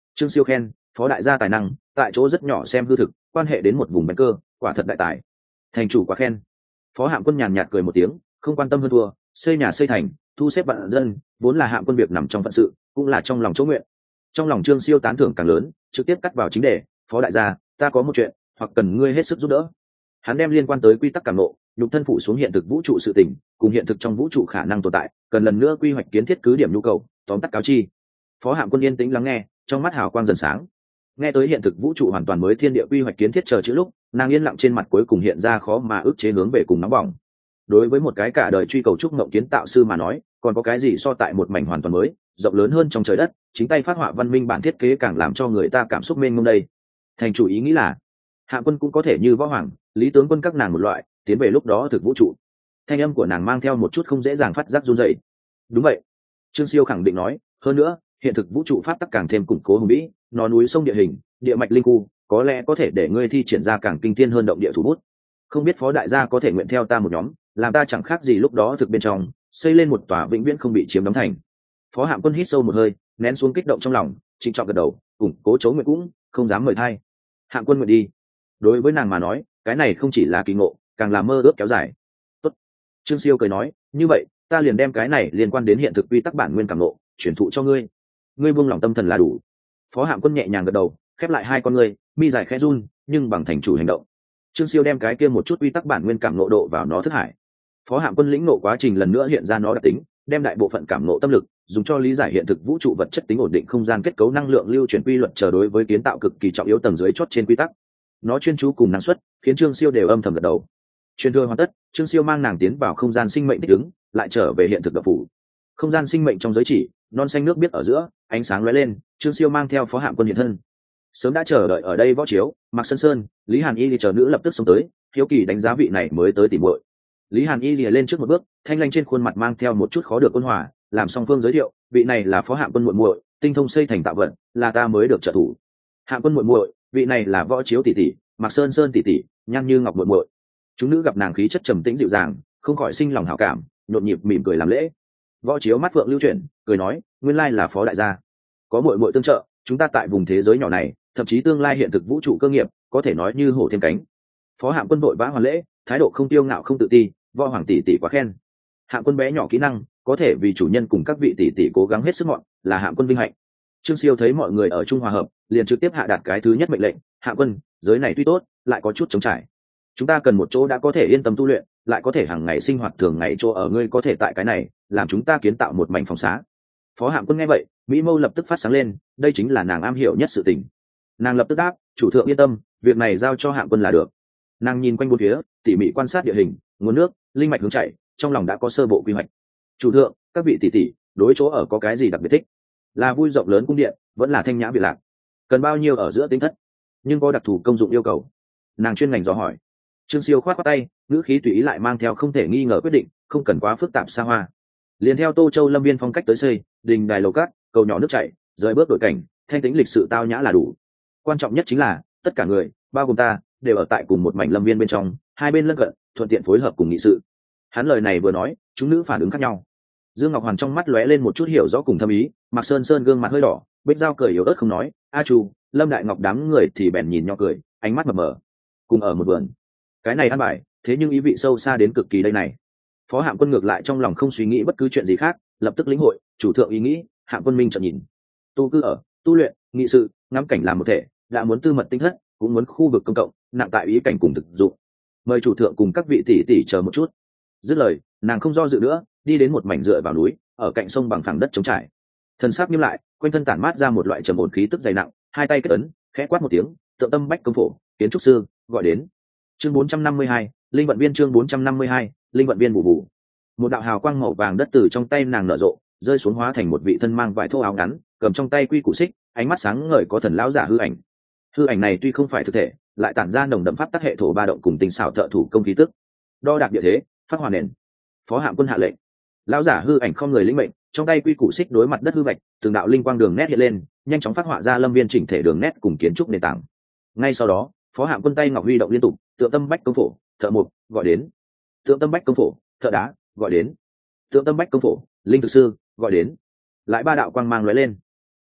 Trương Siêu khen phó đại gia tài năng tại chỗ rất nhỏ xem hư thực, quan hệ đến một vùng bánh cơ, quả thật đại tài. Thành chủ quá khen. Phó Hạm Quân nhàn nhạt cười một tiếng, không quan tâm hơn thua, xây nhà xây thành, thu xếp vạn dân, vốn là Hạm Quân việc nằm trong phận sự, cũng là trong lòng chỗ nguyện. Trong lòng Trương Siêu tán thưởng càng lớn, trực tiếp cắt vào chính đề, phó đại gia, ta có một chuyện, hoặc cần ngươi hết sức giúp đỡ. Hắn đem liên quan tới quy tắc cảm ngộ, nhục thân phụ xuống hiện thực vũ trụ sự tình, cùng hiện thực trong vũ trụ khả năng tồn tại, cần lần nữa quy hoạch kiến thiết cứ điểm nhu cầu, tóm tắt cáo chi. Phó Hạm Quân yên tĩnh lắng nghe, trong mắt hào quang dần sáng. Nghe tới hiện thực vũ trụ hoàn toàn mới thiên địa quy hoạch kiến thiết chờ chữ lúc, nàng yên lặng trên mặt cuối cùng hiện ra khó mà ức chế hướng về cùng nóng bỏng. Đối với một cái cả đời truy cầu trúc mộng kiến tạo sư mà nói, còn có cái gì so tại một mảnh hoàn toàn mới, rộng lớn hơn trong trời đất, chính tay phát họa văn minh bản thiết kế càng làm cho người ta cảm xúc mênh mông đây. Thành chủ ý nghĩ là, Hạ Quân cũng có thể như Võ Hoàng, Lý tướng quân các nàng một loại, tiến về lúc đó thực vũ trụ. Thanh âm của nàng mang theo một chút không dễ dàng phát giác run rẩy. Đúng vậy, Trương Siêu khẳng định nói, hơn nữa, hiện thực vũ trụ pháp tắc càng thêm củng cố hùng vĩ, nó núi sông địa hình, địa mạch linh khu, có lẽ có thể để ngươi thi triển ra càng kinh thiên hơn động địa thủ bút. Không biết phó đại gia có thể nguyện theo ta một nhóm, làm ta chẳng khác gì lúc đó thực bên trong, xây lên một tòa vĩnh viễn không bị chiếm đóng thành. Phó Hạm Quân hít sâu một hơi, nén xuống kích động trong lòng, trịnh trọng gật đầu, củng cố chấu nguyện cũng không dám mời thay. Hạm Quân nguyện đi. Đối với nàng mà nói, cái này không chỉ là kỳ ngộ, càng là mơ ước kéo dài. Tốt. Trương Siêu cười nói, như vậy, ta liền đem cái này liên quan đến hiện thực quy tắc bản nguyên cảm ngộ, truyền thụ cho ngươi. Ngươi buông lòng tâm thần là đủ. Phó Hạm Quân nhẹ nhàng gật đầu, khép lại hai con ngươi, mi dài khẽ run, nhưng bằng thành chủ hành động. Trương Siêu đem cái kia một chút quy tắc bản nguyên cảm ngộ độ vào nó thức hải. Phó Hạm Quân lĩnh ngộ quá trình lần nữa hiện ra nó đặc tính, đem đại bộ phận cảm ngộ tâm lực dùng cho lý giải hiện thực vũ trụ vật chất tính ổn định không gian kết cấu năng lượng lưu chuyển quy luật chờ đối với kiến tạo cực kỳ trọng yếu tầng dưới chót trên quy tắc. Nó chuyên chú cùng năng suất, khiến Trương Siêu đều âm thầm gật đầu. Truyền thừa hoàn tất, Trương Siêu mang nàng tiến vào không gian sinh mệnh thích ứng, lại trở về hiện thực độc phủ. Không gian sinh mệnh trong giới chỉ, non xanh nước biếc ở giữa, ánh sáng lóe lên, Trương Siêu mang theo Phó Hạm Quân hiện thân. Sớm đã chờ đợi ở đây Võ Chiếu, Mạc Sơn Sơn, Lý Hàn Y đi chờ nữ lập tức xông tới, hiếu kỳ đánh giá vị này mới tới tìm muội. Lý Hàn Y lìa lên trước một bước, thanh lanh trên khuôn mặt mang theo một chút khó được ôn hòa, làm song phương giới thiệu, vị này là Phó Hạm Quân muội muội, tinh thông xây thành tạo vận, là ta mới được trợ thủ. Hạm Quân muội muội, vị này là Võ Chiếu tỷ tỷ, Mạc Sơn Sơn tỷ tỷ, nhan như ngọc muội muội. Chúng nữ gặp nàng khí chất trầm tĩnh dịu dàng, không khỏi sinh lòng hảo cảm, nhộn nhịp mỉm cười làm lễ. Võ Chiếu mắt phượng lưu chuyển, cười nói, nguyên lai là Phó đại gia, có muội muội tương trợ, chúng ta tại vùng thế giới nhỏ này, thậm chí tương lai hiện thực vũ trụ cơ nghiệp, có thể nói như hổ thêm cánh. Phó Hạm Quân vội vã hoàn lễ, thái độ không tiêu ngạo không tự ti, Võ Hoàng tỷ tỷ quá khen. Hạm Quân bé nhỏ kỹ năng, có thể vì chủ nhân cùng các vị tỷ tỷ cố gắng hết sức mọn, là Hạm Quân vinh hạnh. Trương Siêu thấy mọi người ở chung hòa hợp, liền trực tiếp hạ đạt cái thứ nhất mệnh lệnh, Hạm Quân, giới này tuy tốt, lại có chút trống trải. Chúng ta cần một chỗ đã có thể yên tâm tu luyện, lại có thể hàng ngày sinh hoạt thường ngày chỗ ở ngươi có thể tại cái này, làm chúng ta kiến tạo một mảnh phòng xá. Phó Hạm Quân nghe vậy, mỹ mâu lập tức phát sáng lên, đây chính là nàng am hiểu nhất sự tình. Nàng lập tức đáp, chủ thượng yên tâm, việc này giao cho Hạm Quân là được. Nàng nhìn quanh bốn phía, tỉ mỉ quan sát địa hình, nguồn nước, linh mạch hướng chảy, trong lòng đã có sơ bộ quy hoạch. Chủ thượng, các vị tỷ tỷ, đối chỗ ở có cái gì đặc biệt thích? Là vui rộng lớn cung điện, vẫn là thanh nhã biệt lạc? Cần bao nhiêu ở giữa tính thất? Nhưng có đặc thù công dụng yêu cầu? Nàng chuyên ngành dò hỏi. Trương Siêu khoát khoát tay, ngữ khí tùy ý lại mang theo không thể nghi ngờ quyết định, không cần quá phức tạp xa hoa. Liền theo Tô Châu Lâm Viên phong cách tới xây, đình đài lầu cát, cầu nhỏ nước chảy, rời bước đổi cảnh, thanh tĩnh lịch sự tao nhã là đủ. Quan trọng nhất chính là tất cả người, bao gồm ta, đều ở tại cùng một mảnh lâm viên bên trong, hai bên lân cận, thuận tiện phối hợp cùng nghị sự. Hắn lời này vừa nói, chúng nữ phản ứng khác nhau. Dương Ngọc Hoàn trong mắt lóe lên một chút hiểu rõ cùng thâm ý, Mạc Sơn Sơn gương mặt hơi đỏ, Bích Giao cười yếu ớt không nói, a chu, Lâm Đại Ngọc đám người thì bèn nhìn nhau cười, ánh mắt mờ mờ. Cùng ở một vườn, cái này ăn bài, thế nhưng ý vị sâu xa đến cực kỳ đây này. Phó Hạm Quân ngược lại trong lòng không suy nghĩ bất cứ chuyện gì khác, lập tức lĩnh hội, chủ thượng ý nghĩ, Hạm Quân minh chợt nhìn. Tu cư ở, tu luyện, nghị sự, ngắm cảnh làm một thể, đã muốn tư mật tinh thất, cũng muốn khu vực công cộng, nặng tại ý cảnh cùng thực dụng. Mời chủ thượng cùng các vị tỷ tỷ chờ một chút. Dứt lời, nàng không do dự nữa, đi đến một mảnh dựa vào núi, ở cạnh sông bằng phẳng đất trống trải. Thân xác nghiêm lại, quanh thân tản mát ra một loại trầm ổn khí tức dày nặng, hai tay kết ấn, khẽ quát một tiếng, tượng tâm bách công phổ, kiến trúc sư, gọi đến. Chương bốn trăm năm mươi hai, linh vận viên chương bốn trăm năm mươi hai, linh vận viên bù bù. Một đạo hào quang màu vàng đất từ trong tay nàng nở rộ, rơi xuống hóa thành một vị thân mang vải thô áo ngắn, cầm trong tay quy củ xích, ánh mắt sáng ngời có thần lão giả hư ảnh. Hư ảnh này tuy không phải thực thể, lại tản ra nồng đậm pháp tắc hệ thổ ba động cùng tinh xảo thợ thủ công khí tức. Đo đạc địa thế, phát hòa nền. Phó Hạm Quân hạ lệnh. Lão giả hư ảnh không người lĩnh mệnh, trong tay quy củ xích đối mặt đất hư vạch, từng đạo linh quang đường nét hiện lên, nhanh chóng phát họa ra lâm viên chỉnh thể đường nét cùng kiến trúc nền tảng. Ngay sau đó, Phó Hạm Quân tay ngọc huy động liên tục, tượng tâm bách công phổ, thợ mục, gọi đến. Tượng tâm bách công phổ, thợ đá, gọi đến. Tượng tâm bách công phổ, linh thực sư, gọi đến. Lại ba đạo quang mang lóe lên.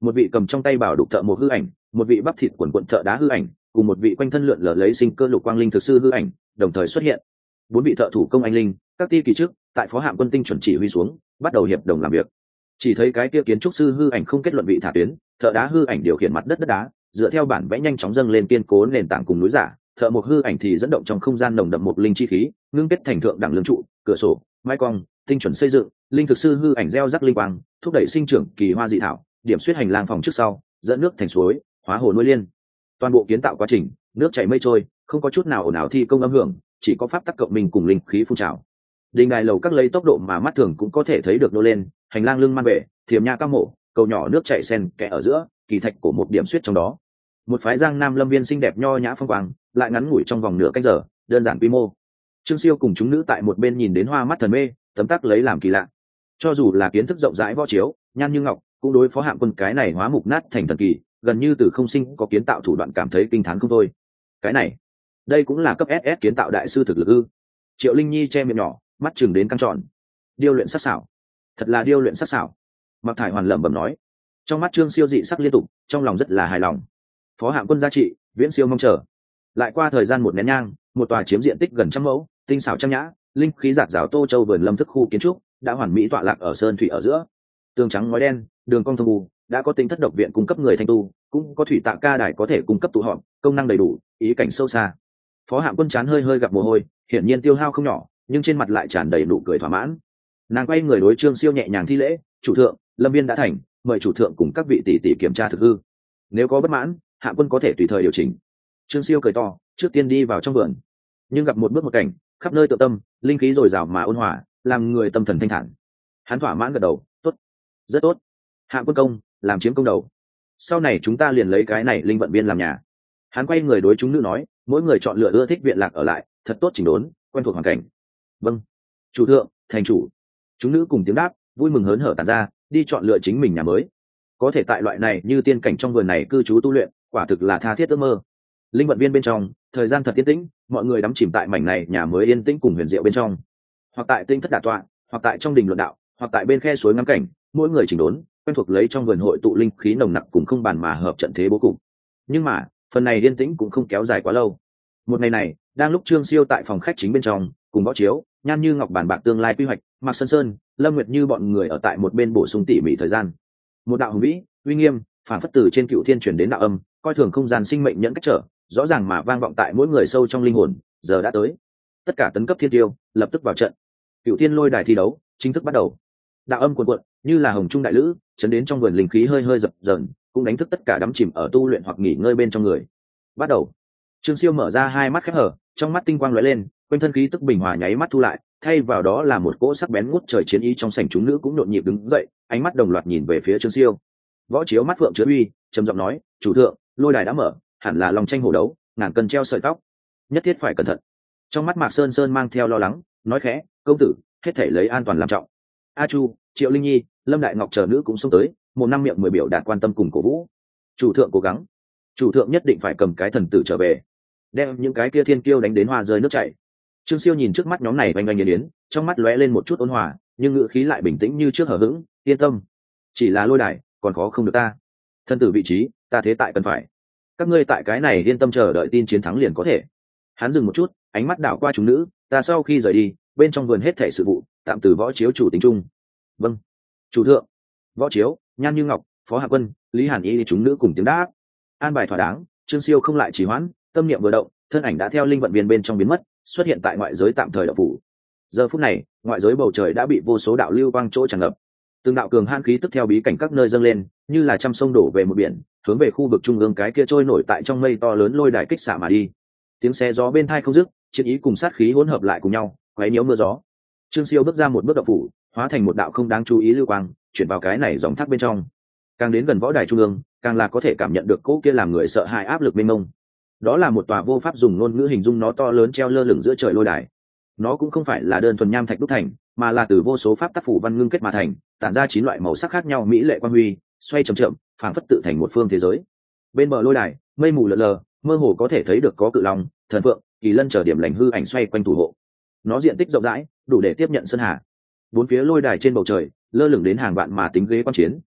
một vị cầm trong tay bảo đục thợ một hư ảnh, một vị bắp thịt quần quận thợ đá hư ảnh, cùng một vị quanh thân lượn lờ lấy sinh cơ lục quang linh thực sư hư ảnh đồng thời xuất hiện. Bốn vị thợ thủ công anh linh, các ti kỳ trước tại phó hạm quân tinh chuẩn chỉ huy xuống bắt đầu hiệp đồng làm việc. Chỉ thấy cái kia kiến trúc sư hư ảnh không kết luận vị thả tuyến, thợ đá hư ảnh điều khiển mặt đất đất đá, dựa theo bản vẽ nhanh chóng dâng lên kiên cố nền tảng cùng núi giả, thợ một hư ảnh thì dẫn động trong không gian nồng đậm một linh chi khí, ngưng kết thành thượng đẳng lương trụ, cửa sổ, mái cong, tinh chuẩn xây dựng, linh thực sư hư ảnh gieo rắc linh quang, thúc đẩy sinh trưởng kỳ hoa dị thảo, điểm xuyết hành lang phòng trước sau, dẫn nước thành suối, hóa hồ nuôi liên. Toàn bộ kiến tạo quá trình, nước chảy mây trôi, không có chút nào ồn ào thi công âm hưởng, chỉ có pháp tắc cộng minh cùng linh khí phun trào. Đình đài lầu các lấy tốc độ mà mắt thường cũng có thể thấy được nô lên, hành lang lưng man bể, thiềm nha cao mộ, cầu nhỏ nước chảy xen kẽ ở giữa, kỳ thạch của một điểm xuyết trong đó. Một phái giang nam lâm viên xinh đẹp nho nhã phong quang, lại ngắn ngủi trong vòng nửa canh giờ, đơn giản quy mô. Trương Siêu cùng chúng nữ tại một bên nhìn đến hoa mắt thần mê, tấm tắc lấy làm kỳ lạ. Cho dù là kiến thức rộng rãi võ chiếu, nhan như ngọc, cũng đối phó hạm quân cái này hóa mục nát thành thần kỳ, gần như từ không sinh có kiến tạo thủ đoạn cảm thấy kinh thán không thôi. Cái này, đây cũng là cấp ét ét kiến tạo đại sư thực lực ư? Triệu Linh Nhi che miệng nhỏ, mắt chừng đến căng tròn. Điêu luyện sắc sảo, thật là điêu luyện sắc sảo. Mạc Thải Hoàn lẩm bẩm nói. Trong mắt Trương Siêu dị sắc liên tục, trong lòng rất là hài lòng. Phó hạm quân gia trị, viễn siêu mong chờ. Lại qua thời gian một nén nhang, một tòa chiếm diện tích gần trăm mẫu, tinh xảo trang nhã, linh khí giạt rào Tô Châu vườn lâm thức khu kiến trúc đã hoàn mỹ tọa lạc ở sơn thủy ở giữa. Tường trắng ngói đen, đường cong thông u, đã có tính thất độc viện cung cấp người thanh tu, cũng có thủy tạ ca đài có thể cung cấp tụ họp, công năng đầy đủ, ý cảnh sâu xa. Phó hạm quân chán hơi hơi gặp mồ hôi, hiển nhiên tiêu hao không nhỏ, nhưng trên mặt lại tràn đầy nụ cười thỏa mãn. Nàng quay người đối Trương Siêu nhẹ nhàng thi lễ, chủ thượng, lâm viên đã thành, mời chủ thượng cùng các vị tỷ tỷ kiểm tra thực hư. Nếu có bất mãn, hạm quân có thể tùy thời điều chỉnh. Trương Siêu cười to, trước tiên đi vào trong vườn, nhưng gặp một bước một cảnh, khắp nơi tự tâm, linh khí dồi dào mà ôn hòa, làm người tâm thần thanh thản. Hắn thỏa mãn gật đầu, tốt, rất tốt. Hạm quân công, làm chiếm công đầu. Sau này chúng ta liền lấy cái này linh vận viên làm nhà. Hắn quay người đối chúng nữ nói, mỗi người chọn lựa ưa thích viện lạc ở lại, thật tốt chỉnh đốn, quen thuộc hoàn cảnh. Vâng, chủ thượng, thành chủ. Chúng nữ cùng tiếng đáp, vui mừng hớn hở tản ra, đi chọn lựa chính mình nhà mới. Có thể tại loại này như tiên cảnh trong vườn này cư trú tu luyện, quả thực là tha thiết ước mơ. Linh vận viên bên trong, thời gian thật yên tĩnh, mọi người đắm chìm tại mảnh này nhà mới yên tĩnh cùng huyền diệu bên trong, hoặc tại tinh thất đả tọa, hoặc tại trong đình luận đạo, hoặc tại bên khe suối ngắm cảnh, mỗi người chỉnh đốn, quen thuộc lấy trong vườn hội tụ linh khí nồng nặc cùng không bàn mà hợp trận thế bố cục. Nhưng mà phần này yên tĩnh cũng không kéo dài quá lâu. Một ngày này, đang lúc Trương Siêu tại phòng khách chính bên trong cùng võ chiếu, nhan như ngọc bàn bạc tương lai quy hoạch, Mạc Sơn Sơn, Lâm Nguyệt Như bọn người ở tại một bên bổ sung tỉ mỉ thời gian. Một đạo hùng vĩ, uy nghiêm, phản phất từ trên cựu thiên truyền đến đạo âm, coi thường không gian sinh mệnh nhẫn cách trở, rõ ràng mà vang vọng tại mỗi người sâu trong linh hồn. Giờ đã tới, tất cả tấn cấp thiên tiêu lập tức vào trận. Cựu thiên lôi đài thi đấu chính thức bắt đầu. Đạo âm cuồn cuộn như là hồng trung đại lữ, chấn đến trong vườn linh khí hơi hơi dập dờn, cũng đánh thức tất cả đắm chìm ở tu luyện hoặc nghỉ ngơi bên trong người. Bắt đầu. Trương Siêu mở ra hai mắt khép hở, trong mắt tinh quang lóe lên, quanh thân khí tức bình hòa nháy mắt thu lại, thay vào đó là một cỗ sắc bén ngút trời chiến ý. Trong sảnh chúng nữ cũng nhộn nhịp đứng dậy, ánh mắt đồng loạt nhìn về phía Trương Siêu. Võ chiếu mắt phượng chứa uy, trầm giọng nói, chủ thượng, lôi đài đã mở, hẳn là lòng tranh hổ đấu, ngàn cân treo sợi tóc, nhất thiết phải cẩn thận. Trong mắt Mạc Sơn Sơn mang theo lo lắng, nói khẽ, công tử, hết thể lấy an toàn làm trọng. A Chu, Triệu Linh Nhi, Lâm Đại Ngọc chờ nữ cũng xông tới, một năm miệng mười biểu đạt quan tâm cùng cổ vũ. Chủ thượng cố gắng, chủ thượng nhất định phải cầm cái thần tử trở về, đem những cái kia thiên kiêu đánh đến hoa rơi nước chảy. Trương Siêu nhìn trước mắt nhóm này oanh oanh yến yến, trong mắt lóe lên một chút ôn hòa, nhưng ngữ khí lại bình tĩnh như trước hờ hững, yên tâm, chỉ là lôi đài, còn khó không được ta. Thần tử vị trí, ta thế tại cần phải. Các ngươi tại cái này yên tâm chờ đợi tin chiến thắng liền có thể. Hắn dừng một chút, ánh mắt đảo qua chúng nữ, ta sau khi rời đi, bên trong vườn hết thảy sự vụ, tạm từ võ chiếu chủ tính chung. Vâng, chủ thượng. Võ chiếu, nhan như ngọc, phó hạ quân, lý hàn y chúng nữ cùng tiếng đáp. An bài thỏa đáng, Trương Siêu không lại trì hoãn, tâm niệm vừa động, thân ảnh đã theo linh vận viên bên trong biến mất, xuất hiện tại ngoại giới tạm thời đạo phủ. Giờ phút này, ngoại giới bầu trời đã bị vô số đạo lưu quang chỗ tràn ngập, từng đạo cường han khí tức theo bí cảnh các nơi dâng lên, như là trăm sông đổ về một biển, hướng về khu vực trung ương cái kia trôi nổi tại trong mây to lớn lôi đài kích xạ mà đi. Tiếng xe gió bên tai không dứt, chiến ý cùng sát khí hỗn hợp lại cùng nhau, quấy nhiễu mưa gió. Trương Siêu bước ra một bước đạo phủ, hóa thành một đạo không đáng chú ý lưu quang, chuyển vào cái này dòng thác bên trong. Càng đến gần võ đài trung ương, càng là có thể cảm nhận được cỗ kia làm người sợ hãi áp lực mênh mông. Đó là một tòa vô pháp dùng ngôn ngữ hình dung nó to lớn treo lơ lửng giữa trời lôi đài. Nó cũng không phải là đơn thuần nham thạch đúc thành, mà là từ vô số pháp tác phủ văn ngưng kết mà thành, tản ra chín loại màu sắc khác nhau mỹ lệ quang huy, xoay chậm chậm, phảng phất tự thành một phương thế giới. Bên bờ lôi đài, mây mù lờ lờ, mơ hồ có thể thấy được có cự long, thần phượng, kỳ lân chờ điểm lành hư ảnh xoay quanh thủ hộ. Nó diện tích rộng rãi, đủ để tiếp nhận sơn hà. Bốn phía lôi đài trên bầu trời, lơ lửng đến hàng vạn mà tính ghế quan chiến,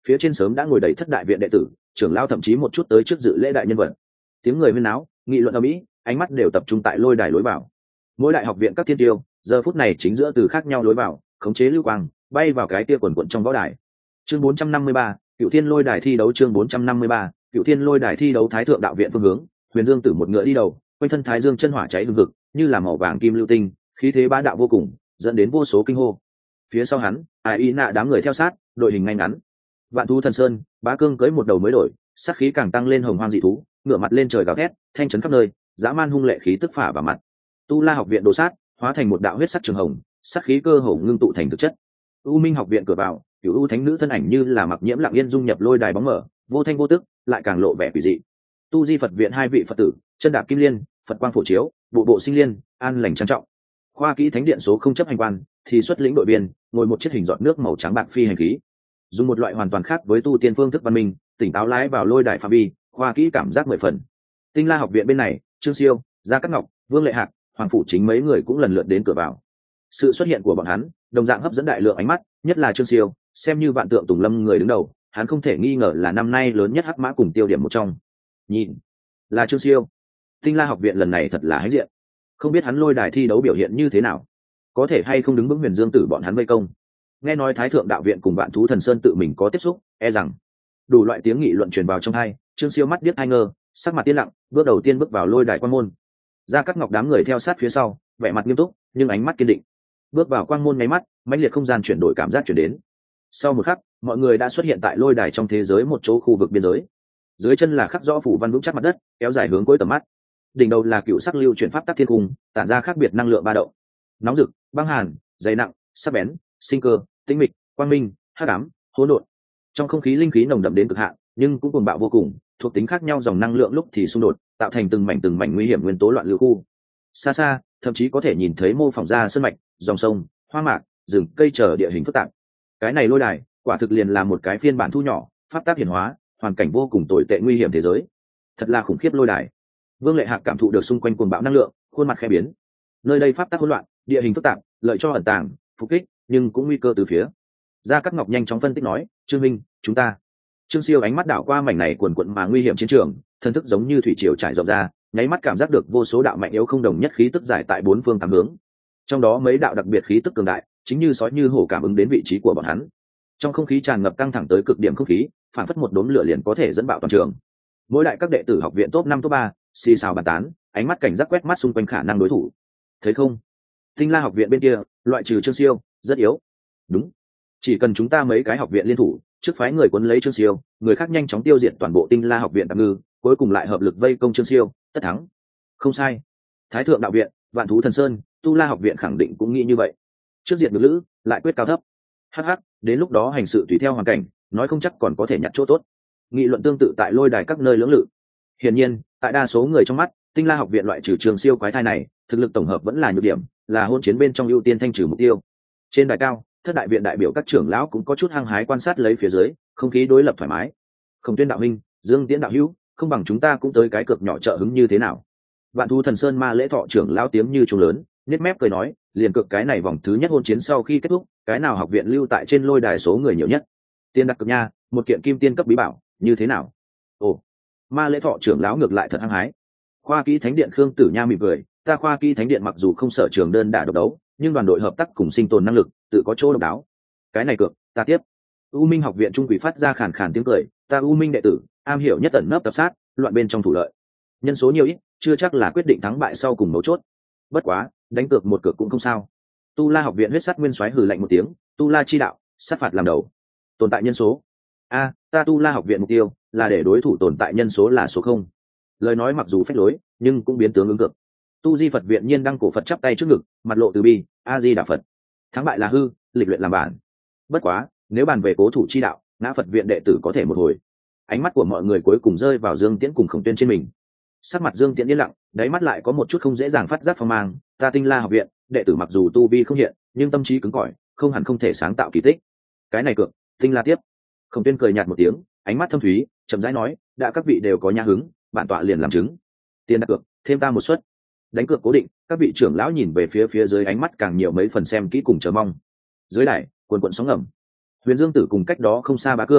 phía trên sớm đã ngồi đầy thất đại viện đệ tử, trưởng lao thậm chí một chút tới trước dự lễ đại nhân vật. Tiếng người huyên náo, nghị luận ầm ĩ, ánh mắt đều tập trung tại lôi đài lối vào. Mỗi đại học viện các thiên tiêu giờ phút này chính giữa từ khác nhau lối vào, khống chế lưu quang bay vào cái tia quần quận trong võ đài. Chương bốn trăm năm mươi ba, Cựu Thiên Lôi Đài thi đấu. Chương bốn trăm năm mươi ba, Cựu Thiên Lôi Đài thi đấu. Thái thượng đạo viện phương hướng, Huyền Dương Tử một ngựa đi đầu, quanh thân thái dương chân hỏa cháy hừng hực, như là màu vàng kim lưu tinh, khí thế bá đạo vô cùng, dẫn đến vô số kinh hô. Phía sau hắn, ai y nạ đám người theo sát, đội hình ngay ngắn. Vạn thú thần sơn, Bá Cương cưỡi một đầu mới đổi, sát khí càng tăng lên hồng hoang dị thú, ngửa mặt lên trời gào thét, thanh chấn khắp nơi, dã man hung lệ khí tức phả vào mặt. Tu La học viện đồ sát, hóa thành một đạo huyết sắc trường hồng, sát khí cơ hồ ngưng tụ thành thực chất. U Minh học viện cửa vào, Cửu U thánh nữ thân ảnh như là mặc nhiễm lặng yên dung nhập lôi đài bóng mở, vô thanh vô tức, lại càng lộ vẻ quỷ dị. Tu Di Phật viện hai vị Phật tử, chân đạp kim liên, Phật quang phổ chiếu, bộ bộ sinh liên, an lành trang trọng. Khoa kỹ thánh điện số không chấp hành quan, thì xuất lĩnh đội viên, ngồi một chiếc hình giọt nước màu trắng bạc phi hành khí, dùng một loại hoàn toàn khác với tu tiên phương thức văn minh, tỉnh táo lái vào lôi đài phạm vi, khoa kỹ cảm giác mười phần. Tinh La học viện bên này, Trương Siêu, Gia Cát Ngọc, Vương Lệ Hạc, Hoàng phủ chính mấy người cũng lần lượt đến cửa vào. Sự xuất hiện của bọn hắn đồng dạng hấp dẫn đại lượng ánh mắt, nhất là Trương Siêu, xem như vạn tượng tùng lâm người đứng đầu, hắn không thể nghi ngờ là năm nay lớn nhất hắc mã cùng tiêu điểm một trong. Nhìn, là Trương Siêu. Tinh La học viện lần này thật là hãnh diện, không biết hắn lôi đài thi đấu biểu hiện như thế nào, có thể hay không đứng vững Huyền Dương Tử bọn hắn vây công. Nghe nói Thái thượng đạo viện cùng Vạn thú thần sơn tự mình có tiếp xúc, e rằng đủ loại tiếng nghị luận truyền vào trong hai. Trương Siêu mắt điếc hai ngơ, sắc mặt tiên lặng, bước đầu tiên bước vào lôi đài quan môn. Gia Cát Ngọc đám người theo sát phía sau, vẻ mặt nghiêm túc nhưng ánh mắt kiên định. Bước vào quang môn nháy mắt, mãnh liệt không gian chuyển đổi cảm giác chuyển đến. Sau một khắc, mọi người đã xuất hiện tại lôi đài trong thế giới một chỗ khu vực biên giới. Dưới chân là khắc rõ phủ văn vững chắc mặt đất, kéo dài hướng cuối tầm mắt. Đỉnh đầu là cựu sắc lưu chuyển pháp tắc thiên cung, tản ra khác biệt năng lượng ba động. Nóng rực, băng hàn, dày nặng, sắc bén, sinh cơ, tĩnh mịch, quang minh, hắc ám, hỗn độn. Trong không khí linh khí nồng đậm đến cực hạn, nhưng cũng cuồng bạo vô cùng, thuộc tính khác nhau dòng năng lượng lúc thì xung đột, tạo thành từng mảnh từng mảnh nguy hiểm nguyên tố loạn lưu khu. Xa xa, thậm chí có thể nhìn thấy mô phỏng ra sơn mạch, dòng sông, hoa mạc, rừng cây chờ địa hình phức tạp. Cái này lôi đài, quả thực liền là một cái phiên bản thu nhỏ, pháp tác hiển hóa, hoàn cảnh vô cùng tồi tệ nguy hiểm thế giới. Thật là khủng khiếp lôi đài. Vương Lệ Hạc cảm thụ được xung quanh cuồng bạo năng lượng, khuôn mặt khẽ biến. Nơi đây pháp tác hỗn loạn, địa hình phức tạp, lợi cho ẩn tàng, phục kích, nhưng cũng nguy cơ từ phía. Gia Cát Ngọc nhanh chóng phân tích nói, "Trương Minh, chúng ta." Trương Siêu ánh mắt đảo qua mảnh này cuồn cuộn mà nguy hiểm chiến trường, thân thức giống như thủy triều trải rộng ra, nháy mắt cảm giác được vô số đạo mạnh yếu không đồng nhất khí tức giải tại bốn phương tám hướng. Trong đó mấy đạo đặc biệt khí tức cường đại, chính như sói như hổ cảm ứng đến vị trí của bọn hắn. Trong không khí tràn ngập căng thẳng tới cực điểm không khí, phản phất một đốm lửa liền có thể dẫn bạo toàn trường. Mỗi đại các đệ tử học viện top năm top ba, xì xào bàn tán, ánh mắt cảnh giác quét mắt xung quanh khả năng đối thủ. Thấy không? Tinh La học viện bên kia, loại trừ Trương Siêu, rất yếu. Đúng. Chỉ cần chúng ta mấy cái học viện liên thủ, trước phái người cuốn lấy Trương Siêu, người khác nhanh chóng tiêu diệt toàn bộ Tinh La học viện tạm ngư, cuối cùng lại hợp lực vây công Trương Siêu, tất thắng. Không sai. Thái thượng đạo viện, Vạn thú thần sơn, Tu La học viện khẳng định cũng nghĩ như vậy. Trước diệt ngược lữ, lại quyết cao thấp. Hắc hắc, đến lúc đó hành sự tùy theo hoàn cảnh, nói không chắc còn có thể nhặt chỗ tốt. Nghị luận tương tự tại lôi đài các nơi lưỡng lự. Hiển nhiên, tại đa số người trong mắt, Tinh La học viện loại trừ Trương Siêu quái thai này, thực lực tổng hợp vẫn là nhược điểm, là hôn chiến bên trong ưu tiên thanh trừ mục tiêu. Trên đài cao, thất đại viện đại biểu các trưởng lão cũng có chút hăng hái quan sát lấy phía dưới, không khí đối lập thoải mái. Không Tuyên đạo huynh, Dương Tiễn đạo hữu, không bằng chúng ta cũng tới cái cược nhỏ trợ hứng như thế nào? Vạn thú thần sơn ma lễ thọ trưởng lão tiếng như trung lớn, nét mép cười nói, liền cược cái này vòng thứ nhất hôn chiến sau khi kết thúc, cái nào học viện lưu tại trên lôi đài số người nhiều nhất. Tiên đặt cược nha, một kiện kim tiên cấp bí bảo, như thế nào? Ồ, ma lễ thọ trưởng lão ngược lại thật hăng hái. Khoa kỹ thánh điện Khương Tử Nha mỉm cười, ta khoa kỹ thánh điện mặc dù không sở trường đơn đả độc đấu, nhưng đoàn đội hợp tác cùng sinh tồn năng lực, tự có chỗ độc đáo. Cái này cược, ta tiếp. U Minh học viện trung quỷ phát ra khàn khàn tiếng cười, ta U Minh đệ tử, am hiểu nhất ẩn nấp tập sát, loạn bên trong thủ lợi. Nhân số nhiều ít, chưa chắc là quyết định thắng bại sau cùng mấu chốt. Bất quá, đánh cược một cược cũng không sao. Tu La học viện huyết sắt nguyên soái hừ lạnh một tiếng, Tu La chi đạo, sát phạt làm đầu. Tồn tại nhân số. A, ta Tu La học viện mục tiêu là để đối thủ tồn tại nhân số là số không. Lời nói mặc dù phách lối, nhưng cũng biến tướng ứng cược. Tu Di Phật viện nhiên đăng cổ Phật chắp tay trước ngực, mặt lộ từ bi, A Di Đà Phật. Thắng bại là hư, lịch luyện làm bản. Bất quá, nếu bàn về cố thủ chi đạo, ngã Phật viện đệ tử có thể một hồi. Ánh mắt của mọi người cuối cùng rơi vào Dương Tiễn cùng Khổng Tuyên trên mình. Sắc mặt Dương Tiễn yên lặng, đáy mắt lại có một chút không dễ dàng phát giác phong mang, ta Tinh La học viện, đệ tử mặc dù tu vi không hiện, nhưng tâm trí cứng cỏi, không hẳn không thể sáng tạo kỳ tích. Cái này cược, Tinh La tiếp. Khổng Tuyên cười nhạt một tiếng, ánh mắt thâm thúy, chậm rãi nói, đã các vị đều có nhã hứng, bản tọa liền làm chứng. Tiền đặt cược, thêm ta một suất. Đánh cược cố định, các vị trưởng lão nhìn về phía phía dưới, ánh mắt càng nhiều mấy phần xem kỹ cùng chờ mong. Dưới đài, cuồn cuộn sóng ngầm. Huyền Dương Tử cùng cách đó không xa Bá Cương,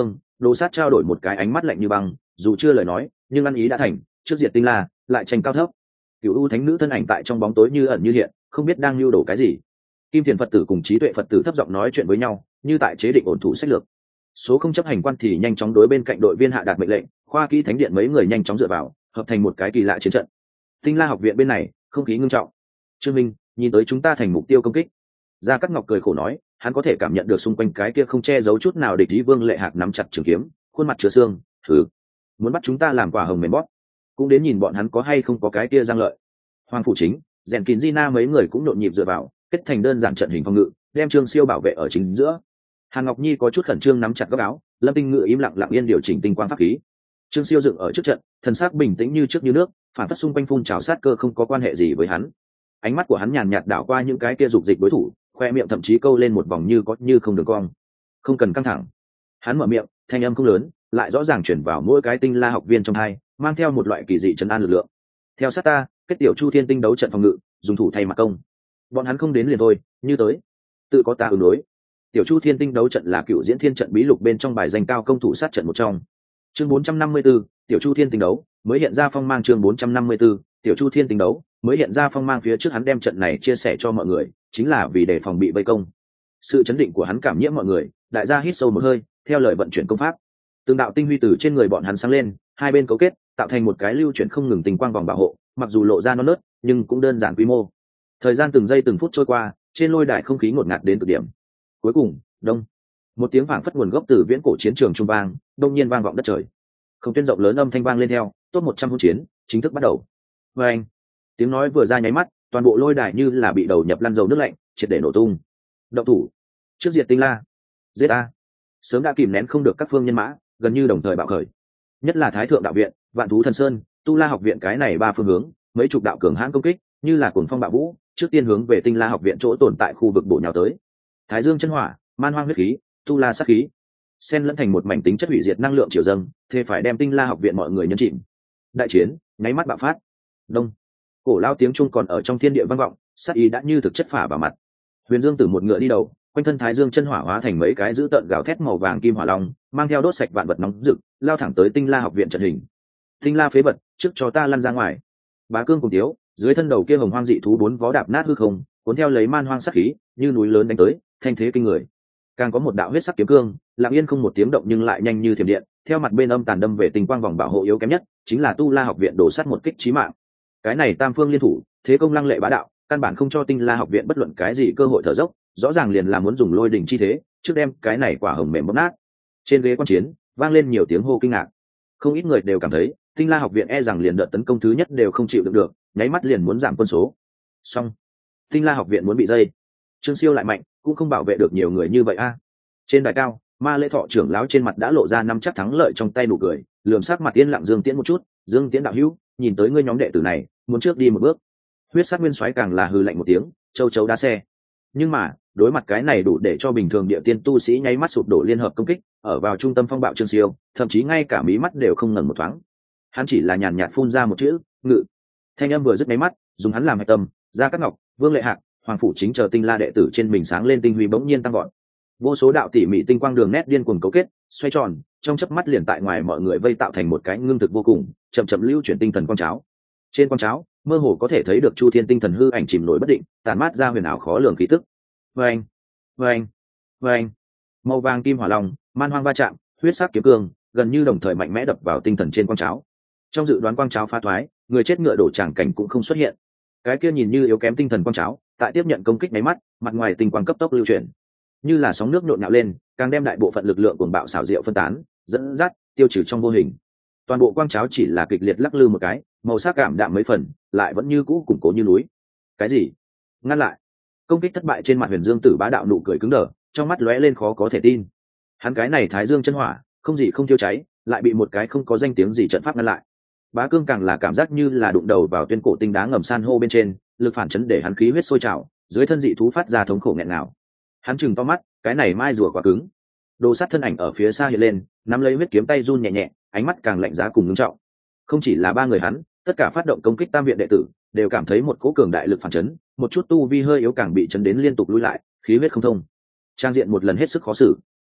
Đồ sát trao đổi một cái ánh mắt lạnh như băng, dù chưa lời nói nhưng ăn ý đã thành, trước diệt tinh la lại tranh cao thấp. Cửu u thánh nữ thân ảnh tại trong bóng tối như ẩn như hiện, không biết đang lưu đồ cái gì. Kim Thiền Phật tử cùng trí tuệ Phật tử thấp giọng nói chuyện với nhau, như tại chế định ổn thủ sách lược. Số không chấp hành quan thì nhanh chóng đối bên cạnh đội viên hạ đạt mệnh lệnh, khoa kỹ thánh điện mấy người nhanh chóng dựa vào, hợp thành một cái kỳ lạ chiến trận. Tinh la học viện bên này không khí ngưng trọng. Trương Minh nhìn tới chúng ta thành mục tiêu công kích. Gia Cát Ngọc cười khổ nói, hắn có thể cảm nhận được xung quanh cái kia không che giấu chút nào địch ý. Vương Lệ Hạc nắm chặt trường kiếm, khuôn mặt chứa xương, thử muốn bắt chúng ta làm quả hồng mềm bóp, cũng đến nhìn bọn hắn có hay không có cái kia giang lợi. Hoàng phủ chính, rèn kín Gina mấy người cũng nhộn nhịp dựa vào, kết thành đơn giản trận hình phòng ngự, đem Trương Siêu bảo vệ ở chính giữa. Hàn Ngọc Nhi có chút khẩn trương nắm chặt góc áo, Lâm Tinh Ngự im lặng lặng yên điều chỉnh tinh quang pháp khí. Trương Siêu dựng ở trước trận, thần sắc bình tĩnh như trước như nước, phản phất xung quanh phun trào sát cơ không có quan hệ gì với hắn. Ánh mắt của hắn nhàn nhạt đảo qua những cái kia dục dịch đối thủ, khoe miệng thậm chí câu lên một vòng như có như không đường cong. Không cần căng thẳng. Hắn mở miệng, thanh âm không lớn, lại rõ ràng chuyển vào mỗi cái tinh la học viên trong hai, mang theo một loại kỳ dị trấn an lực lượng. Theo sát ta, kết tiểu Chu Thiên tinh đấu trận phòng ngự, dùng thủ thay mặt công. Bọn hắn không đến liền thôi, như tới, tự có ta ứng đối. Tiểu Chu Thiên tinh đấu trận là cựu diễn thiên trận bí lục bên trong bài danh cao công thủ sát trận một trong. Chương bốn trăm năm mươi 4, Tiểu Chu Thiên tinh đấu mới hiện ra phong mang. Chương bốn trăm năm mươi 4, Tiểu Chu Thiên tinh đấu mới hiện ra phong mang. Phía trước hắn đem trận này chia sẻ cho mọi người, chính là vì để phòng bị vây công. Sự chấn định của hắn cảm nhiễm mọi người, đại gia hít sâu một hơi, theo lời vận chuyển công pháp. Từng đạo tinh huy từ trên người bọn hắn sáng lên, hai bên cấu kết, tạo thành một cái lưu chuyển không ngừng tình quang vòng bảo hộ, mặc dù lộ ra non nớt, nhưng cũng đơn giản quy mô. Thời gian từng giây từng phút trôi qua, trên lôi đài không khí ngột ngạt đến cực điểm. Cuối cùng, đông, một tiếng vang phất nguồn gốc từ viễn cổ chiến trường trung vang, đông nhiên vang vọng đất trời. Không tuyên rộng lớn âm thanh vang lên theo, top một trăm hỗn chiến chính thức bắt đầu. Và anh, tiếng nói vừa ra nháy mắt, toàn bộ lôi đài như là bị đầu nhập lăn dầu nước lạnh, triệt để nổ tung. Động thủ, trước diệt tinh la, giết a. Sớm đã kìm nén không được các phương nhân mã, gần như đồng thời bạo khởi. Nhất là Thái Thượng đạo viện, Vạn Thú Thần Sơn, Tu La học viện cái này ba phương hướng, mấy chục đạo cường hãn công kích, như là cuồng phong bạo vũ, trước tiên hướng về Tinh La học viện chỗ tồn tại khu vực bổ nhào tới. Thái Dương chân hỏa, Man Hoang huyết khí, Tu La sát khí, xen lẫn thành một mảnh tính chất hủy diệt năng lượng triều dâng, thế phải đem Tinh La học viện mọi người nhấn chìm. Đại chiến, nháy mắt bạo phát. Đông, cổ lao tiếng trung còn ở trong thiên địa vang vọng, sát ý đã như thực chất phả vào mặt. Huyền Dương Tử một ngựa đi đầu, quanh thân Thái Dương chân hỏa hóa thành mấy cái dữ tợn gào thét màu vàng kim hỏa long, mang theo đốt sạch vạn vật nóng rực, lao thẳng tới Tinh La học viện trận hình. Tinh La phế vật, trước cho ta lăn ra ngoài. Bá Cương cùng Tiếu, dưới thân đầu kia hồng hoang dị thú bốn vó đạp nát hư không, cuốn theo lấy man hoang sát khí, như núi lớn đánh tới, thanh thế kinh người. Càng có một đạo huyết sắc kiếm cương, lặng yên không một tiếng động nhưng lại nhanh như thiểm điện, theo mặt bên âm tàn đâm về tình quang vòng bảo hộ yếu kém nhất, chính là Tu La học viện đổ sát một kích chí mạng. Cái này tam phương liên thủ, thế công lăng lệ bá đạo, căn bản không cho Tinh La học viện bất luận cái gì cơ hội thở dốc, rõ ràng liền là muốn dùng lôi đỉnh chi thế, trước đem cái này quả hồng mềm bóp nát. Trên ghế quan chiến, vang lên nhiều tiếng hô kinh ngạc. Không ít người đều cảm thấy, Tinh La học viện e rằng liền đợt tấn công thứ nhất đều không chịu được được, nháy mắt liền muốn giảm quân số. Xong, Tinh La học viện muốn bị dây. Trương Siêu lại mạnh, cũng không bảo vệ được nhiều người như vậy a. Trên đài cao, Ma Lễ Thọ trưởng lão trên mặt đã lộ ra năm chắc thắng lợi trong tay nụ cười, lườm sắc mặt yên lặng Dương Tiễn một chút, Dương Tiễn đạo hữu, nhìn tới ngươi nhóm đệ tử này, muốn trước đi một bước. Huyết Sát Nguyên Soái càng là hừ lạnh một tiếng, châu chấu đá xe. Nhưng mà, đối mặt cái này đủ để cho bình thường địa tiên tu sĩ nháy mắt sụp đổ liên hợp công kích, ở vào trung tâm phong bạo Trương Siêu, thậm chí ngay cả mí mắt đều không ngẩng một thoáng. Hắn chỉ là nhàn nhạt phun ra một chữ, ngự. Thanh âm vừa dứt nháy mắt, dùng hắn làm hạch tâm, Gia Cát Ngọc, Vương Lệ Hạc, Hoàng phủ chính chờ Tinh La đệ tử trên mình sáng lên tinh huy bỗng nhiên tăng vọt. Vô số đạo tỉ mỉ tinh quang đường nét điên cuồng cấu kết, xoay tròn, trong chớp mắt liền tại ngoài mọi người vây tạo thành một cái ngưng thực vô cùng, chậm chậm lưu chuyển tinh thần quang cháo. Trên quang cháo, mơ hồ có thể thấy được Chu Thiên tinh thần hư ảnh chìm nổi bất định, tản mát ra huyền ảo khó lường khí tức. Vâng, vâng, vâng. Màu vàng kim hỏa long, man hoang va chạm, huyết sắc kiếm cương, gần như đồng thời mạnh mẽ đập vào tinh thần trên quang cháo. Trong dự đoán quang cháo phá thoái, người chết ngựa đổ tràng cảnh cũng không xuất hiện. Cái kia nhìn như yếu kém tinh thần quang cháo, tại tiếp nhận công kích máy mắt, mặt ngoài tinh quang cấp tốc lưu chuyển, như là sóng nước nhộn nhạo lên, càng đem đại bộ phận lực lượng cuồng bạo xảo diệu phân tán, dẫn dắt, tiêu trừ trong vô hình. Toàn bộ quang cháo chỉ là kịch liệt lắc lư một cái, màu sắc cảm đạm mấy phần, lại vẫn như cũ củng cố như núi. Cái gì? Ngăn lại! Công kích thất bại trên mặt Huyền Dương Tử bá đạo nụ cười cứng đờ, trong mắt lóe lên khó có thể tin. Hắn cái này Thái Dương chân hỏa, không gì không tiêu cháy, lại bị một cái không có danh tiếng gì trận pháp ngăn lại. Bá Cương càng là cảm giác như là đụng đầu vào tuyên cổ tinh đá ngầm san hô bên trên, lực phản chấn để hắn khí huyết sôi trào, dưới thân dị thú phát ra thống khổ nghẹn ngào. Hắn chừng to mắt, cái này mai rùa quá cứng. Đồ Sát thân ảnh ở phía xa hiện lên, nắm lấy huyết kiếm tay run nhẹ nhẹ, ánh mắt càng lạnh giá cùng ngưng trọng. Không chỉ là ba người hắn, tất cả phát động công kích tam viện đệ tử đều cảm thấy một cỗ cường đại lực phản chấn, một chút tu vi hơi yếu càng bị chấn đến liên tục lùi lại, khí huyết không thông. Trang diện một lần hết sức khó xử.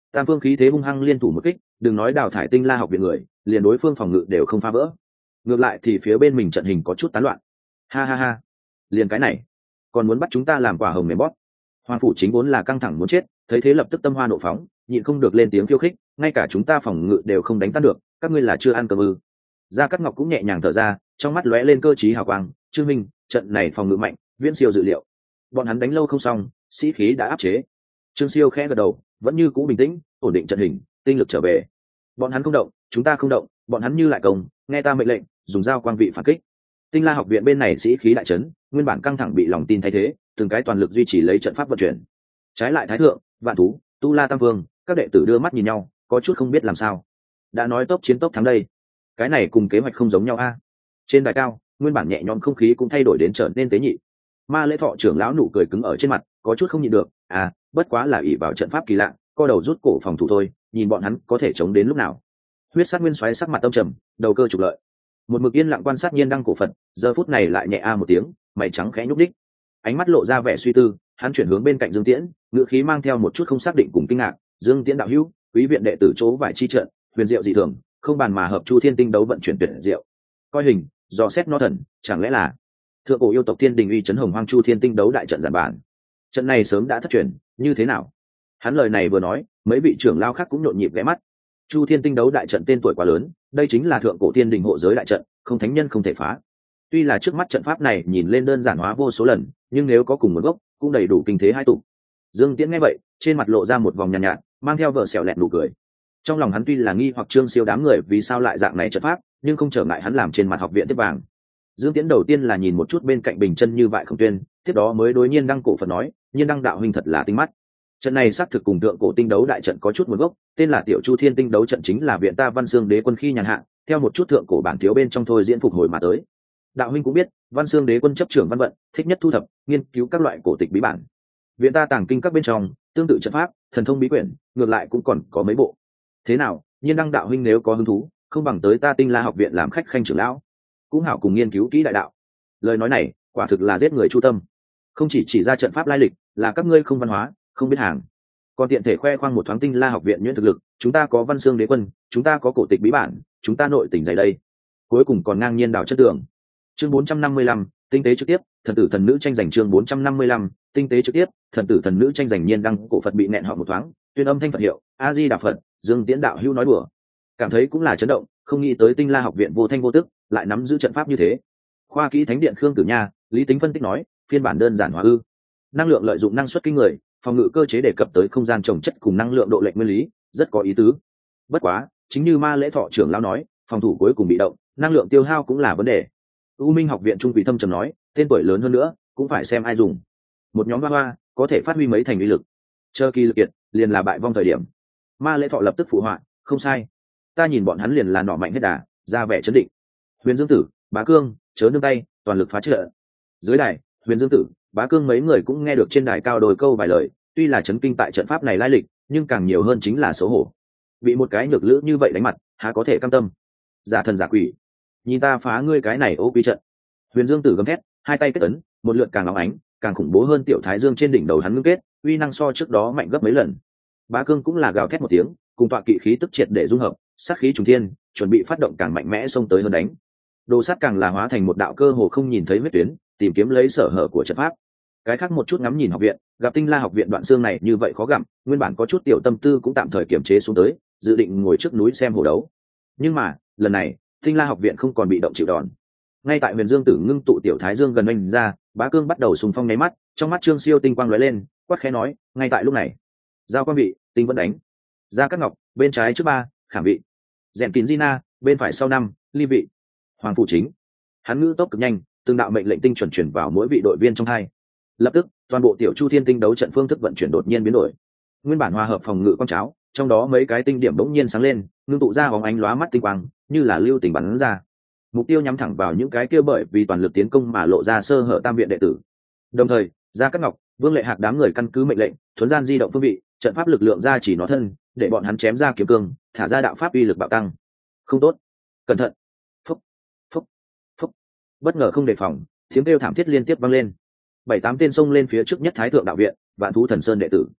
tam phương khí thế hung hăng liên thủ một kích, đừng nói đào thải tinh la học viện người, liền đối phương phòng ngự đều không phá vỡ. Ngược lại thì phía bên mình trận hình có chút tán loạn. Ha ha ha, liền cái này còn muốn bắt chúng ta làm quả hồng mềm bóp. Hoàng phủ chính vốn là căng thẳng muốn chết, thấy thế lập tức tâm hoa nộ phóng, nhịn không được lên tiếng khiêu khích, ngay cả chúng ta phòng ngự đều không đánh tan được, các ngươi là chưa ăn cơm ư? Gia Cát Ngọc cũng nhẹ nhàng thở ra, trong mắt lóe lên cơ trí hào quang. Trương Minh, trận này phòng ngự mạnh, viễn siêu dự liệu. Bọn hắn đánh lâu không xong, sĩ khí đã áp chế. Trương Siêu khẽ gật đầu, vẫn như cũ bình tĩnh, ổn định trận hình, tinh lực trở về. Bọn hắn không động, chúng ta không động, bọn hắn như lại công, nghe ta mệnh lệnh, dùng dao quang vị phản kích. Tinh La học viện bên này sĩ khí đại chấn, nguyên bản căng thẳng bị lòng tin thay thế, từng cái toàn lực duy trì lấy trận pháp vận chuyển. Trái lại Thái thượng, Vạn thú, Tu La Tam Vương, các đệ tử đưa mắt nhìn nhau, có chút không biết làm sao. Đã nói tốc chiến tốc thắng đây, cái này cùng kế hoạch không giống nhau a. Trên đài cao, nguyên bản nhẹ nhõm không khí cũng thay đổi đến trở nên tế nhị. Ma Lễ Thọ trưởng lão nụ cười cứng ở trên mặt, có chút không nhịn được, à, bất quá là ỷ vào trận pháp kỳ lạ, co đầu rút cổ phòng thủ thôi, nhìn bọn hắn có thể chống đến lúc nào. Huyết Sát Nguyên Soái sắc mặt tâm trầm, đầu cơ trục lợi. Một mực yên lặng quan sát Nhiên Đăng cổ Phật, giờ phút này lại nhẹ a một tiếng, mày trắng khẽ nhúc đích, ánh mắt lộ ra vẻ suy tư, hắn chuyển hướng bên cạnh Dương Tiễn, ngữ khí mang theo một chút không xác định cùng kinh ngạc. Dương Tiễn đạo hữu, quý viện đệ tử chỗ vải chi trận, huyền diệu dị thường, không bàn mà hợp Chu Thiên Tinh đấu vận chuyển tuyệt diệu. Coi hình, dò xét nó thần, chẳng lẽ là thượng cổ yêu tộc Thiên Đình uy chấn hồng hoang Chu Thiên Tinh đấu đại trận giản bản. Trận này sớm đã thất truyền, như thế nào? Hắn lời này vừa nói, mấy vị trưởng lao khác cũng nhộn nhịp ghé mắt. Chu Thiên Tinh đấu đại trận tên tuổi quá lớn, đây chính là thượng cổ Thiên Đình hộ giới đại trận, không thánh nhân không thể phá. Tuy là trước mắt trận pháp này nhìn lên đơn giản hóa vô số lần, nhưng nếu có cùng một gốc, cũng đầy đủ kinh thế hai tụ. Dương Tiễn nghe vậy, trên mặt lộ ra một vòng nhàn nhạt, nhạt, mang theo vợ xẻo lẹt nụ cười. Trong lòng hắn tuy là nghi hoặc Trương Siêu đám người vì sao lại dạng này trận pháp, nhưng không trở ngại hắn làm trên mặt học viện tiếp vàng. Dương Tiễn đầu tiên là nhìn một chút bên cạnh Bình Chân như vậy không tuyên, tiếp đó mới đối Nhiên Đăng cổ Phật nói, Nhiên Đăng đạo huynh thật là tinh mắt. Trận này xác thực cùng thượng cổ tinh đấu đại trận có chút nguồn gốc, tên là Tiểu Chu Thiên Tinh đấu trận chính là viện ta Văn Xương Đế quân khi nhàn hạ, theo một chút thượng cổ bản thiếu bên trong thôi diễn phục hồi mà tới. Đạo huynh cũng biết, Văn Xương Đế quân chấp trưởng văn vận, thích nhất thu thập, nghiên cứu các loại cổ tịch bí bản. Viện ta tàng kinh các bên trong, tương tự trận pháp, thần thông bí quyển, ngược lại cũng còn có mấy bộ. Thế nào, Nhiên Đăng đạo huynh nếu có hứng thú, không bằng tới ta Tinh La học viện làm khách khanh trưởng lão, cũng hảo cùng nghiên cứu kỹ đại đạo. Lời nói này, quả thực là giết người chu tâm. Không chỉ chỉ ra trận pháp lai lịch, là các ngươi không văn hóa, không biết hàng, còn tiện thể khoe khoang một thoáng Tinh La học viện nhuyễn thực lực, chúng ta có Văn Xương Đế quân, chúng ta có cổ tịch bí bản, chúng ta nội tình dày đây. Cuối cùng còn ngang nhiên đào chất đường. Chương bốn trăm năm mươi lăm, tinh tế trực tiếp, thần tử thần nữ tranh giành. Chương bốn trăm năm mươi lăm, tinh tế trực tiếp, thần tử thần nữ tranh giành. Nhiên Đăng cổ Phật bị nẹn họ một thoáng, tuyên âm thanh Phật hiệu, A Di Đà Phật. Dương Tiễn đạo hữu nói đùa, cảm thấy cũng là chấn động, không nghĩ tới Tinh La học viện vô thanh vô tức lại nắm giữ trận pháp như thế. Khoa kỹ thánh điện Khương Tử Nha, Lý Tính phân tích nói, phiên bản đơn giản hóa ư? Năng lượng lợi dụng năng suất kinh người, phòng ngự cơ chế đề cập tới không gian trồng chất cùng năng lượng độ lệch nguyên lý, rất có ý tứ. Bất quá, chính như Ma Lễ Thọ trưởng lão nói, phòng thủ cuối cùng bị động, năng lượng tiêu hao cũng là vấn đề. U Minh học viện trung quỷ thâm trầm nói, tên tuổi lớn hơn nữa, cũng phải xem ai dùng. Một nhóm hoa hoa có thể phát huy mấy thành uy lực, chờ kỳ lực kiệt, liền là bại vong thời điểm. Ma Lễ Thọ lập tức phụ họa, không sai, ta nhìn bọn hắn liền là nọ mạnh hết đà, ra vẻ chấn định. Huyền Dương Tử, Bá Cương, chớ nương tay, toàn lực phá trận. Dưới đài, Huyền Dương Tử, Bá Cương mấy người cũng nghe được trên đài cao đôi câu vài lời, tuy là chấn kinh tại trận pháp này lai lịch, nhưng càng nhiều hơn chính là xấu hổ. Bị một cái nhược lữ như vậy đánh mặt, há có thể cam tâm? Giả thần giả quỷ, nhìn ta phá ngươi cái này ô quy trận. Huyền Dương Tử gầm thét, hai tay kết ấn, một lượt càng óng ánh, càng khủng bố hơn. Tiểu Thái Dương trên đỉnh đầu hắn ngưng kết, uy năng so trước đó mạnh gấp mấy lần. Bá Cương cũng là gào thét một tiếng, cùng tọa kỵ khí tức triệt để dung hợp, sát khí trùng thiên, chuẩn bị phát động càng mạnh mẽ xông tới hơn đánh. Đồ sát càng là hóa thành một đạo cơ hồ không nhìn thấy huyết tuyến, tìm kiếm lấy sở hở của trận pháp. Cái khác một chút ngắm nhìn học viện, gặp Tinh La học viện đoạn xương này như vậy khó gặm, nguyên bản có chút tiểu tâm tư cũng tạm thời kiềm chế xuống tới, dự định ngồi trước núi xem hồ đấu. Nhưng mà, lần này, Tinh La học viện không còn bị động chịu đòn. Ngay tại Huyền Dương Tử ngưng tụ Tiểu Thái Dương gần anh ra, Bá Cương bắt đầu xung phong nháy mắt, trong mắt Trương Siêu tinh quang lóe lên, quát khẽ nói, ngay tại lúc này, giao quan vị, tinh vẫn đánh. Gia Cát Ngọc, bên trái trước ba, Khảm vị. Dẹn Kín Gina, bên phải sau năm, Ly vị. Hoàng phủ chính. Hắn ngữ tốc cực nhanh, từng đạo mệnh lệnh tinh chuẩn chuyển vào mỗi vị đội viên trong hai. Lập tức, toàn bộ Tiểu Chu Thiên Tinh đấu trận phương thức vận chuyển đột nhiên biến đổi. Nguyên bản hòa hợp phòng ngự quang cháo, trong đó mấy cái tinh điểm bỗng nhiên sáng lên, ngưng tụ ra bóng ánh lóa mắt tinh quang, như là lưu tình bắn ra. Mục tiêu nhắm thẳng vào những cái kia bởi vì toàn lực tiến công mà lộ ra sơ hở tam viện đệ tử. Đồng thời, Gia Cát Ngọc, Vương Lệ Hạc đám người căn cứ mệnh lệnh, thuấn gian di động phương vị, trận pháp lực lượng ra chỉ nó thân, để bọn hắn chém ra kiếm cương, thả ra đạo pháp uy lực bạo tăng. Không tốt, cẩn thận. Phúc, phúc, phúc. Bất ngờ không đề phòng, tiếng kêu thảm thiết liên tiếp vang lên. Bảy tám tên xông lên phía trước nhất Thái thượng đạo viện, Vạn thú thần sơn đệ tử.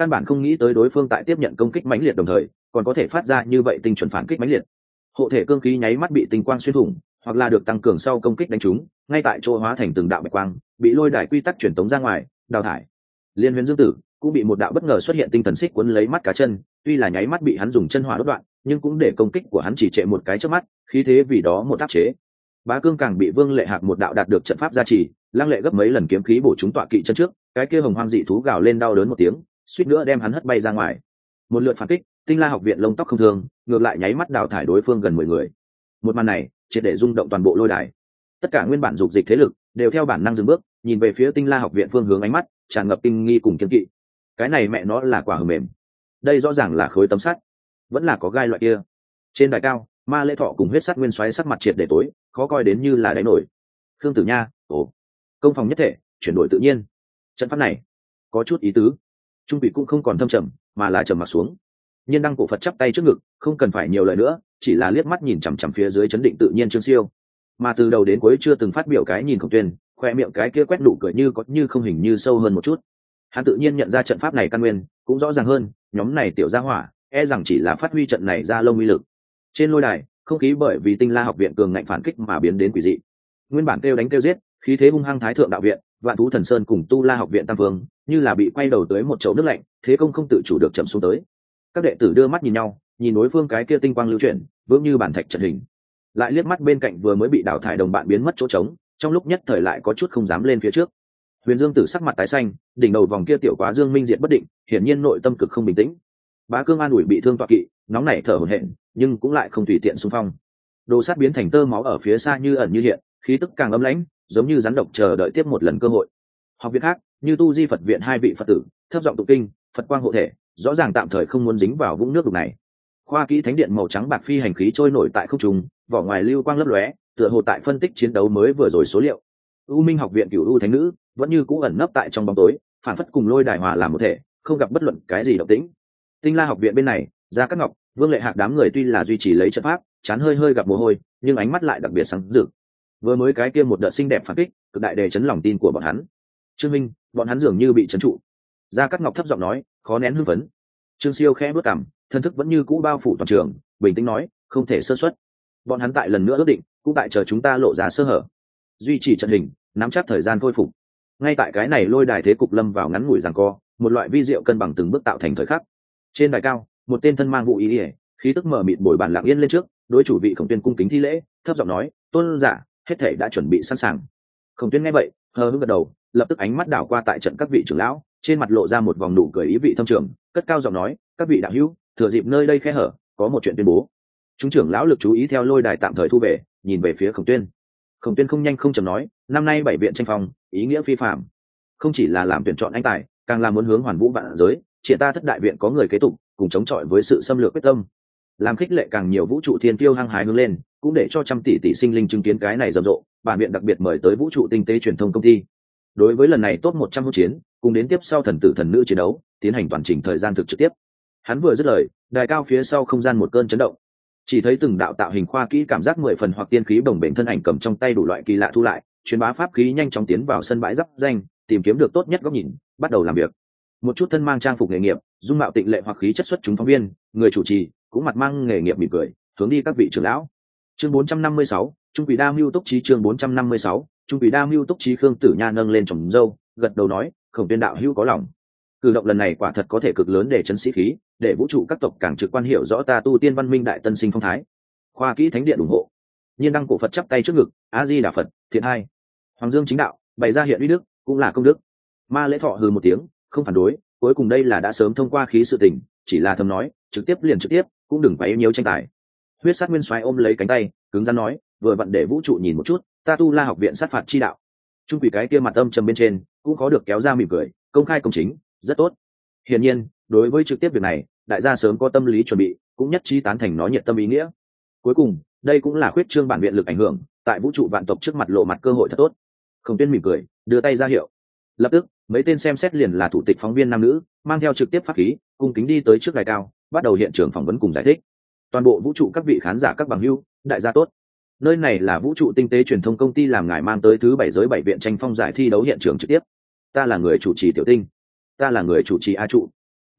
căn bản không nghĩ tới đối phương tại tiếp nhận công kích mãnh liệt đồng thời còn có thể phát ra như vậy tinh chuẩn phản kích mãnh liệt. Hộ thể cương khí nháy mắt bị tinh quang xuyên thủng, hoặc là được tăng cường sau công kích đánh trúng, ngay tại chỗ hóa thành từng đạo bạch quang, bị lôi đài quy tắc truyền tống ra ngoài, đào thải. Liên Huyền Dương Tử cũng bị một đạo bất ngờ xuất hiện tinh thần xích cuốn lấy mắt cá chân, tuy là nháy mắt bị hắn dùng chân hỏa đốt đoạn, nhưng cũng để công kích của hắn chỉ trệ một cái trước mắt, khí thế vì đó một áp chế. Bá Cương càng bị Vương Lệ Hạc một đạo đạt được trận pháp gia trì, lăng lệ gấp mấy lần kiếm khí bổ trúng tọa kỵ chân trước, cái kia hồng hoang dị thú gào lên đau đớn một tiếng, suýt nữa đem hắn hất bay ra ngoài. Một lượt phản kích, Tinh La học viện lông tóc không thương, ngược lại nháy mắt đào thải đối phương gần mười người. Một màn này triệt để rung động toàn bộ lôi đài, tất cả nguyên bản dục dịch thế lực đều theo bản năng dừng bước, nhìn về phía Tinh La học viện phương hướng, ánh mắt tràn ngập kinh nghi cùng kiên kỵ. Cái này mẹ nó là quả hờ mềm, đây rõ ràng là khối tấm sắt, vẫn là có gai loại kia. Trên đài cao, Ma Lễ Thọ cùng Huyết Sắt Nguyên xoáy sắc mặt triệt để tối, khó coi đến như là đáy nổi. Khương Tử Nha, ồ, công phòng nhất thể, chuyển đổi tự nhiên. Trận pháp này có chút ý tứ. Trung vị cũng không còn thâm trầm, mà là trầm mặt xuống. Nhiên Đăng Cổ Phật chắp tay trước ngực, không cần phải nhiều lời nữa, chỉ là liếc mắt nhìn chằm chằm phía dưới chấn định tự nhiên Trương Siêu. Mà từ đầu đến cuối chưa từng phát biểu cái nhìn Khổng Tuyên, khoe miệng cái kia quét nụ cười như có như không, hình như sâu hơn một chút. Hắn tự nhiên nhận ra trận pháp này căn nguyên, cũng rõ ràng hơn, nhóm này tiểu gia hỏa, e rằng chỉ là phát huy trận này ra lông uy lực. Trên lôi đài, không khí bởi vì Tinh La học viện cường ngạnh phản kích mà biến đến quỷ dị. Nguyên bản kêu đánh kêu giết, khí thế hung hăng Thái Thượng đạo viện, Vạn Thú Thần Sơn cùng Tu La học viện tam vương, như là bị quay đầu tới một chậu nước lạnh, thế công không tự chủ được chậm xuống tới. Các đệ tử đưa mắt nhìn nhau, nhìn đối phương cái kia tinh quang lưu chuyển, vững như bản thạch trận hình. Lại liếc mắt bên cạnh vừa mới bị đào thải đồng bạn biến mất chỗ trống, trong lúc nhất thời lại có chút không dám lên phía trước. Huyền Dương Tử sắc mặt tái xanh, đỉnh đầu vòng kia tiểu quá dương minh diệt bất định, hiển nhiên nội tâm cực không bình tĩnh. Bá Cương an ủi bị thương tọa kỵ, nóng nảy thở hổn hển, nhưng cũng lại không tùy tiện xung phong. Đồ sát biến thành tơ máu ở phía xa như ẩn như hiện, khí tức càng ấm lãnh, giống như rắn độc chờ đợi tiếp một lần cơ hội. Học viện khác, như Tu Di Phật viện hai vị Phật tử, thấp giọng tụng kinh, Phật quang hộ thể, rõ ràng tạm thời không muốn dính vào vũng nước đục này. Khoa kỹ thánh điện màu trắng bạc phi hành khí trôi nổi tại không trung, vỏ ngoài lưu quang lấp lóe, tựa hồ tại phân tích chiến đấu mới vừa rồi số liệu. U Minh học viện Cửu U thánh nữ vẫn như cũ ẩn nấp tại trong bóng tối, phản phất cùng lôi đài hòa làm một thể, không gặp bất luận cái gì động tĩnh. Tinh La học viện bên này, Gia Cát Ngọc, Vương Lệ Hạc đám người tuy là duy trì lấy trận pháp, chán hơi hơi gặp mồ hôi, nhưng ánh mắt lại đặc biệt sáng rực. Vừa mới cái kia một đợt xinh đẹp phản kích, cực đại đề chấn lòng tin của bọn hắn. Trương Minh, bọn hắn dường như bị chấn trụ. Gia Cát Ngọc thấp giọng nói, khó nén hưng phấn. Trương Siêu khẽ bước cằm, thân thức vẫn như cũ bao phủ toàn trường, bình tĩnh nói, không thể sơ suất. Bọn hắn tại lần nữa ước định, cũng tại chờ chúng ta lộ ra sơ hở, duy trì trận hình, nắm chắc thời gian khôi phục. Ngay tại cái này lôi đài thế cục lâm vào ngắn ngủi giằng co, một loại vi diệu cân bằng từng bước tạo thành thời khắc. Trên đài cao, một tên thân mang vụ ý ỉa, khí tức mở mịt bồi bàn lặng yên lên trước, đối chủ vị Khổng Tuyên cung kính thi lễ, thấp giọng nói, tôn giả, hết thể đã chuẩn bị sẵn sàng. Khổng Tuyên nghe vậy, hờ hững gật đầu, lập tức ánh mắt đảo qua tại trận các vị trưởng lão, trên mặt lộ ra một vòng nụ cười ý vị thâm trường, cất cao giọng nói, các vị đạo hữu, thừa dịp nơi đây khe hở, có một chuyện tuyên bố. Chúng trưởng lão lực chú ý theo lôi đài tạm thời thu về, nhìn về phía Khổng Tuyên. Khổng Tuyên không nhanh không chậm nói, năm nay bảy viện tranh phong, ý nghĩa phi phàm, không chỉ là làm tuyển chọn anh tài, càng là muốn hướng hoàn vũ vạn giới, triển ta thất đại viện có người kế tục, cùng chống chọi với sự xâm lược quyết tâm, làm khích lệ càng nhiều vũ trụ thiên tiêu hăng hái hướng lên, cũng để cho trăm tỷ tỷ sinh linh chứng kiến cái này rầm rộ. Bản viện đặc biệt mời tới vũ trụ tinh tế truyền thông công ty, đối với lần này top một trăm hỗn chiến, cùng đến tiếp sau thần tử thần nữ chiến đấu, tiến hành toàn trình thời gian thực trực tiếp. Hắn vừa dứt lời, đài cao phía sau không gian một cơn chấn động, chỉ thấy từng đạo tạo hình khoa kỹ cảm giác mười phần hoặc tiên khí bồng bềnh thân ảnh cầm trong tay đủ loại kỳ lạ thu lại, truyền bá pháp khí nhanh chóng tiến vào sân bãi giáp danh, tìm kiếm được tốt nhất góc nhìn, bắt đầu làm việc. Một chút thân mang trang phục nghề nghiệp, dung mạo tịnh lệ hoặc khí chất xuất chúng phóng viên, người chủ trì cũng mặt mang nghề nghiệp mỉm cười, hướng đi các vị trưởng lão. Chương bốn trăm năm mươi sáu, Trung Quỷ Đa Mưu Túc Chí. Chương bốn trăm năm mươi sáu, Trung Quỷ Đa Mưu Túc Chí. Khương Tử Nha nâng lên tròm râu, gật đầu nói, Khổng Tuyên đạo hữu có lòng. Cử động lần này quả thật có thể cực lớn để chấn sĩ khí, để vũ trụ các tộc càng trực quan hiểu rõ ta tu tiên văn minh đại tân sinh phong thái. Khoa kỹ thánh điện ủng hộ. Nhiên Đăng Cổ Phật chắp tay trước ngực, A Di Đà Phật, thiện hai. Hoàng Dương chính đạo, bày ra hiện uy đức, cũng là công đức. Ma Lễ Thọ hừ một tiếng, không phản đối, cuối cùng đây là đã sớm thông qua khí sự tình, chỉ là thầm nói, trực tiếp liền trực tiếp, cũng đừng phải nhiều tranh tài. Huyết Sát Nguyên Soái ôm lấy cánh tay, cứng rắn nói, vừa vặn để vũ trụ nhìn một chút, ta Tu La học viện sát phạt chi đạo. Trung Quỷ cái kia mặt âm trầm bên trên, cũng có được kéo ra mỉm cười, công khai công chính, rất tốt. Hiển nhiên, đối với trực tiếp việc này, đại gia sớm có tâm lý chuẩn bị, cũng nhất trí tán thành nó nhiệt tâm ý nghĩa. Cuối cùng, đây cũng là khuyết trương bản viện lực ảnh hưởng, tại vũ trụ vạn tộc trước mặt lộ mặt cơ hội thật tốt. Khổng Tuyên mỉm cười, đưa tay ra hiệu. Lập tức, mấy tên xem xét liền là thủ tịch phóng viên nam nữ, mang theo trực tiếp pháp khí, cung kính đi tới trước đài cao, bắt đầu hiện trường phỏng vấn cùng giải thích. Toàn bộ vũ trụ các vị khán giả các bằng hữu, đại gia tốt. Nơi này là vũ trụ tinh tế truyền thông công ty làm ngài mang tới thứ bảy giới bảy viện tranh phong giải thi đấu hiện trường trực tiếp. Ta là người chủ trì Tiểu Tinh. Ta là người chủ trì A Trụ.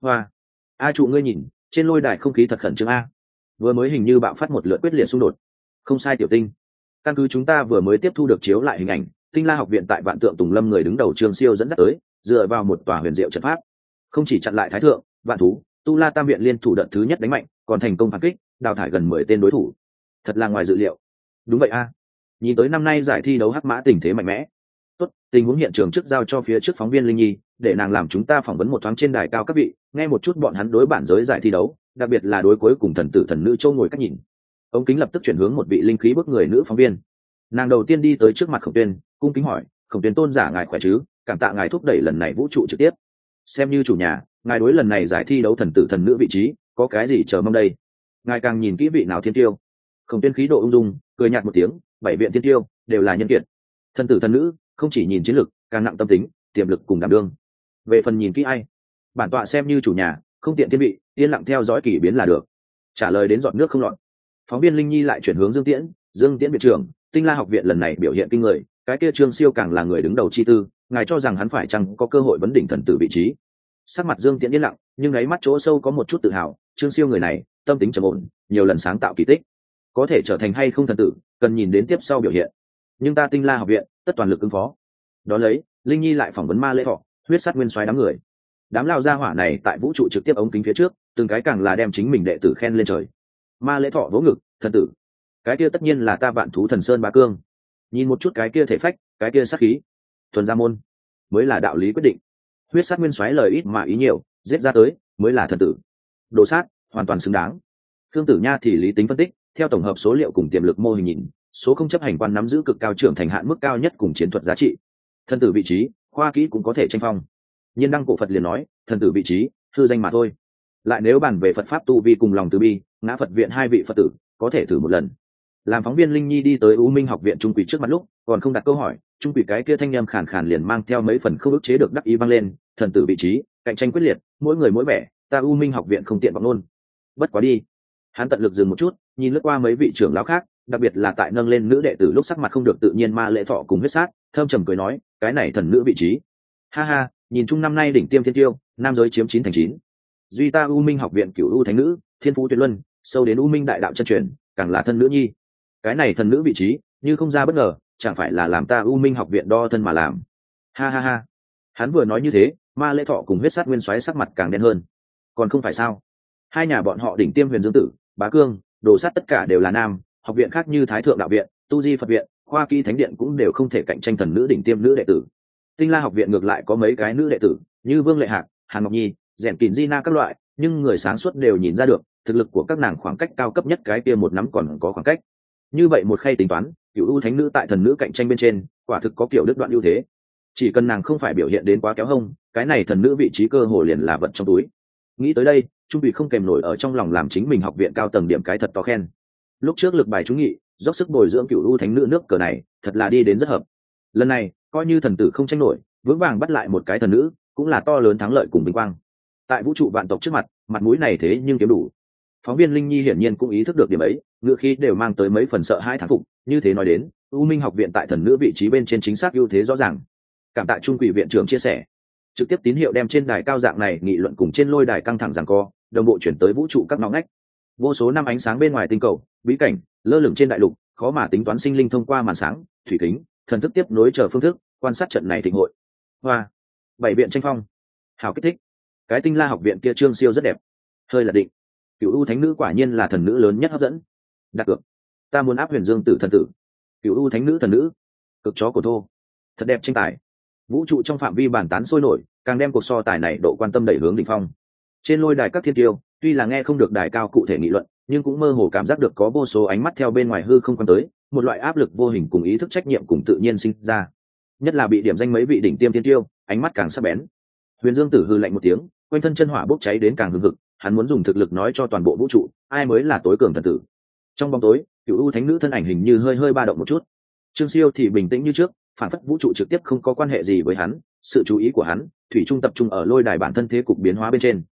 hoa a trụ ngươi nhìn trên lôi đài không khí thật khẩn trương a, vừa mới hình như bạo phát một lượt quyết liệt xung đột. Không sai tiểu tinh, căn cứ chúng ta vừa mới tiếp thu được chiếu lại hình ảnh, Tinh La học viện tại Vạn Tượng Tùng Lâm người đứng đầu Trương Siêu dẫn dắt tới, dựa vào một tòa huyền diệu trận pháp, không chỉ chặn lại Thái Thượng, Vạn Thú, Tu La Tam viện liên thủ đợt thứ nhất đánh mạnh, còn thành công phản kích, đào thải gần mười tên đối thủ. Thật là ngoài dự liệu. Đúng vậy a. Nhìn tới năm nay giải thi đấu hắc mã tình thế mạnh mẽ. Tốt, tình huống hiện trường trước giao cho phía trước phóng viên Linh Nhi, để nàng làm chúng ta phỏng vấn một thoáng trên đài cao các vị, nghe một chút bọn hắn đối bản giới giải thi đấu, đặc biệt là đối cuối cùng thần tử thần nữ châu ngồi cách nhìn. Ống kính lập tức chuyển hướng một vị linh khí bức người nữ phóng viên. Nàng đầu tiên đi tới trước mặt Khổng Tuyên, cung kính hỏi, Khổng Tuyên tôn giả ngài khỏe chứ, cảm tạ ngài thúc đẩy lần này vũ trụ trực tiếp, xem như chủ nhà, ngài đối lần này giải thi đấu thần tử thần nữ vị trí có cái gì chờ mong đây? Ngài càng nhìn kỹ vị nào thiên tiêu? Khổng Tuyên khí độ ung dung, cười nhạt một tiếng, bảy viện thiên tiêu đều là nhân kiệt, thần tử thần nữ không chỉ nhìn chiến lực, càng nặng tâm tính, tiềm lực cùng đảm đương. Về phần nhìn kỹ ai, bản tọa xem như chủ nhà, không tiện thiên vị, yên lặng theo dõi kỳ biến là được. Trả lời đến giọt nước không lọt. Phóng viên Linh Nhi lại chuyển hướng Dương Tiễn, Dương Tiễn viện trưởng, Tinh La học viện lần này biểu hiện kinh người, cái kia Trương Siêu càng là người đứng đầu chi tư, ngài cho rằng hắn phải chăng có cơ hội vấn đỉnh thần tử vị trí? Sắc mặt Dương Tiễn yên lặng, nhưng đáy mắt chỗ sâu có một chút tự hào, Trương Siêu người này, tâm tính trầm ổn, nhiều lần sáng tạo kỳ tích, có thể trở thành hay không thần tử, cần nhìn đến tiếp sau biểu hiện. Nhưng ta Tinh La học viện, tất toàn lực ứng phó. Đó lấy, Linh Nhi lại phỏng vấn Ma Lễ Thọ, huyết sát nguyên soái đám người. Đám lao gia hỏa này tại vũ trụ trực tiếp ống kính phía trước, từng cái càng là đem chính mình đệ tử khen lên trời. Ma Lễ Thọ vỗ ngực, thần tử, cái kia tất nhiên là ta Vạn Thú Thần Sơn Bá Cương. Nhìn một chút cái kia thể phách, cái kia sát khí, thuần gia môn mới là đạo lý quyết định. Huyết sát nguyên soái lời ít mà ý nhiều, giết ra tới mới là thần tử. Đồ sát hoàn toàn xứng đáng. Khương Tử Nha thì lý tính phân tích, theo tổng hợp số liệu cùng tiềm lực mô hình nhìn, số không chấp hành quan nắm giữ cực cao trưởng thành hạn mức cao nhất cùng chiến thuật giá trị. Thần tử vị trí, khoa kỹ cũng có thể tranh phong. Nhiên đăng cổ Phật liền nói, thần tử vị trí, hư danh mà thôi. Lại nếu bàn về Phật pháp tu vi cùng lòng từ bi, ngã Phật viện hai vị Phật tử, có thể thử một lần. Làm phóng viên Linh Nhi đi tới U Minh học viện trung quỷ trước mặt lúc, còn không đặt câu hỏi, trung quỷ cái kia thanh âm khàn khàn liền mang theo mấy phần không ức chế được đắc ý vang lên, thần tử vị trí, cạnh tranh quyết liệt, mỗi người mỗi vẻ, ta U Minh học viện không tiện vọng luôn. Bất quá đi. Hắn tận lực dừng một chút, nhìn lướt qua mấy vị trưởng lão khác, đặc biệt là tại nâng lên nữ đệ tử lúc sắc mặt không được tự nhiên Ma Lễ Thọ cùng huyết sát, thơm trầm cười nói, cái này thần nữ vị trí. Ha ha, nhìn chung năm nay đỉnh tiêm thiên tiêu, nam giới chiếm chín thành chín. Duy ta U Minh học viện Cửu U thánh nữ, thiên phú tuyệt luân, sâu đến U Minh đại đạo chân truyền, càng là thân nữ nhi. Cái này thần nữ vị trí, như không ra bất ngờ, chẳng phải là làm ta U Minh học viện đo thân mà làm. Ha ha ha. Hắn vừa nói như thế, Ma Lễ Thọ cùng huyết sát nguyên soái sắc mặt càng đen hơn. Còn không phải sao? Hai nhà bọn họ đỉnh tiêm huyền dương tử, Bá Cương, Đồ sát tất cả đều là nam, học viện khác như Thái Thượng đạo viện, Tu Di Phật viện, Khoa Kỹ Thánh điện cũng đều không thể cạnh tranh thần nữ đỉnh tiêm nữ đệ tử. Tinh La học viện ngược lại có mấy cái nữ đệ tử, như Vương Lệ Hạc, Hàn Ngọc Nhi, Rèn Kình Di Na các loại, nhưng người sáng suốt đều nhìn ra được, thực lực của các nàng khoảng cách cao cấp nhất cái kia một nắm còn có khoảng cách. Như vậy một khay tính toán, Cửu U thánh nữ tại thần nữ cạnh tranh bên trên, quả thực có kiểu đứt đoạn ưu thế. Chỉ cần nàng không phải biểu hiện đến quá kéo hông, cái này thần nữ vị trí cơ hồ liền là vật trong túi. Nghĩ tới đây, Trung Bị không kèm nổi ở trong lòng làm chính mình học viện cao tầng điểm cái thật to khen. Lúc trước lực bài trúng nghị, dốc sức bồi dưỡng Cửu U thánh nữ nước cờ này, thật là đi đến rất hợp. Lần này, coi như thần tử không tranh nổi, vững vàng bắt lại một cái thần nữ, cũng là to lớn thắng lợi cùng vinh quang. Tại vũ trụ vạn tộc trước mặt, mặt mũi này thế nhưng kiếm đủ. Phóng viên Linh Nhi hiển nhiên cũng ý thức được điểm ấy, ngựa khí đều mang tới mấy phần sợ hãi thán phục, như thế nói đến, U Minh học viện tại thần nữ vị trí bên trên chính xác ưu thế rõ ràng. Cảm tạ Trung Quỷ viện trưởng chia sẻ. Trực tiếp tín hiệu đem trên đài cao dạng này nghị luận cùng trên lôi đài căng thẳng giằng co, đồng bộ chuyển tới vũ trụ các ngõ ngách. Vô số năm ánh sáng bên ngoài tinh cầu, bí cảnh, lơ lửng trên đại lục, khó mà tính toán sinh linh thông qua màn sáng, thủy kính, thần thức tiếp nối chờ phương thức, quan sát trận này thịnh hội. Hoa, bảy viện tranh phong, hào kích thích. Cái Tinh La học viện kia Trương Siêu rất đẹp. Hơi là định. Cửu U thánh nữ quả nhiên là thần nữ lớn nhất hấp dẫn. Đặt cược, ta muốn áp Huyền Dương tử thần tử. Cửu U thánh nữ thần nữ, cực chó cổ thô. Thật đẹp tranh tài. Vũ trụ trong phạm vi bàn tán sôi nổi, càng đem cuộc so tài này độ quan tâm đẩy hướng đỉnh phong. Trên lôi đài các thiên tiêu, tuy là nghe không được đài cao cụ thể nghị luận, nhưng cũng mơ hồ cảm giác được có vô số ánh mắt theo bên ngoài hư không quan tới, một loại áp lực vô hình cùng ý thức trách nhiệm cùng tự nhiên sinh ra. Nhất là bị điểm danh mấy vị đỉnh tiêm thiên tiêu, ánh mắt càng sắc bén. Huyền Dương tử hư lạnh một tiếng, quanh thân chân hỏa bốc cháy đến càng hừng hực, hắn muốn dùng thực lực nói cho toàn bộ vũ trụ, ai mới là tối cường thần tử. Trong bóng tối, Cửu U thánh nữ thân ảnh hình như hơi hơi ba động một chút. Trương Siêu thì bình tĩnh như trước, phản phất vũ trụ trực tiếp không có quan hệ gì với hắn, sự chú ý của hắn thủy chung tập trung ở lôi đài bản thân thế cục biến hóa bên trên.